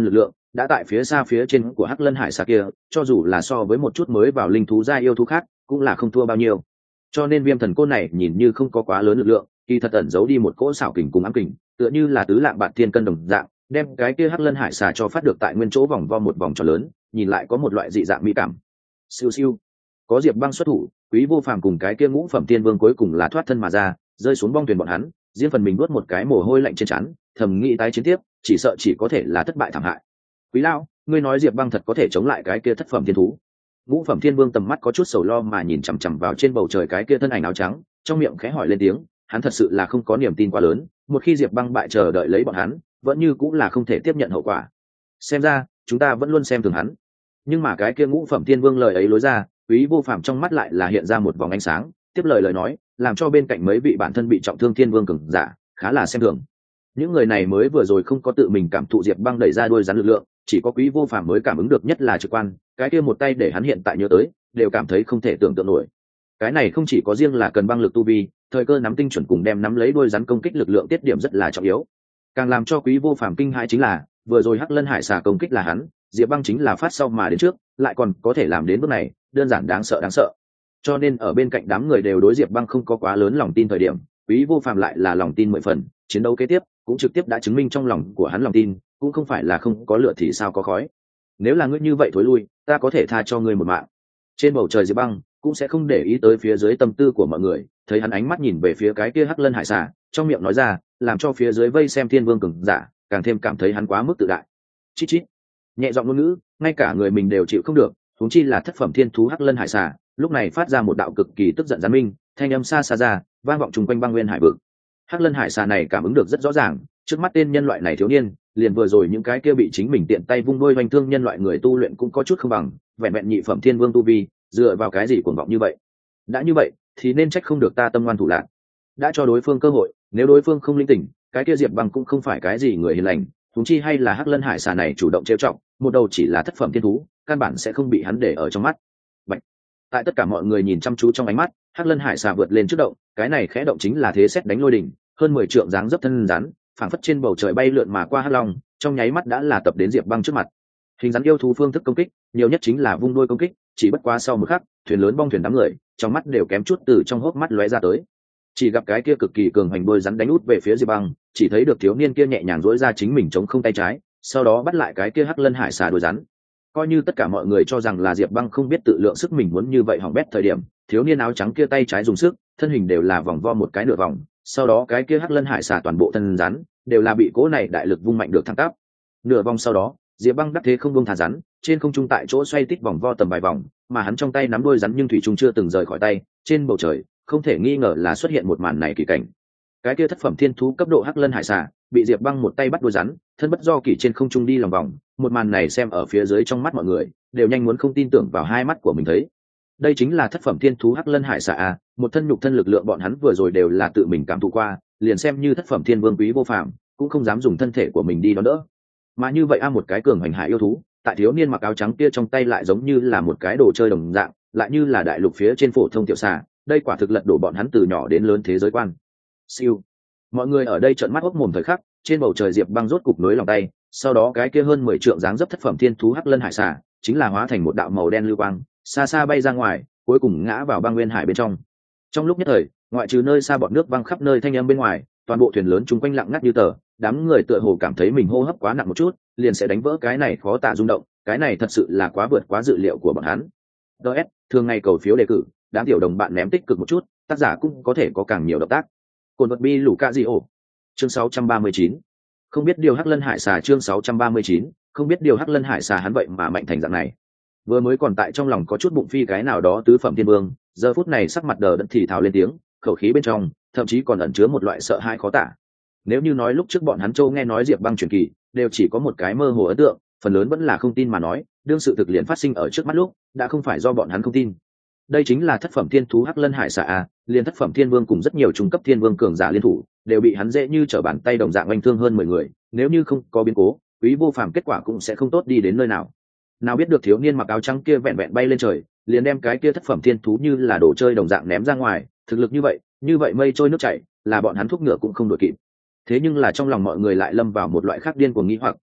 đã tại phía xa phía trên của hắc lân hải xà kia, cho dù là so với một chút mới vào linh thú gia yêu thú khác cũng là không thua bao nhiêu. Cho nên viêm thần côn này nhìn như không có quá lớn lực lượng, kỳ thật ẩn giấu đi một cỗ xảo kình cùng ám kình, tựa như là tứ lạng bạt thiên cân đồng dạng, đem cái kia hắc lân hải xà cho phát được tại nguyên chỗ vòng vo một vòng tròn lớn, nhìn lại có một loại dị dạng mỹ cảm. Siêu siêu, có Diệp Băng xuất thủ, Quý Vô Phàm cùng cái kia ngũ phẩm tiên vương cuối cùng là thoát thân mà ra, rơi xuống bong thuyền bọn hắn, riêng phần mình nuốt một cái mồ hôi lạnh trên trán, thầm nghĩ tái chiến tiếp, chỉ sợ chỉ có thể là thất bại thảm hại. Quý lão, ngươi nói Diệp Băng thật có thể chống lại cái kia thất phẩm thiên thú? Ngũ phẩm thiên vương tầm mắt có chút sầu lo mà nhìn chằm chằm vào trên bầu trời cái kia thân ảnh áo trắng, trong miệng khẽ hỏi lên tiếng, hắn thật sự là không có niềm tin quá lớn, một khi Diệp Băng bại chờ đợi lấy bọn hắn, vẫn như cũng là không thể tiếp nhận hậu quả. Xem ra, chúng ta vẫn luôn xem thường hắn. Nhưng mà cái kia ngũ phẩm thiên vương lời ấy lối ra, Quý Vô Phàm trong mắt lại là hiện ra một vòng ánh sáng, tiếp lời nói, làm cho bên cạnh mấy vị bản thân bị trọng thương thiên vương cường giả khá là xem thường. Những người này mới vừa rồi không có tự mình cảm thụ Diệp Băng đẩy ra đuôi rắn lực lượng, chỉ có Quý Vô Phàm mới cảm ứng được nhất là trực quan, cái kia một tay để hắn hiện tại nhớ tới, đều cảm thấy không thể tưởng tượng nổi. Cái này không chỉ có riêng là cần băng lực tu vi, thời cơ nắm tinh chuẩn cùng đem nắm lấy đuôi rắn công kích lực lượng tiết điểm rất là trọng yếu. Càng làm cho Quý Vô Phàm kinh hãi chính là, vừa rồi hắc lân hải xà công kích là hắn, Diệp Băng chính là phát sau mà đến trước, lại còn có thể làm đến bước này, đơn giản đáng sợ đáng sợ. Cho nên ở bên cạnh đám người đều đối Diệp Băng không có quá lớn lòng tin thời điểm, Quý Vô Phàm lại là lòng tin 10 phần, chiến đấu kế tiếp cũng trực tiếp đã chứng minh trong lòng của hắn lòng tin, cũng không phải là không có lửa thì sao có khói. Nếu là ngươi như vậy thối lui, ta có thể tha cho ngươi một mạng. Trên bầu trời Diệp Băng cũng sẽ không để ý tới phía dưới tâm tư của mọi người, thấy hắn ánh mắt nhìn về phía cái kia hắc lân hải xà, trong miệng nói ra, làm cho phía dưới vây xem thiên vương cường giả càng thêm cảm thấy hắn quá mức tự đại. Chít chít, nhẹ giọng ngôn ngữ, ngay cả người mình đều chịu không được, huống chi là thất phẩm thiên thú hắc lân hải xà, lúc này phát ra một đạo cực kỳ tức giận gián minh, thanh âm xa xa ra, vang vọng trùng quanh băng nguyên hải vực. Hắc lân hải xà này cảm ứng được rất rõ ràng, trước mắt tên nhân loại này thiếu niên, liền vừa rồi những cái kia bị chính mình tiện tay vung đôi hoành thương nhân loại người tu luyện cũng có chút không bằng, vẹn vẹn nhị phẩm thiên vương tu vi, dựa vào cái gì cuồng vọng như vậy? Đã như vậy, thì nên trách không được ta tâm ngoan thủ lạn, đã cho đối phương cơ hội, nếu đối phương không linh tỉnh, cái kia Diệp Băng cũng không phải cái gì người hiền lành, huống chi hay là hắc lân hải xà này chủ động trêu chọc, một đầu chỉ là thất phẩm thiên thú, căn bản sẽ không bị hắn để ở trong mắt. Bạch. Tại tất cả mọi người nhìn chăm chú trong ánh mắt, hắc lân hải xà vượt lên trước động, cái này khẽ động chính là thế xét đánh lôi đỉnh, hơn 10 trượng dáng dấp thân rắn, phảng phất trên bầu trời bay lượn mà qua hắc long, trong nháy mắt đã là tập đến Diệp Băng trước mặt. Hình rắn yêu thú phương thức công kích, nhiều nhất chính là vung đuôi công kích, chỉ bất quá sau một khắc, thuyền lớn bong thuyền đám người, trong mắt đều kém chút từ trong hốc mắt lóe ra tới. Chỉ gặp cái kia cực kỳ cường hành đuôi rắn đánh út về phía Diệp Băng, chỉ thấy được thiếu niên kia nhẹ nhàng duỗi ra chính mình chống không tay trái, sau đó bắt lại cái kia hắc lân hải xà đuôi rắn. Coi như tất cả mọi người cho rằng là Diệp Băng không biết tự lượng sức mình muốn như vậy hỏng bét thời điểm, thiếu niên áo trắng kia tay trái dùng sức, thân hình đều là vòng vo một cái nửa vòng, sau đó cái kia hắc lân hải xà toàn bộ thân rắn đều là bị cỗ này đại lực vung mạnh được thẳng tắp. Nửa vòng sau đó, Diệp Băng đắc thế không buông thả rắn, trên không trung tại chỗ xoay tít vòng vo tầm vài vòng, mà hắn trong tay nắm đuôi rắn nhưng thủy trung chưa từng rời khỏi tay, trên bầu trời không thể nghi ngờ là xuất hiện một màn này kỳ cảnh. Cái kia thất phẩm thiên thú cấp độ hắc lân hải xà bị Diệp Băng một tay bắt đuôi rắn, thân bất do kỳ trên không trung đi lòng vòng, một màn này xem ở phía dưới trong mắt mọi người, đều nhanh muốn không tin tưởng vào hai mắt của mình thấy. Đây chính là thất phẩm thiên thú hắc lân hải xà a, một thân nhục thân lực lượng bọn hắn vừa rồi đều là tự mình cảm thụ qua, liền xem như thất phẩm thiên vương Quý Vô Phàm cũng không dám dùng thân thể của mình đi đón đỡ. Mà như vậy a, một cái cường hành hạ yêu thú, tại thiếu niên mặc áo trắng kia trong tay lại giống như là một cái đồ chơi đồng dạng, lại như là đại lục phía trên phổ thông tiểu xà, đây quả thực lật đổ bọn hắn từ nhỏ đến lớn thế giới quan. Siêu. Mọi người ở đây trợn mắt hốc mồm thời khắc, trên bầu trời Diệp Băng rốt cục nối lòng tay, sau đó cái kia hơn 10 trượng dáng dấp thất phẩm thiên thú hắc lân hải xà, chính là hóa thành một đạo màu đen lưu quang, xa xa bay ra ngoài, cuối cùng ngã vào băng nguyên hải bên trong. Trong lúc nhất thời, ngoại trừ nơi xa bọt nước văng khắp nơi thanh âm bên ngoài, toàn bộ thuyền lớn chúng quanh lặng ngắt như tờ, đám người tựa hồ cảm thấy mình hô hấp quá nặng một chút, liền sẽ đánh vỡ cái này khó tả rung động, cái này thật sự là quá vượt quá dự liệu của bọn hắn. DS, thường ngày cầu phiếu đề cử, đám tiểu đồng bạn ném tích cực một chút, tác giả cũng có thể có càng nhiều động tác. Cồn vật bi lũ ca gì ổ. Chương 639. Không biết điều hắc lân hải xà, chương 639, không biết điều hắc lân hải xà hắn vậy mà mạnh thành dạng này. Vừa mới còn tại trong lòng có chút bụng phi cái nào đó tứ phẩm thiên vương, giờ phút này sắc mặt đờ đẫn thì thào lên tiếng, khẩu khí bên trong thậm chí còn ẩn chứa một loại sợ hãi khó tả. Nếu như nói lúc trước bọn hắn châu nghe nói Diệp Băng truyền kỳ, đều chỉ có một cái mơ hồ ấn tượng, phần lớn vẫn là không tin mà nói, đương sự thực liền phát sinh ở trước mắt lúc, đã không phải do bọn hắn không tin. Đây chính là thất phẩm thiên thú hắc lân hải xà a, liền thất phẩm thiên vương cùng rất nhiều trung cấp thiên vương cường giả liên thủ, đều bị hắn dễ như trở bàn tay đồng dạng oanh thương hơn 10 người, nếu như không có biến cố, Quý Vô Phàm kết quả cũng sẽ không tốt đi đến nơi nào. Nào biết được thiếu niên mặc áo trắng kia vẹn vẹn bay lên trời, liền đem cái kia thất phẩm thiên thú như là đồ chơi đồng dạng ném ra ngoài, thực lực như vậy mây trôi nước chảy, là bọn hắn thúc ngựa cũng không đuổi kịp. Thế nhưng là trong lòng mọi người lại lâm vào một loại khác điên cuồng nghi hoặc,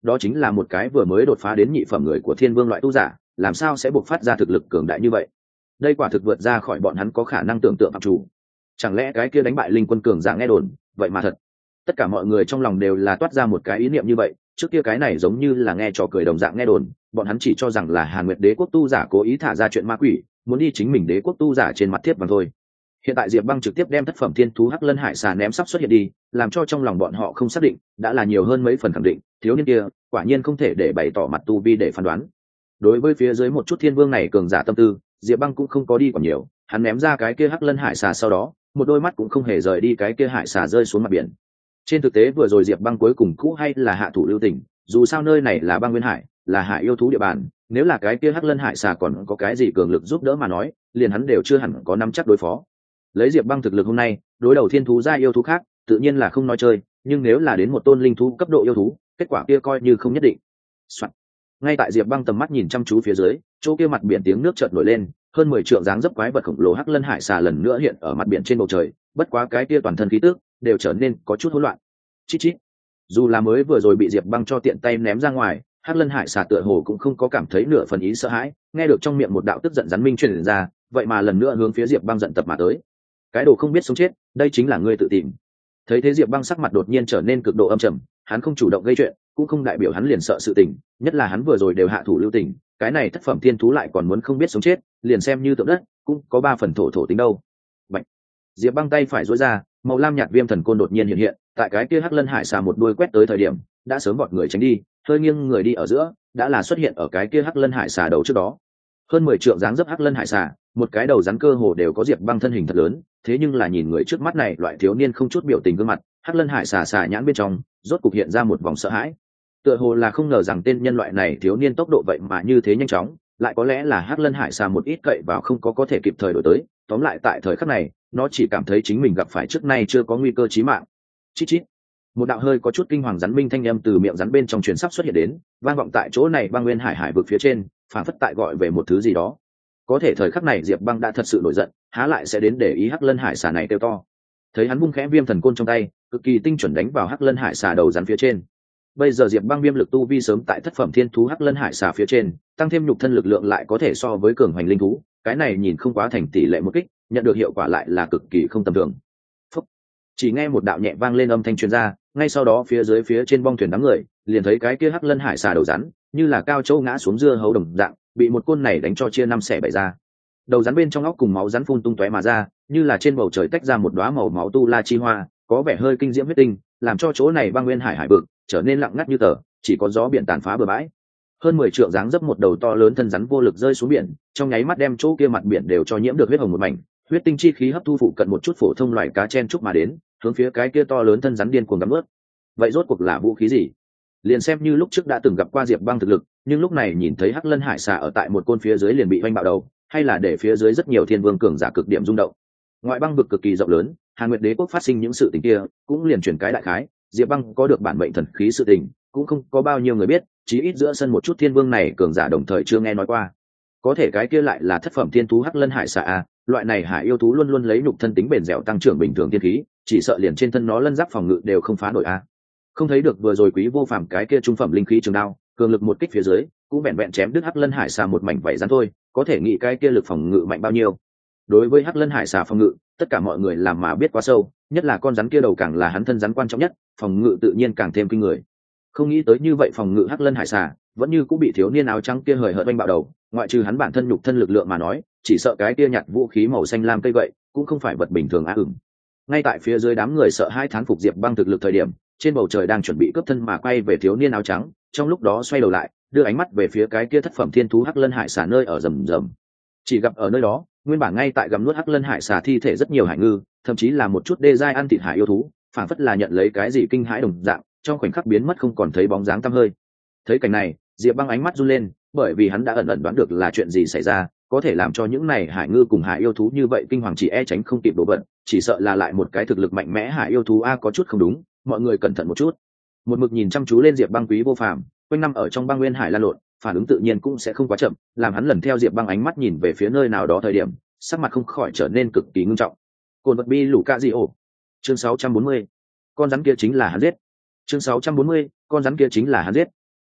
đó chính là một cái vừa mới đột phá đến nhị phẩm người của thiên vương loại tu giả, làm sao sẽ buộc phát ra thực lực cường đại như vậy? Đây quả thực vượt ra khỏi bọn hắn có khả năng tưởng tượng phạm chủ. Chẳng lẽ cái kia đánh bại linh quân cường giả nghe đồn vậy mà thật? Tất cả mọi người trong lòng đều là toát ra một cái ý niệm như vậy. Trước kia cái này giống như là nghe trò cười đồng dạng nghe đồn, bọn hắn chỉ cho rằng là Hàn Nguyệt Đế quốc tu giả cố ý thả ra chuyện ma quỷ, muốn đi chính mình đế quốc tu giả trên mặt thiết bằng thôi. Hiện tại Diệp Băng trực tiếp đem thất phẩm thiên thú Hắc Lân Hải Xà ném sắp xuất hiện đi, làm cho trong lòng bọn họ không xác định, đã là nhiều hơn mấy phần khẳng định, thiếu niên kia quả nhiên không thể để bày tỏ mặt tu vi để phán đoán. Đối với phía dưới một chút thiên vương này cường giả tâm tư, Diệp Băng cũng không có đi còn nhiều, hắn ném ra cái kia Hắc Lân Hải Xà sau đó, một đôi mắt cũng không hề rời đi cái kia hải xà rơi xuống mặt biển. Trên thực tế vừa rồi Diệp Băng cuối cùng cũ hay là hạ thủ lưu tình, dù sao nơi này là băng nguyên hải, là hải yêu thú địa bàn, nếu là cái kia Hắc Lân Hải Xà còn có cái gì cường lực giúp đỡ mà nói, liền hắn đều chưa hẳn có nắm chắc đối phó. Lấy Diệp Băng thực lực hôm nay, đối đầu thiên thú gia yêu thú khác, tự nhiên là không nói chơi, nhưng nếu là đến một tôn linh thú cấp độ yêu thú, kết quả kia coi như không nhất định. Soạn. Ngay tại Diệp Băng tầm mắt nhìn chăm chú phía dưới, chỗ kia mặt biển tiếng nước chợt nổi lên, hơn 10 trượng dáng dấp quái vật khổng lồ Hắc Lân Hải Xà lần nữa hiện ở mặt biển trên bầu trời, bất quá cái kia toàn thân khí tức đều trở nên có chút hỗn loạn. Chít chít. Dù là mới vừa rồi bị Diệp Băng cho tiện tay ném ra ngoài, Hắc Lân Hải Xà tựa hồ cũng không có cảm thấy nửa phần ý sợ hãi, nghe được trong miệng một đạo tức giận rắn minh truyền ra, vậy mà lần nữa hướng phía Diệp Băng giận tập mà tới. Cái đồ không biết sống chết, đây chính là ngươi tự tìm. Thấy thế Diệp Băng sắc mặt đột nhiên trở nên cực độ âm trầm, hắn không chủ động gây chuyện, cũng không đại biểu hắn liền sợ sự tình, nhất là hắn vừa rồi đều hạ thủ lưu tình, cái này thất phẩm thiên thú lại còn muốn không biết sống chết, liền xem như tượng đất, cũng có 3 phần thổ tính đâu. Bạch. Diệp Băng tay phải duỗi ra, màu lam nhạt viêm thần côn đột nhiên hiện hiện, tại cái kia Hắc Lân Hải Xà một đuôi quét tới thời điểm, đã sớm vọt người tránh đi, hơi nghiêng người đi ở giữa, đã là xuất hiện ở cái kia Hắc Lân Hải Xà đầu trước đó. Hơn 10 trượng dáng dấp Hắc Lân Hải Xà, một cái đầu rắn cơ hồ đều có Diệp Băng thân hình thật lớn, thế nhưng là nhìn người trước mắt này loại thiếu niên không chút biểu tình gương mặt, Hắc Lân Hải Xà xà nhãn bên trong, rốt cục hiện ra một vòng sợ hãi. Tựa hồ là không ngờ rằng tên nhân loại này thiếu niên tốc độ vậy mà như thế nhanh chóng, lại có lẽ là Hắc Lân Hải Xà một ít cậy vào không có thể kịp thời đổi tới, tóm lại tại thời khắc này, nó chỉ cảm thấy chính mình gặp phải trước nay chưa có nguy cơ chí mạng. Chít chít. Một đạo hơi có chút kinh hoàng rắn minh thanh âm từ miệng rắn bên trong truyền sắp xuất hiện đến, vang vọng tại chỗ này băng nguyên hải vực phía trên, phảng phất tại gọi về một thứ gì đó. Có thể thời khắc này Diệp Băng đã thật sự nổi giận, há lại sẽ đến để ý Hắc Lân Hải Xà này kêu to. Thấy hắn vung khẽ viêm thần côn trong tay, cực kỳ tinh chuẩn đánh vào Hắc Lân Hải Xà đầu rắn phía trên. Bây giờ Diệp Băng viêm lực tu vi sớm tại thất phẩm thiên thú Hắc Lân Hải Xà phía trên, tăng thêm nhục thân lực lượng lại có thể so với cường hoành linh thú, cái này nhìn không quá thành tỷ lệ một kích, nhận được hiệu quả lại là cực kỳ không tầm thường. Phúc. Chỉ nghe một đạo nhẹ vang lên âm thanh truyền ra, ngay sau đó phía trên bong thuyền đám người, liền thấy cái kia Hắc Lân Hải Xà đầu rắn, như là cao châu ngã xuống dưa hấu đồng dạng, bị một côn này đánh cho chia 5 xẻ 7 ra. Đầu rắn bên trong óc cùng máu rắn phun tung tóe mà ra, như là trên bầu trời tách ra một đóa màu máu tu la chi hoa, có vẻ hơi kinh diễm huyết tinh, làm cho chỗ này băng nguyên hải vực trở nên lặng ngắt như tờ, chỉ có gió biển tàn phá bờ bãi. Hơn 10 trượng dáng dấp một đầu to lớn thân rắn vô lực rơi xuống biển, trong nháy mắt đem chỗ kia mặt biển đều cho nhiễm được huyết hồng một mảnh, huyết tinh chi khí hấp thu phụ cận một chút phổ thông loài cá chen chúc mà đến, hướng phía cái kia to lớn thân rắn điên cuồng cắn ướt. Vậy rốt cuộc là vũ khí gì? Liền xem như lúc trước đã từng gặp qua Diệp Băng thực lực, nhưng lúc này nhìn thấy Hắc Lân Hải Xà ở tại một côn phía dưới liền bị oanh bạo đầu, hay là để phía dưới rất nhiều thiên vương cường giả cực điểm rung động. Ngoại băng vực cực kỳ rộng lớn, Hàn Nguyệt Đế quốc phát sinh những sự tình kia, cũng liền truyền cái đại khái, Diệp Băng có được bản mệnh thần khí sự tình, cũng không có bao nhiêu người biết, chí ít giữa sân một chút thiên vương này cường giả đồng thời chưa nghe nói qua. Có thể cái kia lại là thất phẩm thiên thú Hắc Lân Hải Xà a, loại này hải yêu thú luôn luôn lấy nhục thân tính bền dẻo tăng trưởng bình thường thiên khí, chỉ sợ liền trên thân nó lân giáp phòng ngự đều không phá nổi a. Không thấy được vừa rồi quý vô phàm cái kia trung phẩm linh khí trường đao, cường lực một kích phía dưới, cũng vẹn vẹn chém đứt Hắc Lân Hải Xà một mảnh vảy rắn thôi, có thể nghĩ cái kia lực phòng ngự mạnh bao nhiêu. Đối với Hắc Lân Hải Xà phòng ngự, tất cả mọi người làm mà biết quá sâu, nhất là con rắn kia đầu càng là hắn thân rắn quan trọng nhất, phòng ngự tự nhiên càng thêm kinh người. Không nghĩ tới như vậy phòng ngự Hắc Lân Hải Xà vẫn như cũng bị thiếu niên áo trắng kia hời hợt oanh bạo đầu, ngoại trừ hắn bản thân nhục thân lực lượng mà nói, chỉ sợ cái kia nhặt vũ khí màu xanh lam cây vậy, cũng không phải vật bình thường á ửng. Ngay tại phía dưới đám người sợ hai thán phục Diệp Băng thực lực thời điểm, trên bầu trời đang chuẩn bị cướp thân mà quay về thiếu niên áo trắng, trong lúc đó xoay đầu lại, đưa ánh mắt về phía cái kia thất phẩm thiên thú Hắc Lân Hải Xà nơi ở rầm rầm. Chỉ gặp ở nơi đó, nguyên bản ngay tại gầm nuốt Hắc Lân Hải Xà thi thể rất nhiều hải ngư, thậm chí là một chút đê giai ăn thịt hải yêu thú, phảng phất là nhận lấy cái gì kinh hãi đồng dạng, trong khoảnh khắc biến mất không còn thấy bóng dáng tăm hơi. Thấy cảnh này, Diệp Băng ánh mắt run lên, bởi vì hắn đã ẩn ẩn đoán được là chuyện gì xảy ra, có thể làm cho những này hải ngư cùng hải yêu thú như vậy kinh hoàng chỉ e tránh không kịp đổ vận, chỉ sợ là lại một cái thực lực mạnh mẽ hải yêu thú a, có chút không đúng, mọi người cẩn thận một chút. Một mực nhìn chăm chú lên Diệp Băng quý vô phàm, quanh năm ở trong băng nguyên hải lan lộn, phản ứng tự nhiên cũng sẽ không quá chậm, làm hắn lần theo Diệp Băng ánh mắt nhìn về phía nơi nào đó thời điểm, sắc mặt không khỏi trở nên cực kỳ ngưng trọng. Cồn vật bi lũ ca gì ổ. Chương 640. Con rắn kia chính là hắn giết. Chương 640. Con rắn kia chính là hắn giết.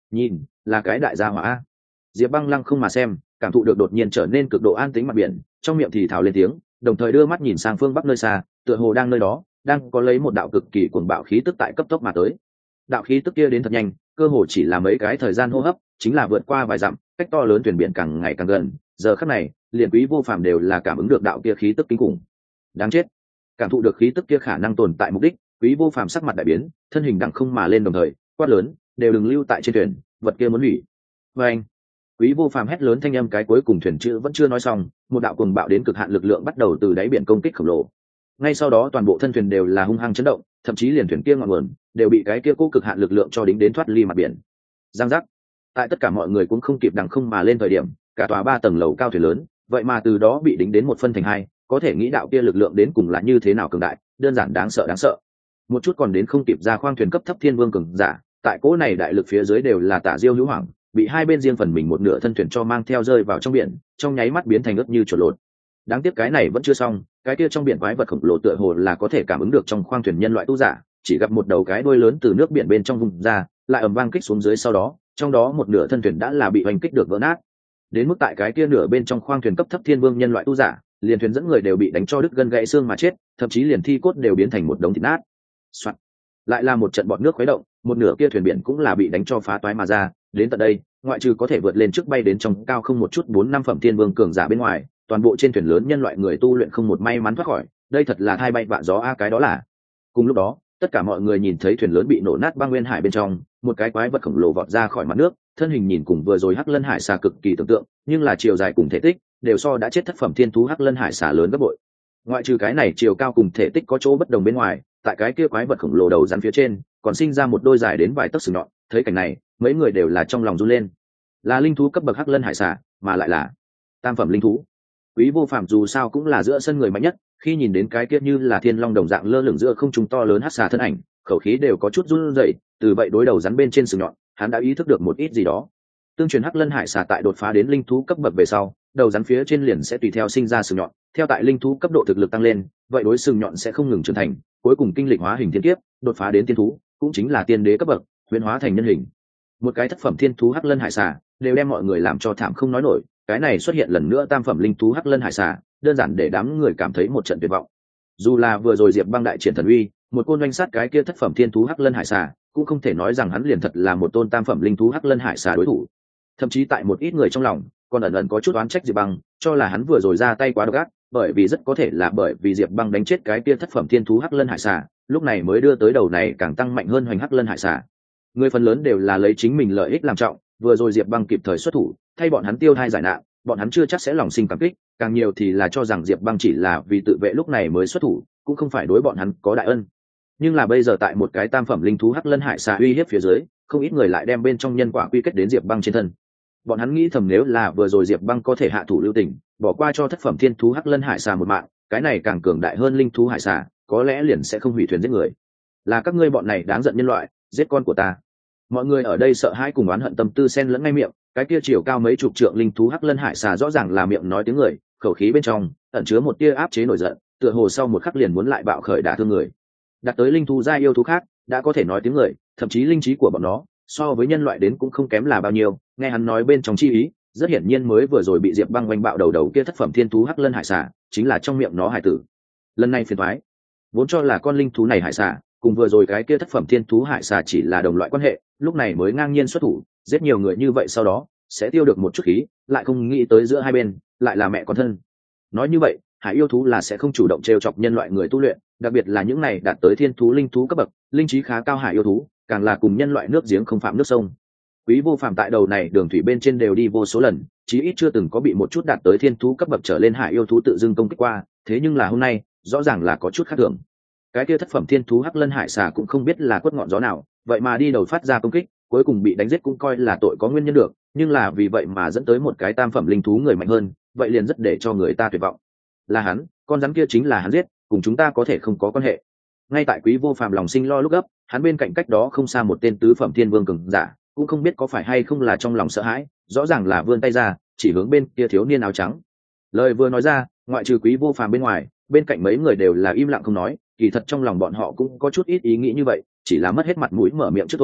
nhìn là cái đại gia hỏa. Diệp Băng lăng không mà xem, cảm thụ được đột nhiên trở nên cực độ an tĩnh mặt biển, trong miệng thì thào lên tiếng, đồng thời đưa mắt nhìn sang phương bắc nơi xa, tựa hồ đang nơi đó đang có lấy một đạo cực kỳ cuồng bạo khí tức tại cấp tốc mà tới. Đạo khí tức kia đến thật nhanh, cơ hồ chỉ là mấy cái thời gian hô hấp, chính là vượt qua vài dặm, cách to lớn thuyền biển càng ngày càng gần. Giờ khắc này, liền Quý Vô Phàm đều là cảm ứng được đạo kia khí tức kinh khủng. Đáng chết! Cảm thụ được khí tức kia khả năng tồn tại mục đích, Quý Vô Phàm sắc mặt đại biến, thân hình đằng không mà lên, đồng thời quát lớn, đều đừng lưu tại trên thuyền, vật kia muốn hủy. Và anh, Quý Vô Phàm hét lớn thanh âm, cái cuối cùng thuyền chữ vẫn chưa nói xong, một đạo cuồng bạo đến cực hạn lực lượng bắt đầu từ đáy biển công kích khổng lồ. Ngay sau đó toàn bộ thân thuyền đều là hung hăng chấn động, thậm chí liền thuyền kia ngọn nguồn đều bị cái kia cố cực hạn lực lượng cho đính đến thoát ly mặt biển. Giang giác. Tại tất cả mọi người cũng không kịp đằng không mà lên thời điểm, cả tòa 3 tầng lầu cao thuyền lớn, vậy mà từ đó bị đính đến một phân thành hai, có thể nghĩ đạo kia lực lượng đến cùng là như thế nào cường đại, đơn giản đáng sợ đáng sợ. Một chút còn đến không kịp ra khoang thuyền cấp thấp thiên vương cường giả, tại cỗ này đại lực phía dưới đều là tả diêu hữu hoảng, bị hai bên riêng phần mình một nửa thân thuyền cho mang theo rơi vào trong biển, trong nháy mắt biến thành ướt như chuột lột. Đáng tiếc cái này vẫn chưa xong, cái kia trong biển quái vật khổng lồ tựa hồ là có thể cảm ứng được trong khoang thuyền nhân loại tu giả, chỉ gặp một đầu cái đuôi lớn từ nước biển bên trong vùng ra, lại ầm vang kích xuống dưới, sau đó trong đó một nửa thân thuyền đã là bị hoành kích được vỡ nát. Đến mức tại cái kia nửa bên trong khoang thuyền cấp thấp thiên vương nhân loại tu giả, liền thuyền dẫn người đều bị đánh cho đứt gân gãy xương mà chết, thậm chí liền thi cốt đều biến thành một đống thịt nát. Soạn. Lại là một trận bọt nước khuấy động, một nửa kia thuyền biển cũng là bị đánh cho phá toái mà ra. Đến tận đây, ngoại trừ có thể vượt lên trước bay đến trong cao không một chút 4-5 phẩm thiên vương cường giả bên ngoài, toàn bộ trên thuyền lớn nhân loại người tu luyện không một may mắn thoát khỏi. Đây thật là thay bay vạ gió a. Cái đó là. Cùng lúc đó, tất cả mọi người nhìn thấy thuyền lớn bị nổ nát băng nguyên hải bên trong, một cái quái vật khổng lồ vọt ra khỏi mặt nước, thân hình nhìn cùng vừa rồi hắc lân hải xà cực kỳ tưởng tượng, nhưng là chiều dài cùng thể tích đều so đã chết thất phẩm thiên thú hắc lân hải xà lớn gấp bội. Ngoại trừ cái này chiều cao cùng thể tích có chỗ bất đồng bên ngoài, tại cái kia quái vật khổng lồ đầu rắn phía trên còn sinh ra một đôi dài đến vài tấc sừng nhọn. Thấy cảnh này, mấy người đều là trong lòng run lên. Là linh thú cấp bậc hắc lân hải xà, mà lại là tam phẩm linh thú. Quý Vô Phàm dù sao cũng là giữa sân người mạnh nhất, khi nhìn đến cái kia như là thiên long đồng dạng lơ lửng giữa không trung to lớn hắc xà thân ảnh, khẩu khí đều có chút run rẩy. Từ vậy đối đầu rắn bên trên sừng nhọn, hắn đã ý thức được một ít gì đó. Tương truyền hắc lân hải xà tại đột phá đến linh thú cấp bậc về sau, đầu rắn phía trên liền sẽ tùy theo sinh ra sừng nhọn, theo tại linh thú cấp độ thực lực tăng lên, vậy đối sừng nhọn sẽ không ngừng trưởng thành, cuối cùng kinh lịch hóa hình thiên kiếp, đột phá đến tiên thú, cũng chính là tiên đế cấp bậc, huyễn hóa thành nhân hình. Một cái thất phẩm thiên thú hắc lân hải xà, đều đem mọi người làm cho thảm không nói nổi, cái này xuất hiện lần nữa tam phẩm linh thú hắc lân hải xà, đơn giản để đám người cảm thấy một trận tuyệt vọng. Dù là vừa rồi Diệp Băng đại triển thần uy, một côn doanh sát cái kia thất phẩm thiên thú hắc lân hải xà, cũng không thể nói rằng hắn liền thật là một tôn tam phẩm linh thú hắc lân hải xà đối thủ. Thậm chí tại một ít người trong lòng còn ẩn ẩn có chút oán trách Diệp Băng, cho là hắn vừa rồi ra tay quá độc ác, bởi vì rất có thể là bởi vì Diệp Băng đánh chết cái kia thất phẩm thiên thú hắc lân hải xà, lúc này mới đưa tới đầu này càng tăng mạnh hơn hoành hắc lân hải xà. Người phần lớn đều là lấy chính mình lợi ích làm trọng, vừa rồi Diệp Băng kịp thời xuất thủ, thay bọn hắn tiêu thai giải nạn, bọn hắn chưa chắc sẽ lòng sinh cảm kích, càng nhiều thì là cho rằng Diệp Băng chỉ là vì tự vệ lúc này mới xuất thủ, cũng không phải đối bọn hắn có đại ân. Nhưng là bây giờ tại một cái tam phẩm linh thú hắc lân hải xà uy hiếp phía dưới, không ít người lại đem bên trong nhân quả quy kết đến Diệp Băng trên thân. Bọn hắn nghĩ thầm nếu là vừa rồi Diệp Băng có thể hạ thủ lưu tình, bỏ qua cho thất phẩm thiên thú hắc lân hải xà một mạng, cái này càng cường đại hơn linh thú hải xà, có lẽ liền sẽ không hủy thuyền giết người. Là các ngươi bọn này đáng giận nhân loại, giết con của ta. Mọi người ở đây sợ hãi cùng oán hận tâm tư xen lẫn ngay miệng, cái kia chiều cao mấy chục trượng linh thú hắc lân hải xà rõ ràng là miệng nói tiếng người, khẩu khí bên trong ẩn chứa một tia áp chế nổi giận, tựa hồ sau một khắc liền muốn lại bạo khởi đả thương người. Đặt tới linh thú gia yêu thú khác, đã có thể nói tiếng người, thậm chí linh trí của bọn nó so với nhân loại đến cũng không kém là bao nhiêu. Nghe hắn nói bên trong chi ý, rất hiển nhiên mới vừa rồi bị Diệp Băng oanh bạo đầu kia thất phẩm thiên thú hắc lân hải xà, chính là trong miệng nó hải tử. Lần này phiền toái, vốn cho là con linh thú này hải xà cùng vừa rồi cái kia thất phẩm thiên thú hải xà chỉ là đồng loại quan hệ, lúc này mới ngang nhiên xuất thủ, giết nhiều người như vậy sau đó sẽ tiêu được một chút khí, lại không nghĩ tới giữa hai bên lại là mẹ con thân. Nói như vậy, hải yêu thú là sẽ không chủ động trêu chọc nhân loại người tu luyện, đặc biệt là những này đạt tới thiên thú linh thú cấp bậc, linh trí khá cao hải yêu thú, càng là cùng nhân loại nước giếng không phạm nước sông. Quý Vô Phàm tại đầu này đường thủy bên trên đều đi vô số lần, chí ít chưa từng có bị một chút đạt tới thiên thú cấp bậc trở lên hải yêu thú tự dưng công kích qua, thế nhưng là hôm nay, rõ ràng là có chút khác thường. Cái kia thất phẩm thiên thú hắc lân hải xà cũng không biết là quất ngọn gió nào, vậy mà đi đầu phát ra công kích, cuối cùng bị đánh giết cũng coi là tội có nguyên nhân được, nhưng là vì vậy mà dẫn tới một cái tam phẩm linh thú người mạnh hơn, vậy liền rất để cho người ta tuyệt vọng. Là hắn, con rắn kia chính là hắn giết, cùng chúng ta có thể không có quan hệ. Ngay tại Quý Vô Phàm lòng sinh lo lúc gấp, hắn bên cạnh cách đó không xa một tên tứ phẩm thiên vương cường giả, cũng không biết có phải hay không là trong lòng sợ hãi, rõ ràng là vươn tay ra chỉ hướng bên kia thiếu niên áo trắng. Lời vừa nói ra, ngoại trừ Quý Vô Phàm bên ngoài, bên cạnh mấy người đều là im lặng không nói, kỳ thật trong lòng bọn họ cũng có chút ít ý nghĩ như vậy, chỉ là mất hết mặt mũi mở miệng trước thôi,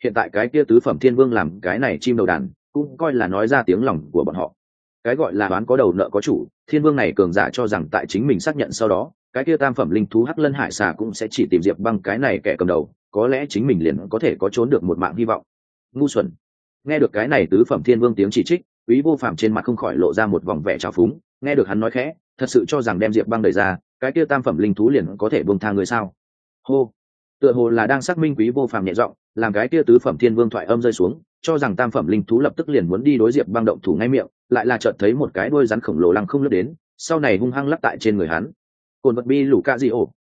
hiện tại cái kia tứ phẩm thiên vương làm cái này chim đầu đàn cũng coi là nói ra tiếng lòng của bọn họ. Cái gọi là đoán có đầu nợ có chủ, thiên vương này cường giả cho rằng tại chính mình xác nhận sau đó, cái kia tam phẩm linh thú hắc lân hải xà cũng sẽ chỉ tìm Diệp Băng cái này kẻ cầm đầu, có lẽ chính mình liền có thể có trốn được một mạng hy vọng. Ngu xuẩn. Nghe được cái này tứ phẩm thiên vương tiếng chỉ trích, Quý Vô Phàm trên mặt không khỏi lộ ra một vòng vẻ trào phúng, nghe được hắn nói khẽ, thật sự cho rằng đem Diệp Băng đẩy ra, cái kia tam phẩm linh thú liền có thể buông tha người sao? Hô. Tựa hồ là đang xác minh Quý Vô Phàm nhẹ giọng, làm cái kia tứ phẩm thiên vương thoại âm rơi xuống, cho rằng tam phẩm linh thú lập tức liền muốn đi đối Diệp Băng động thủ ngay miệng, lại là chợt thấy một cái đuôi rắn khổng lồ lăng không lướt đến, sau này hung hăng lắc tại trên người hắn. Cồn vật bi lũ ca gì ổ,